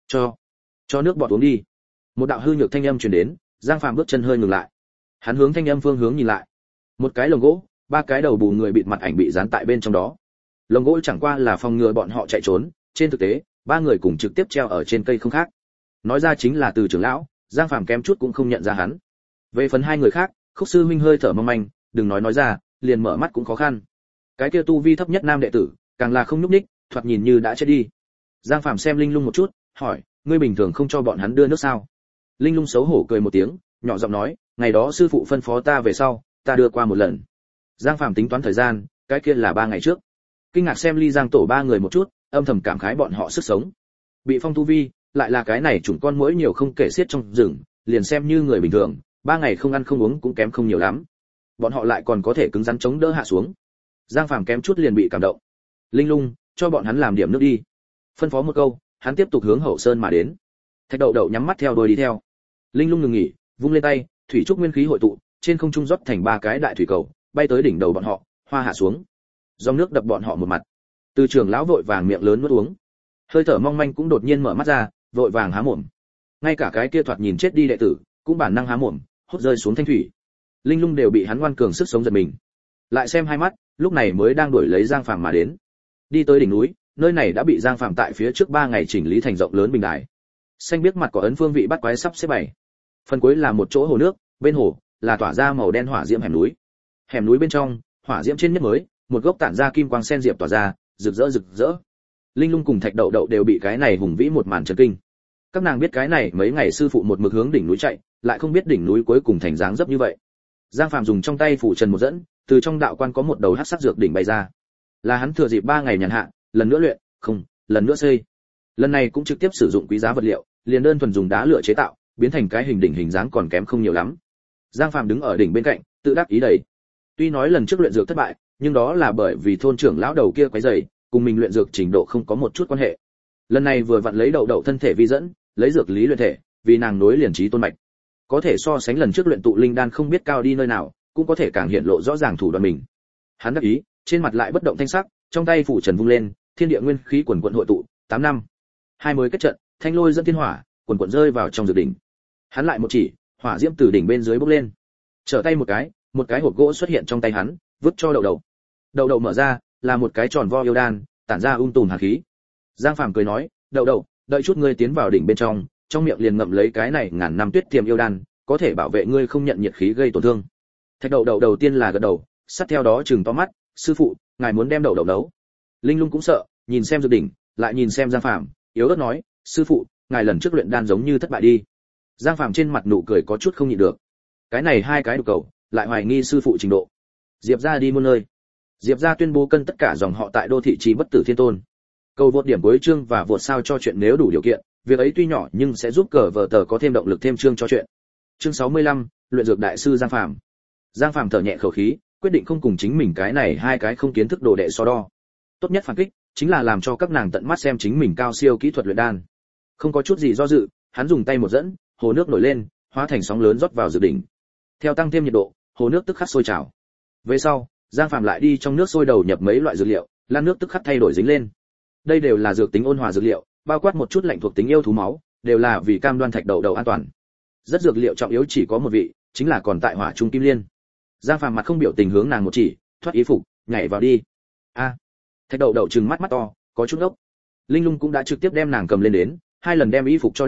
Cho nước bọt uống đi. Một đạo hư nhược thanh âm truyền đến, Giang Phàm bước chân hơi ngừng lại. Hắn hướng thanh âm phương hướng nhìn lại. Một cái lồng gỗ, ba cái đầu bù người bịt mặt ảnh bị dán tại bên trong đó. Lồng gỗ chẳng qua là phòng ngừa bọn họ chạy trốn, trên thực tế, ba người cùng trực tiếp treo ở trên cây không khác. Nói ra chính là Từ trưởng lão, Giang Phàm kém chút cũng không nhận ra hắn. Về phần hai người khác, Khúc sư huynh hơi thở mong manh, đừng nói ra, liền mở mắt cũng khó khăn. Cái kia tu vi thấp nhất nam đệ tử, càng là không nhúc nhích, thoạt nhìn như đã chết đi. Giang Phàm xem Linh Lung một chút, hỏi, ngươi bình thường không cho bọn hắn đưa nước sao? Linh Lung xấu hổ cười một tiếng, nhỏ giọng nói, ngày đó sư phụ phân phó ta về sau, ta đưa qua một lần. Giang Phàm tính toán thời gian, cái kia là 3 ngày trước. Kinh ngạc xem Ly Giang tổ ba người một chút, âm thầm cảm khái bọn họ sức sống. Bị phong tu vi, lại là cái này chủng con muỗi nhiều không kể xiết trong rừng, liền xem như người bình thường, 3 ngày không ăn không uống cũng kém không nhiều lắm. Bọn họ lại còn có thể cứng rắn chống đỡ hạ xuống. Giang Phàm kém chút liền bị cảm động. Linh Lung, cho bọn hắn làm điểm nước đi. Phân phó một câu, hắn tiếp tục hướng Hậu Sơn mà đến. Thạch Đậu Đậu nhắm mắt theo đuôi đi theo. Linh Lung ngừng nghỉ, vung lên tay, thủy trúc nguyên khí hội tụ, trên không trung rót thành 3 cái đại thủy cầu, bay tới đỉnh đầu bọn họ, hoa hạ xuống. Dòng nước đập bọn họ một mặt. Từ trưởng lão vội vàng miệng lớn nuốt uống. Hơi thở mong manh cũng đột nhiên mở mắt ra, vội vàng há mồm. Ngay cả cái kia thoạt nhìn chết đi đệ tử, cũng bản năng há mồm, hốt rơi xuống thanh thủy. Linh Lung đều bị hắn ngoan cường sức sống giật mình. Lại xem hai mắt, lúc này mới đang đuổi lấy Giang Phàm mà đến. Đi tới đỉnh núi, nơi này đã bị Giang Phàm tại phía trước 3 ngày chỉnh lý thành rộng lớn bình đài. Xanh biếc mặt có ấn phương vị bắt quái sắp xếp bày. Phần cuối là một chỗ hồ nước, bên hồ là tỏa ra màu đen hỏa diễm hẻm núi. Hẻm núi bên trong, hỏa diễm trên nhất mới, một gốc tản ra kim quang sen diệp tỏa ra, rực rỡ rực rỡ. Linh Lung cùng Thạch Đậu Đậu đều bị cái này hùng vĩ một màn chấn kinh. Các nàng biết cái này mấy ngày sư phụ một mực hướng đỉnh núi chạy, lại không biết đỉnh núi cuối cùng thành dáng dấp như vậy. Giang Phàm dùng trong tay phủ trần một dẫn, từ trong đạo quan có một đầu hắc sắc dược đỉnh bay ra. Là hắn thừa dịp 3 ngày nhàn hạ, lần nữa luyện, không, lần nữa xây. Lần này cũng trực tiếp sử dụng quý giá vật liệu, liền đơn thuần dùng đá lửa chế tạo, biến thành cái hình đỉnh hình dáng còn kém không nhiều lắm. Giang Phàm đứng ở đỉnh bên cạnh, tự đắc ý đầy. Tuy nói lần trước luyện dược thất bại, nhưng đó là bởi vì thôn trưởng lão đầu kia quấy rầy, cùng mình luyện dược trình độ không có một chút quan hệ. Lần này vừa vặn lấy Đậu Đậu thân thể vi dẫn, lấy dược lý luyện thể, vì nàng nối liền trí tôn mạch. Có thể so sánh lần trước luyện tụ linh đan không biết cao đi nơi nào, cũng có thể càng hiện lộ rõ ràng thủ đoạn mình. Hắn đắc ý, trên mặt lại bất động thanh sắc, trong tay phủ trần vung lên, thiên địa nguyên khí quần quần hội tụ, 8 năm. Hai mới kết trận, thanh lôi dẫn thiên hỏa, quần quần rơi vào trong dược đỉnh. Hắn lại một chỉ, hỏa diễm từ đỉnh bên dưới bốc lên. Trở tay một cái hộp gỗ xuất hiện trong tay hắn, vứt cho Đậu Đậu. Đậu Đậu mở ra, là một cái tròn vo yêu đan, tản ra tùm hàn khí. Giang Phàm cười nói, Đậu Đậu, đợi chút ngươi tiến vào đỉnh bên trong miệng liền ngậm lấy cái này ngàn năm tuyết tiềm yêu đan, có thể bảo vệ ngươi không nhận nhiệt khí gây tổn thương. Thạch Đậu Đậu đầu tiên là gật đầu, sát theo đó trừng to mắt, sư phụ, ngài muốn đem Đậu Đậu nấu. Linh Lung cũng sợ, nhìn xem dược đỉnh, lại nhìn xem Giang Phàm, yếu ớt nói, sư phụ, ngài lần trước luyện đan giống như thất bại đi. Giang Phàm trên mặt nụ cười có chút không nhịn được. Cái này hai cái đục cầu, lại hoài nghi sư phụ trình độ. Diệp gia đi muôn nơi. Diệp gia tuyên bố cân tất cả dòng họ tại đô thị trì bất tử thiên tôn. Cầu vượt điểm cuối chương và vượt sao cho chuyện nếu đủ điều kiện, việc ấy tuy nhỏ nhưng sẽ giúp cờ vở tờ có thêm động lực thêm chương cho chuyện. Chương 65, luyện dược đại sư Giang Phàm. Giang Phàm thở nhẹ khẩu khí, quyết định không cùng chính mình cái này hai cái không kiến thức đồ đệ so đo. Tốt nhất phản kích chính là làm cho các nàng tận mắt xem chính mình cao siêu kỹ thuật luyện đan. Không có chút gì do dự, hắn dùng tay một dẫn, hồ nước nổi lên, hóa thành sóng lớn rót vào dược đỉnh. Theo tăng thêm nhiệt độ, hồ nước tức khắc sôi trào. Về sau, Giang Phàm lại đi trong nước sôi đầu nhập mấy loại dược liệu, lan nước tức khắc thay đổi dính lên. Đây đều là dược tính ôn hòa dược liệu, bao quát một chút lạnh thuộc tính yêu thú máu, đều là vì cam đoan Thạch Đậu Đậu an toàn. Rất dược liệu trọng yếu chỉ có một vị, chính là còn tại hỏa trung kim liên. Giang Phàm mặt không biểu tình hướng nàng một chỉ, thoát ý phục, nhảy vào đi. A. Thạch Đậu Đậu trừng mắt mắt to, có chút ốc. Linh Lung cũng đã trực tiếp đem nàng cầm lên đến, 2 lần đem y phục cho đảo,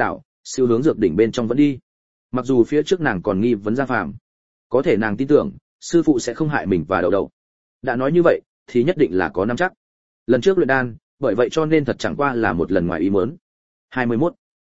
siêu hướng dược đỉnh bên trong vẫn đi. Mặc dù phía trước nàng còn nghi vấn Giang Phàm, có thể nàng tin tưởng sư phụ sẽ không hại mình và đậu đậu. Đã nói như vậy thì nhất định là có nắm chắc. Lần trước luyện đan, bởi vậy cho nên thật chẳng qua là một lần ngoài ý muốn. 21.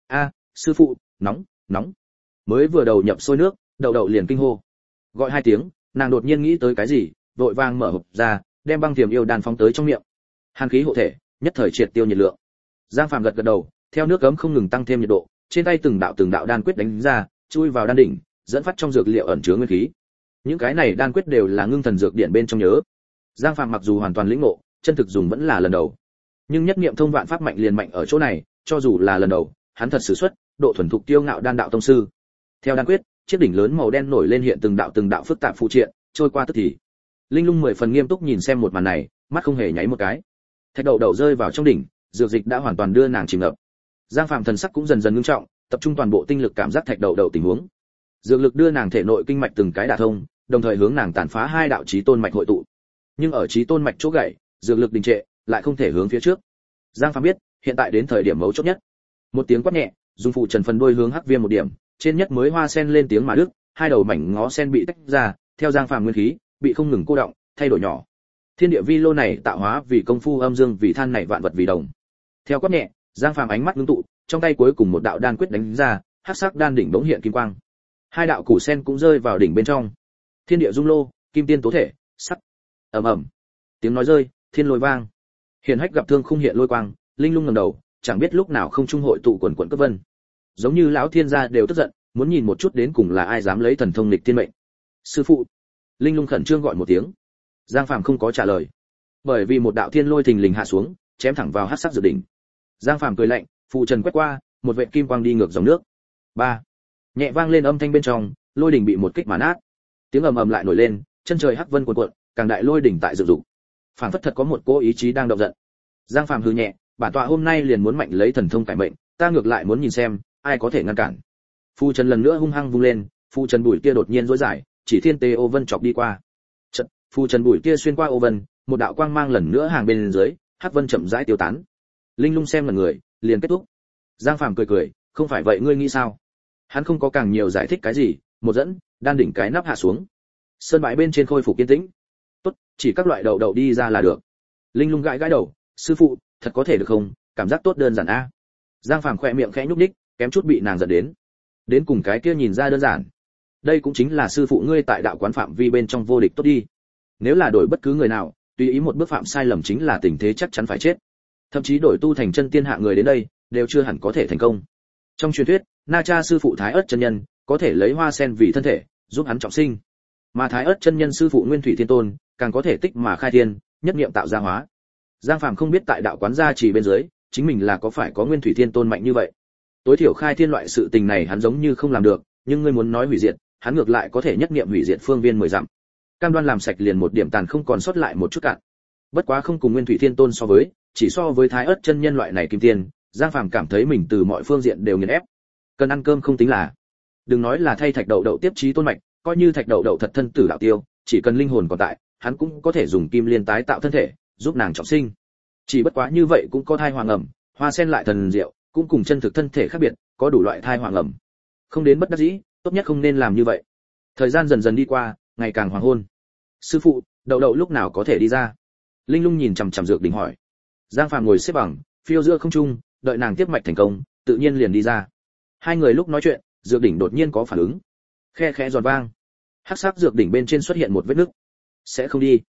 Sư phụ, nóng, nóng. Mới vừa đầu nhập sôi nước, đậu đậu liền kinh hô. Gọi 2 tiếng, nàng đột nhiên nghĩ tới cái gì, vội vàng mở hộp ra, đem băng tiềm yêu đan phóng tới trong miệng. Hàn khí hộ thể, nhất thời triệt tiêu nhiệt lượng. Giang Phàm gật gật đầu, theo nước cấm không ngừng tăng thêm nhiệt độ, trên tay từng đạo đan quyết đánh ra, chui vào đan đỉnh, dẫn phát trong dược liệu ẩn chứa nguyên khí. Những cái này đan quyết đều là ngưng thần dược điện bên trong nhớ. Giang Phàm mặc dù hoàn toàn lĩnh ngộ, chân thực dùng vẫn là lần đầu. Nhưng nhất niệm thông vạn pháp mạnh liền mạnh ở chỗ này, cho dù là lần đầu, hắn thật sử xuất, độ thuần thục tiêu ngạo đan đạo tông sư. Theo đan quyết, chiếc đỉnh lớn màu đen nổi lên hiện từng đạo phức tạp phụ triện, trôi qua tức thì. Linh Lung 10 phần nghiêm túc nhìn xem một màn này, mắt không hề nháy một cái. Thạch đậu đậu rơi vào trong đỉnh, dược dịch đã hoàn toàn đưa nàng chìm ngập. Giang Phàm thần sắc cũng dần dần ngưng trọng, tập trung toàn bộ tinh lực cảm giác thạch đậu đậu tình huống. Dược lực đưa nàng thể nội kinh mạch từng cái đả thông, đồng thời hướng nàng tàn phá 2 đạo chí tôn mạch hội tụ. Nhưng ở chí tôn mạch chỗ gãy, dược lực đình trệ, lại không thể hướng phía trước. Giang Phàm biết, hiện tại đến thời điểm mấu chốt nhất. Một tiếng quát nhẹ, dùng phụ trần phần đuôi hướng hắc viêm một điểm, trên nhất mới hoa sen lên tiếng mà đứt, 2 đầu mảnh ngó sen bị tách ra, theo Giang Phàm nguyên khí, bị không ngừng cô động, thay đổi nhỏ. Thiên địa vi lô này tạo hóa vì công phu âm dương vì than này vạn vật vì đồng. Theo quát nhẹ, Giang Phàm ánh mắt ngưng tụ, trong tay cuối cùng một đạo đan quyết đánh ra, hắc sắc đan đỉnh bỗng hiện kim quang. 2 đạo củ sen cũng rơi vào đỉnh bên trong. Thiên địa dung lô, kim tiên tố thể, sắc. Ầm ầm. Tiếng nói rơi, thiên lôi vang. Hiển Hách gặp thương khung hiện lôi quang, Linh Lung ngẩng đầu, chẳng biết lúc nào không trung hội tụ quần quần cấp vân. Giống như lão thiên gia đều tức giận, muốn nhìn một chút đến cùng là ai dám lấy thần thông nghịch thiên mệnh. Sư phụ. Linh Lung khẩn trương gọi một tiếng. Giang Phàm không có trả lời, bởi vì một đạo thiên lôi thình lình hạ xuống, chém thẳng vào hắc sắc dược đỉnh. Giang Phàm cười lạnh, phụ trần quét qua, một vệt kim quang đi ngược dòng nước. 3. Nhẹ vang lên âm thanh bên trong, lôi đỉnh bị một kích mà nát. Tiếng ầm ầm lại nổi lên, chân trời hắc vân cuộn cuộn, càng đại lôi đỉnh tại dựng dục. Phản phất thật có một cỗ ý chí đang động giận. Giang Phàm hừ nhẹ, bản tọa hôm nay liền muốn mạnh lấy thần thông cải mệnh, ta ngược lại muốn nhìn xem ai có thể ngăn cản. Phu trần lần nữa hung hăng vung lên, phu trần bụi kia đột nhiên rối dài, chỉ thiên tê ô vân chọc đi qua. Chợt, phu trần bụi kia xuyên qua ô vân, một đạo quang mang lần nữa hàng bên dưới, hắc vân chậm rãi tiêu tán. Linh Lung xem lần người, liền kết thúc. Giang Phàm cười cười, không phải vậy ngươi nghĩ sao? Hắn không có càng nhiều giải thích cái gì, một dẫn, đan đỉnh cái nắp hạ xuống. Sơn bãi bên trên khôi phục yên tĩnh. Tốt, chỉ các loại đậu đậu đi ra là được. Linh Lung gãi gãi đầu, sư phụ, thật có thể được không? Cảm giác tốt đơn giản a. Giang Phàm khẽ miệng khẽ nhúc nhích, kém chút bị nàng giận đến. Đến cùng cái kia nhìn ra đơn giản. Đây cũng chính là sư phụ ngươi tại đạo quán phạm vi bên trong vô địch tốt đi. Nếu là đổi bất cứ người nào, tùy ý một bước phạm sai lầm chính là tình thế chắc chắn phải chết. Thậm chí đổi tu thành chân tiên hạ người đến đây, đều chưa hẳn có thể thành công. Trong truyền thuyết, Na Cha sư phụ Thái Ức chân nhân, có thể lấy hoa sen vì thân thể, giúp hắn trọng sinh. Mà Thái Ức chân nhân sư phụ Nguyên Thủy Thiên Tôn, càng có thể tích mà khai thiên, nhất niệm tạo ra hóa. Giang Phàm không biết tại đạo quán gia chỉ bên dưới, chính mình là có phải có Nguyên Thủy Thiên Tôn mạnh như vậy. Tối thiểu khai thiên loại sự tình này hắn giống như không làm được, nhưng ngươi muốn nói hủy diệt, hắn ngược lại có thể nhất niệm hủy diệt phương viên 10 dặm. Cam đoan làm sạch liền một điểm tàn không còn sót lại một chút cạn. Bất quá không cùng Nguyên Thủy Thiên Tôn so với, chỉ so với Thái Ức chân nhân loại này kim tiên, Giang Phàm cảm thấy mình từ mọi phương diện đều nghiền ép. Cần ăn cơm không tính là. Đừng nói là thay thạch đậu đậu tiếp trí tôn mạch, coi như thạch đậu đậu thật thân tử đạo tiêu, chỉ cần linh hồn còn tại, hắn cũng có thể dùng kim liên tái tạo thân thể, giúp nàng trọng sinh. Chỉ bất quá như vậy cũng có thai hoàng ẩm, hoa sen lại thần diệu, cũng cùng chân thực thân thể khác biệt, có đủ loại thai hoàng ẩm. Không đến bất đắc dĩ, tốt nhất không nên làm như vậy. Thời gian dần dần đi qua, ngày càng hoàng hôn. Sư phụ, đậu đậu lúc nào có thể đi ra? Linh Lung nhìn chằm chằm dược đỉnh hỏi. Giang Phàm ngồi xếp bằng, phiêu giữa không trung, đợi nàng tiếp mạch thành công, tự nhiên liền đi ra. Hai người lúc nói chuyện, dược đỉnh đột nhiên có phản ứng. Khe khẽ giòn vang. Hắc sắc dược đỉnh bên trên xuất hiện một vết nứt. Sẽ không đi.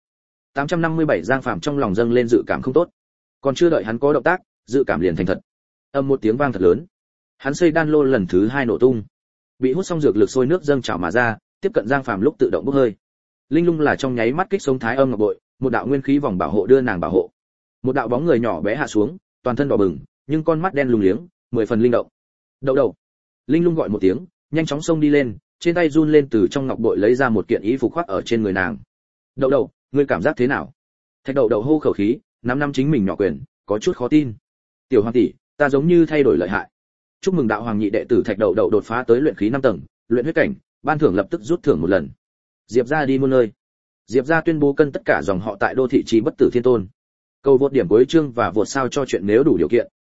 857 Giang Phàm trong lòng dâng lên dự cảm không tốt. Còn chưa đợi hắn có động tác, dự cảm liền thành thật. Âm một tiếng vang thật lớn. Hắn xây đan lô lần thứ 2 nổ tung. Bị hút xong dược lực sôi nước dâng trào mà ra, tiếp cận Giang Phàm lúc tự động bốc hơi. Linh Lung là trong nháy mắt kích sống thái âm ngọc bội, một đạo nguyên khí vòng bảo hộ đưa nàng bảo hộ. Một đạo bóng người nhỏ bé hạ xuống, toàn thân đỏ bừng, nhưng con mắt đen lùng liếng, 10 phần linh động. Đậu đậu. Linh Lung gọi một tiếng, nhanh chóng xông đi lên, trên tay run lên từ trong ngọc bội lấy ra một kiện y phục khoác ở trên người nàng. Đậu đậu, ngươi cảm giác thế nào? Thạch đậu đậu hô khẩu khí, năm chính mình nhỏ quyền, có chút khó tin. Tiểu hoàng tỷ, ta giống như thay đổi lợi hại. Chúc mừng đạo hoàng nhị đệ tử Thạch đậu đậu đột phá tới luyện khí 5 tầng, luyện huyết cảnh, ban thưởng lập tức rút thưởng một lần. Diệp gia đi muôn nơi. Diệp gia tuyên bố cân tất cả dòng họ tại đô thị trì bất tử thiên tôn. Cầu vượt điểm cuối chương và vượt sao cho chuyện nếu đủ điều kiện,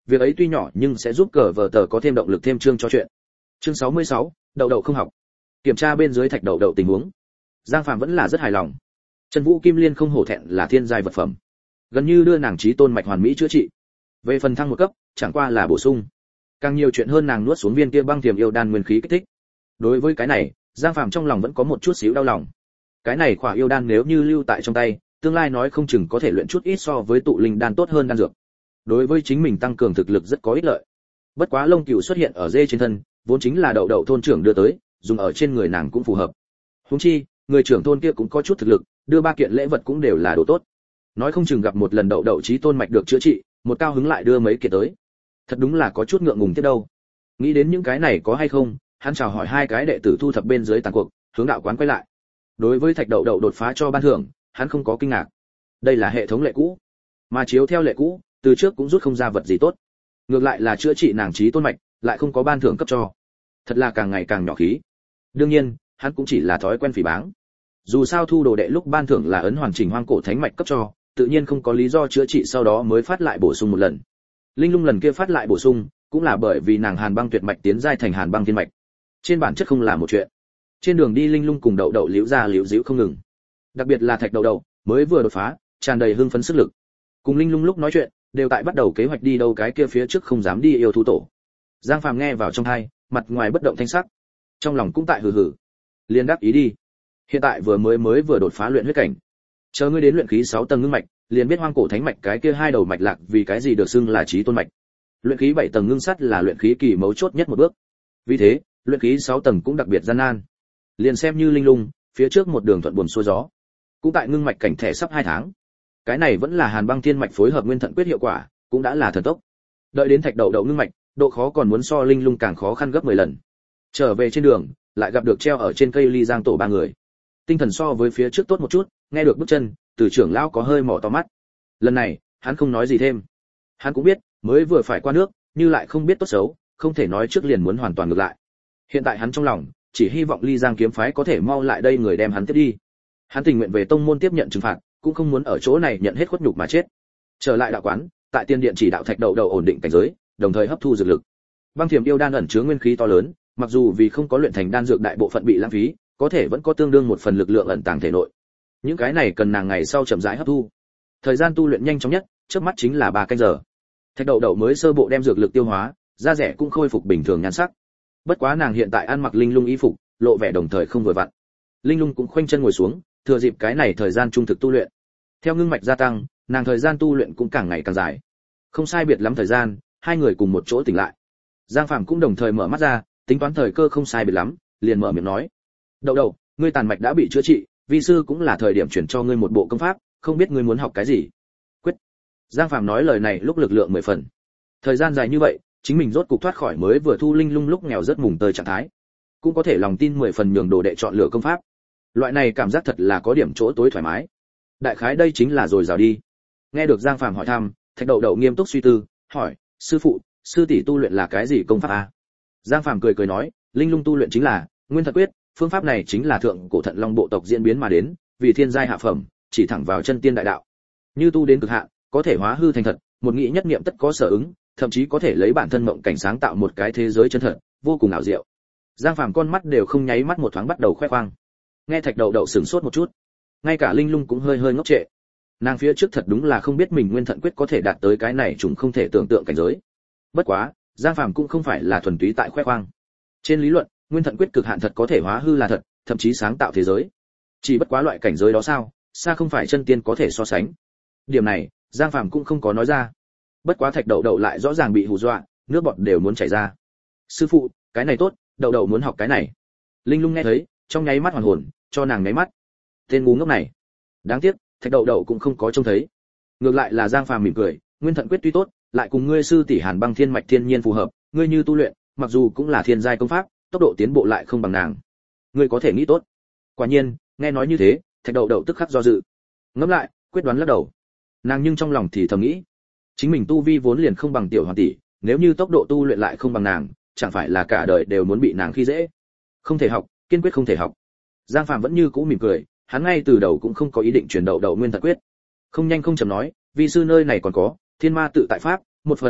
việc ấy tuy nhỏ nhưng sẽ giúp cờ vở tờ có thêm động lực thêm chương cho chuyện. Chương 66, đậu đậu không học. Kiểm tra bên dưới thạch đậu đậu tình huống, Giang Phàm vẫn là rất hài lòng. Chân Vũ Kim Liên không hổ thẹn là thiên giai vật phẩm, gần như đưa nàng chí tôn mạch hoàn mỹ chữa trị. Về phần thăng một cấp, chẳng qua là bổ sung. Càng nhiều chuyện hơn nàng nuốt xuống viên kia băng tiềm yêu đan nguyên khí kích thích. Đối với cái này, Giang Phàm trong lòng vẫn có một chút xíu đau lòng. Cái này khỏa yêu đan nếu như lưu tại trong tay, tương lai nói không chừng có thể luyện chút ít so với tụ linh đan tốt hơn đan dược. Đối với chính mình tăng cường thực lực rất có ích lợi. Bất quá lông cừu xuất hiện ở dê trên thân, vốn chính là đậu đậu thôn trưởng đưa tới, dùng ở trên người nàng cũng phù hợp. Huống chi, người trưởng thôn kia cũng có chút thực lực, đưa ba kiện lễ vật cũng đều là đồ tốt. Nói không chừng gặp một lần đậu đậu chí tôn mạch được chữa trị, một cao hứng lại đưa mấy kiện tới. Thật đúng là có chút ngượng ngùng tiếp đâu. Nghĩ đến những cái này có hay không, hắn chào hỏi hai cái đệ tử thu thập bên dưới tàn cuộc, hướng đạo quán quay lại. Đối với thạch đậu đậu đột phá cho ban thưởng, hắn không có kinh ngạc. Đây là hệ thống lệ cũ, mà chiếu theo lệ cũ, từ trước cũng rút không ra vật gì tốt. Ngược lại là chữa trị nàng chí tôn mạch, lại không có ban thưởng cấp cho. Thật là càng ngày càng nhỏ khí. Đương nhiên, hắn cũng chỉ là thói quen phỉ báng. Dù sao thu đồ đệ lúc ban thưởng là ấn hoàn chỉnh hoang cổ thánh mạch cấp cho, tự nhiên không có lý do chữa trị sau đó mới phát lại bổ sung một lần. Linh Lung lần kia phát lại bổ sung, cũng là bởi vì nàng Hàn Băng Tuyệt mạch tiến giai thành Hàn Băng Thiên mạch. Trên bản chất không là một chuyện. Trên đường đi Linh Lung cùng đậu đậu liễu ra liễu díu không ngừng. Đặc biệt là thạch đậu đậu, mới vừa đột phá, tràn đầy hưng phấn sức lực. Cùng Linh Lung lúc nói chuyện, đều tại bắt đầu kế hoạch đi đâu cái kia phía trước không dám đi yêu thú tổ. Giang Phàm nghe vào trong tai, mặt ngoài bất động thanh sắc, trong lòng cũng tại hừ hừ. Liên đáp ý đi. Hiện tại mới vừa đột phá luyện huyết cảnh. Chờ ngươi đến luyện khí 6 tầng ngưng mạch, liền biết hoang cổ thánh mạch cái kia hai đầu mạch lạc vì cái gì được xưng là chí tôn mạch. Luyện khí 7 tầng ngưng sắt là luyện khí kỳ mấu chốt nhất một bước. Vì thế, luyện khí 6 tầng cũng đặc biệt gian nan. Liền xem như Linh Lung, phía trước một đường thuận buồm xuôi gió, cũng tại ngưng mạch cảnh thẻ sắp 2 tháng. Cái này vẫn là Hàn Băng Thiên mạch phối hợp Nguyên Thận quyết hiệu quả, cũng đã là thần tốc. Đợi đến thạch đậu đậu ngưng mạch, độ khó còn muốn so Linh Lung càng khó khăn gấp 10 lần. Trở về trên đường, lại gặp được treo ở trên cây ly giang tổ ba người. Tinh thần so với phía trước tốt một chút, nghe được bước chân, Từ trưởng lão có hơi mỏ to mắt. Lần này, hắn không nói gì thêm. Hắn cũng biết, mới vừa phải qua nước, như lại không biết tốt xấu, không thể nói trước liền muốn hoàn toàn ngược lại. Hiện tại hắn trong lòng, chỉ hy vọng Ly Giang kiếm phái có thể mau lại đây người đem hắn tiếp đi. Hắn tình nguyện về tông môn tiếp nhận trừng phạt, cũng không muốn ở chỗ này nhận hết khuất nhục mà chết. Trở lại đạo quán, tại tiên điện chỉ đạo thạch đậu đậu ổn định cảnh giới, đồng thời hấp thu dược lực. Băng thiểm yêu đan ẩn chứa nguyên khí to lớn, mặc dù vì không có luyện thành đan dược đại bộ phận bị lãng phí, có thể vẫn có tương đương một phần lực lượng ẩn tàng thể nội. Những cái này cần nàng ngày sau chậm rãi hấp thu. Thời gian tu luyện nhanh chóng nhất, trước mắt chính là 3 canh giờ. Thạch đậu đậu mới sơ bộ đem dược lực tiêu hóa, da rẻ cũng khôi phục bình thường nhan sắc. Bất quá nàng hiện tại ăn mặc Linh Lung y phục, lộ vẻ đồng thời không vừa vặn. Linh Lung cũng khoanh chân ngồi xuống, thừa dịp cái này thời gian trung thực tu luyện. Theo ngưng mạch gia tăng, nàng thời gian tu luyện cũng càng ngày càng dài. Không sai biệt lắm thời gian, hai người cùng một chỗ tỉnh lại. Giang Phàm cũng đồng thời mở mắt ra, tính toán thời cơ không sai biệt lắm, liền mở miệng nói: "Đậu đậu, ngươi tàn mạch đã bị chữa trị, vi sư cũng là thời điểm chuyển cho ngươi một bộ công pháp, không biết ngươi muốn học cái gì?" Quyết. Giang Phàm nói lời này lúc lực lượng 10 phần. Thời gian dài như vậy, chính mình rốt cục thoát khỏi mới vừa thu Linh Lung lúc nghèo rất mùng tơi trạng thái, cũng có thể lòng tin 10 phần nhường đồ đệ chọn lựa công pháp. Loại này cảm giác thật là có điểm chỗ tối thoải mái. Đại khái đây chính là rồi rào đi. Nghe được Giang Phàm hỏi thăm, Thạch Đậu Đậu nghiêm túc suy tư, hỏi: "Sư phụ, sư tỷ tu luyện là cái gì công pháp a?" Giang Phàm cười cười nói: "Linh Lung tu luyện chính là Nguyên Thận quyết, phương pháp này chính là thượng cổ Thận Long bộ tộc diễn biến mà đến, vì thiên giai hạ phẩm, chỉ thẳng vào chân tiên đại đạo. Như tu đến cực hạn, có thể hóa hư thành thật, một nghĩ nhất niệm tất có sở ứng, thậm chí có thể lấy bản thân mộng cảnh sáng tạo một cái thế giới chân thật, vô cùng ảo diệu." Giang Phàm con mắt đều không nháy mắt một thoáng bắt đầu khoe khoang. Nghe Thạch Đậu Đậu sửng sốt một chút, ngay cả Linh Lung cũng hơi hơi ngốc trệ. Nàng phía trước thật đúng là không biết mình Nguyên Thận quyết có thể đạt tới cái này trùng không thể tưởng tượng cảnh giới. Bất quá, Giang Phàm cũng không phải là thuần túy tại khoe khoang. Trên lý luận, Nguyên Thận quyết cực hạn thật có thể hóa hư là thật, thậm chí sáng tạo thế giới. Chỉ bất quá loại cảnh giới đó sao, xa không phải chân tiên có thể so sánh. Điểm này, Giang Phàm cũng không có nói ra. Bất quá Thạch Đậu Đậu lại rõ ràng bị hù dọa, nước bọt đều muốn chảy ra. "Sư phụ, cái này tốt, Đậu Đậu muốn học cái này." Linh Lung nghe thấy, trong nháy mắt hoàn hồn, cho nàng nháy mắt. Tên ngu ngốc này. Đáng tiếc, Thạch Đậu Đậu cũng không có trông thấy. Ngược lại là Giang Phàm mỉm cười, Nguyên Thận quyết tuy tốt, lại cùng ngươi sư tỷ Hàn Băng Thiên mạch thiên nhiên phù hợp, ngươi như tu luyện, mặc dù cũng là thiên giai công pháp, tốc độ tiến bộ lại không bằng nàng. Ngươi có thể nghĩ tốt. Quả nhiên, nghe nói như thế, Thạch Đậu Đậu tức khắc do dự. Ngẫm lại, quyết đoán lắc đầu. Nàng nhưng trong lòng thì thầm nghĩ, chính mình tu vi vốn liền không bằng tiểu hoàn tỷ, nếu như tốc độ tu luyện lại không bằng nàng, chẳng phải là cả đời đều muốn bị nàng khi dễ. Không thể học, kiên quyết không thể học. Giang Phàm vẫn như cũ mỉm cười, hắn ngay từ đầu cũng không có ý định truyền Đậu Đậu Nguyên Thận quyết. Không nhanh không chậm nói, vi sư nơi này còn có Thiên Ma tự tại pháp, một phần,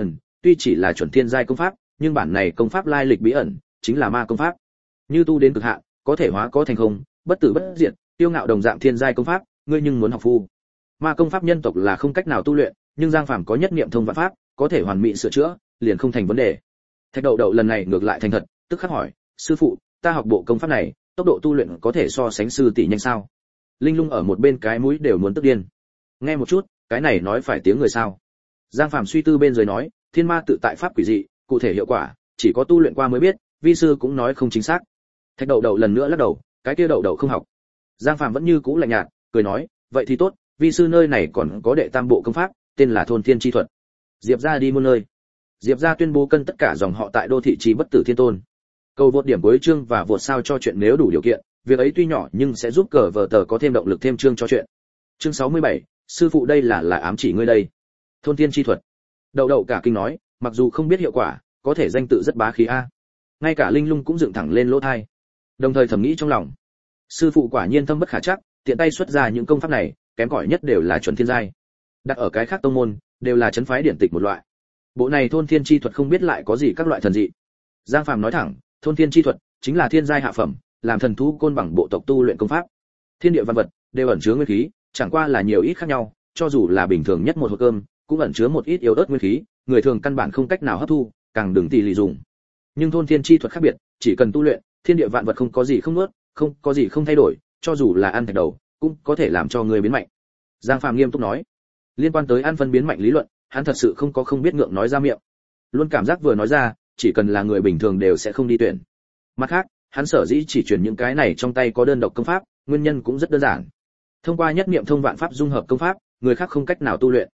tuy chỉ là chuẩn thiên giai công pháp, nhưng bản này công pháp lai lịch bí ẩn, chính là ma công pháp. Như tu đến cực hạn, có thể hóa có thành không, bất tử bất diệt, tiêu ngạo đồng dạng thiên giai công pháp, ngươi nhưng muốn học phu. Ma công pháp nhân tộc là không cách nào tu luyện, nhưng Giang Phàm có nhất niệm thông vạn pháp, có thể hoàn mỹ sửa chữa, liền không thành vấn đề. Thạch Đậu Đậu lần này ngược lại thành thật, tức khắc hỏi, sư phụ, ta học bộ công pháp này, tốc độ tu luyện có thể so sánh sư tỷ nhanh sao? Linh Lung ở một bên cái mũi đều muốn tức điên. Nghe một chút, cái này nói phải tiếng người sao? Giang Phàm suy tư bên dưới nói, thiên ma tự tại pháp quỷ dị, cụ thể hiệu quả, chỉ có tu luyện qua mới biết, vi sư cũng nói không chính xác. Thạch Đậu Đậu lần nữa lắc đầu, cái kia Đậu Đậu không học. Giang Phàm vẫn như cũ lạnh nhạt, cười nói, vậy thì tốt, vi sư nơi này còn có đệ tam bộ công pháp, tên là Thôn Thiên Chi Thuật. Diệp gia đi muôn nơi. Diệp gia tuyên bố cân tất cả dòng họ tại đô thị trí bất tử thiên tôn. Cầu vượt điểm cuối chương và vượt sao cho chuyện nếu đủ điều kiện, việc ấy tuy nhỏ nhưng sẽ giúp cờ vở tờ có thêm động lực thêm chương cho chuyện. Chương 67, sư phụ đây là ám chỉ ngươi đây. Thôn Thiên Chi Thuật. Đậu Đậu cả kinh nói, mặc dù không biết hiệu quả, có thể danh tự rất bá khí a. Ngay cả Linh Lung cũng dựng thẳng lên lỗ tai, đồng thời thầm nghĩ trong lòng, sư phụ quả nhiên thâm bất khả trắc, tiện tay xuất ra những công pháp này, kém cỏi nhất đều là chuẩn thiên giai. Đặt ở cái khác tông môn, đều là chấn phái điển tịch một loại. Bộ này Thôn Thiên Chi Thuật không biết lại có gì các loại thần dị. Giang Phàm nói thẳng, Thôn Thiên Chi Thuật chính là thiên giai hạ phẩm, làm thần thú côn bằng bộ tộc tu luyện công pháp. Thiên địa văn vật đều ẩn chứa nguyên khí, chẳng qua là nhiều ít khác nhau, cho dù là bình thường nhất một hộp cơm, cũng ẩn chứa một ít yếu ớt nguyên khí, người thường căn bản không cách nào hấp thu, càng đừng tỉ lì dùng. Nhưng Thôn Thiên Chi Thuật khác biệt, chỉ cần tu luyện, thiên địa vạn vật không có gì không nuốt, không có gì không thay đổi, cho dù là ăn thạch đầu, cũng có thể làm cho người biến mạnh. Giang Phàm nghiêm túc nói, liên quan tới ăn phân biến mạnh lý luận, hắn thật sự không biết ngượng nói ra miệng. Luôn cảm giác vừa nói ra, chỉ cần là người bình thường đều sẽ không đi tuyển. Mặt khác, hắn sở dĩ chỉ truyền những cái này trong tay có đơn độc công pháp, nguyên nhân cũng rất đơn giản. Thông qua nhất niệm thông vạn pháp dung hợp công pháp, người khác không cách nào tu luyện.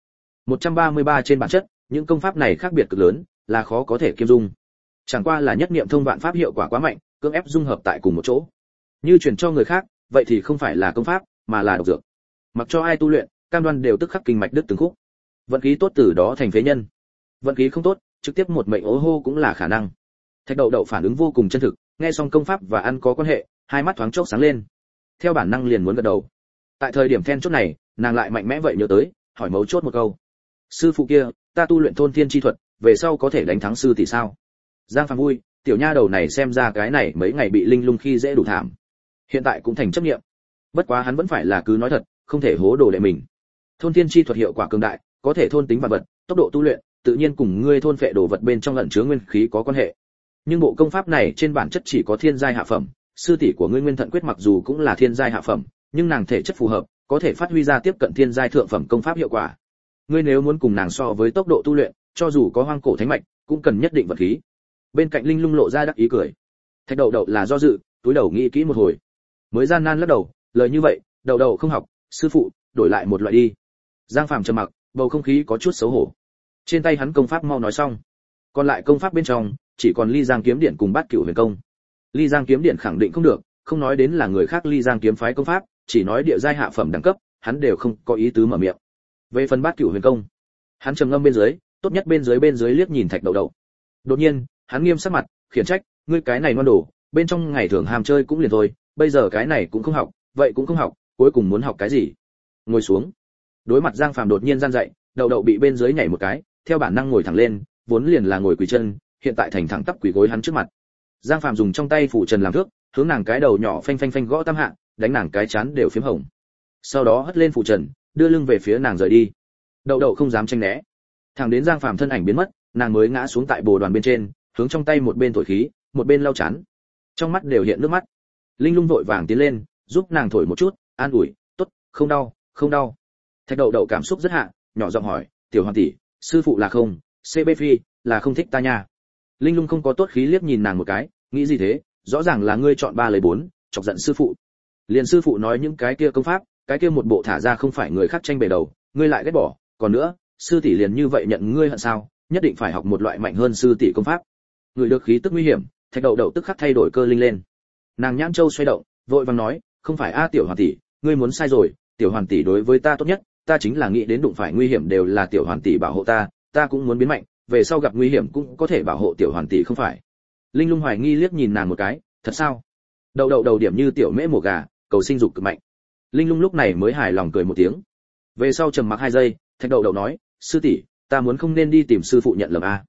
133 trên bản chất, những công pháp này khác biệt cực lớn, là khó có thể kiêm dung. Chẳng qua là nhất niệm thông vạn pháp hiệu quả quá mạnh, cưỡng ép dung hợp tại cùng một chỗ. Như truyền cho người khác, vậy thì không phải là công pháp, mà là độc dược. Mặc cho ai tu luyện, cam đoan đều tức khắc kinh mạch đứt từng khúc. Vận khí tốt từ đó thành phế nhân. Vận khí không tốt, trực tiếp một mệnh ố hô cũng là khả năng. Thạch Đậu Đậu phản ứng vô cùng chân thực, nghe xong công pháp và ăn có quan hệ, hai mắt thoáng chốc sáng lên. Theo bản năng liền muốn gật đầu. Tại thời điểm then chốt này, nàng lại mạnh mẽ vậy nhớ tới, hỏi mấu chốt một câu. Sư phụ kia, ta tu luyện Thôn Thiên Chi Thuật, về sau có thể đánh thắng sư tỷ sao? Giang Phàm vui, tiểu nha đầu này xem ra cái này mấy ngày bị Linh Lung khi dễ đủ thảm. Hiện tại cũng thành chấp niệm. Bất quá hắn vẫn phải là cứ nói thật, không thể hố đồ đệ mình. Thôn Thiên Chi Thuật hiệu quả cường đại, có thể thôn tính vạn vật, tốc độ tu luyện, tự nhiên cùng ngươi thôn phệ đồ vật bên trong ẩn chứa nguyên khí có quan hệ. Nhưng bộ công pháp này trên bản chất chỉ có thiên giai hạ phẩm, sư tỷ của ngươi Nguyên Thận Quyết mặc dù cũng là thiên giai hạ phẩm, nhưng nàng thể chất phù hợp, có thể phát huy ra tiếp cận thiên giai thượng phẩm công pháp hiệu quả. Ngươi nếu muốn cùng nàng so với tốc độ tu luyện, cho dù có hoang cổ thánh mạch, cũng cần nhất định vật khí. Bên cạnh Linh Lung lộ ra đắc ý cười. Thạch Đậu Đậu là do dự, túi đầu nghĩ kỹ một hồi, mới gian nan lắc đầu, lời như vậy, Đậu Đậu không học, sư phụ, đổi lại một loại đi. Giang Phàm trầm mặc, bầu không khí có chút xấu hổ. Trên tay hắn công pháp mau nói xong, còn lại công pháp bên trong chỉ còn Ly Giang kiếm điện cùng Bát Cửu Huyền công. Ly Giang kiếm điện khẳng định không được, không nói đến là người khác Ly Giang kiếm phái công pháp, chỉ nói địa giai hạ phẩm đẳng cấp, hắn đều không có ý tứ mở miệng. Về phần Bát Cửu Huyền công, hắn trầm ngâm bên dưới, tốt nhất bên dưới liếc nhìn Thạch Đậu Đậu. Đột nhiên, hắn nghiêm sắc mặt, khiển trách, ngươi cái này ngoan đồ, bên trong ngày thường ham chơi cũng liền thôi, bây giờ cái này cũng không học, vậy cũng không học, cuối cùng muốn học cái gì? Ngồi xuống. Đối mặt Giang Phàm đột nhiên gian dậy, Đậu Đậu bị bên dưới nhảy một cái, theo bản năng ngồi thẳng lên, vốn liền là ngồi quỳ chân, hiện tại thành thẳng tắp quỳ gối hắn trước mặt. Giang Phàm dùng trong tay phủ trần làm thước, hướng nàng cái đầu nhỏ phanh phanh phanh gõ tam hạ, đánh nàng cái chán đều phím hồng. Sau đó hất lên phủ trần, đưa lưng về phía nàng rời đi. Đậu Đậu không dám tranh né, thẳng đến Giang Phàm thân ảnh biến mất, nàng mới ngã xuống tại bồ đoàn bên trên, hướng trong tay một bên thổi khí, một bên lau chán, trong mắt đều hiện nước mắt. Linh Lung vội vàng tiến lên, giúp nàng thổi một chút, an ủi, tốt, không đau, không đau. Thạch Đậu Đậu cảm xúc rất hạ, nhỏ giọng hỏi, tiểu hoàng tỷ, sư phụ là không, CB Phi là không thích ta nha. Linh Lung không có tốt khí liếc nhìn nàng một cái, nghĩ gì thế, rõ ràng là ngươi chọn 3 lấy 4, chọc giận sư phụ. Liền sư phụ nói những cái kia công pháp, cái kia một bộ thả ra không phải người khác tranh bề đầu, ngươi lại ghét bỏ, còn nữa, sư tỷ liền như vậy nhận ngươi hận sao, nhất định phải học một loại mạnh hơn sư tỷ công pháp. Người được khí tức nguy hiểm, Thạch Đậu Đậu tức khắc thay đổi cơ linh lên. Nàng nhãn châu xoay động, vội vàng nói, không phải a tiểu hoàn tỷ, ngươi muốn sai rồi, tiểu hoàn tỷ đối với ta tốt nhất, ta chính là nghĩ đến đụng phải nguy hiểm đều là tiểu hoàn tỷ bảo hộ ta, ta cũng muốn biến mạnh, về sau gặp nguy hiểm cũng có thể bảo hộ tiểu hoàn tỷ không phải. Linh Lung hoài nghi liếc nhìn nàng một cái, thật sao? Đậu Đậu đầu điểm như tiểu mễ mổ gà, cầu sinh dục cực mạnh. Linh Lung lúc này mới hài lòng cười một tiếng. Về sau trầm mặc 2 giây, Thạch Đậu Đậu nói, sư tỷ, ta muốn không nên đi tìm sư phụ nhận lầm a.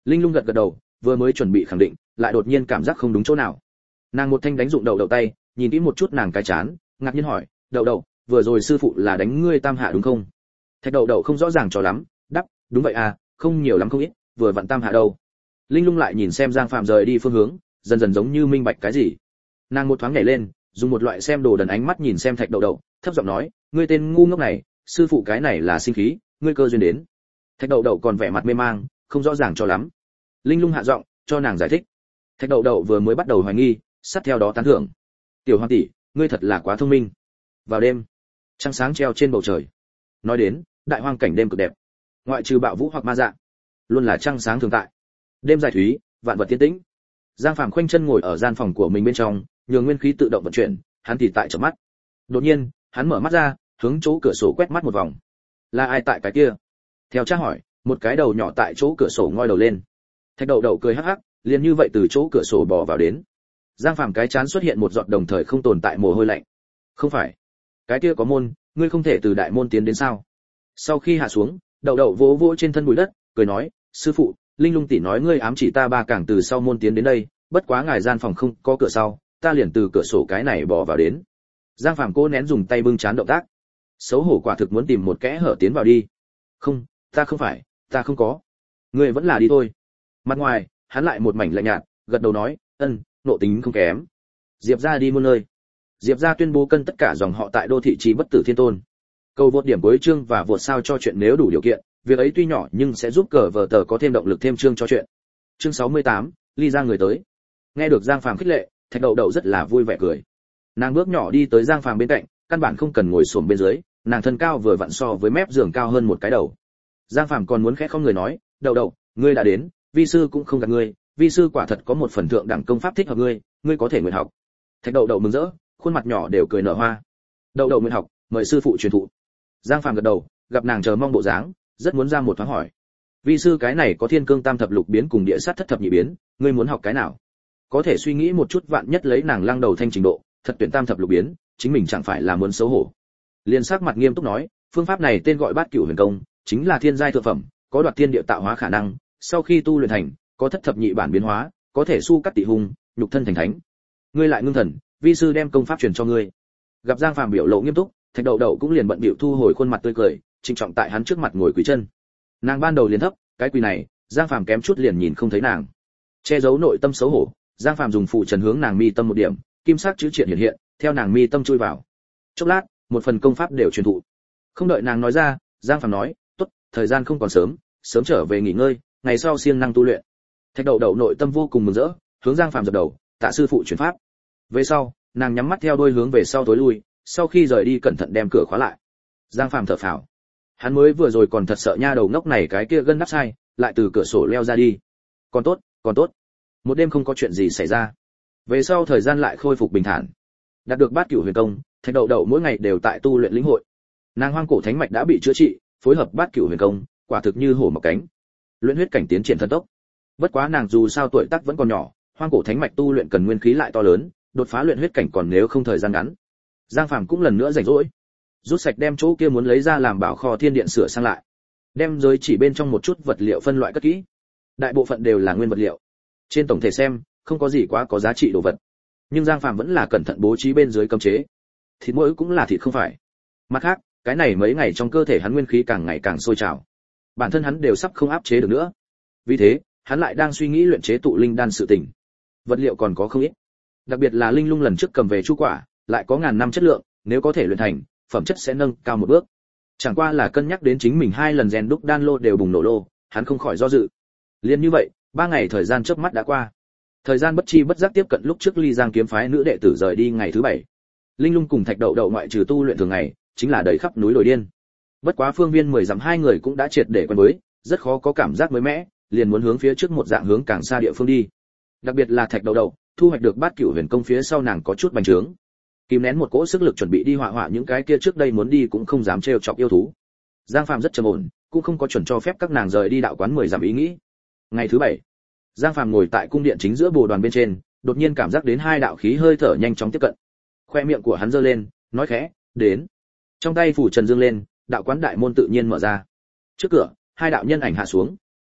Linh Lung gật gật đầu, vừa mới chuẩn bị khẳng định, lại đột nhiên cảm giác không đúng chỗ nào. Nàng một thanh đánh dụng đậu đậu tay, nhìn kỹ một chút nàng cái chán, ngạc nhiên hỏi, đậu đậu, vừa rồi sư phụ là đánh ngươi tam hạ đúng không? Thạch đậu đậu không rõ ràng cho lắm, đáp, đúng vậy à, không nhiều lắm không ít, vừa vặn tam hạ đâu. Linh Lung lại nhìn xem Giang Phạm rời đi phương hướng, dần dần giống như minh bạch cái gì. Nàng một thoáng nhảy lên, dùng một loại xem đồ đần ánh mắt nhìn xem Thạch đậu đậu, thấp giọng nói, ngươi tên ngu ngốc này, sư phụ cái này là sinh khí, ngươi cơ duyên đến. Thạch đậu đậu còn vẻ mặt mê mang, không rõ ràng cho lắm. Linh Lung hạ giọng cho nàng giải thích. Thạch đậu đậu vừa mới bắt đầu hoài nghi, sát theo đó tán thưởng. Tiểu Hoàng tỷ, ngươi thật là quá thông minh. Vào đêm, trăng sáng treo trên bầu trời. Nói đến, đại hoang cảnh đêm cực đẹp. Ngoại trừ bạo vũ hoặc ma dạ, luôn là trăng sáng thường tại. Đêm dài thúy, vạn vật tiến tĩnh. Giang Phàm khoanh chân ngồi ở gian phòng của mình bên trong, nhường nguyên khí tự động vận chuyển, hắn thì tại chợp mắt. Đột nhiên, hắn mở mắt ra, hướng chỗ cửa sổ quét mắt một vòng. Là ai tại cái kia? Theo tra hỏi, một cái đầu nhỏ tại chỗ cửa sổ ngoi đầu lên. Thạch đậu đậu cười hắc hắc, liền như vậy từ chỗ cửa sổ bò vào đến. Giang Phàm cái chán xuất hiện một giọt đồng thời không tồn tại mồ hôi lạnh. Không phải, cái kia có môn, ngươi không thể từ đại môn tiến đến sao? Sau khi hạ xuống, đậu đậu vỗ vỗ trên thân bụi đất, cười nói, sư phụ, Linh Lung tỷ nói ngươi ám chỉ ta ba càng từ sau môn tiến đến đây, bất quá ngài gian phòng không có cửa sau, ta liền từ cửa sổ cái này bò vào đến. Giang Phàm cố nén dùng tay bưng chán động tác, xấu hổ quả thực muốn tìm một kẽ hở tiến vào đi. Không, ta không phải, ta không có. Ngươi vẫn là đi thôi. Mặt ngoài, hắn lại một mảnh lạnh nhạt, gật đầu nói, nộ tính không kém. Diệp gia đi muôn nơi. Diệp gia tuyên bố cân tất cả dòng họ tại đô thị trì bất tử thiên tôn. Cầu vượt điểm cuối chương và vượt sao cho chuyện nếu đủ điều kiện, việc ấy tuy nhỏ nhưng sẽ giúp cờ vở tờ có thêm động lực thêm chương cho chuyện. Chương 68, ly ra người tới. Nghe được Giang Phàm khích lệ, Thạch đậu đậu rất là vui vẻ cười. Nàng bước nhỏ đi tới Giang Phàm bên cạnh, căn bản không cần ngồi xổm bên dưới, nàng thân cao vừa vặn so với mép giường cao hơn một cái đầu. Giang Phàm còn muốn khẽ không người nói, đậu đậu, ngươi đã đến, vi sư cũng không gạt ngươi, vi sư quả thật có một phần thượng đẳng công pháp thích hợp ngươi, ngươi có thể nguyện học. Thạch đậu đậu mừng rỡ, khuôn mặt nhỏ đều cười nở hoa. Đậu đậu nguyện học, mời sư phụ truyền thụ. Giang Phàm gật đầu, gặp nàng chờ mong bộ dáng, rất muốn ra một thoáng hỏi. Vi sư cái này có thiên cương tam thập lục biến cùng địa sát thất thập nhị biến, ngươi muốn học cái nào? Có thể suy nghĩ một chút, vạn nhất lấy nàng lăng đầu thanh trình độ, thật tuyển tam thập lục biến, chính mình chẳng phải là muốn xấu hổ. Liên sắc mặt nghiêm túc nói, phương pháp này tên gọi Bát Cửu Huyền Công, chính là thiên giai thượng phẩm, có đoạt thiên địa tạo hóa khả năng, sau khi tu luyện thành, có thất thập nhị bản biến hóa, có thể su cắt tị hung, nhục thân thành thánh. Ngươi lại ngưng thần, vi sư đem công pháp truyền cho ngươi. Gặp Giang Phàm biểu lộ nghiêm túc, Thạch đậu đậu cũng liền bận bịu thu hồi khuôn mặt tươi cười, trịnh trọng tại hắn trước mặt ngồi quỳ chân. Nàng ban đầu liền thấp, cái quỳ này, Giang Phàm kém chút liền nhìn không thấy nàng. Che giấu nội tâm xấu hổ, Giang Phàm dùng phụ trần hướng nàng mi tâm một điểm, kim sắc chữ triện hiện hiện, theo nàng mi tâm chui vào. Chốc lát, một phần công pháp đều truyền thụ. Không đợi nàng nói ra, Giang Phàm nói, "Tốt, thời gian không còn sớm, sớm trở về nghỉ ngơi, ngày sau siêng năng tu luyện." Thạch đậu đậu nội tâm vô cùng mừng rỡ, hướng Giang Phàm dập đầu, tạ sư phụ truyền pháp. Về sau, nàng nhắm mắt theo đuôi hướng về sau tối lui, sau khi rời đi cẩn thận đem cửa khóa lại. Giang Phàm thở phào. Hắn mới vừa rồi còn thật sợ nha đầu ngốc này cái kia gân đắp sai, lại từ cửa sổ leo ra đi. Còn tốt, còn tốt. Một đêm không có chuyện gì xảy ra. Về sau thời gian lại khôi phục bình thản. Đạt được Bát Cửu Huyền Công, Thạch đậu đậu mỗi ngày đều tại tu luyện lĩnh hội. Nàng hoang cổ thánh mạch đã bị chữa trị, phối hợp Bát Cửu Huyền Công, quả thực như hổ mọc cánh. Luyện huyết cảnh tiến triển thần tốc. Bất quá nàng dù sao tuổi tác vẫn còn nhỏ, hoang cổ thánh mạch tu luyện cần nguyên khí lại to lớn, đột phá luyện huyết cảnh còn nếu không thời gian ngắn. Giang Phàm cũng lần nữa rảnh rỗi, rút sạch đem chỗ kia muốn lấy ra làm bảo kho thiên điện sửa sang lại, đem giới chỉ bên trong một chút vật liệu phân loại cất kỹ. Đại bộ phận đều là nguyên vật liệu, trên tổng thể xem không có gì quá có giá trị đồ vật, nhưng Giang Phàm vẫn là cẩn thận bố trí bên dưới cấm chế. Thịt mỗi cũng là thịt không phải. Mặt khác, cái này mấy ngày trong cơ thể hắn nguyên khí càng ngày càng sôi trào, bản thân hắn đều sắp không áp chế được nữa. Vì thế, hắn lại đang suy nghĩ luyện chế tụ linh đan sự tình. Vật liệu còn có không ít, đặc biệt là linh lung lần trước cầm về chu quả, lại có ngàn năm chất lượng, nếu có thể luyện thành, phẩm chất sẽ nâng cao một bước. Chẳng qua là cân nhắc đến chính mình 2 lần rèn đúc đan lô đều bùng nổ lô, hắn không khỏi do dự. Liên như vậy, 3 ngày thời gian chớp mắt đã qua. Thời gian bất chi bất giác tiếp cận lúc trước Ly Giang kiếm phái nữ đệ tử rời đi ngày thứ 7. Linh lung cùng Thạch đậu đậu ngoại trừ tu luyện thường ngày, chính là đầy khắp núi đồi điên. Bất quá phương viên 10 dặm hai người cũng đã triệt để quen với, rất khó có cảm giác mới mẻ, liền muốn hướng phía trước một dạng hướng càng xa địa phương đi. Đặc biệt là Thạch đậu đậu, thu hoạch được Bát Cửu Huyền Công phía sau nàng có chút bành trướng, kìm nén một cỗ sức lực chuẩn bị đi họa họa những cái kia trước đây muốn đi cũng không dám trêu chọc yêu thú. Giang Phàm rất trầm ổn, cũng không có chuẩn cho phép các nàng rời đi đạo quán 10 dặm ý nghĩ. Ngày thứ 7, Giang Phàm ngồi tại cung điện chính giữa bồ đoàn bên trên, đột nhiên cảm giác đến 2 đạo khí hơi thở nhanh chóng tiếp cận. Khoe miệng của hắn giơ lên, nói khẽ, "Đến." Trong tay phủ trần dương lên, đạo quán đại môn tự nhiên mở ra. Trước cửa, 2 đạo nhân ảnh hạ xuống.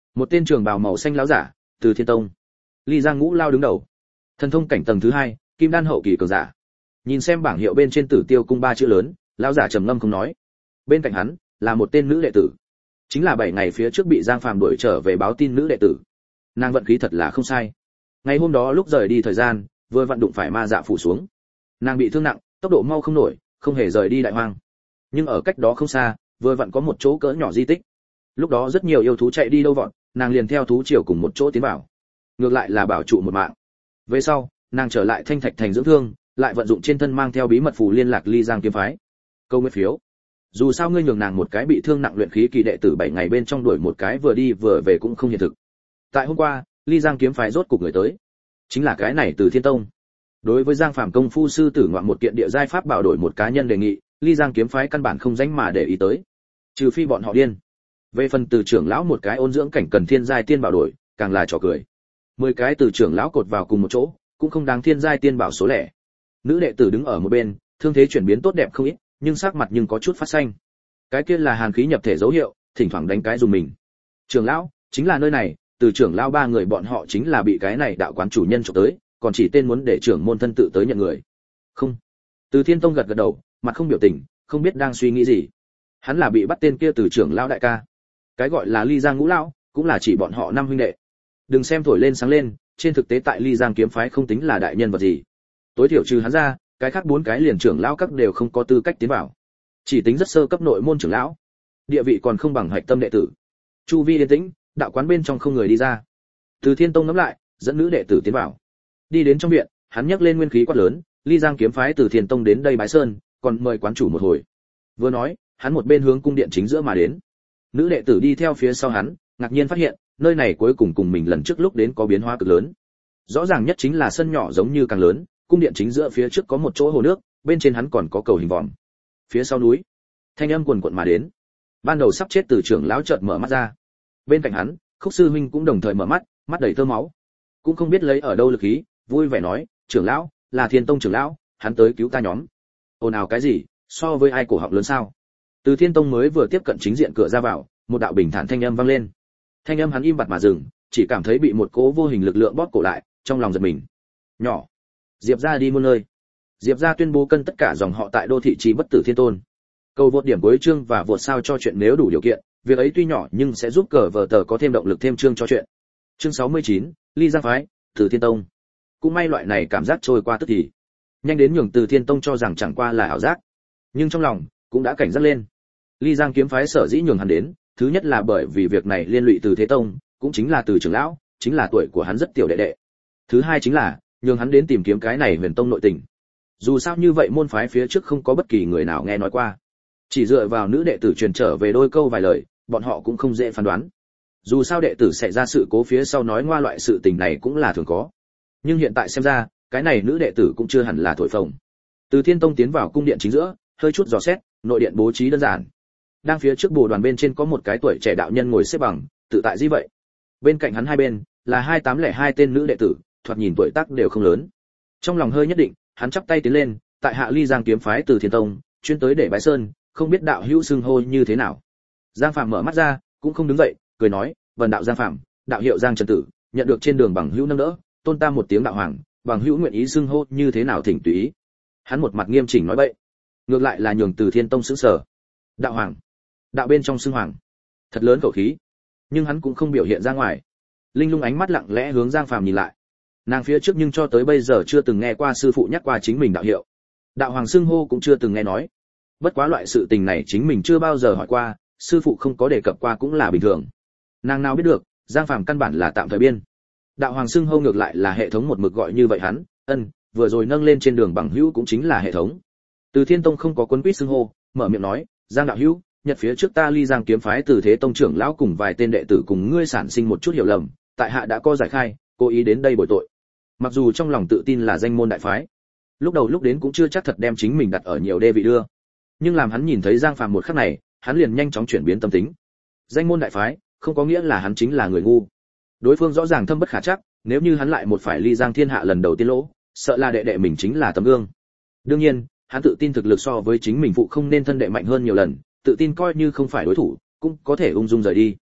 Một tên trường bào màu xanh lão giả, Từ Thiên Tông. Ly Giang Ngũ Lao đứng đầu. Thần thông cảnh tầng thứ 2, kim đan hậu kỳ cường giả. Nhìn xem bảng hiệu bên trên Tử Tiêu cung 3 chữ lớn, lão giả trầm ngâm không nói. Bên cạnh hắn là một tên nữ đệ tử, chính là 7 ngày phía trước bị Giang Phàm đuổi trở về báo tin nữ đệ tử. Nàng vận khí thật là không sai. Ngày hôm đó lúc rời đi thời gian, vừa vặn đụng phải ma dạ phủ xuống. Nàng bị thương nặng, tốc độ mau không nổi, không hề rời đi đại hoang. Nhưng ở cách đó không xa, vừa vặn có một chỗ cỡ nhỏ di tích. Lúc đó rất nhiều yêu thú chạy đi đâu vọt, nàng liền theo thú triều cùng một chỗ tiến vào. Ngược lại là bảo trụ một mạng. Về sau, nàng trở lại Thanh Thạch thành dưỡng thương, lại vận dụng trên thân mang theo bí mật phù liên lạc Ly Giang kiếm phái. Câu nguyên phiếu. Dù sao ngươi nhường nàng một cái bị thương nặng luyện khí kỳ đệ tử 7 ngày bên trong đuổi một cái vừa đi vừa về cũng không hiện thực. Tại hôm qua, Ly Giang kiếm phái rốt cục người tới. Chính là cái này Từ Thiên Tông. Đối với Giang Phàm công phu sư tử ngoạn một kiện địa giai pháp bảo đổi một cá nhân đề nghị, Ly Giang kiếm phái căn bản không danh mà để ý tới. Trừ phi bọn họ điên. Về phần Từ trưởng lão một cái ôn dưỡng cảnh cần thiên giai tiên bảo đổi, càng là trò cười. 10 cái Từ trưởng lão cột vào cùng một chỗ, cũng không đáng thiên giai tiên bảo số lẻ. Nữ đệ tử đứng ở một bên, thương thế chuyển biến tốt đẹp không ít, nhưng sắc mặt nhưng có chút phát xanh. Cái kia là hàn khí nhập thể dấu hiệu, thỉnh thoảng đánh cái dùng mình. Trưởng lão, chính là nơi này, Từ trưởng lão 3 người bọn họ chính là bị cái này đạo quán chủ nhân chụp tới, còn chỉ tên muốn để trưởng môn thân tự tới nhận người. Không. Từ Thiên Tông gật gật đầu, mặt không biểu tình, không biết đang suy nghĩ gì. Hắn là bị bắt tên kia Từ trưởng lão đại ca. Cái gọi là Ly Giang Ngũ lão, cũng là chỉ bọn họ 5 huynh đệ. Đừng xem thổi lên sáng lên, trên thực tế tại Ly Giang kiếm phái không tính là đại nhân vật gì. Tối thiểu trừ hắn ra, cái khác 4 cái liền trưởng lão các đều không có tư cách tiến vào. Chỉ tính rất sơ cấp nội môn trưởng lão, địa vị còn không bằng hạch tâm đệ tử. Chu vi yên tĩnh, đạo quán bên trong không người đi ra. Từ Thiên Tông ngắm lại, dẫn nữ đệ tử tiến vào. Đi đến trong viện, hắn nhấc lên nguyên khí quát lớn, Ly Giang kiếm phái Từ Thiên Tông đến đây bái sơn, còn mời quán chủ một hồi. Vừa nói, hắn một bên hướng cung điện chính giữa mà đến. Nữ đệ tử đi theo phía sau hắn, ngạc nhiên phát hiện, nơi này cuối cùng cùng mình lần trước lúc đến có biến hóa cực lớn. Rõ ràng nhất chính là sân nhỏ giống như càng lớn, cung điện chính giữa phía trước có một chỗ hồ nước, bên trên hắn còn có cầu hình vòm. Phía sau núi, thanh âm quần quật mà đến. Ban đầu sắp chết Từ trưởng lão chợt mở mắt ra. Bên cạnh hắn, Khúc sư huynh cũng đồng thời mở mắt, mắt đầy tơ máu. Cũng không biết lấy ở đâu lực khí, vui vẻ nói, "Trưởng lão, là Thiên Tông trưởng lão, hắn tới cứu ta nhóm." Ồn ào cái gì, so với ai cổ họng lớn sao? Từ Thiên Tông mới vừa tiếp cận chính diện cửa ra vào, một đạo bình thản thanh âm vang lên. Thanh âm hắn im bặt mà dừng, chỉ cảm thấy bị một cỗ vô hình lực lượng bóp cổ lại, trong lòng giật mình. Nhỏ, Diệp gia đi muôn nơi. Diệp gia tuyên bố cân tất cả dòng họ tại đô thị chí bất tử thiên tôn. Cầu vượt điểm cuối chương và vượt sao cho chuyện nếu đủ điều kiện, việc ấy tuy nhỏ nhưng sẽ giúp cờ vở tờ có thêm động lực thêm chương cho chuyện. Chương 69, Ly Giang phái, Từ Thiên Tông. Cũng may loại này cảm giác trôi qua tức thì. Nhanh đến nhường Từ Thiên Tông cho rằng chẳng qua là ảo giác. Nhưng trong lòng cũng đã cảnh giác lên. Ly Giang kiếm phái sở dĩ nhường hắn đến, thứ nhất là bởi vì việc này liên lụy Từ Thế Tông, cũng chính là Từ trưởng lão, chính là tuổi của hắn rất tiểu đệ đệ. Thứ hai chính là nhường hắn đến tìm kiếm cái này Huyền Tông nội tình. Dù sao như vậy môn phái phía trước không có bất kỳ người nào nghe nói qua. Chỉ dựa vào nữ đệ tử truyền trở về đôi câu vài lời, bọn họ cũng không dễ phán đoán. Dù sao đệ tử xảy ra sự cố phía sau nói ngoa loại sự tình này cũng là thường có. Nhưng hiện tại xem ra, cái này nữ đệ tử cũng chưa hẳn là thổi phồng. Từ Thiên Tông tiến vào cung điện chính giữa, hơi chút dò xét, nội điện bố trí đơn giản. Đang phía trước bồ đoàn bên trên có một cái tuổi trẻ đạo nhân ngồi xếp bằng, tự tại gì vậy. Bên cạnh hắn hai bên là 2802 tên nữ đệ tử, thoạt nhìn tuổi tác đều không lớn. Trong lòng hơi nhất định, hắn chắp tay tiến lên, tại hạ Ly Giang kiếm phái Từ Thiên Tông, chuyên tới để bái sơn, không biết đạo hữu xưng hô như thế nào. Giang Phạm mở mắt ra, cũng không đứng dậy, cười nói, "Vân đạo Giang Phạm, đạo hiệu Giang Trần Tử, nhận được trên đường bằng hữu nâng đỡ, tôn ta một tiếng đạo hoàng, bằng hữu nguyện ý xưng hô như thế nào thỉnh tùy ý." Hắn một mặt nghiêm chỉnh nói bậy, ngược lại là nhường Từ Thiên Tông sững sờ. Đạo hoàng, đạo bên trong xưng hoàng, thật lớn khẩu khí, nhưng hắn cũng không biểu hiện ra ngoài. Linh Lung ánh mắt lặng lẽ hướng Giang Phạm nhìn lại. Nàng phía trước nhưng cho tới bây giờ chưa từng nghe qua sư phụ nhắc qua chính mình đạo hiệu. Đạo hoàng xưng hô cũng chưa từng nghe nói. Bất quá loại sự tình này chính mình chưa bao giờ hỏi qua, sư phụ không có đề cập qua cũng là bình thường. Nàng nào biết được, Giang Phàm căn bản là tạm thời biên. Đạo hoàng xưng hô ngược lại là hệ thống một mực gọi như vậy hắn, vừa rồi nâng lên trên đường bằng hữu cũng chính là hệ thống. Từ Thiên Tông không có cuốn quýt xưng hô, mở miệng nói, "Giang đạo hữu, nhật phía trước ta Ly Giang kiếm phái Từ Thế Tông trưởng lão cùng vài tên đệ tử cùng ngươi sản sinh một chút hiểu lầm, tại hạ đã có giải khai, cố ý đến đây bồi tội." Mặc dù trong lòng tự tin là danh môn đại phái, lúc đầu lúc đến cũng chưa chắc thật đem chính mình đặt ở nhiều đê vị đưa. Nhưng làm hắn nhìn thấy Giang Phàm một khắc này, hắn liền nhanh chóng chuyển biến tâm tính. Danh môn đại phái, không có nghĩa là hắn chính là người ngu. Đối phương rõ ràng thâm bất khả trắc, nếu như hắn lại một phải Ly Giang thiên hạ lần đầu tiên lỗ, sợ là đệ đệ mình chính là tấm gương. Đương nhiên, hắn tự tin thực lực so với chính mình phụ không nên thân đệ mạnh hơn nhiều lần, tự tin coi như không phải đối thủ, cũng có thể ung dung rời đi.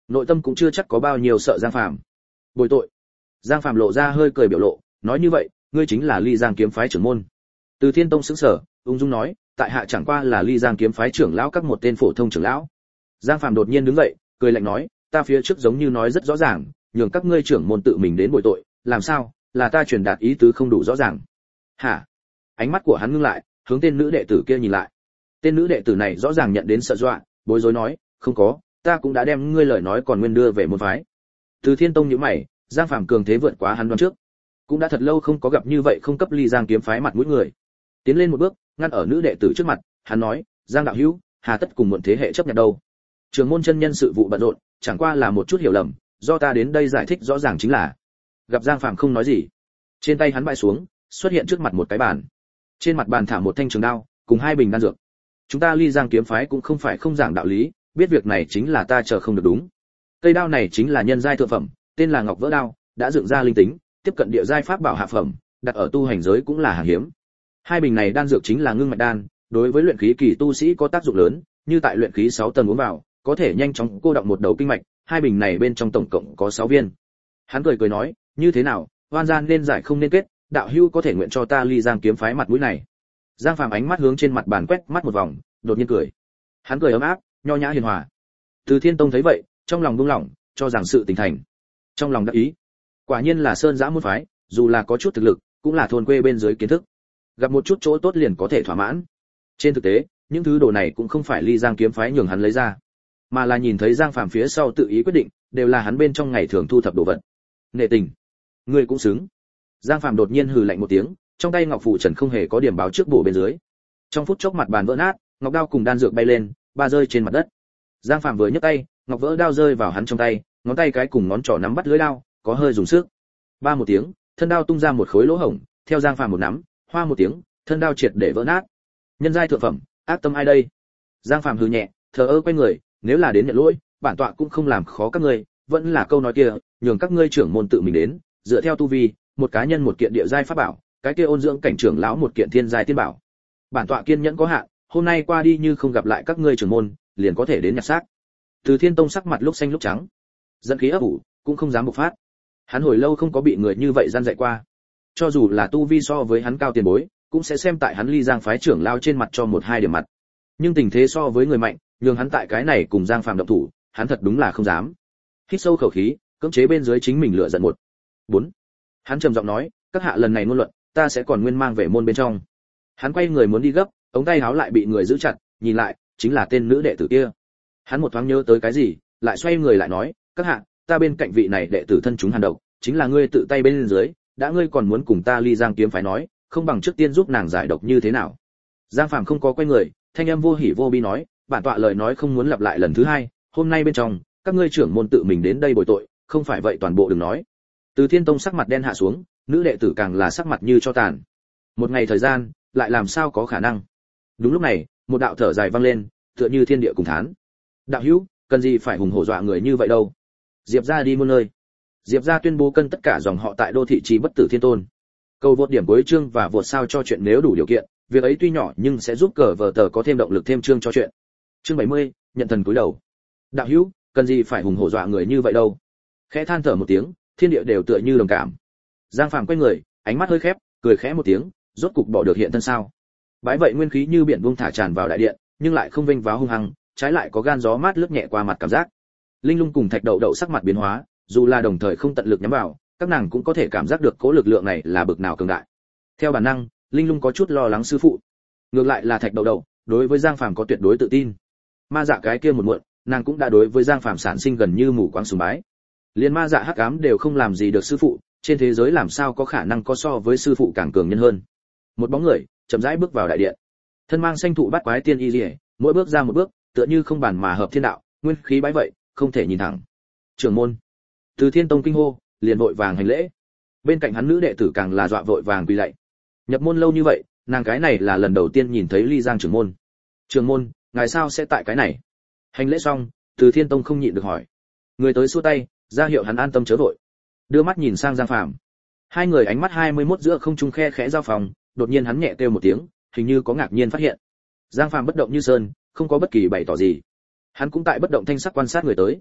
nội tâm cũng chưa chắc có bao nhiêu sợ Giang Phàm. Bồi tội. Giang Phàm lộ ra hơi cười biểu lộ, nói như vậy, ngươi chính là Ly Giang kiếm phái trưởng môn. Từ Thiên Tông sững sờ, ung dung nói, tại hạ chẳng qua là Ly Giang kiếm phái trưởng lão các một tên phổ thông trưởng lão. Giang Phàm đột nhiên đứng dậy, cười lạnh nói, ta phía trước giống như nói rất rõ ràng, nhường các ngươi trưởng môn tự mình đến bồi tội, làm sao, là ta truyền đạt ý tứ không đủ rõ ràng. Hả? Ánh mắt của hắn ngưng lại, hướng tên nữ đệ tử kia nhìn lại. Tên nữ đệ tử này rõ ràng nhận đến sợ dọa, bối rối nói, không có, ta cũng đã đem ngươi lời nói còn nguyên đưa về môn phái. Từ Thiên Tông nhíu mày, Giang Phàm cường thế vượt quá hắn đoán trước. Cũng đã thật lâu không có gặp như vậy không cấp Ly Giang kiếm phái mặt mũi người. Tiến lên một bước, ngăn ở nữ đệ tử trước mặt, hắn nói, Giang đạo hữu, hà tất cùng muộn thế hệ chấp nhận đâu. Trường môn chân nhân sự vụ bận rộn, chẳng qua là một chút hiểu lầm, do ta đến đây giải thích rõ ràng chính là. Gặp Giang Phàm không nói gì, trên tay hắn bãi xuống, xuất hiện trước mặt một cái bàn. Trên mặt bàn thả một thanh trường đao, cùng hai bình đan dược. Chúng ta Ly Giang kiếm phái cũng không phải không giảng đạo lý, biết việc này chính là ta chờ không được đúng. Cây đao này chính là nhân giai thượng phẩm, tên là Ngọc Vỡ đao, đã dựng ra linh tính, tiếp cận địa giai pháp bảo hạ phẩm, đặt ở tu hành giới cũng là hàng hiếm. Hai bình này đan dược chính là ngưng mạch đan, đối với luyện khí kỳ tu sĩ có tác dụng lớn, như tại luyện khí 6 tầng uống vào, có thể nhanh chóng cô động một đầu kinh mạch, hai bình này bên trong tổng cộng có 6 viên. Hắn cười cười nói, như thế nào, oan gian nên giải không nên kết, đạo hữu có thể nguyện cho ta Ly Giang kiếm phái mặt mũi này. Giang Phàm ánh mắt hướng trên mặt bàn quét mắt một vòng, đột nhiên cười. Hắn cười ấm áp, nho nhã hiền hòa. Từ Thiên Tông thấy vậy, trong lòng buông lỏng, cho rằng sự tình thành. Trong lòng đắc ý, quả nhiên là sơn giã môn phái, dù là có chút thực lực, cũng là thôn quê bên dưới kiến thức. Gặp một chút chỗ tốt liền có thể thỏa mãn. Trên thực tế, những thứ đồ này cũng không phải Ly Giang kiếm phái nhường hắn lấy ra, mà là nhìn thấy Giang Phàm phía sau tự ý quyết định, đều là hắn bên trong ngày thường thu thập đồ vật. Nể tình, ngươi cũng xứng. Giang Phàm đột nhiên hừ lạnh một tiếng, trong tay ngọc phù trần không hề có điểm báo trước bổ bên dưới. Trong phút chốc mặt bàn vỡ nát, ngọc đao cùng đan dược bay lên, ba rơi trên mặt đất. Giang Phàm vừa nhấc tay, ngọc vỡ đao rơi vào hắn trong tay, ngón tay cái cùng ngón trỏ nắm bắt lưỡi đao, có hơi dùng sức. Ba một tiếng, thân đao tung ra một khối lỗ hổng, theo Giang Phàm một nắm, hoa một tiếng, thân đao triệt để vỡ nát. Nhân giai thượng phẩm, ác tâm ai đây? Giang Phàm hừ nhẹ, thờ ơ quay người, nếu là đến nhận lỗi, bản tọa cũng không làm khó các ngươi, vẫn là câu nói kia, nhường các ngươi trưởng môn tự mình đến, dựa theo tu vi, một cá nhân một kiện địa giai pháp bảo, cái kia ôn dưỡng cảnh trưởng lão một kiện thiên giai tiên bảo. Bản tọa kiên nhẫn có hạn, hôm nay qua đi như không gặp lại các ngươi trưởng môn, liền có thể đến nhặt xác. Từ Thiên Tông sắc mặt lúc xanh lúc trắng, giận khí ấp ủ, cũng không dám bộc phát. Hắn hồi lâu không có bị người như vậy gian dạy qua. Cho dù là tu vi so với hắn cao tiền bối, cũng sẽ xem tại hắn Ly Giang phái trưởng lao trên mặt cho một hai điểm mặt. Nhưng tình thế so với người mạnh, nhường hắn tại cái này cùng Giang Phàm động thủ, hắn thật đúng là không dám. Hít sâu khẩu khí, cưỡng chế bên dưới chính mình lửa giận 4. Hắn trầm giọng nói, các hạ lần này ngôn luận, ta sẽ còn nguyên mang về môn bên trong. Hắn quay người muốn đi gấp, ống tay áo lại bị người giữ chặt, nhìn lại, chính là tên nữ đệ tử kia. Hắn một thoáng nhớ tới cái gì, lại xoay người lại nói, các hạ, ta bên cạnh vị này đệ tử thân chúng hàn độc, chính là ngươi tự tay bên dưới, đã ngươi còn muốn cùng ta Ly Giang kiếm phái nói, không bằng trước tiên giúp nàng giải độc như thế nào. Giang Phàm không có quay người, thanh âm vô hỉ vô bi nói, bản tọa lời nói không muốn lặp lại lần thứ hai, hôm nay bên trong, các ngươi trưởng môn tự mình đến đây bồi tội, không phải vậy toàn bộ đừng nói. Từ Thiên Tông sắc mặt đen hạ xuống, nữ đệ tử càng là sắc mặt như cho tàn. Một ngày thời gian, lại làm sao có khả năng. Đúng lúc này, một đạo thở dài vang lên, tựa như thiên địa cùng thán. Đạo hữu, cần gì phải hùng hổ dọa người như vậy đâu. Diệp gia đi muôn nơi. Diệp gia tuyên bố cân tất cả dòng họ tại đô thị trì bất tử thiên tôn. Cầu vượt điểm cuối chương và vượt sao cho chuyện nếu đủ điều kiện, việc ấy tuy nhỏ nhưng sẽ giúp cờ vở tờ có thêm động lực thêm chương cho chuyện. Chương 70, nhận thần cúi đầu. Đạo hữu, cần gì phải hùng hổ dọa người như vậy đâu. Khẽ than thở một tiếng, thiên địa đều tựa như đồng cảm. Giang Phàm quay người, ánh mắt hơi khép, cười khẽ một tiếng, rốt cục bỏ được hiện thân sao. Bái vậy nguyên khí như biển buông thả tràn vào đại điện, nhưng lại không vênh váo hung hăng, trái lại có gan gió mát lướt nhẹ qua mặt cảm giác. Linh Lung cùng Thạch Đậu Đậu sắc mặt biến hóa, dù là đồng thời không tận lực nhắm vào, các nàng cũng có thể cảm giác được cố lực lượng này là bực nào cường đại. Theo bản năng, Linh Lung có chút lo lắng sư phụ. Ngược lại là Thạch Đậu Đậu, đối với Giang Phàm có tuyệt đối tự tin. Ma Dạ cái kia một muộn, nàng cũng đã đối với Giang Phàm sản sinh gần như mù quáng sùng bái. Liên Ma Dạ hắc ám đều không làm gì được sư phụ, trên thế giới làm sao có khả năng có so với sư phụ càng cường nhân hơn. Một bóng người chậm rãi bước vào đại điện, thân mang xanh thụ bát quái tiên y liễu, mỗi bước ra một bước, tựa như không bàn mà hợp thiên đạo, nguyên khí bái vậy, không thể nhìn thẳng. Trưởng môn, Từ Thiên Tông kinh hô, liền vội vàng hành lễ. Bên cạnh hắn nữ đệ tử càng là dọa vội vàng quỳ lạy. Nhập môn lâu như vậy, nàng cái này là lần đầu tiên nhìn thấy Ly Giang trưởng môn. Trưởng môn, ngài sao sẽ tại cái này? Hành lễ xong, Từ Thiên Tông không nhịn được hỏi. Người tới xua tay, ra hiệu hắn an tâm chớ vội. Đưa mắt nhìn sang Giang Phàm. Hai người ánh mắt 21 giữa không trung khe khẽ giao phòng, đột nhiên hắn nhẹ kêu một tiếng, hình như có ngạc nhiên phát hiện. Giang Phàm bất động như sơn, không có bất kỳ bày tỏ gì. Hắn cũng tại bất động thanh sắc quan sát người tới.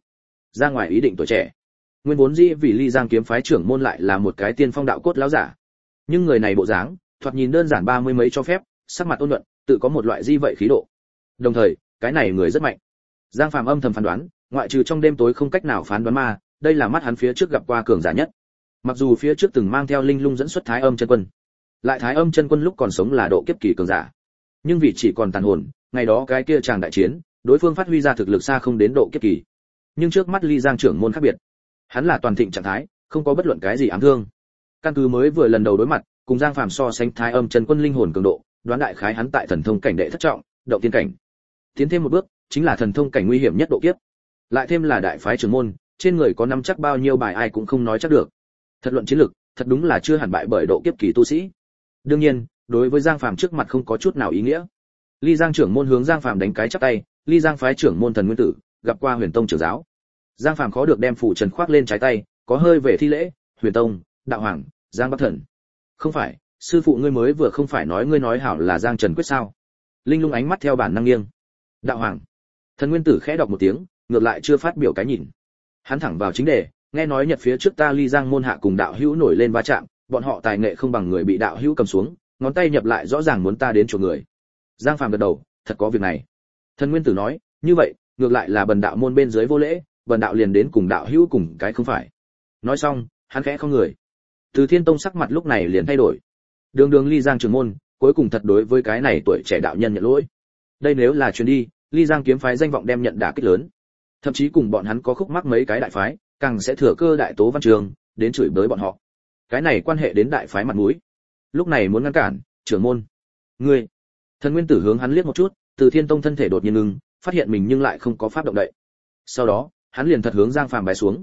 ra ngoài ý định tuổi trẻ. Nguyên vốn dĩ vì Ly Giang kiếm phái trưởng môn lại là một cái tiên phong đạo cốt lão giả, nhưng người này bộ dáng, thoạt nhìn đơn giản 30 mấy cho phép, sắc mặt ôn nhuận, tự có một loại di vậy khí độ. Đồng thời, cái này người rất mạnh. Giang Phàm âm thầm phán đoán, ngoại trừ trong đêm tối không cách nào phán đoán ma, đây là mắt hắn phía trước gặp qua cường giả nhất. Mặc dù phía trước từng mang theo linh lung dẫn xuất Thái Âm chân quân, lại Thái Âm chân quân lúc còn sống là độ kiếp kỳ cường giả, nhưng vì chỉ còn tàn hồn, ngày đó cái kia chàng đại chiến, đối phương phát huy ra thực lực xa không đến độ kiếp kỳ. Nhưng trước mắt Ly Giang trưởng môn khác biệt, hắn là toàn thịnh trạng thái, không có bất luận cái gì ám thương. Căn cứ mới vừa lần đầu đối mặt, cùng Giang Phàm so sánh Thái Âm chân quân linh hồn cường độ, đoán đại khái hắn tại thần thông cảnh đệ thất trọng, động tiên cảnh. Tiến thêm một bước, chính là thần thông cảnh nguy hiểm nhất độ kiếp. Lại thêm là đại phái trưởng môn, trên người có nắm chắc bao nhiêu bài ai cũng không nói chắc được. Thật luận chiến lực, thật đúng là chưa hẳn bại bởi độ kiếp kỳ tu sĩ. Đương nhiên, đối với Giang Phàm trước mặt không có chút nào ý nghĩa. Ly Giang trưởng môn hướng Giang Phàm đánh cái chắp tay, Ly Giang phái trưởng môn Thần Nguyên Tử, gặp qua Huyền Tông trưởng giáo. Giang Phàm khó được đem phủ trần khoác lên trái tay, có hơi về thi lễ, Huyền Tông, đạo hoàng, Giang Bắc Thần. Không phải, sư phụ ngươi mới vừa không phải nói ngươi nói hảo là Giang Trần Quyết sao? Linh Lung ánh mắt theo bản năng nghiêng. Đạo hoàng. Thần Nguyên Tử khẽ đọc một tiếng, ngược lại chưa phát biểu cái nhìn. Hắn thẳng vào chính đề, nghe nói Nhật phía trước ta Ly Giang môn hạ cùng đạo hữu nổi lên va chạm, bọn họ tài nghệ không bằng người bị đạo hữu cầm xuống, ngón tay nhập lại rõ ràng muốn ta đến chỗ người. Giang Phàm gật đầu, thật có việc này. Thần Nguyên Tử nói, như vậy, ngược lại là bần đạo môn bên dưới vô lễ, bần đạo liền đến cùng đạo hữu cùng cái không phải. Nói xong, hắn khẽ không người. Từ Thiên Tông sắc mặt lúc này liền thay đổi. Đường đường Ly Giang trưởng môn, cuối cùng thật đối với cái này tuổi trẻ đạo nhân nhận lỗi. Đây nếu là chuyến đi, Ly Giang kiếm phái danh vọng đem nhận đả kích lớn. Thậm chí cùng bọn hắn có khúc mắc mấy cái đại phái, càng sẽ thừa cơ đại tố văn trường, đến chửi bới bọn họ. Cái này quan hệ đến đại phái mặt mũi. Lúc này muốn ngăn cản, trưởng môn. Ngươi. Thần Nguyên Tử hướng hắn liếc một chút, Từ Thiên Tông thân thể đột nhiên ngừng, phát hiện mình nhưng lại không có pháp động đậy. Sau đó, hắn liền thật hướng Giang Phàm bái xuống.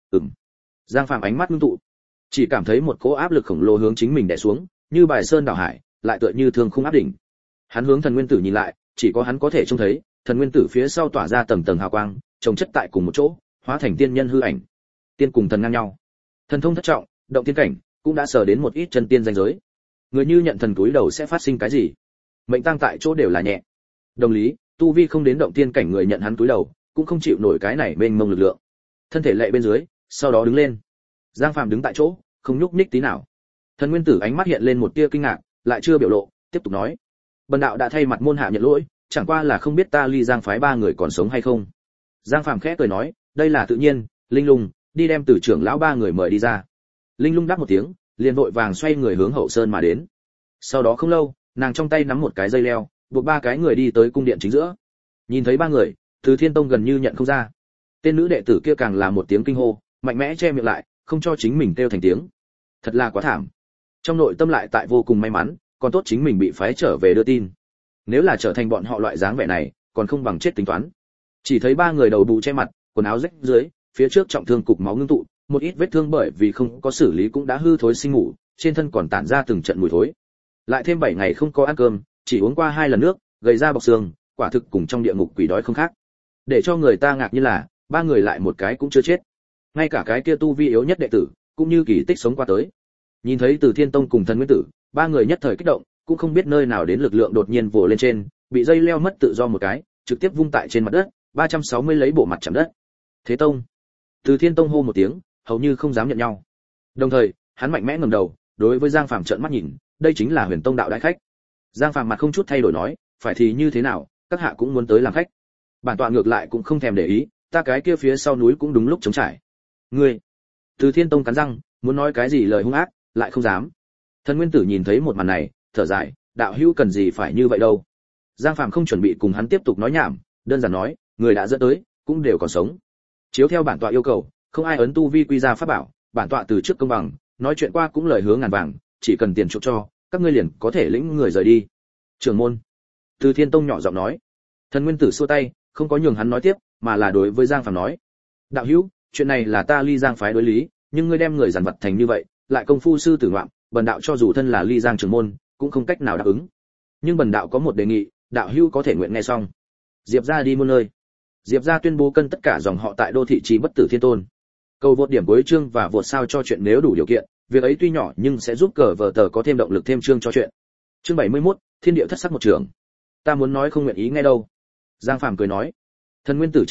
Giang Phàm ánh mắt ngưng tụ, chỉ cảm thấy một cỗ áp lực khổng lồ hướng chính mình đè xuống, như bài sơn đảo hải, lại tựa như thương khung áp đỉnh. Hắn hướng Thần Nguyên Tử nhìn lại, chỉ có hắn có thể trông thấy, Thần Nguyên Tử phía sau tỏa ra tầng tầng hào quang, chồng chất tại cùng một chỗ, hóa thành tiên nhân hư ảnh. Tiên cùng thần ngang nhau. Thần thông thất trọng, động tiên cảnh, cũng đã sở đến một ít chân tiên danh giới. Người như nhận thần túi đầu sẽ phát sinh cái gì? Mệnh tăng tại chỗ đều là nhẹ. Đồng lý, tu vi không đến động tiên cảnh người nhận hắn túi đầu, cũng không chịu nổi cái này mênh mông lực lượng. Thân thể lệ bên dưới, sau đó đứng lên. Giang Phàm đứng tại chỗ, không nhúc nhích tí nào. Thần Nguyên Tử ánh mắt hiện lên một tia kinh ngạc, lại chưa biểu lộ, tiếp tục nói: "Bần đạo đã thay mặt môn hạ nhận lỗi, chẳng qua là không biết ta Ly Giang phái ba người còn sống hay không." Giang Phàm khẽ cười nói: "Đây là tự nhiên, Linh Lung, đi đem Tử trưởng lão ba người mời đi ra." Linh Lung đáp một tiếng, liền vội vàng xoay người hướng hậu sơn mà đến. Sau đó không lâu, nàng trong tay nắm một cái dây leo, buộc ba cái người đi tới cung điện chính giữa. Nhìn thấy ba người, Từ Thiên Tông gần như nhận không ra. Tên nữ đệ tử kia càng là một tiếng kinh hô, mạnh mẽ che miệng lại, không cho chính mình kêu thành tiếng. Thật là quá thảm. Trong nội tâm lại tại vô cùng may mắn, còn tốt chính mình bị phái trở về đưa tin. Nếu là trở thành bọn họ loại dáng vẻ này, còn không bằng chết tính toán. Chỉ thấy ba người đầu bù che mặt, quần áo rách dưới, phía trước trọng thương cục máu ngưng tụ, một ít vết thương bởi vì không có xử lý cũng đã hư thối sinh ngủ, trên thân còn tản ra từng trận mùi thối. Lại thêm 7 ngày không có ăn cơm, chỉ uống qua 2 lần nước, gầy ra bọc xương, quả thực cùng trong địa ngục quỷ đói không khác. Để cho người ta ngạc như là, ba người lại một cái cũng chưa chết. Ngay cả cái kia tu vi yếu nhất đệ tử, cũng như kỳ tích sống qua tới. Nhìn thấy Từ Thiên Tông cùng Thần Nguyên Tử, ba người nhất thời kích động, cũng không biết nơi nào đến lực lượng đột nhiên vồ lên trên, bị dây leo mất tự do một cái, trực tiếp vung tại trên mặt đất, 360 lấy bộ mặt chạm đất. Thế Tông. Từ Thiên Tông hô một tiếng, hầu như không dám nhận nhau. Đồng thời, hắn mạnh mẽ ngẩng đầu, đối với Giang Phàm trợn mắt nhìn, đây chính là Huyền Tông đạo đại khách. Giang Phàm mặt không chút thay đổi nói, phải thì như thế nào, các hạ cũng muốn tới làm khách. Bản tọa ngược lại cũng không thèm để ý, ta cái kia phía sau núi cũng đúng lúc chống trải. Ngươi. Từ Thiên Tông cắn răng, muốn nói cái gì lời hung ác, lại không dám. Thần Nguyên Tử nhìn thấy một màn này, thở dài, đạo hữu cần gì phải như vậy đâu. Giang Phàm không chuẩn bị cùng hắn tiếp tục nói nhảm, đơn giản nói, người đã dẫn tới, cũng đều còn sống. Chiếu theo bản tọa yêu cầu, không ai ấn tu vi quy ra pháp bảo, bản tọa từ trước công bằng, nói chuyện qua cũng lời hứa ngàn vàng, chỉ cần tiền chuộc cho, các ngươi liền có thể lĩnh người rời đi. Trưởng môn. Từ Thiên Tông nhỏ giọng nói. Thần Nguyên Tử xua tay, không có nhường hắn nói tiếp, mà là đối với Giang Phàm nói: đạo hữu, chuyện này là ta Ly Giang phái đối lý, nhưng ngươi đem người giàn vật thành như vậy, lại công phu sư tử ngoạm, bần đạo cho dù thân là Ly Giang trưởng môn, cũng không cách nào đáp ứng. Nhưng bần đạo có một đề nghị, đạo hữu có thể nguyện nghe xong. Diệp gia đi muôn nơi. Diệp gia tuyên bố cân tất cả dòng họ tại đô thị trì bất tử thiên tôn. Cầu vượt điểm cuối chương và vượt sao cho chuyện nếu đủ điều kiện, việc ấy tuy nhỏ nhưng sẽ giúp cờ vở tờ có thêm động lực thêm chương cho chuyện. Chương 71, Thiên địa thất sắc một trường. Ta muốn nói không nguyện ý nghe đâu. Giang Phàm cười nói. Thần Nguyên Tử trầm mặc,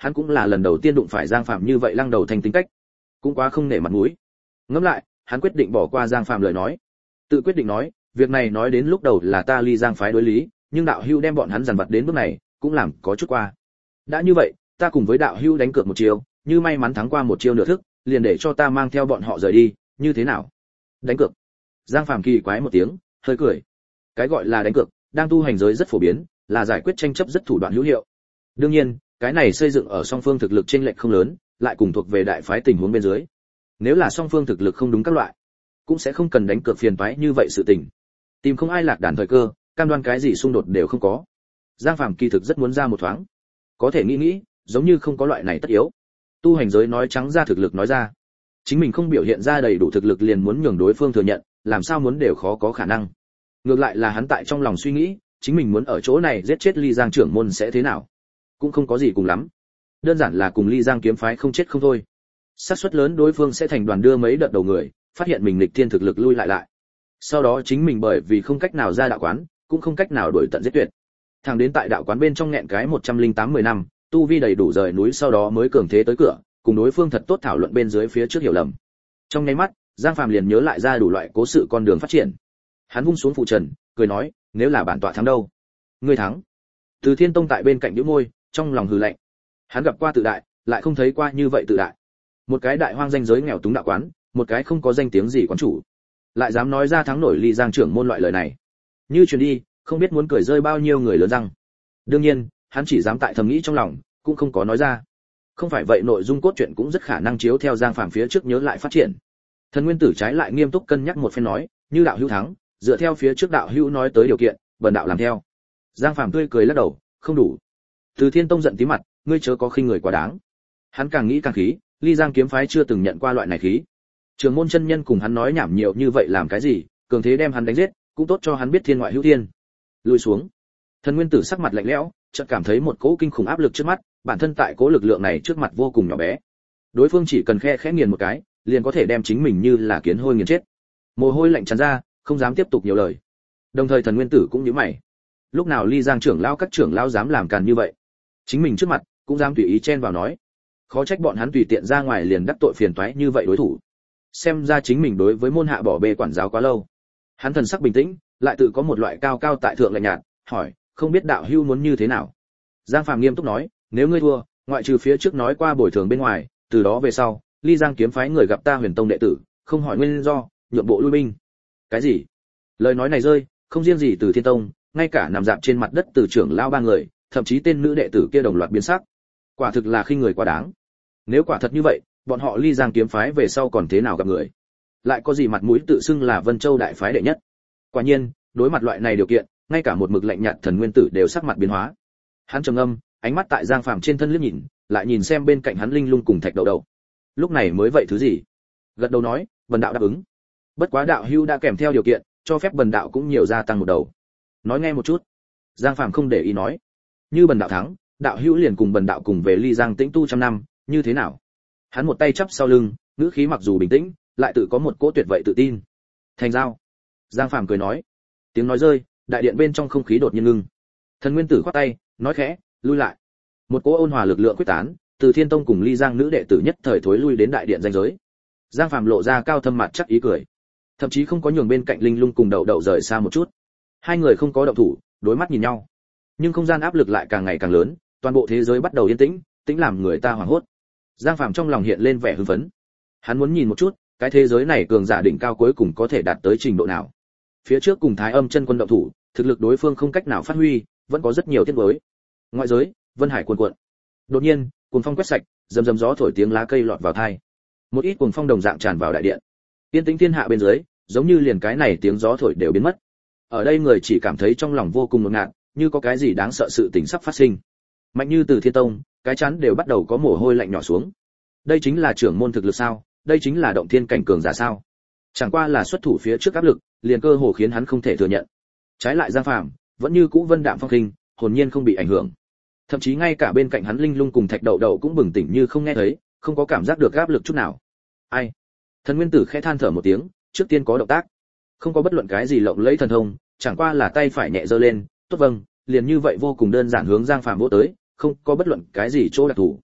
hắn cũng là lần đầu tiên đụng phải Giang Phạm như vậy lăng đầu thành tính cách, cũng quá không nể mặt mũi. Ngẫm lại, hắn quyết định bỏ qua Giang Phạm lời nói. Tự quyết định nói, việc này nói đến lúc đầu là ta ly Giang phái đối lý, nhưng đạo hữu đem bọn hắn dằn vặt đến bước này, cũng làm có chút qua. Đã như vậy, ta cùng với đạo hữu đánh cược một chiêu, như may mắn thắng qua một chiêu nửa thức, liền để cho ta mang theo bọn họ rời đi, như thế nào? Đánh cược? Giang Phạm kỳ quái một tiếng, hơi cười. Cái gọi là đánh cược, đang tu hành giới rất phổ biến, là giải quyết tranh chấp rất thủ đoạn hữu hiệu. Đương nhiên, cái này xây dựng ở song phương thực lực chênh lệch không lớn, lại cùng thuộc về đại phái tình huống bên dưới. Nếu là song phương thực lực không đúng các loại, cũng sẽ không cần đánh cược phiền toái như vậy sự tình. Tìm không ai lạc đàn thời cơ, cam đoan cái gì xung đột đều không có. Giang Phàm kỳ thực rất muốn ra một thoáng, có thể nghĩ, giống như không có loại này tất yếu. Tu hành giới nói trắng ra thực lực nói ra, chính mình không biểu hiện ra đầy đủ thực lực liền muốn nhường đối phương thừa nhận, làm sao muốn đều khó có khả năng. Ngược lại là hắn tại trong lòng suy nghĩ, chính mình muốn ở chỗ này giết chết Ly Giang trưởng môn sẽ thế nào, cũng không có gì cùng lắm, đơn giản là cùng Ly Giang kiếm phái không chết không thôi. Xác suất lớn đối phương sẽ thành đoàn đưa mấy đợt đầu người, phát hiện mình nghịch thiên thực lực lui lại. Sau đó chính mình bởi vì không cách nào ra đạo quán, cũng không cách nào đuổi tận giết tuyệt. Thằng đến tại đạo quán bên trong nghẹn cái 108 10 năm, tu vi đầy đủ rời núi sau đó mới cường thế tới cửa, cùng đối phương thật tốt thảo luận bên dưới phía trước hiểu lầm. Trong nháy mắt, Giang Phàm liền nhớ lại ra đủ loại cố sự con đường phát triển. Hắn vung xuống phụ trần, cười nói, nếu là bản tọa thắng đâu? Ngươi thắng. Từ Thiên Tông tại bên cạnh nhíu môi, trong lòng hừ lạnh. Hắn gặp qua tự đại, lại không thấy qua như vậy tự đại. Một cái đại hoang danh giới nghèo túng đạo quán, một cái không có danh tiếng gì quán chủ, lại dám nói ra thắng nổi Ly Giang trưởng môn loại lời này. Như truyền đi, không biết muốn cười rơi bao nhiêu người lớn răng. Đương nhiên, hắn chỉ dám tại thầm nghĩ trong lòng, cũng không có nói ra. Không phải vậy nội dung cốt truyện cũng rất khả năng chiếu theo Giang Phàm phía trước nhớ lại phát triển. Thần Nguyên Tử trái lại nghiêm túc cân nhắc một phen nói, như đạo hữu thắng, dựa theo phía trước đạo hữu nói tới điều kiện, bần đạo làm theo. Giang Phàm tươi cười lắc đầu, không đủ. Từ Thiên Tông giận tí mặt, ngươi chớ có khinh người quá đáng. Hắn càng nghĩ càng khí, Ly Giang kiếm phái chưa từng nhận qua loại này khí. Trường môn chân nhân cùng hắn nói nhảm nhiều như vậy làm cái gì, cường thế đem hắn đánh giết, cũng tốt cho hắn biết thiên ngoại hữu thiên. Lùi xuống. Thần Nguyên Tử sắc mặt lạnh lẽo, chợt cảm thấy một cỗ kinh khủng áp lực trước mắt, bản thân tại cỗ lực lượng này trước mặt vô cùng nhỏ bé. Đối phương chỉ cần khẽ nghiền một cái, liền có thể đem chính mình như là kiến hôi nghiền chết. Mồ hôi lạnh tràn ra, không dám tiếp tục nhiều lời. Đồng thời Thần Nguyên Tử cũng nhíu mày. Lúc nào Ly Giang trưởng lão các trưởng lão dám làm càn như vậy? Chính mình trước mặt, cũng dám tùy ý chen vào nói. Khó trách bọn hắn tùy tiện ra ngoài liền đắc tội phiền toái như vậy đối thủ. Xem ra chính mình đối với môn hạ bỏ bê quản giáo quá lâu. Hắn thần sắc bình tĩnh, lại tự có một loại cao cao tại thượng lạnh nhạt, hỏi, không biết đạo hữu muốn như thế nào? Giang Phàm nghiêm túc nói, nếu ngươi thua, ngoại trừ phía trước nói qua bồi thường bên ngoài, từ đó về sau, Ly Giang kiếm phái người gặp ta Huyền Tông đệ tử, không hỏi nguyên do, nhượng bộ lui binh. Cái gì? Lời nói này rơi, không riêng gì từ Thiên Tông, ngay cả nằm dạp trên mặt đất từ trưởng lão ba người, thậm chí tên nữ đệ tử kia đồng loạt biến sắc. Quả thực là khinh người quá đáng. Nếu quả thật như vậy, bọn họ Ly Giang kiếm phái về sau còn thế nào gặp người? Lại có gì mặt mũi tự xưng là Vân Châu đại phái đệ nhất? Quả nhiên, đối mặt loại này điều kiện, ngay cả một mực lạnh nhạt Thần Nguyên Tử đều sắc mặt biến hóa. Hắn trầm ngâm, ánh mắt tại Giang Phàm trên thân liếc nhìn, lại nhìn xem bên cạnh hắn Linh Lung cùng Thạch Đầu Đầu. Lúc này mới vậy thứ gì? Gật đầu nói, bần đạo đáp ứng. Bất quá đạo hữu đã kèm theo điều kiện, cho phép bần đạo cũng nhiều gia tăng một đầu. Nói nghe một chút. Giang Phàm không để ý nói, như bần đạo thắng, đạo hữu liền cùng bần đạo cùng về Ly Giang tĩnh tu trăm năm, như thế nào? Hắn một tay chắp sau lưng, ngữ khí mặc dù bình tĩnh, lại tự có một cỗ tuyệt vậy tự tin. Thành giao. Giang Phàm cười nói. Tiếng nói rơi, đại điện bên trong không khí đột nhiên ngưng. Thần Nguyên Tử khoát tay, nói khẽ, lui lại. Một cỗ ôn hòa lực lượng quyết tán, từ Thiên Tông cùng Ly Giang nữ đệ tử nhất thời thối lui đến đại điện danh giới. Giang Phàm lộ ra cao thâm mặt chắc ý cười, thậm chí không có nhường bên cạnh Linh Lung cùng Đậu Đậu rời xa một chút. Hai người không có động thủ, đối mắt nhìn nhau. Nhưng không gian áp lực lại càng ngày càng lớn, toàn bộ thế giới bắt đầu yên tĩnh, tĩnh làm người ta hoảng hốt. Giang Phàm trong lòng hiện lên vẻ hưng phấn. Hắn muốn nhìn một chút, cái thế giới này cường giả đỉnh cao cuối cùng có thể đạt tới trình độ nào. Phía trước cùng Thái Âm chân quân động thủ, thực lực đối phương không cách nào phát huy, vẫn có rất nhiều tiết mới. Ngoại giới, Vân Hải cuồn cuộn. Đột nhiên, cuồng phong quét sạch, rầm rầm gió thổi tiếng lá cây lọt vào tai. Một ít cuồng phong đồng dạng tràn vào đại điện. Tiên tĩnh thiên hạ bên dưới, giống như liền cái này tiếng gió thổi đều biến mất. Ở đây người chỉ cảm thấy trong lòng vô cùng ngột ngạt, như có cái gì đáng sợ sự tình sắp phát sinh. Mạnh như từ Thiên Tông, cái chán đều bắt đầu có mồ hôi lạnh nhỏ xuống. Đây chính là trưởng môn thực lực sao? Đây chính là động thiên cảnh cường giả sao? Chẳng qua là xuất thủ phía trước áp lực, liền cơ hồ khiến hắn không thể thừa nhận. Trái lại Giang Phàm, vẫn như cũ vân đạm phong khinh, hồn nhiên không bị ảnh hưởng. Thậm chí ngay cả bên cạnh hắn Linh Lung cùng Thạch Đậu Đậu cũng bừng tỉnh như không nghe thấy, không có cảm giác được áp lực chút nào. Ai? Thần Nguyên Tử khẽ than thở một tiếng, trước tiên có động tác. Không có bất luận cái gì lộng lẫy thần thông, chẳng qua là tay phải nhẹ giơ lên, tốt vâng, liền như vậy vô cùng đơn giản hướng Giang Phàm vỗ tới, không có bất luận cái gì chỗ đặc thù.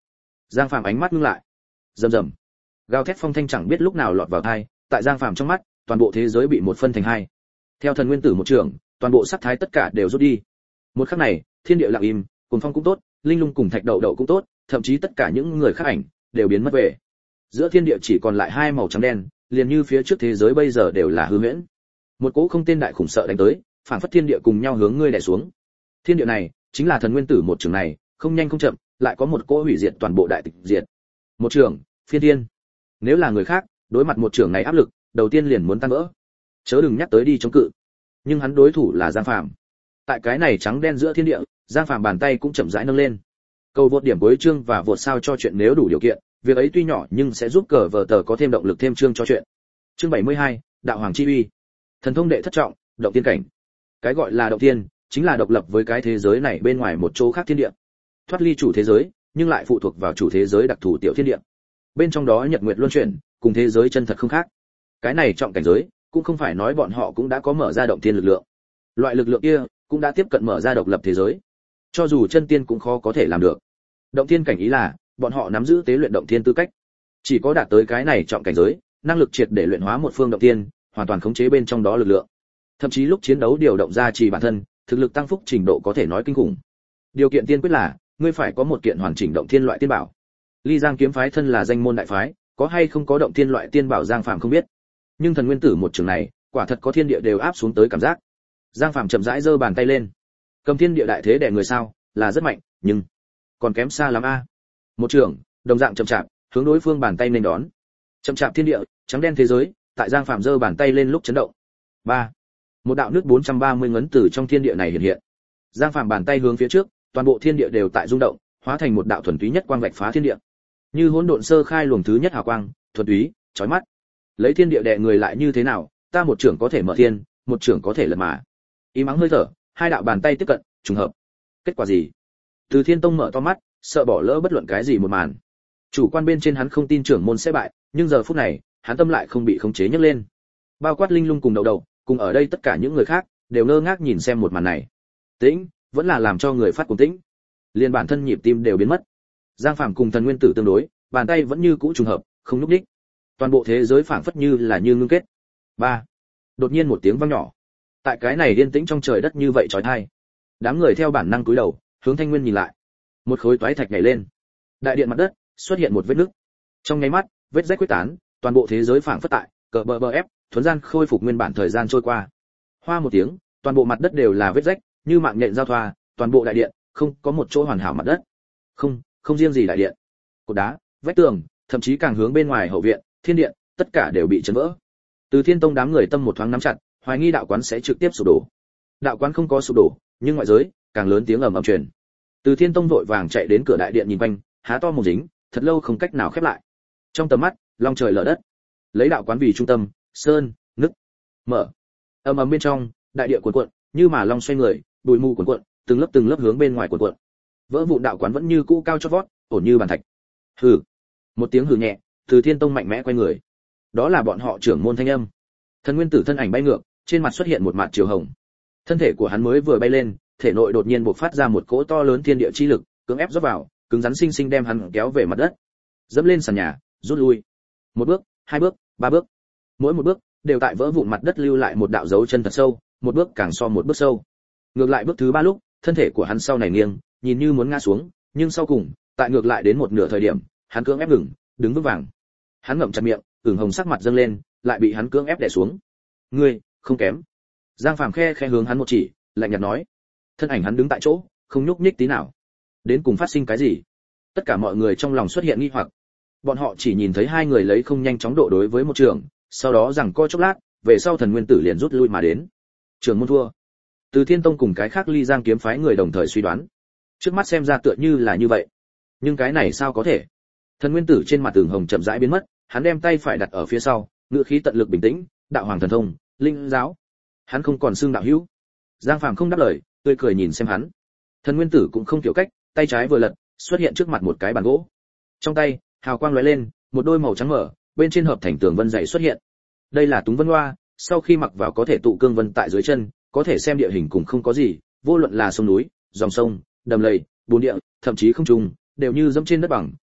Giang Phàm ánh mắt ngưng lại. Rầm rầm. Gào thét phong thanh chẳng biết lúc nào lọt vào tai, tại Giang Phàm trong mắt, toàn bộ thế giới bị một phân thành hai. Theo thần nguyên tử một trường, toàn bộ sắc thái tất cả đều rút đi. Một khắc này, thiên địa lặng im, cuồng phong cũng tốt, linh lung cùng thạch đậu đậu cũng tốt, thậm chí tất cả những người khác ảnh đều biến mất về. Giữa thiên địa chỉ còn lại hai màu trắng đen, liền như phía trước thế giới bây giờ đều là hư huyễn. Một cỗ không tên đại khủng sợ đánh tới, phản phất thiên địa cùng nhau hướng ngươi đè xuống. Thiên địa này chính là thần nguyên tử một trường này, không nhanh không chậm, lại có một cỗ hủy diệt toàn bộ đại tịch diệt. Một trường, phiên thiên. Nếu là người khác, đối mặt một trường này áp lực, đầu tiên liền muốn tan vỡ. Chớ đừng nhắc tới đi chống cự. Nhưng hắn đối thủ là Giang Phàm. Tại cái này trắng đen giữa thiên địa, Giang Phàm bàn tay cũng chậm rãi nâng lên. Cầu vượt điểm cuối chương và vượt sao cho chuyện nếu đủ điều kiện, việc ấy tuy nhỏ nhưng sẽ giúp cờ vở tờ có thêm động lực thêm chương cho chuyện. Chương 72, Đạo Hoàng chi uy. Thần thông đệ thất trọng, động tiên cảnh. Cái gọi là động tiên, chính là độc lập với cái thế giới này bên ngoài một chỗ khác thiên địa. Thoát ly chủ thế giới, nhưng lại phụ thuộc vào chủ thế giới đặc thù tiểu thiên địa. Bên trong đó nhật nguyệt luân chuyển, cùng thế giới chân thật không khác. Cái này trọng cảnh giới, cũng không phải nói bọn họ cũng đã có mở ra động tiên lực lượng. Loại lực lượng kia cũng đã tiếp cận mở ra độc lập thế giới. Cho dù chân tiên cũng khó có thể làm được. Động tiên cảnh ý là, bọn họ nắm giữ tế luyện động tiên tư cách. Chỉ có đạt tới cái này trọng cảnh giới, năng lực triệt để luyện hóa một phương động tiên, hoàn toàn khống chế bên trong đó lực lượng. Thậm chí lúc chiến đấu điều động ra chỉ bản thân, thực lực tăng phúc trình độ có thể nói kinh khủng. Điều kiện tiên quyết là, ngươi phải có một kiện hoàn chỉnh động thiên loại tiên bảo. Ly Giang kiếm phái thân là danh môn đại phái, có hay không có động thiên loại tiên bảo Giang Phàm không biết. Nhưng thần nguyên tử một trường này, quả thật có thiên địa đều áp xuống tới cảm giác. Giang Phàm chậm rãi giơ bàn tay lên. Cầm thiên địa đại thế đè người sao, là rất mạnh, nhưng còn kém xa lắm a. Một trường, đồng dạng chậm chạp, hướng đối phương bàn tay nên đón. Chậm chạp thiên địa, trắng đen thế giới, tại Giang Phàm giơ bàn tay lên lúc chấn động. 3. Một đạo nước 430 ngấn từ trong thiên địa này hiện hiện. Giang Phàm bàn tay hướng phía trước, toàn bộ thiên địa đều tại rung động, hóa thành một đạo thuần túy nhất quang vạch phá thiên địa. Như hỗn độn sơ khai luồng thứ nhất hào quang, thuần túy, chói mắt. Lấy thiên địa đè người lại như thế nào, ta một trưởng có thể mở thiên, một trưởng có thể lật mà. Im ắng hơi thở, hai đạo bàn tay tiếp cận, trùng hợp. Kết quả gì? Từ Thiên Tông mở to mắt, sợ bỏ lỡ bất luận cái gì một màn. Chủ quan bên trên hắn không tin trưởng môn sẽ bại, nhưng giờ phút này, hắn tâm lại không bị khống chế nhấc lên. Bao quát linh lung cùng đầu đầu, cùng ở đây tất cả những người khác, đều ngơ ngác nhìn xem một màn này. Tĩnh, vẫn là làm cho người phát cuồng tĩnh. Liên bản thân nhịp tim đều biến mất. Giang Phàm cùng thần nguyên tử tương đối, bàn tay vẫn như cũ trùng hợp, không lúc đích. Toàn bộ thế giới phảng phất như là như ngưng kết. 3. Đột nhiên một tiếng vang nhỏ. Tại cái này yên tĩnh trong trời đất như vậy chói tai. Đám người theo bản năng cúi đầu, hướng Thanh Nguyên nhìn lại. Một khối toái thạch nhảy lên. Đại điện mặt đất xuất hiện một vết nứt. Trong nháy mắt, vết rách quyết tán, toàn bộ thế giới phảng phất tại cờ bờ bờ ép, thuần gian khôi phục nguyên bản thời gian trôi qua. Hoa một tiếng, toàn bộ mặt đất đều là vết rách, như mạng nhện giao thoa, toàn bộ đại điện không có một chỗ hoàn hảo mặt đất. Không riêng gì đại điện, cột đá, vách tường, thậm chí càng hướng bên ngoài hậu viện, thiên điện, tất cả đều bị chấn vỡ. Từ Thiên Tông đám người tâm một thoáng nắm chặt, hoài nghi đạo quán sẽ trực tiếp sụp đổ. Đạo quán không có sụp đổ, nhưng ngoại giới càng lớn tiếng ầm ầm truyền. Từ Thiên Tông vội vàng chạy đến cửa đại điện nhìn quanh, há to mồm dính, thật lâu không cách nào khép lại. Trong tầm mắt, long trời lở đất. Lấy đạo quán vì trung tâm, sơn, nứt, mở. Ầm ầm bên trong, đại địa cuộn cuộn, như mà long xoay người, bụi mù cuộn cuộn, từng lớp hướng bên ngoài cuộn cuộn. Vỡ vụn đạo quán vẫn như cũ cao chót vót, ổn như bàn thạch. Hừ. Một tiếng hừ nhẹ, Từ Thiên Tông mạnh mẽ quay người. Đó là bọn họ trưởng môn thanh âm. Thần nguyên tử thân ảnh bay ngược, trên mặt xuất hiện một mạt chiều hồng. Thân thể của hắn mới vừa bay lên, thể nội đột nhiên bộc phát ra một cỗ to lớn thiên địa chi lực, cưỡng ép rót vào, cứng rắn sinh sinh đem hắn kéo về mặt đất. Dẫm lên sàn nhà, rút lui. Một bước, hai bước, ba bước. Mỗi một bước đều tại vỡ vụn mặt đất lưu lại một đạo dấu chân thật sâu, một bước càng so một bước sâu. Ngược lại bước thứ ba lúc, thân thể của hắn sau này nghiêng, nhìn như muốn ngã xuống, nhưng sau cùng, tại ngược lại đến một nửa thời điểm, hắn cưỡng ép ngừng, đứng vững vàng. Hắn ngậm chặt miệng, ửng hồng sắc mặt dâng lên, lại bị hắn cưỡng ép đè xuống. Ngươi, không kém. Giang Phàm khe hướng hắn một chỉ, lạnh nhạt nói. Thân ảnh hắn đứng tại chỗ, không nhúc nhích tí nào. Đến cùng phát sinh cái gì? Tất cả mọi người trong lòng xuất hiện nghi hoặc. Bọn họ chỉ nhìn thấy hai người lấy không nhanh chóng độ đối với một trường, sau đó rằng co chốc lát, về sau thần nguyên tử liền rút lui mà đến. Trường môn thua. Từ Thiên Tông cùng cái khác Ly Giang kiếm phái người đồng thời suy đoán. Trước mắt xem ra tựa như là như vậy. Nhưng cái này sao có thể? Thần nguyên tử trên mặt tường hồng chậm rãi biến mất, hắn đem tay phải đặt ở phía sau, ngữ khí tận lực bình tĩnh, đạo hoàng thần thông, linh giáo. Hắn không còn xưng đạo hữu. Giang Phàm không đáp lời, tươi cười nhìn xem hắn. Thần nguyên tử cũng không kiểu cách, tay trái vừa lật, xuất hiện trước mặt một cái bàn gỗ. Trong tay, hào quang lóe lên, một đôi màu trắng mở, bên trên hợp thành tường vân dày xuất hiện. Đây là Túng Vân Hoa, sau khi mặc vào có thể tụ cương vân tại dưới chân, có thể xem địa hình cùng không có gì, vô luận là sông núi, dòng sông, đầm lầy, bùn địa, thậm chí không trùng, đều như dẫm trên đất bằng,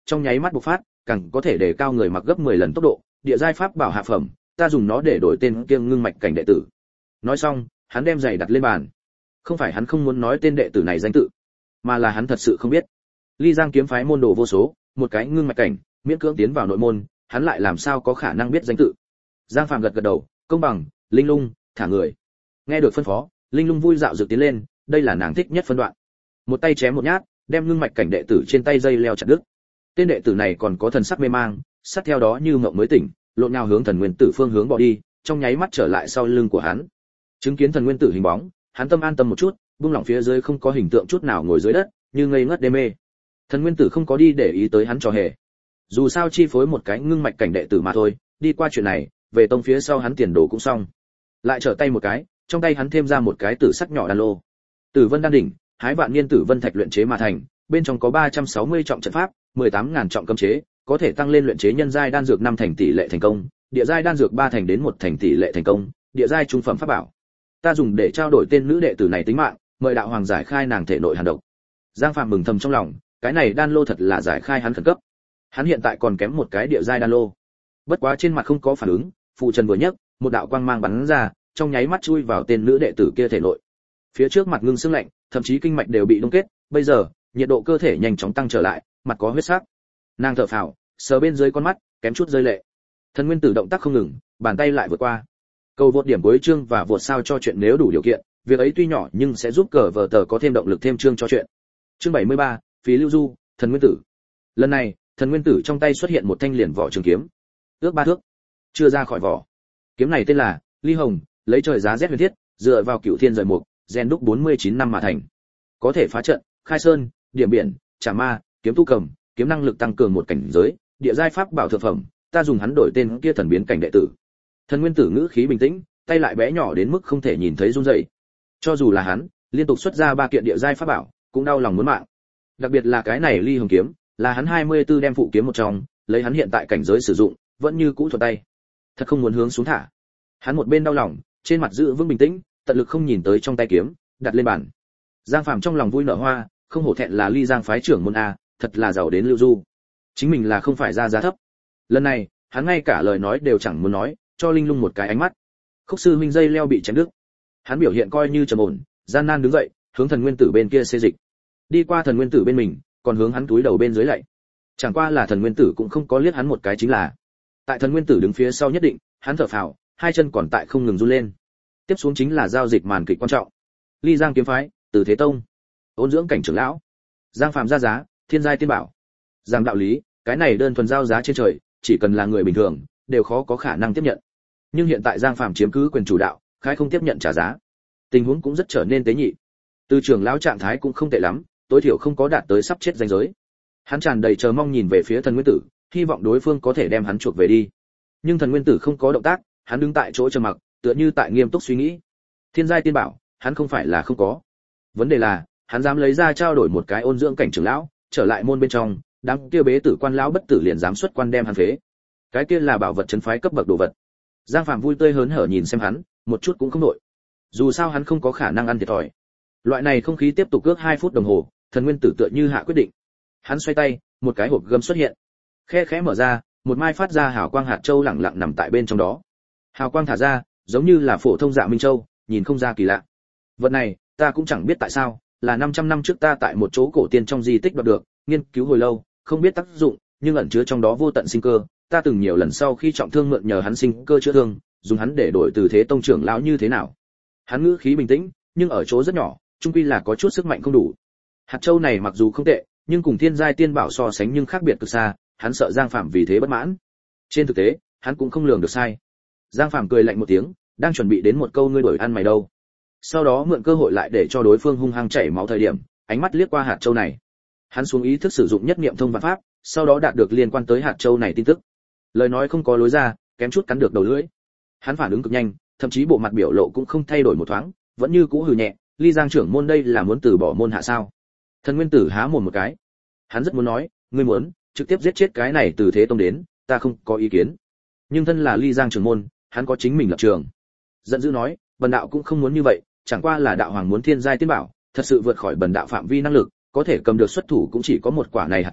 trong nháy mắt bộc phát, càng có thể để cao người mặc gấp 10 lần tốc độ, địa giai pháp bảo hạ phẩm, ta dùng nó để đổi tên kiêng ngưng mạch cảnh đệ tử. Nói xong, hắn đem giày đặt lên bàn. Không phải hắn không muốn nói tên đệ tử này danh tự, mà là hắn thật sự không biết. Ly Giang kiếm phái môn đồ vô số, một cái ngưng mạch cảnh, miễn cưỡng tiến vào nội môn, hắn lại làm sao có khả năng biết danh tự. Giang Phạm gật gật đầu, công bằng, linh lung, thả người. Nghe được phân phó, linh lung vui dạo dược tiến lên, đây là nàng thích nhất phân đoạn. Một tay chém một nhát, đem ngưng mạch cảnh đệ tử trên tay dây leo chặt đứt. Tên đệ tử này còn có thần sắc mê mang, sát theo đó như mộng mới tỉnh, lộn nhào hướng thần nguyên tử phương hướng bỏ đi, trong nháy mắt trở lại sau lưng của hắn. Chứng kiến thần nguyên tử hình bóng, hắn tâm an tâm một chút, buông lỏng phía dưới không có hình tượng chút nào ngồi dưới đất, như ngây ngất đê mê. Thần nguyên tử không có đi để ý tới hắn trò hề. Dù sao chi phối một cái ngưng mạch cảnh đệ tử mà thôi, đi qua chuyện này, về tông phía sau hắn tiền đồ cũng xong. Lại trở tay một cái, trong tay hắn thêm ra một cái tử sắc nhỏ đan lô. Tử Vân đan đỉnh, hái vạn niên tử vân thạch luyện chế mà thành, bên trong có 360 trọng trận pháp, 18.000 trọng cấm chế, có thể tăng lên luyện chế nhân giai đan dược 5 thành tỷ lệ thành công, địa giai đan dược 3 thành đến 1 thành tỷ lệ thành công, địa giai trung phẩm pháp bảo. Ta dùng để trao đổi tên nữ đệ tử này tính mạng, mời đạo hoàng giải khai nàng thể nội hàn độc. Giang Phạm mừng thầm trong lòng, cái này đan lô thật là giải khai hắn khẩn cấp. Hắn hiện tại còn kém một cái địa giai đan lô. Bất quá trên mặt không có phản ứng, phù trần vừa nhấc, một đạo quang mang bắn ra, trong nháy mắt chui vào tên nữ đệ tử kia thể nội. Phía trước mặt ngưng sương lạnh, thậm chí kinh mạch đều bị đông kết, bây giờ, nhiệt độ cơ thể nhanh chóng tăng trở lại, mặt có huyết sắc. Nàng thở phào, sờ bên dưới con mắt, kém chút rơi lệ. Thần nguyên tử động tác không ngừng, bàn tay lại vượt qua. Cầu vượt điểm cuối chương và vượt sao cho chuyện nếu đủ điều kiện, việc ấy tuy nhỏ nhưng sẽ giúp cờ vở tờ có thêm động lực thêm chương cho chuyện. Chương 73, phí lưu du, thần nguyên tử. Lần này, thần nguyên tử trong tay xuất hiện một thanh liền vỏ trường kiếm, ước 3 thước, chưa ra khỏi vỏ. Kiếm này tên là Ly Hồng, lấy trời giá rét huyền thiết, dựa vào cửu thiên rời mục, rèn đúc 49 năm mà thành. Có thể phá trận, khai sơn, điểm biển, trả ma, kiếm tu cầm, kiếm năng lực tăng cường một cảnh giới, địa giai pháp bảo thượng phẩm, ta dùng hắn đổi tên kia thần biến cảnh đệ tử. Thần nguyên tử ngữ khí bình tĩnh, tay lại bé nhỏ đến mức không thể nhìn thấy run rẩy. Cho dù là hắn, liên tục xuất ra 3 kiện địa giai pháp bảo, cũng đau lòng muốn mạng. Đặc biệt là cái này Ly Hồng kiếm, là hắn 24 đem phụ kiếm một trong, lấy hắn hiện tại cảnh giới sử dụng, vẫn như cũ thuận tay. Thật không muốn hướng xuống thả. Hắn một bên đau lòng, trên mặt giữ vững bình tĩnh, tận lực không nhìn tới trong tay kiếm, đặt lên bàn. Giang Phàm trong lòng vui nở hoa, không hổ thẹn là Ly Giang phái trưởng môn a, thật là giàu đến lưu du. Chính mình là không phải ra giá thấp. Lần này, hắn ngay cả lời nói đều chẳng muốn nói, cho Linh Lung một cái ánh mắt. Khúc sư huynh dây leo bị chém đứt. Hắn biểu hiện coi như trầm ổn, gian nan đứng dậy, hướng thần nguyên tử bên kia xê dịch. Đi qua thần nguyên tử bên mình, còn hướng hắn túi đầu bên dưới lạy. Chẳng qua là thần nguyên tử cũng không có liếc hắn một cái chính là. Tại thần nguyên tử đứng phía sau nhất định, hắn thở phào, hai chân còn tại không ngừng run lên. Tiếp xuống chính là giao dịch màn kịch quan trọng. Ly Giang kiếm phái, Từ Thế Tông, ôn dưỡng cảnh trưởng lão, Giang Phạm ra giá, thiên giai tiên bảo. Giang đạo lý, cái này đơn thuần giao giá trên trời, chỉ cần là người bình thường, đều khó có khả năng tiếp nhận. Nhưng hiện tại Giang Phạm chiếm cứ quyền chủ đạo, khai không tiếp nhận trả giá. Tình huống cũng rất trở nên tế nhị. Từ trưởng lão trạng thái cũng không tệ lắm, tối thiểu không có đạt tới sắp chết ranh giới. Hắn tràn đầy chờ mong nhìn về phía thần nguyên tử, hy vọng đối phương có thể đem hắn chuộc về đi. Nhưng thần nguyên tử không có động tác, hắn đứng tại chỗ trầm mặc, tựa như tại nghiêm túc suy nghĩ. Thiên giai tiên bảo, hắn không phải là không có. Vấn đề là, hắn dám lấy ra trao đổi một cái ôn dưỡng cảnh trưởng lão, trở lại môn bên trong, đám kia bế tử quan lão bất tử liền dám xuất quan đem hắn phế. Cái kia là bảo vật trấn phái cấp bậc đồ vật. Giang Phạm vui tươi hớn hở nhìn xem hắn, một chút cũng không nổi. Dù sao hắn không có khả năng ăn thiệt thòi. Loại này không khí tiếp tục cước 2 phút đồng hồ, thần nguyên tử tựa như hạ quyết định. Hắn xoay tay, một cái hộp gấm xuất hiện. Khe khẽ mở ra, một mai phát ra hào quang hạt châu lẳng lặng nằm tại bên trong đó. Hào quang thả ra, giống như là phổ thông dạ minh châu, nhìn không ra kỳ lạ. Vật này, ta cũng chẳng biết tại sao, là 500 năm trước ta tại một chỗ cổ tiên trong di tích đoạt được, nghiên cứu hồi lâu, không biết tác dụng, nhưng ẩn chứa trong đó vô tận sinh cơ, ta từng nhiều lần sau khi trọng thương mượn nhờ hắn sinh cơ chữa thương, dùng hắn để đổi Từ Thế Tông trưởng lão như thế nào. Hắn ngữ khí bình tĩnh, nhưng ở chỗ rất nhỏ, chung quy là có chút sức mạnh không đủ. Hạt châu này mặc dù không tệ, nhưng cùng thiên giai tiên bảo so sánh nhưng khác biệt cực xa, hắn sợ Giang Phạm vì thế bất mãn. Trên thực tế, hắn cũng không lường được sai. Giang Phạm cười lạnh một tiếng, đang chuẩn bị đến một câu ngươi đổi ăn mày đâu. Sau đó mượn cơ hội lại để cho đối phương hung hăng chảy máu thời điểm, ánh mắt liếc qua hạt châu này. Hắn xuống ý thức sử dụng nhất niệm thông vạn pháp, sau đó đạt được liên quan tới hạt châu này tin tức. Lời nói không có lối ra, kém chút cắn được đầu lưỡi. Hắn phản ứng cực nhanh, thậm chí bộ mặt biểu lộ cũng không thay đổi một thoáng, vẫn như cũ hừ nhẹ, Ly Giang trưởng môn đây là muốn từ bỏ môn hạ sao? Thần nguyên tử há mồm một cái. Hắn rất muốn nói, ngươi muốn trực tiếp giết chết cái này Từ Thế Tông đến, ta không có ý kiến. Nhưng thân là Ly Giang trưởng môn, hắn có chính mình lập trường. Giận dữ nói, bần đạo cũng không muốn như vậy, chẳng qua là đạo hoàng muốn thiên giai tiên bảo, thật sự vượt khỏi bần đạo phạm vi năng lực, có thể cầm được xuất thủ cũng chỉ có một quả này hạt châu,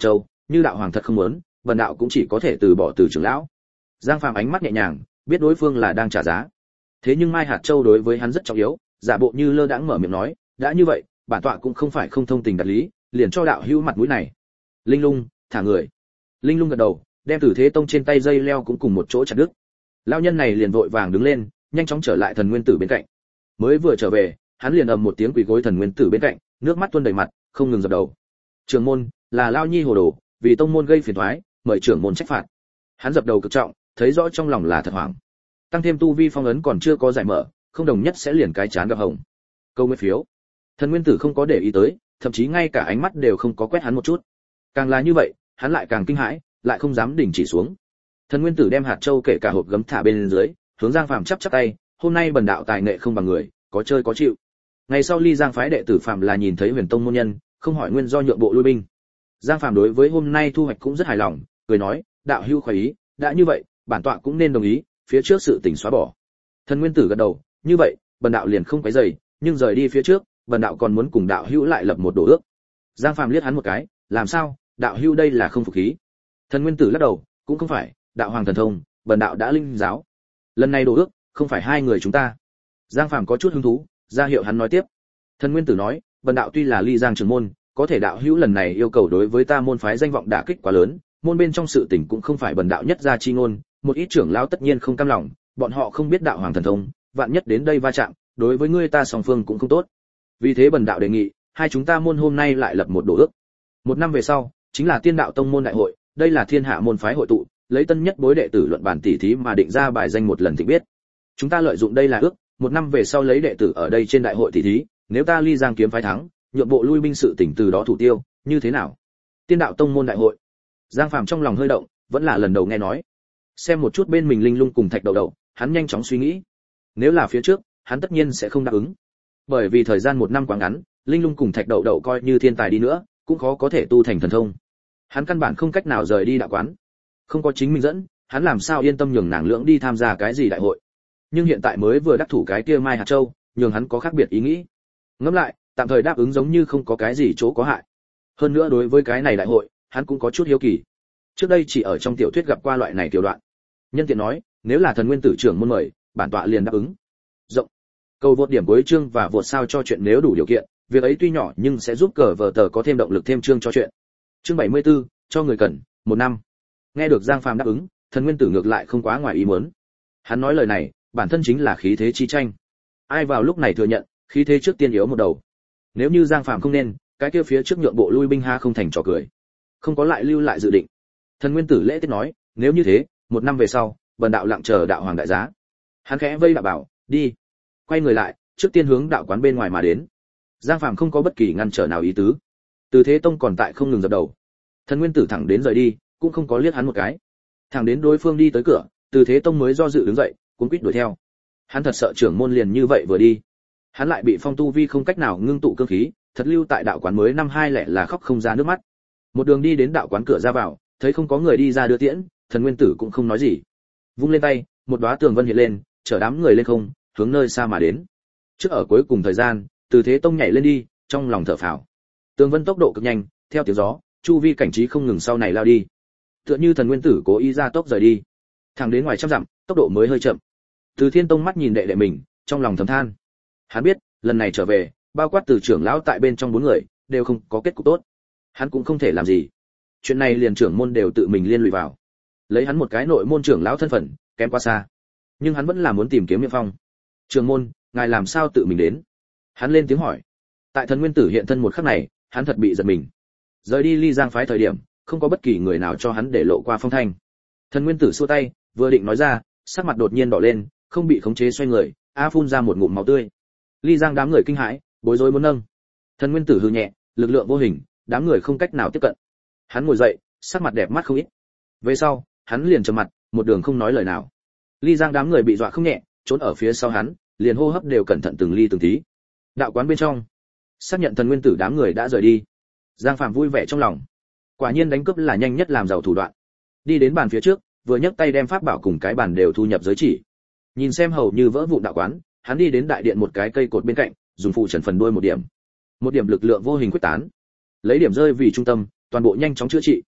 như đạo hoàng thật không muốn, bần đạo cũng chỉ có thể từ bỏ từ trưởng lão. Giang Phàm ánh mắt nhẹ nhàng, biết đối phương là đang trả giá. Thế nhưng Mai Hạt Châu đối với hắn rất trọng yếu, giả bộ như lơ đãng mở miệng nói, đã như vậy, bản tọa cũng không phải không thông tình đạt lý, liền cho đạo hữu mặt mũi này. Linh Lung, thả người. Linh Lung gật đầu, đem Tử Thế Tông trên tay dây leo cũng cùng một chỗ chặt đứt. Lão nhân này liền vội vàng đứng lên, nhanh chóng trở lại Thần Nguyên Tử bên cạnh. Mới vừa trở về, hắn liền ầm một tiếng quỳ gối Thần Nguyên Tử bên cạnh, nước mắt tuôn đầy mặt, không ngừng dập đầu. Trưởng môn, là Lao Nhi hồ đồ, vì tông môn gây phiền toái, mời trưởng môn trách phạt. Hắn dập đầu cực trọng, thấy rõ trong lòng là thật hoảng. Tăng thêm tu vi phong ấn còn chưa có giải mở, không đồng nhất sẽ liền cái chán gặp hồng. Câu nguyên phiếu. Thần Nguyên Tử không có để ý tới, thậm chí ngay cả ánh mắt đều không có quét hắn một chút. Càng là như vậy, hắn lại càng kinh hãi, lại không dám đình chỉ xuống. Thần Nguyên Tử đem hạt châu kể cả hộp gấm thả bên dưới, hướng Giang Phàm chắp chắp tay, hôm nay bần đạo tài nghệ không bằng người, có chơi có chịu. Ngày sau Ly Giang phái đệ tử Phạm là nhìn thấy Huyền Tông môn nhân, không hỏi nguyên do nhượng bộ lui binh. Giang Phàm đối với hôm nay thu hoạch cũng rất hài lòng, cười nói, đạo hữu khoái ý, đã như vậy, bản tọa cũng nên đồng ý, phía trước sự tình xóa bỏ. Thần Nguyên Tử gật đầu, như vậy, bần đạo liền không quấy rầy, nhưng rời đi phía trước, bần đạo còn muốn cùng đạo hữu lại lập một đồ ước. Giang Phàm liếc hắn một cái, làm sao, đạo hữu đây là không phục khí. Thần Nguyên Tử lắc đầu, cũng không phải, đạo hoàng thần thông, bần đạo đã linh giáo. Lần này đồ ước, không phải hai người chúng ta. Giang Phàm có chút hứng thú, ra hiệu hắn nói tiếp. Thần Nguyên Tử nói, bần đạo tuy là Ly Giang trưởng môn, có thể đạo hữu lần này yêu cầu đối với ta môn phái danh vọng đả kích quá lớn, môn bên trong sự tình cũng không phải bần đạo nhất gia chi ngôn, một ít trưởng lão tất nhiên không cam lòng, bọn họ không biết đạo hoàng thần thông, vạn nhất đến đây va chạm, đối với ngươi ta song phương cũng không tốt. Vì thế bần đạo đề nghị, hai chúng ta môn hôm nay lại lập một đồ ước. Một năm về sau, chính là Tiên Đạo Tông môn đại hội, đây là thiên hạ môn phái hội tụ, lấy tân nhất bối đệ tử luận bản tỉ thí mà định ra bài danh một lần thì biết. Chúng ta lợi dụng đây là ước, một năm về sau lấy đệ tử ở đây trên đại hội tỉ thí, nếu ta Ly Giang kiếm phái thắng, nhượng bộ lui binh sự tỉnh từ đó thủ tiêu, như thế nào? Tiên Đạo Tông môn đại hội. Giang Phàm trong lòng hơi động, vẫn là lần đầu nghe nói. Xem một chút bên mình Linh Lung cùng Thạch Đầu Đầu, hắn nhanh chóng suy nghĩ. Nếu là phía trước, hắn tất nhiên sẽ không đáp ứng. Bởi vì thời gian một năm quá ngắn, Linh Lung cùng Thạch Đầu Đầu coi như thiên tài đi nữa, cũng khó có thể tu thành thần thông. Hắn căn bản không cách nào rời đi đạo quán. Không có chính mình dẫn, hắn làm sao yên tâm nhường nàng lưỡng đi tham gia cái gì đại hội. Nhưng hiện tại mới vừa đắc thủ cái kia Mai Hạt Châu, nhường hắn có khác biệt ý nghĩ. Ngẫm lại, tạm thời đáp ứng giống như không có cái gì chỗ có hại. Hơn nữa đối với cái này đại hội, hắn cũng có chút hiếu kỳ. Trước đây chỉ ở trong tiểu thuyết gặp qua loại này tiểu đoạn. Nhân tiện nói, nếu là Thần Nguyên Tử trưởng môn mời, bản tọa liền đáp ứng. Rộng. Cầu vượt điểm cuối chương và vượt sao cho chuyện nếu đủ điều kiện, việc ấy tuy nhỏ nhưng sẽ giúp cờ vở tờ có thêm động lực thêm chương cho chuyện. Chương 74, cho người cần, một năm. Nghe được Giang Phàm đáp ứng, Thần Nguyên Tử ngược lại không quá ngoài ý muốn. Hắn nói lời này, bản thân chính là khí thế chi tranh. Ai vào lúc này thừa nhận, khí thế trước tiên yếu một đầu. Nếu như Giang Phàm không nên, cái kia phía trước nhượng bộ lui binh ha không thành trò cười. Không có lại lưu lại dự định. Thần Nguyên Tử lễ tiết nói, nếu như thế, một năm về sau, bần đạo lặng chờ đạo hoàng đại giá. Hắn khẽ vây đạo bảo, đi. Quay người lại, trước tiên hướng đạo quán bên ngoài mà đến. Giang Phàm không có bất kỳ ngăn trở nào ý tứ. Từ Thế Tông còn tại không ngừng dập đầu. Thần Nguyên Tử thẳng đến rời đi, cũng không có liếc hắn một cái. Thẳng đến đối phương đi tới cửa, Từ Thế Tông mới do dự đứng dậy, cuống quýt đuổi theo. Hắn thật sợ trưởng môn liền như vậy vừa đi, hắn lại bị phong tu vi không cách nào ngưng tụ cương khí, thật lưu tại đạo quán mới năm hai lẻ là khóc không ra nước mắt. Một đường đi đến đạo quán cửa ra vào, thấy không có người đi ra đưa tiễn, Thần Nguyên Tử cũng không nói gì, vung lên tay, một đóa tường vân hiện lên, chở đám người lên không, hướng nơi xa mà đến. Trước ở cuối cùng thời gian, Từ Thế Tông nhảy lên đi, trong lòng thở phào. Tường vân tốc độ cực nhanh, theo tiếng gió, chu vi cảnh trí không ngừng sau này lao đi. Tựa như Thần Nguyên Tử cố ý ra tốc rời đi. Thẳng đến ngoài trăm dặm, tốc độ mới hơi chậm. Từ Thiên Tông mắt nhìn đệ đệ mình, trong lòng thầm than. Hắn biết, lần này trở về, bao quát từ trưởng lão tại bên trong bốn người, đều không có kết cục tốt. Hắn cũng không thể làm gì. Chuyện này liền trưởng môn đều tự mình liên lụy vào. Lấy hắn một cái nội môn trưởng lão thân phận, kém quá xa. Nhưng hắn vẫn là muốn tìm kiếm Miệng Phong. Trưởng môn, ngài làm sao tự mình đến? Hắn lên tiếng hỏi. Tại Thần Nguyên Tử hiện thân một khắc này, hắn thật bị giật mình. Rời đi Ly Giang phái thời điểm, không có bất kỳ người nào cho hắn để lộ qua phong thanh. Thần Nguyên Tử xua tay, vừa định nói ra, sắc mặt đột nhiên đỏ lên, không bị khống chế xoay người, phun ra một ngụm máu tươi. Ly Giang đám người kinh hãi, bối rối muốn nâng. Thần Nguyên Tử hừ nhẹ, lực lượng vô hình, đám người không cách nào tiếp cận. Hắn ngồi dậy, sắc mặt đẹp mắt không ít. Về sau, hắn liền trầm mặt, một đường không nói lời nào. Ly Giang đám người bị dọa không nhẹ, trốn ở phía sau hắn, liền hô hấp đều cẩn thận từng ly từng tí. Đạo quán bên trong, xác nhận Thần Nguyên Tử đám người đã rời đi. Giang Phàm vui vẻ trong lòng. Quả nhiên đánh cướp là nhanh nhất làm giàu thủ đoạn. Đi đến bàn phía trước, vừa nhấc tay đem pháp bảo cùng cái bàn đều thu nhập giới chỉ. Nhìn xem hầu như vỡ vụn đạo quán, hắn đi đến đại điện một cái cây cột bên cạnh, dùng phụ trần phần đuôi một điểm lực lượng vô hình quyết tán, lấy điểm rơi vì trung tâm, toàn bộ nhanh chóng chữa trị.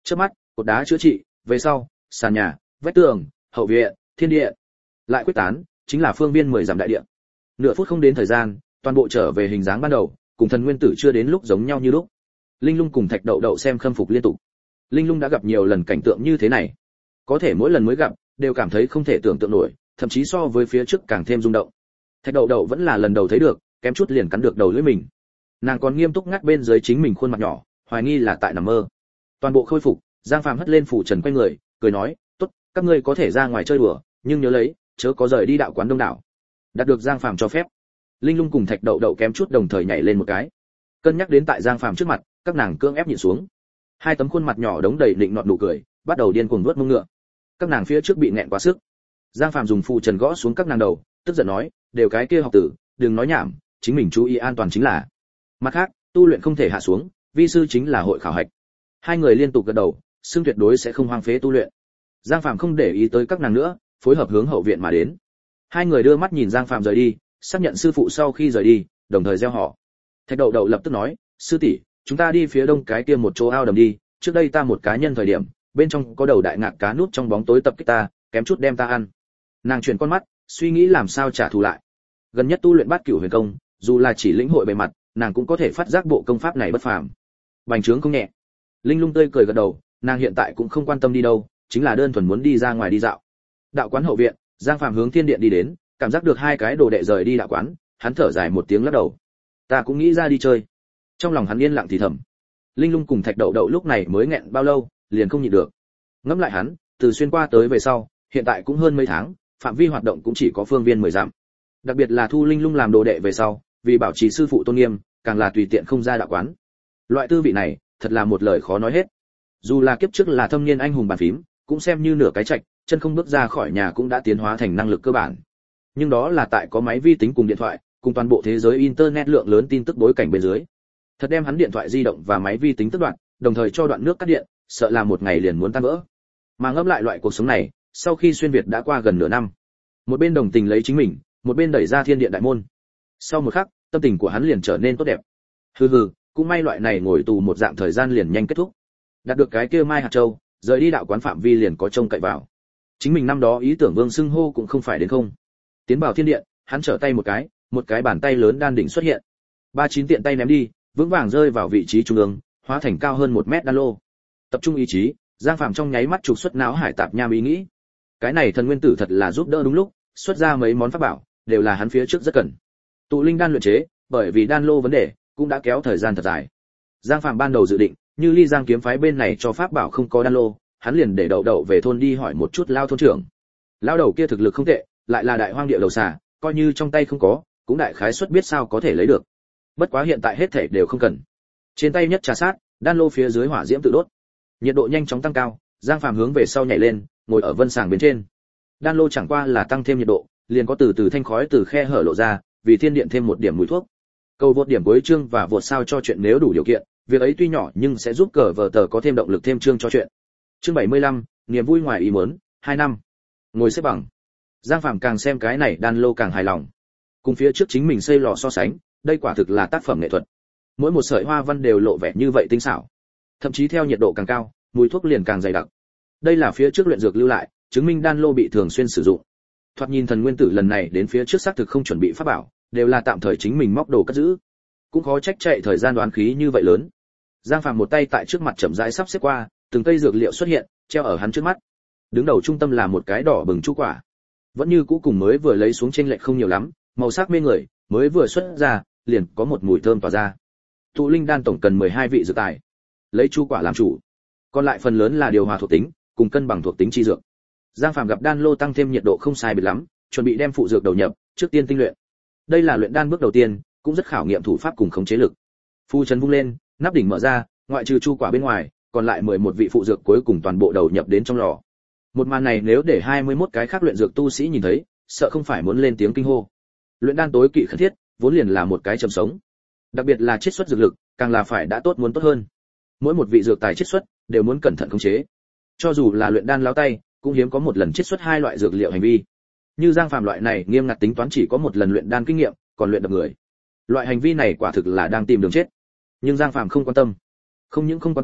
Trước mắt, cột đá chữa trị, về sau, sàn nhà, vách tường, hậu viện, thiên địa, lại quyết tán, chính là phương viên 10 dặm đại địa. Nửa phút không đến thời gian, toàn bộ trở về hình dáng ban đầu, cùng thần nguyên tử chưa đến lúc giống nhau như lúc. Linh Lung cùng Thạch Đậu Đậu xem khâm phục liên tục. Linh Lung đã gặp nhiều lần cảnh tượng như thế này, có thể mỗi lần mới gặp, đều cảm thấy không thể tưởng tượng nổi, thậm chí so với phía trước càng thêm rung động. Thạch Đậu Đậu vẫn là lần đầu thấy được, kém chút liền cắn được đầu lưỡi mình. Nàng còn nghiêm túc ngắt bên dưới chính mình khuôn mặt nhỏ, hoài nghi là tại nằm mơ. Toàn bộ khôi phục, Giang Phàm hất lên phủ trần quay người, cười nói, "Tốt, các ngươi có thể ra ngoài chơi đùa, nhưng nhớ lấy, chớ có rời đi đạo quán đông đảo." Đạt được Giang Phàm cho phép, Linh Lung cùng Thạch Đậu Đậu kém chút đồng thời nhảy lên một cái. Cân nhắc đến tại Giang Phàm trước mặt, các nàng cưỡng ép nhịn xuống. Hai tấm khuôn mặt nhỏ đống đầy định nọt nụ cười, bắt đầu điên cuồng nuốt mông ngựa. Các nàng phía trước bị nghẹn quá sức. Giang Phàm dùng phù trần gõ xuống các nàng đầu, tức giận nói, "Đều cái kia học tử, đừng nói nhảm, chính mình chú ý an toàn chính là. Mặt khác, tu luyện không thể hạ xuống, vi sư chính là hội khảo hạch." Hai người liên tục gật đầu, xương tuyệt đối sẽ không hoang phế tu luyện. Giang Phàm không để ý tới các nàng nữa, phối hợp hướng hậu viện mà đến. Hai người đưa mắt nhìn Giang Phàm rời đi, xác nhận sư phụ sau khi rời đi, đồng thời gieo họ. Thạch Đậu Đậu lập tức nói, "Sư tỷ, chúng ta đi phía đông cái kia một chỗ ao đầm đi, trước đây ta một cá nhân thời điểm, bên trong có đầu đại ngạc cá núp trong bóng tối tập kích ta, kém chút đem ta ăn." Nàng chuyển con mắt, suy nghĩ làm sao trả thù lại. Gần nhất tu luyện Bát Cửu Huyền Công, dù là chỉ lĩnh hội bề mặt, nàng cũng có thể phát giác bộ công pháp này bất phàm. Bành trướng không nhẹ. Linh Lung tươi cười gật đầu, nàng hiện tại cũng không quan tâm đi đâu, chính là đơn thuần muốn đi ra ngoài đi dạo. Đạo quán hậu viện, Giang Phàm hướng thiên điện đi đến, cảm giác được hai cái đồ đệ rời đi đạo quán, hắn thở dài một tiếng lắc đầu. Ta cũng nghĩ ra đi chơi. Trong lòng hắn yên lặng thì thầm. Linh Lung cùng Thạch Đậu Đậu lúc này mới nghẹn bao lâu, liền không nhịn được. Ngẫm lại hắn, từ xuyên qua tới về sau, hiện tại cũng hơn mấy tháng, phạm vi hoạt động cũng chỉ có phương viên 10 dặm. Đặc biệt là thu Linh Lung làm đồ đệ về sau, vì bảo trì sư phụ tôn nghiêm, càng là tùy tiện không ra đạo quán. Loại tư vị này, thật là một lời khó nói hết. Dù là kiếp trước là thâm niên anh hùng bàn phím, cũng xem như nửa cái trạch, chân không bước ra khỏi nhà cũng đã tiến hóa thành năng lực cơ bản. Nhưng đó là tại có máy vi tính cùng điện thoại, cùng toàn bộ thế giới internet lượng lớn tin tức bối cảnh bên dưới. Thật đem hắn điện thoại di động và máy vi tính tức đoạn, đồng thời cho đoạn nước cắt điện, sợ là một ngày liền muốn tan vỡ. Mà ngẫm lại loại cuộc sống này, sau khi xuyên việt đã qua gần nửa năm, một bên đồng tình lấy chính mình, một bên đẩy ra thiên điện đại môn. Sau một khắc, tâm tình của hắn liền trở nên tốt đẹp. Hừ hừ, cũng may loại này ngồi tù một dạng thời gian liền nhanh kết thúc. Đạt được cái kia Mai Hạt Châu, rời đi đạo quán phạm vi liền có trông cậy vào. Chính mình năm đó ý tưởng Vương xưng hô cũng không phải đến không. Tiến vào thiên điện, hắn trở tay một cái bàn tay lớn đan đỉnh xuất hiện. 39 tiện tay ném đi, vững vàng rơi vào vị trí trung ương, hóa thành cao hơn 1 mét đan lô. Tập trung ý chí, Giang Phàm trong nháy mắt trục xuất não hải tạp nham ý nghĩ. Cái này thần nguyên tử thật là giúp đỡ đúng lúc, xuất ra mấy món pháp bảo, đều là hắn phía trước rất cần. Tụ linh đan luyện chế, bởi vì đan lô vấn đề, cũng đã kéo thời gian thật dài. Giang Phàm ban đầu dự định, như Ly Giang kiếm phái bên này cho pháp bảo không có đan lô, hắn liền để Đậu Đậu về thôn đi hỏi một chút lao thôn trưởng. Lao đầu kia thực lực không tệ, lại là đại hoang địa đầu xà, coi như trong tay không có, cũng đại khái suất biết sao có thể lấy được. Bất quá hiện tại hết thảy đều không cần. Trên tay nhất trà sát, đan lô phía dưới hỏa diễm tự đốt. Nhiệt độ nhanh chóng tăng cao, Giang Phàm hướng về sau nhảy lên, ngồi ở vân sàng bên trên. Đan lô chẳng qua là tăng thêm nhiệt độ, liền có từ từ thanh khói từ khe hở lộ ra, vì thiên điện thêm một điểm mùi thuốc. Cầu vượt điểm cuối chương và vượt sao cho chuyện nếu đủ điều kiện, việc ấy tuy nhỏ nhưng sẽ giúp cờ vở tờ có thêm động lực thêm chương cho chuyện. Chương 75, niềm vui ngoài ý muốn, 2 năm. Ngồi xếp bằng. Giang Phàm càng xem cái này đan lô càng hài lòng. Cùng phía trước chính mình xây lò so sánh, đây quả thực là tác phẩm nghệ thuật. Mỗi một sợi hoa văn đều lộ vẻ như vậy tinh xảo. Thậm chí theo nhiệt độ càng cao, mùi thuốc liền càng dày đặc. Đây là phía trước luyện dược lưu lại, chứng minh đan lô bị thường xuyên sử dụng. Thoạt nhìn thần nguyên tử lần này đến phía trước xác thực không chuẩn bị pháp bảo, đều là tạm thời chính mình móc đồ cất giữ. Cũng khó trách chạy thời gian đoán khí như vậy lớn. Giang Phàm một tay tại trước mặt chậm rãi sắp xếp qua, từng cây dược liệu xuất hiện, treo ở hắn trước mắt. Đứng đầu trung tâm là một cái đỏ bừng chu quả. Vẫn như cũ cùng mới vừa lấy xuống chênh lệch không nhiều lắm, màu sắc mê người, mới vừa xuất ra, liền có một mùi thơm tỏa ra. Tụ linh đan tổng cần 12 vị dược tài. Lấy chu quả làm chủ. Còn lại phần lớn là điều hòa thuộc tính, cùng cân bằng thuộc tính chi dược. Giang Phàm gặp đan lô tăng thêm nhiệt độ không sai biệt lắm, chuẩn bị đem phụ dược đầu nhập, trước tiên tinh luyện. Đây là luyện đan bước đầu tiên, cũng rất khảo nghiệm thủ pháp cùng khống chế lực. Phu trần vung lên, nắp đỉnh mở ra, ngoại trừ chu quả bên ngoài, còn lại 11 vị phụ dược cuối cùng toàn bộ đầu nhập đến trong lò. Một màn này nếu để 21 cái khác luyện dược tu sĩ nhìn thấy, sợ không phải muốn lên tiếng kinh hô. Luyện đan tối kỵ khẩn thiết, vốn liền là một cái châm sống. Đặc biệt là chiết xuất dược lực, càng là phải đã tốt muốn tốt hơn. Mỗi một vị dược tài chiết xuất đều muốn cẩn thận khống chế. Cho dù là luyện đan láo tay, cũng hiếm có một lần chiết xuất 2 loại dược liệu hành vi. Như Giang Phàm loại này nghiêm ngặt tính toán chỉ có một lần luyện đan kinh nghiệm, còn luyện đập người. Loại hành vi này quả thực là đang tìm đường chết. Nhưng Giang Phàm không quan tâm. Không những không quan tâm,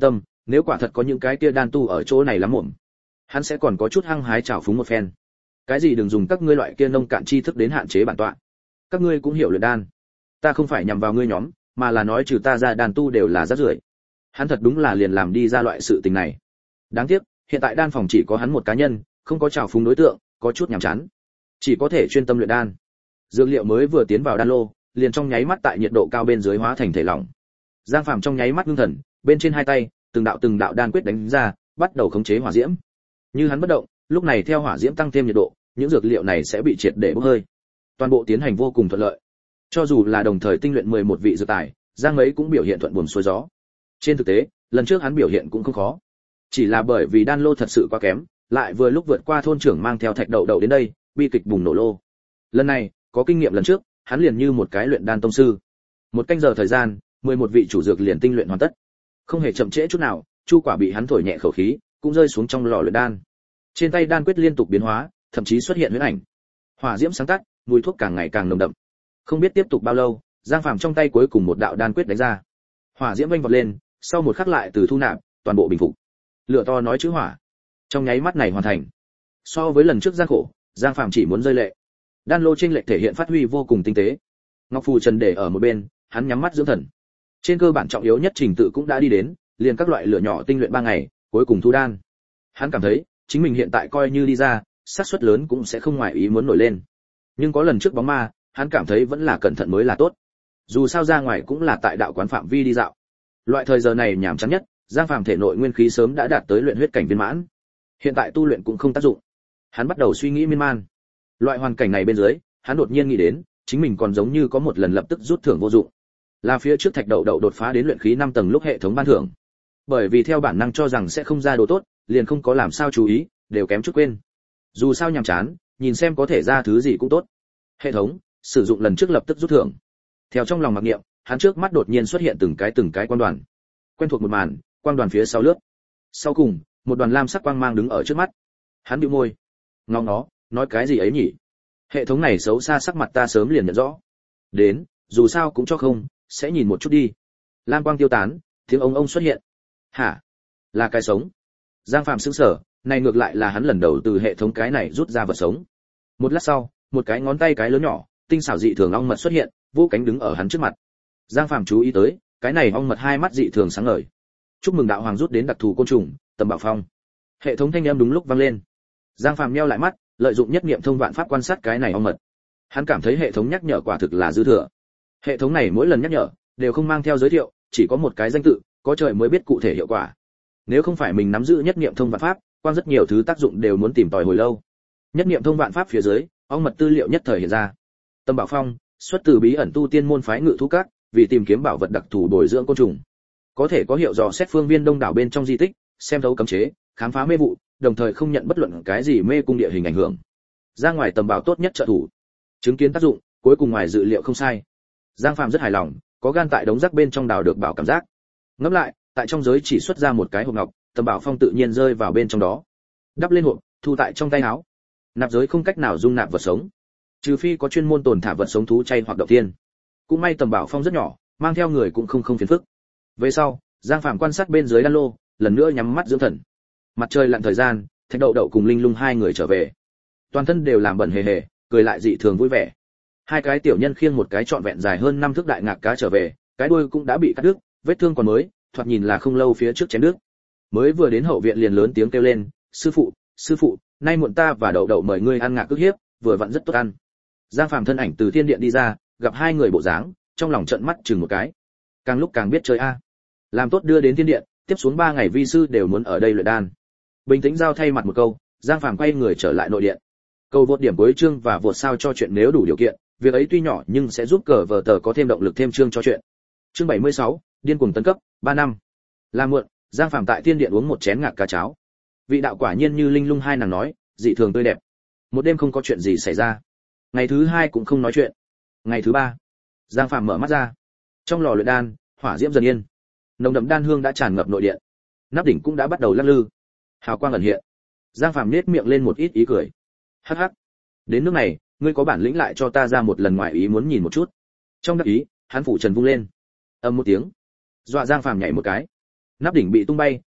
Nếu quả thật có những cái kia đan tu ở chỗ này lắm mồm, hắn sẽ còn có chút hăng hái trào phúng một phen. Cái gì đừng dùng các ngươi loại kia nông cạn tri thức đến hạn chế bản tọa. Các ngươi cũng hiểu luyện đan. Ta không phải nhằm vào ngươi nhóm, mà là nói trừ ta ra đan tu đều là rác rưởi. Hắn thật đúng là liền làm đi ra loại sự tình này. Đáng tiếc, hiện tại đan phòng chỉ có hắn một cá nhân, không có trào phúng đối tượng, có chút nhàm chán. Chỉ có thể chuyên tâm luyện đan. Dược liệu mới vừa tiến vào đan lô, liền trong nháy mắt tại nhiệt độ cao bên dưới hóa thành thể lỏng. Giang Phàm trong nháy mắt ngưng thần, bên trên hai tay, từng đạo đan quyết đánh ra, bắt đầu khống chế hỏa diễm. Như hắn bất động, lúc này theo hỏa diễm tăng thêm nhiệt độ, những dược liệu này sẽ bị triệt để bốc hơi. Toàn bộ tiến hành vô cùng thuận lợi. Cho dù là đồng thời tinh luyện 11 vị dược tài, Giang Mấy cũng biểu hiện thuận buồm xuôi gió. Trên thực tế, lần trước hắn biểu hiện cũng không khó. Chỉ là bởi vì đan lô thật sự quá kém, lại vừa lúc vượt qua thôn trưởng mang theo thạch đậu đậu đến đây, bi kịch bùng nổ lô. Lần này, có kinh nghiệm lần trước, hắn liền như một cái luyện đan tông sư. Một canh giờ thời gian, 11 vị chủ dược liền tinh luyện hoàn tất. Không hề chậm trễ chút nào, chu quả bị hắn thổi nhẹ khẩu khí, cũng rơi xuống trong lò luyện đan. Trên tay đan quyết liên tục biến hóa, thậm chí xuất hiện huyễn ảnh. Hỏa diễm sáng tắt, mùi thuốc càng ngày càng nồng đậm. Không biết tiếp tục bao lâu, Giang Phàm trong tay cuối cùng một đạo đan quyết đánh ra. Hỏa diễm vênh vọt lên, sau một khắc lại từ thu nạp, toàn bộ bình phục. Lửa to nói chữ hỏa. Trong nháy mắt này hoàn thành. So với lần trước gian khổ, Giang Phàm chỉ muốn rơi lệ. Đan lô chênh lệch thể hiện phát huy vô cùng tinh tế. Ngọc phù trần để ở một bên, hắn nhắm mắt dưỡng thần. Trên cơ bản trọng yếu nhất trình tự cũng đã đi đến, liền các loại lửa nhỏ tinh luyện 3 ngày, cuối cùng thu đan. Hắn cảm thấy, chính mình hiện tại coi như đi ra, xác suất lớn cũng sẽ không ngoài ý muốn nổi lên. Nhưng có lần trước bóng ma, hắn cảm thấy vẫn là cẩn thận mới là tốt. Dù sao ra ngoài cũng là tại đạo quán phạm vi đi dạo. Loại thời giờ này nhàm chán nhất, Giang Phàm thể nội nguyên khí sớm đã đạt tới luyện huyết cảnh viên mãn. Hiện tại tu luyện cũng không tác dụng. Hắn bắt đầu suy nghĩ miên man. Loại hoàn cảnh này bên dưới, hắn đột nhiên nghĩ đến, chính mình còn giống như có một lần lập tức rút thưởng vô dụng. Là phía trước thạch đậu đậu đột phá đến luyện khí 5 tầng lúc hệ thống ban thưởng. Bởi vì theo bản năng cho rằng sẽ không ra đồ tốt, liền không có làm sao chú ý, đều kém chút quên. Dù sao nhàm chán, nhìn xem có thể ra thứ gì cũng tốt. Hệ thống, sử dụng lần trước lập tức rút thưởng. Theo trong lòng mặc niệm, hắn trước mắt đột nhiên xuất hiện từng cái quang đoàn. Quen thuộc một màn, quang đoàn phía sau lướt. Sau cùng, một đoàn lam sắc quang mang đứng ở trước mắt. Hắn bĩu môi, ngó nó, nói cái gì ấy nhỉ? Hệ thống này xấu xa sắc mặt ta sớm liền nhận rõ. Đến, dù sao cũng cho không, sẽ nhìn một chút đi. Lam quang tiêu tán, tiếng ông xuất hiện. Hả? Là cái sống? Giang Phàm sững sờ, này ngược lại là hắn lần đầu từ hệ thống cái này rút ra vật sống. Một lát sau, một cái ngón tay cái lớn nhỏ, tinh xảo dị thường ong mật xuất hiện, vô cánh đứng ở hắn trước mặt. Giang Phàm chú ý tới, cái này ong mật hai mắt dị thường sáng ngời. Chúc mừng đạo hoàng rút đến đặc thù côn trùng, Tầm Bảo Phong. Hệ thống thanh âm đúng lúc vang lên. Giang Phàm nheo lại mắt, lợi dụng nhất niệm thông vạn pháp quan sát cái này ong mật. Hắn cảm thấy hệ thống nhắc nhở quả thực là dư thừa. Hệ thống này mỗi lần nhắc nhở đều không mang theo giới thiệu, chỉ có một cái danh tự, có trời mới biết cụ thể hiệu quả. Nếu không phải mình nắm giữ nhất niệm thông vạn pháp, quan rất nhiều thứ tác dụng đều muốn tìm tòi hồi lâu. Nhất niệm thông vạn pháp phía dưới, ong mật tư liệu nhất thời hiện ra. Tầm Bảo Phong, xuất từ bí ẩn tu tiên môn phái Ngự Thú Các, vì tìm kiếm bảo vật đặc thù bồi dưỡng côn trùng. Có thể có hiệu dò xét phương viên đông đảo bên trong di tích, xem thấu cấm chế, khám phá mê vụ, đồng thời không nhận bất luận cái gì mê cung địa hình ảnh hưởng. Ra ngoài tầm bảo tốt nhất trợ thủ. Chứng kiến tác dụng, cuối cùng ngoài dự liệu không sai. Giang Phàm rất hài lòng, có gan tại đống rác bên trong đào được bảo cảm giác. Ngẫm lại, tại trong giới chỉ xuất ra một cái hộp ngọc, Tầm Bảo Phong tự nhiên rơi vào bên trong đó. Đắp lên hộp, thu tại trong tay áo. Nạp giới không cách nào dung nạp vật sống, trừ phi có chuyên môn tồn thả vật sống thú chay hoặc động tiên. Cũng may Tầm Bảo Phong rất nhỏ, mang theo người cũng không phiền phức. Về sau, Giang Phàm quan sát bên dưới đan lô, lần nữa nhắm mắt dưỡng thần. Mặt trời lặn thời gian, Thạch Đậu Đậu cùng Linh Lung hai người trở về. Toàn thân đều làm bẩn hề hề, cười lại dị thường vui vẻ. Hai cái tiểu nhân khiêng một cái trọn vẹn dài hơn 5 thước đại ngạc cá trở về, cái đuôi cũng đã bị cắt đứt, vết thương còn mới, thoạt nhìn là không lâu phía trước chém đứt. Mới vừa đến hậu viện liền lớn tiếng kêu lên, sư phụ, nay muộn ta và Đậu Đậu mời ngươi ăn ngạc ức hiếp, vừa vặn rất tốt ăn. Giang Phàm thân ảnh từ thiên điện đi ra, gặp hai người bộ dáng, trong lòng trợn mắt chừng một cái. Càng lúc càng biết chơi a. Làm tốt đưa đến thiên điện, tiếp xuống 3 ngày vi sư đều muốn ở đây luyện đan. Bình tĩnh giao thay mặt một câu, Giang Phàm quay người trở lại nội điện. Cầu vượt điểm cuối chương và vượt sao cho chuyện nếu đủ điều kiện, việc ấy tuy nhỏ nhưng sẽ giúp cờ vở tờ có thêm động lực thêm chương cho chuyện. Chương 76, điên cuồng tấn cấp, 3 năm. Là muộn, Giang Phàm tại thiên điện uống một chén ngạc cá cháo. Vị đạo quả nhiên như Linh Lung hai nàng nói, dị thường tươi đẹp. Một đêm không có chuyện gì xảy ra. Ngày thứ 2 cũng không nói chuyện. Ngày thứ 3, Giang Phàm mở mắt ra. Trong lò luyện đan, hỏa diễm dần yên. Nồng đậm đan hương đã tràn ngập nội điện. Nắp đỉnh cũng đã bắt đầu lắc lư. Hào quang ẩn hiện. Giang Phàm nhếch miệng lên một ít ý cười. Hắc hắc. Đến nước này, ngươi có bản lĩnh lại cho ta ra một lần ngoài ý muốn nhìn một chút. Trong đắc ý, hắn phủ trần vung lên. Ầm một tiếng, dọa Giang Phàm nhảy một cái. Nắp đỉnh bị tung bay,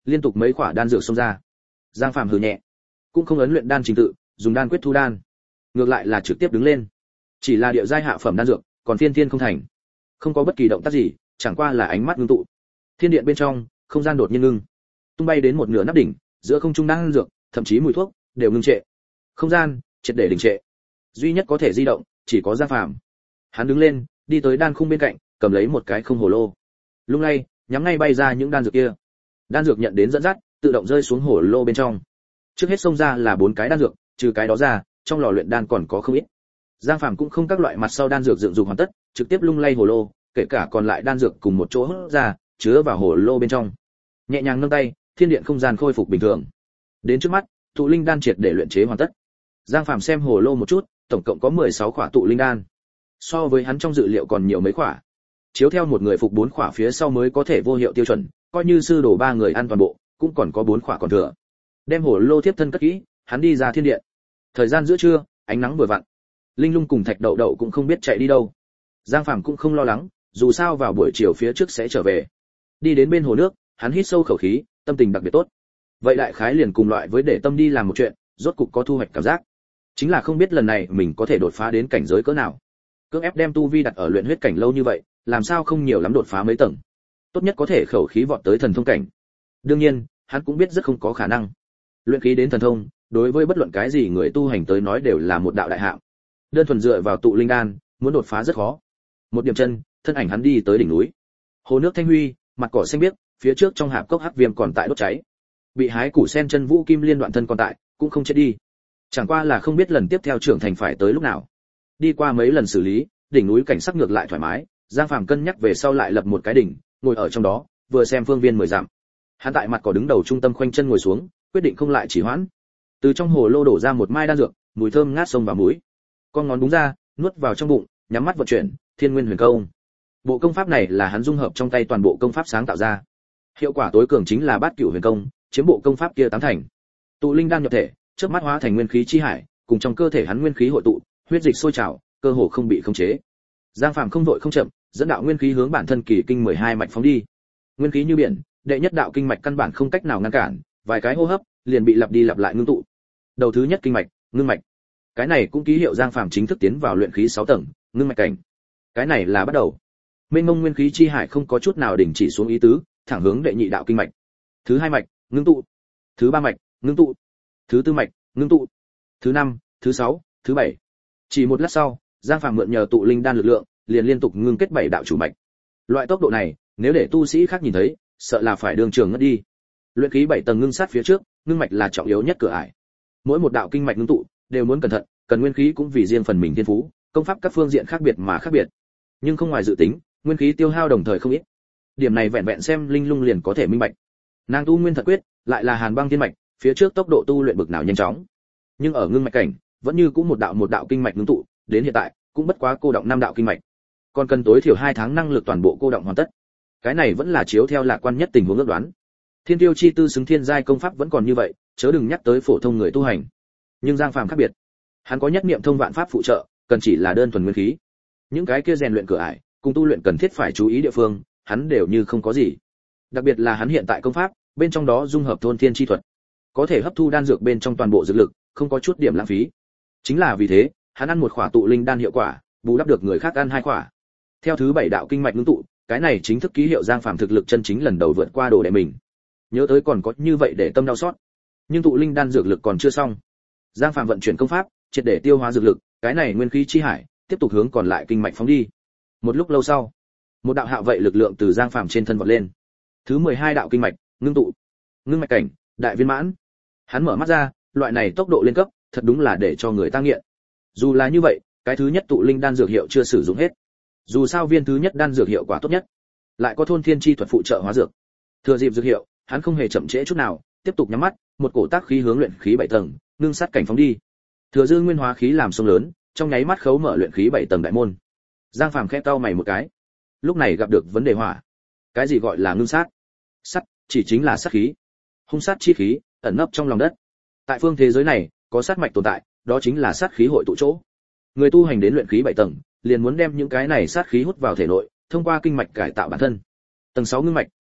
liên tục mấy quả đan dược xông ra. Giang Phàm hừ nhẹ, cũng không ấn luyện đan trình tự, dùng đan quyết thu đan, ngược lại là trực tiếp đứng lên. Chỉ là địa giai hạ phẩm đan dược, còn thiên thiên không thành, không có bất kỳ động tác gì, chẳng qua là ánh mắt ngưng tụ. Thiên điện bên trong, không gian đột nhiên ngưng, tung bay đến một nửa nắp đỉnh, giữa không trung đan dược, thậm chí mùi thuốc đều ngưng trệ. Không gian triệt để đình trệ. Duy nhất có thể di động chỉ có Giang Phàm. Hắn đứng lên, đi tới đan khung bên cạnh, cầm lấy một cái không hồ lô. Lung lay, nhắm ngay bay ra những đan dược kia. Đan dược nhận đến dẫn dắt, tự động rơi xuống hồ lô bên trong. Trước hết xông ra là 4 cái đan dược, trừ cái đó ra, trong lò luyện đan còn có không ít. Giang Phàm cũng không các loại mặt sau đan dược dựng dục hoàn tất, trực tiếp lung lay hồ lô, kể cả còn lại đan dược cùng một chỗ hút ra, chứa vào hồ lô bên trong. Nhẹ nhàng nâng tay, thiên điện không gian khôi phục bình thường. Đến trước mắt, tụ linh đan triệt để luyện chế hoàn tất. Giang Phàm xem hồ lô một chút, tổng cộng có 16 khỏa tụ linh đan. So với hắn trong dự liệu còn nhiều mấy khỏa. Chiếu theo một người phục 4 khỏa phía sau mới có thể vô hiệu tiêu chuẩn, coi như sư đồ 3 người ăn toàn bộ, cũng còn có 4 khỏa còn thừa. Đem hồ lô tiếp thân cất kỹ, hắn đi ra thiên điện. Thời gian giữa trưa, ánh nắng vừa vặn. Linh Lung cùng Thạch Đậu Đậu cũng không biết chạy đi đâu. Giang Phàm cũng không lo lắng, dù sao vào buổi chiều phía trước sẽ trở về. Đi đến bên hồ nước, hắn hít sâu khẩu khí, tâm tình đặc biệt tốt. Vậy đại khái liền cùng loại với để tâm đi làm một chuyện, rốt cục có thu hoạch cảm giác. Chính là không biết lần này mình có thể đột phá đến cảnh giới cỡ nào. Cưỡng ép đem tu vi đặt ở luyện huyết cảnh lâu như vậy, làm sao không nhiều lắm đột phá mấy tầng. Tốt nhất có thể khẩu khí vọt tới thần thông cảnh. Đương nhiên, hắn cũng biết rất không có khả năng. Luyện khí đến thần thông, đối với bất luận cái gì người tu hành tới nói đều là một đạo đại hạng. Đơn thuần dựa vào tụ linh đan, muốn đột phá rất khó. Một điểm chân, thân ảnh hắn đi tới đỉnh núi. Hồ nước thanh huy, mặt cỏ xanh biếc, phía trước trong hạp cốc hắc viêm còn tại đốt cháy. Bị hái củ sen chân vũ kim liên đoạn thân còn tại, cũng không chết đi. Chẳng qua là không biết lần tiếp theo trưởng thành phải tới lúc nào. Đi qua mấy lần xử lý, đỉnh núi cảnh sắc ngược lại thoải mái, Giang Phàm cân nhắc về sau lại lập một cái đỉnh, ngồi ở trong đó, vừa xem phương viên 10 dặm. Hắn tại mặt cỏ đứng đầu trung tâm khoanh chân ngồi xuống, quyết định không lại chỉ hoãn. Từ trong hồ lô đổ ra một mai đan dược, mùi thơm ngát sông vào mũi. Con ngón búng ra, nuốt vào trong bụng, nhắm mắt vận chuyển, Thiên Nguyên Huyền Công. Bộ công pháp này là hắn dung hợp trong tay toàn bộ công pháp sáng tạo ra. Hiệu quả tối cường chính là Bát Cửu Huyền Công, chiếm bộ công pháp kia 8 thành. Tụ linh đan nhập thể, chớp mắt hóa thành nguyên khí chi hải, cùng trong cơ thể hắn nguyên khí hội tụ, huyết dịch sôi trào, cơ hồ không bị khống chế. Giang Phàm không vội không chậm, dẫn đạo nguyên khí hướng bản thân kỳ kinh 12 mạch phóng đi. Nguyên khí như biển, đệ nhất đạo kinh mạch căn bản không cách nào ngăn cản, vài cái hô hấp liền bị lặp đi lặp lại ngưng tụ. Đầu thứ nhất kinh mạch, ngưng mạch. Cái này cũng ký hiệu Giang Phàm chính thức tiến vào luyện khí 6 tầng, ngưng mạch cảnh. Cái này là bắt đầu. Mênh mông nguyên khí chi hải không có chút nào đình chỉ xuống ý tứ, thẳng hướng đệ nhị đạo kinh mạch. Thứ hai mạch, ngưng tụ. Thứ ba mạch, ngưng tụ. Thứ tư mạch, ngưng tụ. Thứ năm, thứ sáu, thứ bảy. Chỉ một lát sau, Giang Phàm mượn nhờ tụ linh đan lực lượng, liền liên tục ngưng kết 7 đạo chủ mạch. Loại tốc độ này, nếu để tu sĩ khác nhìn thấy, sợ là phải đường trường ngất đi. Luyện khí 7 tầng ngưng sát phía trước, ngưng mạch là trọng yếu nhất cửa ải. Mỗi một đạo kinh mạch ngưng tụ đều muốn cẩn thận, cần nguyên khí cũng vì riêng phần mình thiên phú, công pháp các phương diện khác biệt mà khác biệt. Nhưng không ngoài dự tính, nguyên khí tiêu hao đồng thời không ít. Điểm này vẹn vẹn xem Linh Lung liền có thể minh bạch. Nàng tu Nguyên Thật Quyết, lại là Hàn Băng Thiên Mạch, phía trước tốc độ tu luyện bực nào nhanh chóng. Nhưng ở ngưng mạch cảnh, vẫn như cũng một đạo kinh mạch ngưng tụ, đến hiện tại cũng bất quá cô động 5 đạo kinh mạch. Còn cần tối thiểu 2 tháng năng lực toàn bộ cô động hoàn tất. Cái này vẫn là chiếu theo lạc quan nhất tình huống ước đoán. Thiên Tiêu chi tư xứng thiên giai công pháp vẫn còn như vậy, chớ đừng nhắc tới phổ thông người tu hành. Nhưng Giang Phàm khác biệt. Hắn có nhất niệm thông vạn pháp phụ trợ, cần chỉ là đơn thuần nguyên khí. Những cái kia rèn luyện cửa ải, cùng tu luyện cần thiết phải chú ý địa phương, hắn đều như không có gì. Đặc biệt là hắn hiện tại công pháp, bên trong đó dung hợp thôn thiên chi thuật, có thể hấp thu đan dược bên trong toàn bộ dược lực, không có chút điểm lãng phí. Chính là vì thế, hắn ăn một khỏa tụ linh đan hiệu quả, bù đắp được người khác ăn 2 khỏa. Theo thứ 7 đạo kinh mạch ngưng tụ, cái này chính thức ký hiệu Giang Phàm thực lực chân chính lần đầu vượt qua đồ đệ mình. Nhớ tới còn có như vậy để tâm đau xót. Nhưng tụ linh đan dược lực còn chưa xong. Giang Phàm vận chuyển công pháp, triệt để tiêu hóa dược lực, cái này nguyên khí chi hải, tiếp tục hướng còn lại kinh mạch phóng đi. Một lúc lâu sau, một đạo hạo vậy lực lượng từ Giang Phàm trên thân vọt lên. Thứ 12 đạo kinh mạch, ngưng tụ. Ngưng mạch cảnh, đại viên mãn. Hắn mở mắt ra, loại này tốc độ lên cấp, thật đúng là để cho người ta nghiện. Dù là như vậy, cái thứ nhất tụ linh đan dược hiệu chưa sử dụng hết. Dù sao viên thứ nhất đan dược hiệu quả tốt nhất, lại có thôn thiên chi thuật phụ trợ hóa dược. Thừa dịp dược hiệu, hắn không hề chậm trễ chút nào, tiếp tục nhắm mắt, một cổ tác khí hướng luyện khí 7 tầng, ngưng sát cảnh phóng đi. Thừa dư nguyên hóa khí làm sông lớn, trong nháy mắt khấu mở luyện khí 7 tầng đại môn. Giang Phàm khẽ cau mày một cái. Lúc này gặp được vấn đề hỏa. Cái gì gọi là ngưng sát? Sắt chỉ chính là sát khí. Hung sát chi khí ẩn nấp trong lòng đất. Tại phương thế giới này, có sát mạch tồn tại, đó chính là sát khí hội tụ chỗ. Người tu hành đến luyện khí 7 tầng, liền muốn đem những cái này sát khí hút vào thể nội, thông qua kinh mạch cải tạo bản thân. Tầng 6 ngưng mạch,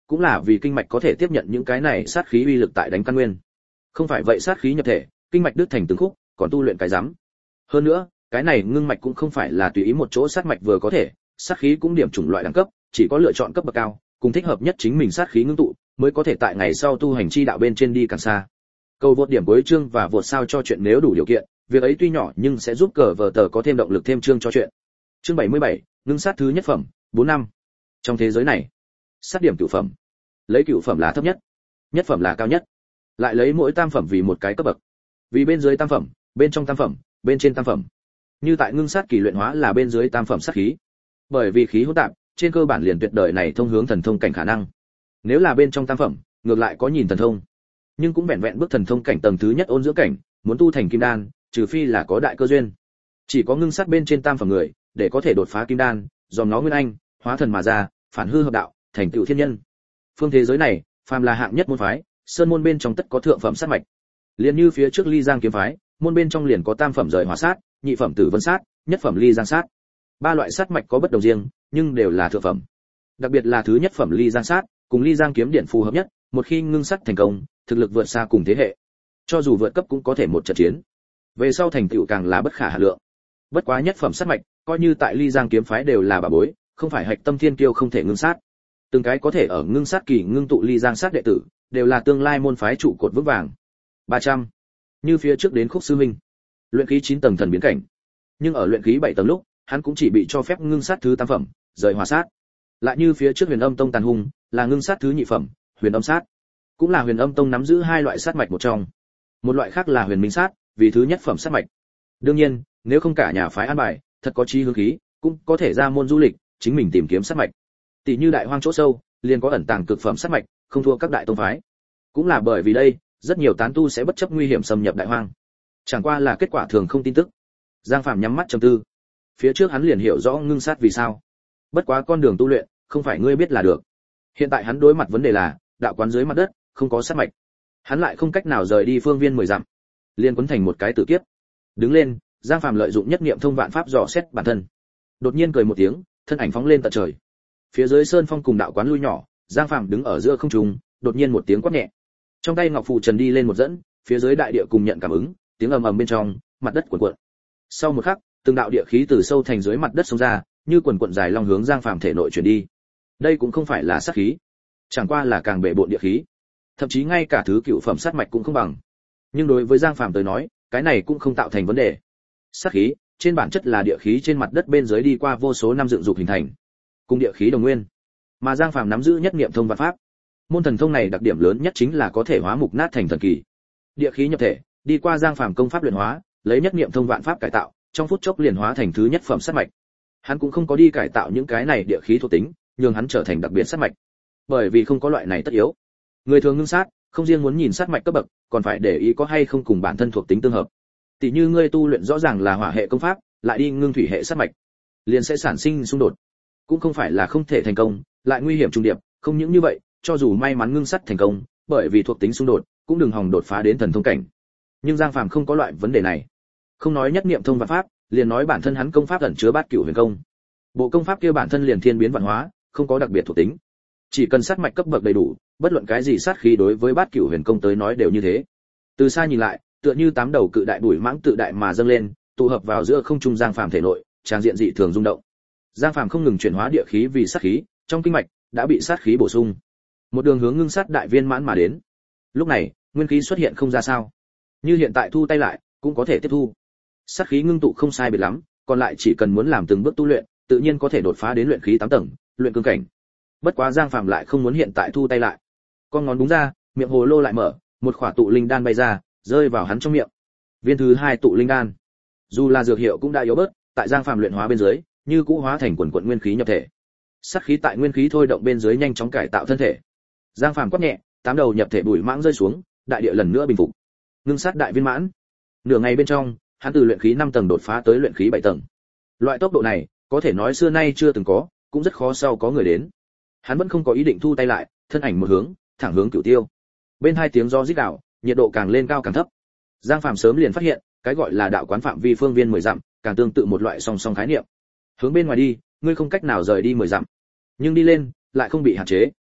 cũng là vì kinh mạch có thể tiếp nhận những cái này sát khí uy lực tại đánh căn nguyên. Không phải vậy sát khí nhập thể, kinh mạch đứt thành từng khúc, còn tu luyện cái rắm. Hơn nữa, cái này ngưng mạch cũng không phải là tùy ý một chỗ sát mạch vừa có thể, sát khí cũng điểm chủng loại đẳng cấp, chỉ có lựa chọn cấp bậc cao, cùng thích hợp nhất chính mình sát khí ngưng tụ, mới có thể tại ngày sau tu hành chi đạo bên trên đi càng xa. Cầu vượt điểm cuối chương và vượt sao cho chuyện nếu đủ điều kiện, việc ấy tuy nhỏ nhưng sẽ giúp cờ vở tờ có thêm động lực thêm chương cho chuyện. Chương 77, ngưng sát thứ nhất phẩm, 4 năm. Trong thế giới này, sát điểm cửu phẩm, lấy cửu phẩm là thấp nhất, nhất phẩm là cao nhất, lại lấy mỗi tam phẩm vì một cái cấp bậc. Vì bên dưới tam phẩm, bên trong tam phẩm, bên trên tam phẩm. Như tại ngưng sát kỳ luyện hóa là bên dưới tam phẩm sát khí. Bởi vì khí hỗn tạp, trên cơ bản liền tuyệt đời này thông hướng thần thông cảnh khả năng. Nếu là bên trong tam phẩm, ngược lại có nhìn thần thông, nhưng cũng vẹn vẹn bước thần thông cảnh tầng thứ nhất ôn dưỡng cảnh, muốn tu thành kim đan, trừ phi là có đại cơ duyên. Chỉ có ngưng sát bên trên tam phẩm người, để có thể đột phá kim đan, dòm nó nguyên anh, hóa thần mà ra, phản hư hợp đạo, thành tựu thiên nhân. Phương thế giới này, phàm là hạng nhất môn phái, sơn môn bên trong tất có thượng phẩm sát mạch. Liền như phía trước Ly Giang kiếm phái, môn bên trong liền có tam phẩm rời hỏa sát, nhị phẩm tử vân sát, nhất phẩm Ly Giang sát. Ba loại sát mạch có bất đồng riêng, nhưng đều là thượng phẩm. Đặc biệt là thứ nhất phẩm Ly Giang sát, cùng Ly Giang kiếm điện phù hợp nhất, một khi ngưng sát thành công, thực lực vượt xa cùng thế hệ. Cho dù vượt cấp cũng có thể một trận chiến. Về sau thành tựu càng là bất khả hà lượng. Bất quá nhất phẩm sát mạch, coi như tại Ly Giang kiếm phái đều là bà bối, không phải hạch tâm thiên kiêu không thể ngưng sát. Từng cái có thể ở ngưng sát kỳ ngưng tụ Ly Giang sát đệ tử, đều là tương lai môn phái trụ cột vững vàng. 300. Như phía trước đến Khúc sư minh, luyện khí 9 tầng thần biến cảnh. Nhưng ở luyện khí 7 tầng lúc, hắn cũng chỉ bị cho phép ngưng sát thứ tam phẩm, rời hỏa sát. Lại như phía trước Huyền Âm Tông Tàn Hung, là ngưng sát thứ nhị phẩm, Huyền Âm sát. Cũng là Huyền Âm Tông nắm giữ hai loại sát mạch một trong. Một loại khác là Huyền Minh sát, vì thứ nhất phẩm sát mạch. Đương nhiên, nếu không cả nhà phái an bài, thật có chí hướng khí, cũng có thể ra môn du lịch, chính mình tìm kiếm sát mạch. Tỷ như Đại Hoang chỗ sâu, liền có ẩn tàng cực phẩm sát mạch, không thua các đại tông phái. Cũng là bởi vì đây, rất nhiều tán tu sẽ bất chấp nguy hiểm xâm nhập Đại Hoang. Chẳng qua là kết quả thường không tin tức. Giang Phạm nhắm mắt trầm tư. Phía trước hắn liền hiểu rõ ngưng sát vì sao. Bất quá con đường tu luyện, không phải ngươi biết là được. Hiện tại hắn đối mặt vấn đề là, đạo quán dưới mặt đất, không có sát mạch. Hắn lại không cách nào rời đi phương viên 10 dặm, liền quấn thành một cái tử kiếp. Đứng lên, Giang Phạm lợi dụng nhất niệm thông vạn pháp dò xét bản thân. Đột nhiên cười một tiếng, thân ảnh phóng lên tận trời. Phía dưới sơn phong cùng đạo quán lui nhỏ, Giang Phạm đứng ở giữa không trung, đột nhiên một tiếng quát nhẹ. Trong tay ngọc phù trần đi lên một dẫn, phía dưới đại địa cùng nhận cảm ứng, tiếng ầm ầm bên trong, mặt đất cuộn cuộn. Sau một khắc, từng đạo địa khí từ sâu thành dưới mặt đất xông ra, như quần cuộn dài long hướng Giang Phạm thể nội truyền đi. Đây cũng không phải là sát khí, chẳng qua là càng bệ bội địa khí. Thậm chí ngay cả thứ cựu phẩm sát mạch cũng không bằng. Nhưng đối với Giang Phạm tới nói, cái này cũng không tạo thành vấn đề. Sát khí, trên bản chất là địa khí trên mặt đất bên dưới đi qua vô số năm dựng dục hình thành, cùng địa khí đồng nguyên. Mà Giang Phạm nắm giữ nhất niệm thông vạn pháp. Môn thần thông này đặc điểm lớn nhất chính là có thể hóa mục nát thành thần kỳ. Địa khí nhập thể, đi qua Giang Phạm công pháp luyện hóa, lấy nhất niệm thông vạn pháp cải tạo, trong phút chốc liền hóa thành thứ nhất phẩm sát mạch. Hắn cũng không có đi cải tạo những cái này địa khí thuộc tính, nhưng hắn trở thành đặc biệt sát mạch. Bởi vì không có loại này tất yếu. Người thường ngưng sát, không riêng muốn nhìn sát mạch cấp bậc, còn phải để ý có hay không cùng bản thân thuộc tính tương hợp. Tỷ như ngươi tu luyện rõ ràng là hỏa hệ công pháp, lại đi ngưng thủy hệ sát mạch, liền sẽ sản sinh xung đột. Cũng không phải là không thể thành công, lại nguy hiểm trùng điệp, không những như vậy, cho dù may mắn ngưng sát thành công, bởi vì thuộc tính xung đột, cũng đừng hòng đột phá đến thần thông cảnh. Nhưng Giang Phàm không có loại vấn đề này. Không nói nhất niệm thông vạn pháp, liền nói bản thân hắn công pháp ẩn chứa bát cửu huyền công. Bộ công pháp kia bản thân liền thiên biến vạn hóa, không có đặc biệt thuộc tính. Chỉ cần sát mạch cấp bậc đầy đủ, bất luận cái gì sát khí đối với bát cửu huyền công tới nói đều như thế. Từ xa nhìn lại, tựa như tám đầu cự đại bùi mãng tự đại mà dâng lên, tụ hợp vào giữa không trung Giang Phàm thể nội, tràng diện dị thường rung động. Giang Phàm không ngừng chuyển hóa địa khí vì sát khí, trong kinh mạch đã bị sát khí bổ sung. Một đường hướng ngưng sát đại viên mãn mà đến. Lúc này, nguyên khí xuất hiện không ra sao. Như hiện tại thu tay lại, cũng có thể tiếp thu. Sát khí ngưng tụ không sai biệt lắm, còn lại chỉ cần muốn làm từng bước tu luyện, tự nhiên có thể đột phá đến luyện khí 8 tầng, luyện cương cảnh. Bất quá Giang Phàm lại không muốn hiện tại thu tay lại. Con ngón búng ra, miệng hồ lô lại mở, một khỏa tụ linh đan bay ra, rơi vào hắn trong miệng. Viên thứ 2 tụ linh đan. Dù là dược hiệu cũng đã yếu bớt, tại Giang Phàm luyện hóa bên dưới, như cũ hóa thành quần quần nguyên khí nhập thể. Sát khí tại nguyên khí thôi động bên dưới nhanh chóng cải tạo thân thể. Giang Phàm quát nhẹ, tám đầu nhập thể bùi mãng rơi xuống, đại địa lần nữa bình phục. Ngưng sát đại viên mãn. Nửa ngày bên trong, hắn từ luyện khí 5 tầng đột phá tới luyện khí 7 tầng. Loại tốc độ này, có thể nói xưa nay chưa từng có, cũng rất khó sau có người đến. Hắn vẫn không có ý định thu tay lại, thân ảnh một hướng, thẳng hướng Cửu Tiêu. Bên hai tiếng gió rít gào, nhiệt độ càng lên cao càng thấp. Giang Phàm sớm liền phát hiện, cái gọi là đạo quán phạm vi phương viên 10 dặm, càng tương tự một loại song song khái niệm. Hướng bên ngoài đi, ngươi không cách nào rời đi 10 dặm, nhưng đi lên lại không bị hạn chế.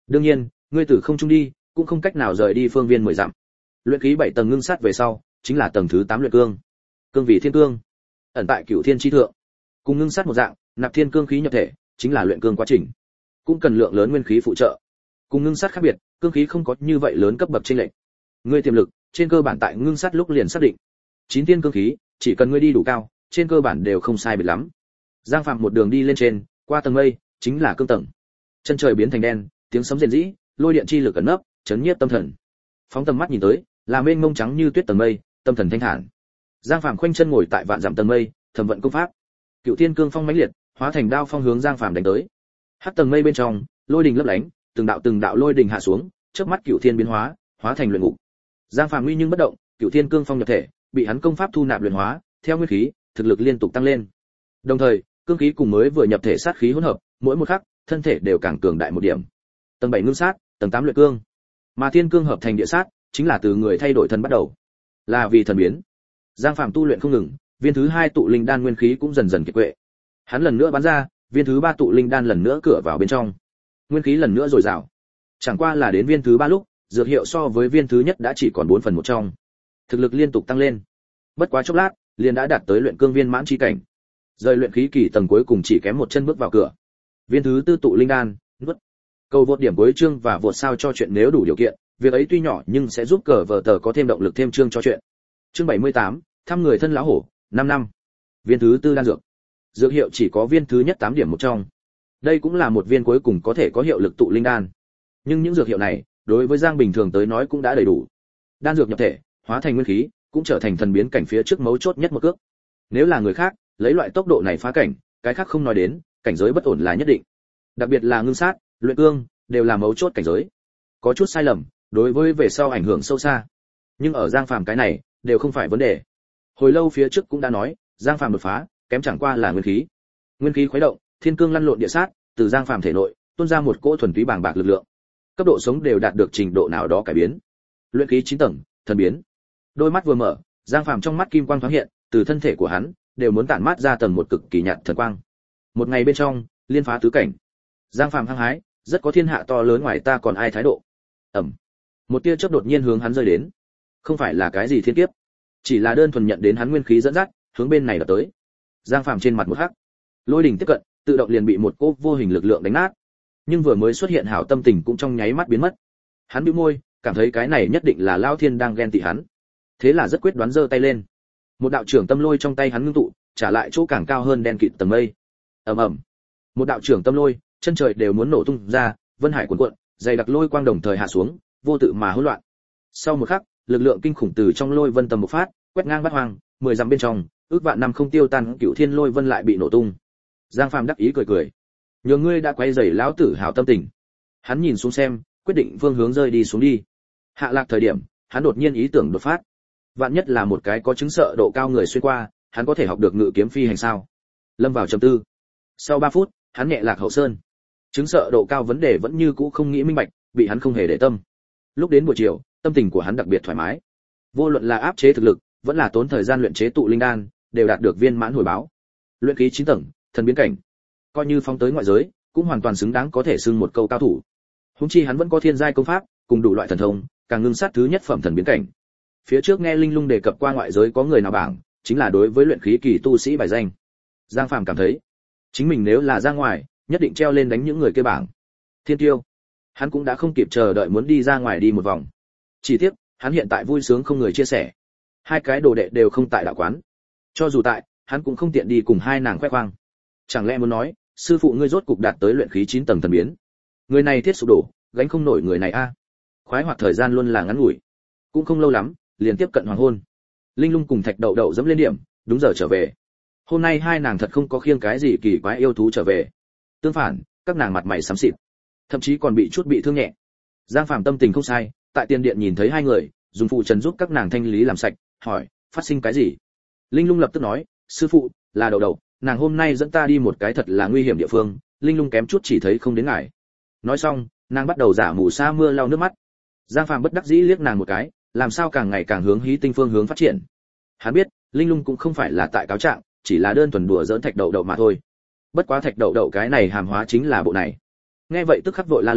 Đương nhiên, ngươi từ không trung đi, cũng không cách nào rời đi phương viên 10 dặm. Luyện khí 7 tầng ngưng sát về sau, chính là tầng thứ 8 luyện cương. Cương vị thiên cương, ẩn tại Cửu Thiên chi thượng. Cùng ngưng sát một dạng, nạp thiên cương khí nhập thể, chính là luyện cương quá trình. Cũng cần lượng lớn nguyên khí phụ trợ. Cùng ngưng sát khác biệt, cương khí không có như vậy lớn cấp bậc chênh lệch. Ngươi tiềm lực, trên cơ bản tại ngưng sát lúc liền xác định. 9 thiên cương khí, chỉ cần ngươi đi đủ cao, trên cơ bản đều không sai biệt lắm. Giang Phạm một đường đi lên trên, qua tầng mây, chính là cương tầng. Chân trời biến thành đen, tiếng sấm rền rĩ, lôi điện chi lực ẩn nấp, chấn nhiếp tâm thần. Phóng tầm mắt nhìn tới, là mênh mông trắng như tuyết tầng mây, tâm thần thanh thản. Giang Phạm khoanh chân ngồi tại vạn dặm tầng mây, thẩm vận công pháp. Cựu Thiên cương phong mãnh liệt, hóa thành đao phong hướng Giang Phạm đánh tới. Hắc tầng mây bên trong, lôi đình lấp lánh, từng đạo lôi đình hạ xuống, chớp mắt Cựu Thiên biến hóa, hóa thành luyện ngục. Giang Phạm nguy nhưng bất động, Cựu Thiên cương phong nhập thể, bị hắn công pháp thu nạp luyện hóa, theo nguyên khí, thực lực liên tục tăng lên. Đồng thời, cương khí cùng mới vừa nhập thể sát khí hỗn hợp, mỗi một khắc, thân thể đều càng cường đại một điểm. Tầng 7 ngưng sát, tầng 8 luyện cương. Mà thiên cương hợp thành địa sát, chính là từ người thay đổi thân bắt đầu. Là vì thần biến. Giang Phạm tu luyện không ngừng, viên thứ 2 tụ linh đan nguyên khí cũng dần dần kiệt quệ. Hắn lần nữa bắn ra, viên thứ 3 tụ linh đan lần nữa cửa vào bên trong. Nguyên khí lần nữa dồi dào. Chẳng qua là đến viên thứ 3 lúc, dược hiệu so với viên thứ nhất đã chỉ còn 4 phần 1 trong. Thực lực liên tục tăng lên. Bất quá chốc lát, liền đã đạt tới luyện cương viên mãn chi cảnh. Rời luyện khí kỳ tầng cuối cùng chỉ kém một chân bước vào cửa. Viên thứ 4 tụ linh đan, nuốt. Cầu vượt điểm cuối chương và vượt sao cho chuyện nếu đủ điều kiện, việc ấy tuy nhỏ nhưng sẽ giúp cờ vở tờ có thêm động lực thêm chương cho chuyện. Chương 78, thăm người thân lão hổ, 5 năm. Viên thứ 4 đan dược. Dược hiệu chỉ có viên thứ nhất 8 điểm một trong. Đây cũng là một viên cuối cùng có thể có hiệu lực tụ linh đan. Nhưng những dược hiệu này, đối với Giang bình thường tới nói cũng đã đầy đủ. Đan dược nhập thể, hóa thành nguyên khí, cũng trở thành thần biến cảnh phía trước mấu chốt nhất một cước. Nếu là người khác, lấy loại tốc độ này phá cảnh, cái khác không nói đến, cảnh giới bất ổn là nhất định. Đặc biệt là ngưng sát, luyện cương, đều là mấu chốt cảnh giới. Có chút sai lầm, đối với về sau ảnh hưởng sâu xa. Nhưng ở Giang Phàm cái này, đều không phải vấn đề. Hồi lâu phía trước cũng đã nói, Giang Phàm đột phá, kém chẳng qua là nguyên khí. Nguyên khí khuấy động, thiên cương lăn lộn địa sát, từ Giang Phàm thể nội, tuôn ra một cỗ thuần túy bàng bạc lực lượng. Cấp độ sống đều đạt được trình độ nào đó cải biến. Luyện khí 9 tầng, thần biến. Đôi mắt vừa mở, Giang Phàm trong mắt kim quang thoáng hiện, từ thân thể của hắn đều muốn tản mát ra tầng một cực kỳ nhạt thần quang. Một ngày bên trong, liên phá tứ cảnh. Giang Phàm hăng hái, rất có thiên hạ to lớn ngoài ta còn ai thái độ. Ầm. Một tia chớp đột nhiên hướng hắn rơi đến. Không phải là cái gì thiên kiếp, chỉ là đơn thuần nhận đến hắn nguyên khí dẫn dắt, hướng bên này đập tới. Giang Phàm trên mặt một hắc. Lôi đỉnh tiếp cận, tự động liền bị một cỗ vô hình lực lượng đánh nát. Nhưng vừa mới xuất hiện hảo tâm tình cũng trong nháy mắt biến mất. Hắn bĩu môi, cảm thấy cái này nhất định là Lão Thiên đang ghen tị hắn. Thế là rất quyết đoán giơ tay lên. Một đạo trưởng tâm lôi trong tay hắn ngưng tụ, trả lại chỗ càng cao hơn đen kịt tầng mây. Ầm ầm. Một đạo trưởng tâm lôi, chân trời đều muốn nổ tung ra, vân hải cuồn cuộn, dày đặc lôi quang đồng thời hạ xuống, vô tự mà hỗn loạn. Sau một khắc, lực lượng kinh khủng từ trong lôi vân tầm bộc phát, quét ngang bát hoang, 10 dặm bên trong, ước vạn năm không tiêu tan Cửu Thiên lôi vân lại bị nổ tung. Giang Phàm đắc ý cười cười. Nhờ ngươi đã quay rầy lão tử hảo tâm tình. Hắn nhìn xuống xem, quyết định phương hướng rơi đi xuống đi. Hạ lạc thời điểm, hắn đột nhiên ý tưởng đột phát. Vạn nhất là một cái có chứng sợ độ cao người xuyên qua, hắn có thể học được ngự kiếm phi hành sao? Lâm vào trầm tư. Sau 3 phút, hắn nhẹ lạc hậu sơn. Chứng sợ độ cao vấn đề vẫn như cũ không nghĩ minh bạch, bị hắn không hề để tâm. Lúc đến buổi chiều, tâm tình của hắn đặc biệt thoải mái. Vô luận là áp chế thực lực, vẫn là tốn thời gian luyện chế tụ linh đan, đều đạt được viên mãn hồi báo. Luyện khí 9 tầng, thần biến cảnh. Coi như phóng tới ngoại giới, cũng hoàn toàn xứng đáng có thể xưng một câu cao thủ. Huống chi hắn vẫn có thiên giai công pháp, cùng đủ loại thần thông, càng ngưng sát thứ nhất phẩm thần biến cảnh. Phía trước nghe Linh Lung đề cập qua ngoại giới có người nào bảng, chính là đối với luyện khí kỳ tu sĩ bài danh. Giang Phàm cảm thấy, chính mình nếu là ra ngoài, nhất định treo lên đánh những người kia bảng. Thiên tiêu, hắn cũng đã không kịp chờ đợi muốn đi ra ngoài đi một vòng. Chỉ tiếc, hắn hiện tại vui sướng không người chia sẻ. Hai cái đồ đệ đều không tại đạo quán. Cho dù tại, hắn cũng không tiện đi cùng hai nàng khoe khoang. Chẳng lẽ muốn nói, sư phụ ngươi rốt cục đạt tới luyện khí 9 tầng thần biến. Người này thiết sụp đổ, gánh không nổi người này a. Khoái hoạt thời gian luôn là ngắn ngủi. Cũng không lâu lắm, liền tiếp cận hoàng hôn. Linh Lung cùng Thạch Đậu Đậu dẫm lên điểm, đúng giờ trở về. Hôm nay hai nàng thật không có khiêng cái gì kỳ quái yêu thú trở về. Tương phản, các nàng mặt mày xám xịt, thậm chí còn bị chút bị thương nhẹ. Giang Phàm tâm tình không sai, tại tiền điện nhìn thấy hai người, dùng phụ trần giúp các nàng thanh lý làm sạch, hỏi, phát sinh cái gì? Linh Lung lập tức nói, sư phụ, là Đậu Đậu, nàng hôm nay dẫn ta đi một cái thật là nguy hiểm địa phương, Linh Lung kém chút chỉ thấy không đến ngài. Nói xong, nàng bắt đầu giả mù sa mưa lau nước mắt. Giang Phàm bất đắc dĩ liếc nàng một cái, làm sao càng ngày càng hướng Hí Tinh phương hướng phát triển. Hắn biết, Linh Lung cũng không phải là tại cáo trạng, chỉ là đơn thuần đùa giỡn Thạch Đậu Đậu mà thôi. Bất quá Thạch Đậu Đậu cái này hàm hóa chính là bộ này. Nghe vậy tức khắc vội la lên,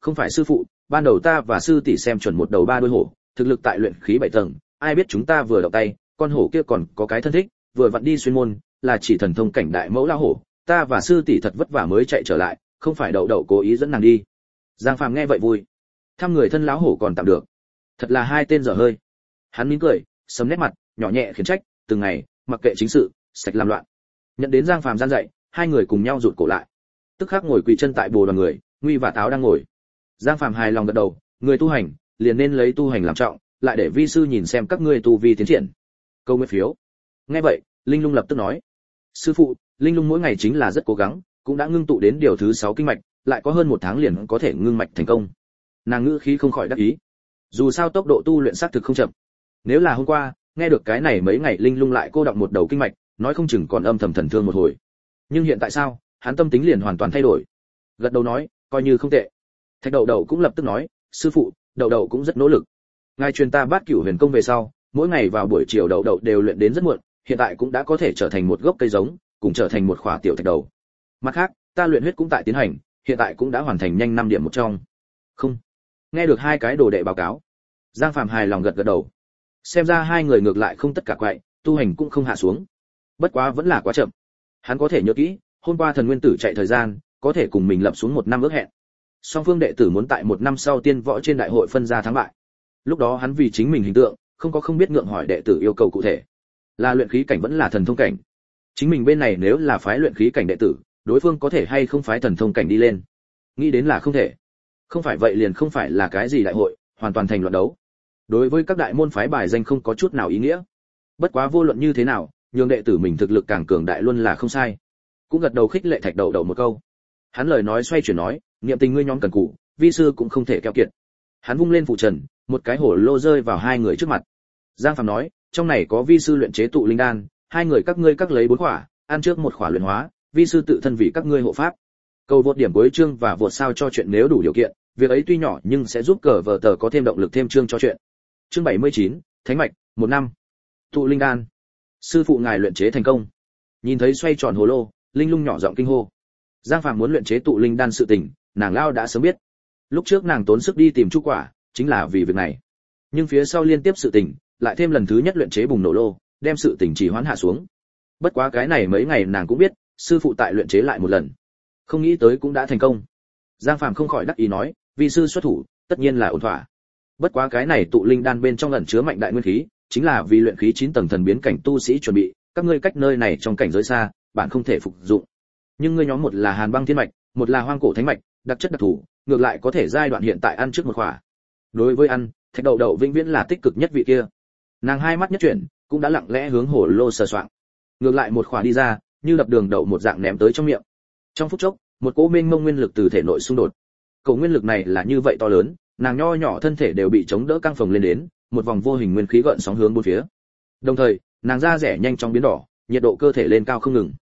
Không phải sư phụ, ban đầu ta và sư tỷ xem chuẩn một đầu ba đuôi hổ, thực lực tại luyện khí 7 tầng, ai biết chúng ta vừa động tay, con hổ kia còn có cái thân thích, vừa vặn đi xuyên môn, là chỉ thần thông cảnh đại mẫu lao hổ, ta và sư tỷ thật vất vả mới chạy trở lại, không phải đậu đậu cố ý dẫn nàng đi. Giang Phàm nghe vậy vui, thăm người thân lão hổ còn tạm được, thật là hai tên dở hơi. Hắn mỉm cười, sầm nét mặt, nhỏ nhẹ khiển trách, từng ngày mặc kệ chính sự, sạch làm loạn. Nhận đến Giang Phàm gian dạy, hai người cùng nhau rụt cổ lại, tức khắc ngồi quỳ chân tại bồ đoàn người, Nguy và Táo đang ngồi. Giang Phàm hài lòng gật đầu, người tu hành liền nên lấy tu hành làm trọng, lại để vi sư nhìn xem các ngươi tu vi tiến triển. Câu nguyện phiếu. Nghe vậy, Linh Lung lập tức nói, sư phụ, Linh Lung mỗi ngày chính là rất cố gắng, cũng đã ngưng tụ đến điều thứ 6 kinh mạch, lại có hơn 1 tháng liền có thể ngưng mạch thành công. Nàng ngữ khí không khỏi đắc ý. Dù sao tốc độ tu luyện xác thực không chậm. Nếu là hôm qua, nghe được cái này mấy ngày Linh Lung lại cô đọng một đầu kinh mạch, nói không chừng còn âm thầm thần thương một hồi. Nhưng hiện tại sao, hắn tâm tính liền hoàn toàn thay đổi. Gật đầu nói, coi như không tệ. Thạch Đậu Đậu cũng lập tức nói, sư phụ, Đậu Đậu cũng rất nỗ lực. Ngài truyền ta Bát Cửu Huyền Công về sau, mỗi ngày vào buổi chiều Đậu Đậu đều luyện đến rất muộn, hiện tại cũng đã có thể trở thành một gốc cây giống, cùng trở thành một khỏa tiểu thạch đầu. Mặt khác, ta luyện huyết cũng tại tiến hành, hiện tại cũng đã hoàn thành nhanh 5 điểm một trong. Không. Nghe được hai cái đồ đệ báo cáo, Giang Phàm hài lòng gật gật đầu. Xem ra hai người ngược lại không tất cả quậy, tu hành cũng không hạ xuống. Bất quá vẫn là quá chậm. Hắn có thể nhớ kỹ, hôm qua Thần Nguyên Tử chạy thời gian, có thể cùng mình lập xuống 1 năm ước hẹn. Song phương đệ tử muốn tại 1 năm sau tiên võ trên đại hội phân ra thắng bại. Lúc đó hắn vì chính mình hình tượng, không biết ngượng hỏi đệ tử yêu cầu cụ thể, là luyện khí cảnh vẫn là thần thông cảnh. Chính mình bên này nếu là phái luyện khí cảnh đệ tử, đối phương có thể hay không phái thần thông cảnh đi lên. Nghĩ đến là không thể. Không phải vậy liền không phải là cái gì đại hội, hoàn toàn thành luận đấu. Đối với các đại môn phái bài danh không có chút nào ý nghĩa. Bất quá vô luận như thế nào, nhường đệ tử mình thực lực càng cường đại luôn là không sai. Cũng gật đầu khích lệ Thạch Đậu Đậu một câu. Hắn lời nói xoay chuyển nói, niệm tình ngươi nhóm cần cù, vi sư cũng không thể keo kiệt. Hắn vung lên phụ trần, một cái hổ lô rơi vào hai người trước mặt. Giang Phàm nói, trong này có vi sư luyện chế tụ linh đan, hai người các ngươi các lấy 4 quả, ăn trước 1 quả luyện hóa, vi sư tự thân vì các ngươi hộ pháp. Cầu vượt điểm cuối chương và vượt sao cho chuyện nếu đủ điều kiện, việc ấy tuy nhỏ nhưng sẽ giúp cờ vở tờ có thêm động lực thêm chương cho chuyện. Chương 79, Thánh mạch, 1 năm. Tụ linh đan. Sư phụ ngài luyện chế thành công. Nhìn thấy xoay tròn hồ lô, Linh Lung nhỏ giọng kinh hô. Giang Phàm muốn luyện chế tụ linh đan sự tình, nàng lao đã sớm biết. Lúc trước nàng tốn sức đi tìm chu quả, chính là vì việc này. Nhưng phía sau liên tiếp sự tình, lại thêm lần thứ nhất luyện chế bùng nổ lô, đem sự tình trì hoãn hạ xuống. Bất quá cái này mấy ngày nàng cũng biết, sư phụ tại luyện chế lại một lần. Không nghĩ tới cũng đã thành công. Giang Phàm không khỏi đắc ý nói, vì sư xuất thủ, tất nhiên là ổn thỏa. Bất quá cái này tụ linh đan bên trong ẩn chứa mạnh đại nguyên khí, chính là vì luyện khí 9 tầng thần biến cảnh tu sĩ chuẩn bị, các ngươi cách nơi này trong cảnh giới xa, bạn không thể phục dụng. Nhưng ngươi nhóm một là Hàn Băng Thiên mạch, một là Hoang Cổ Thánh mạch, đặc chất đặc thù, ngược lại có thể giai đoạn hiện tại ăn trước một khỏa. Đối với ăn, Thạch Đậu Đậu vĩnh viễn là tích cực nhất vị kia. Nàng hai mắt nhất chuyển, cũng đã lặng lẽ hướng hồ lô sờ soạng. Ngược lại một khỏa đi ra, như đập đường đậu một dạng ném tới trong miệng. Trong phút chốc, một cỗ mênh mông nguyên lực từ thể nội xung đột. Cổ nguyên lực này là như vậy to lớn, nàng nho nhỏ thân thể đều bị chống đỡ căng phồng lên đến, một vòng vô hình nguyên khí gợn sóng hướng bốn phía. Đồng thời, nàng da rẻ nhanh chóng biến đỏ, nhiệt độ cơ thể lên cao không ngừng.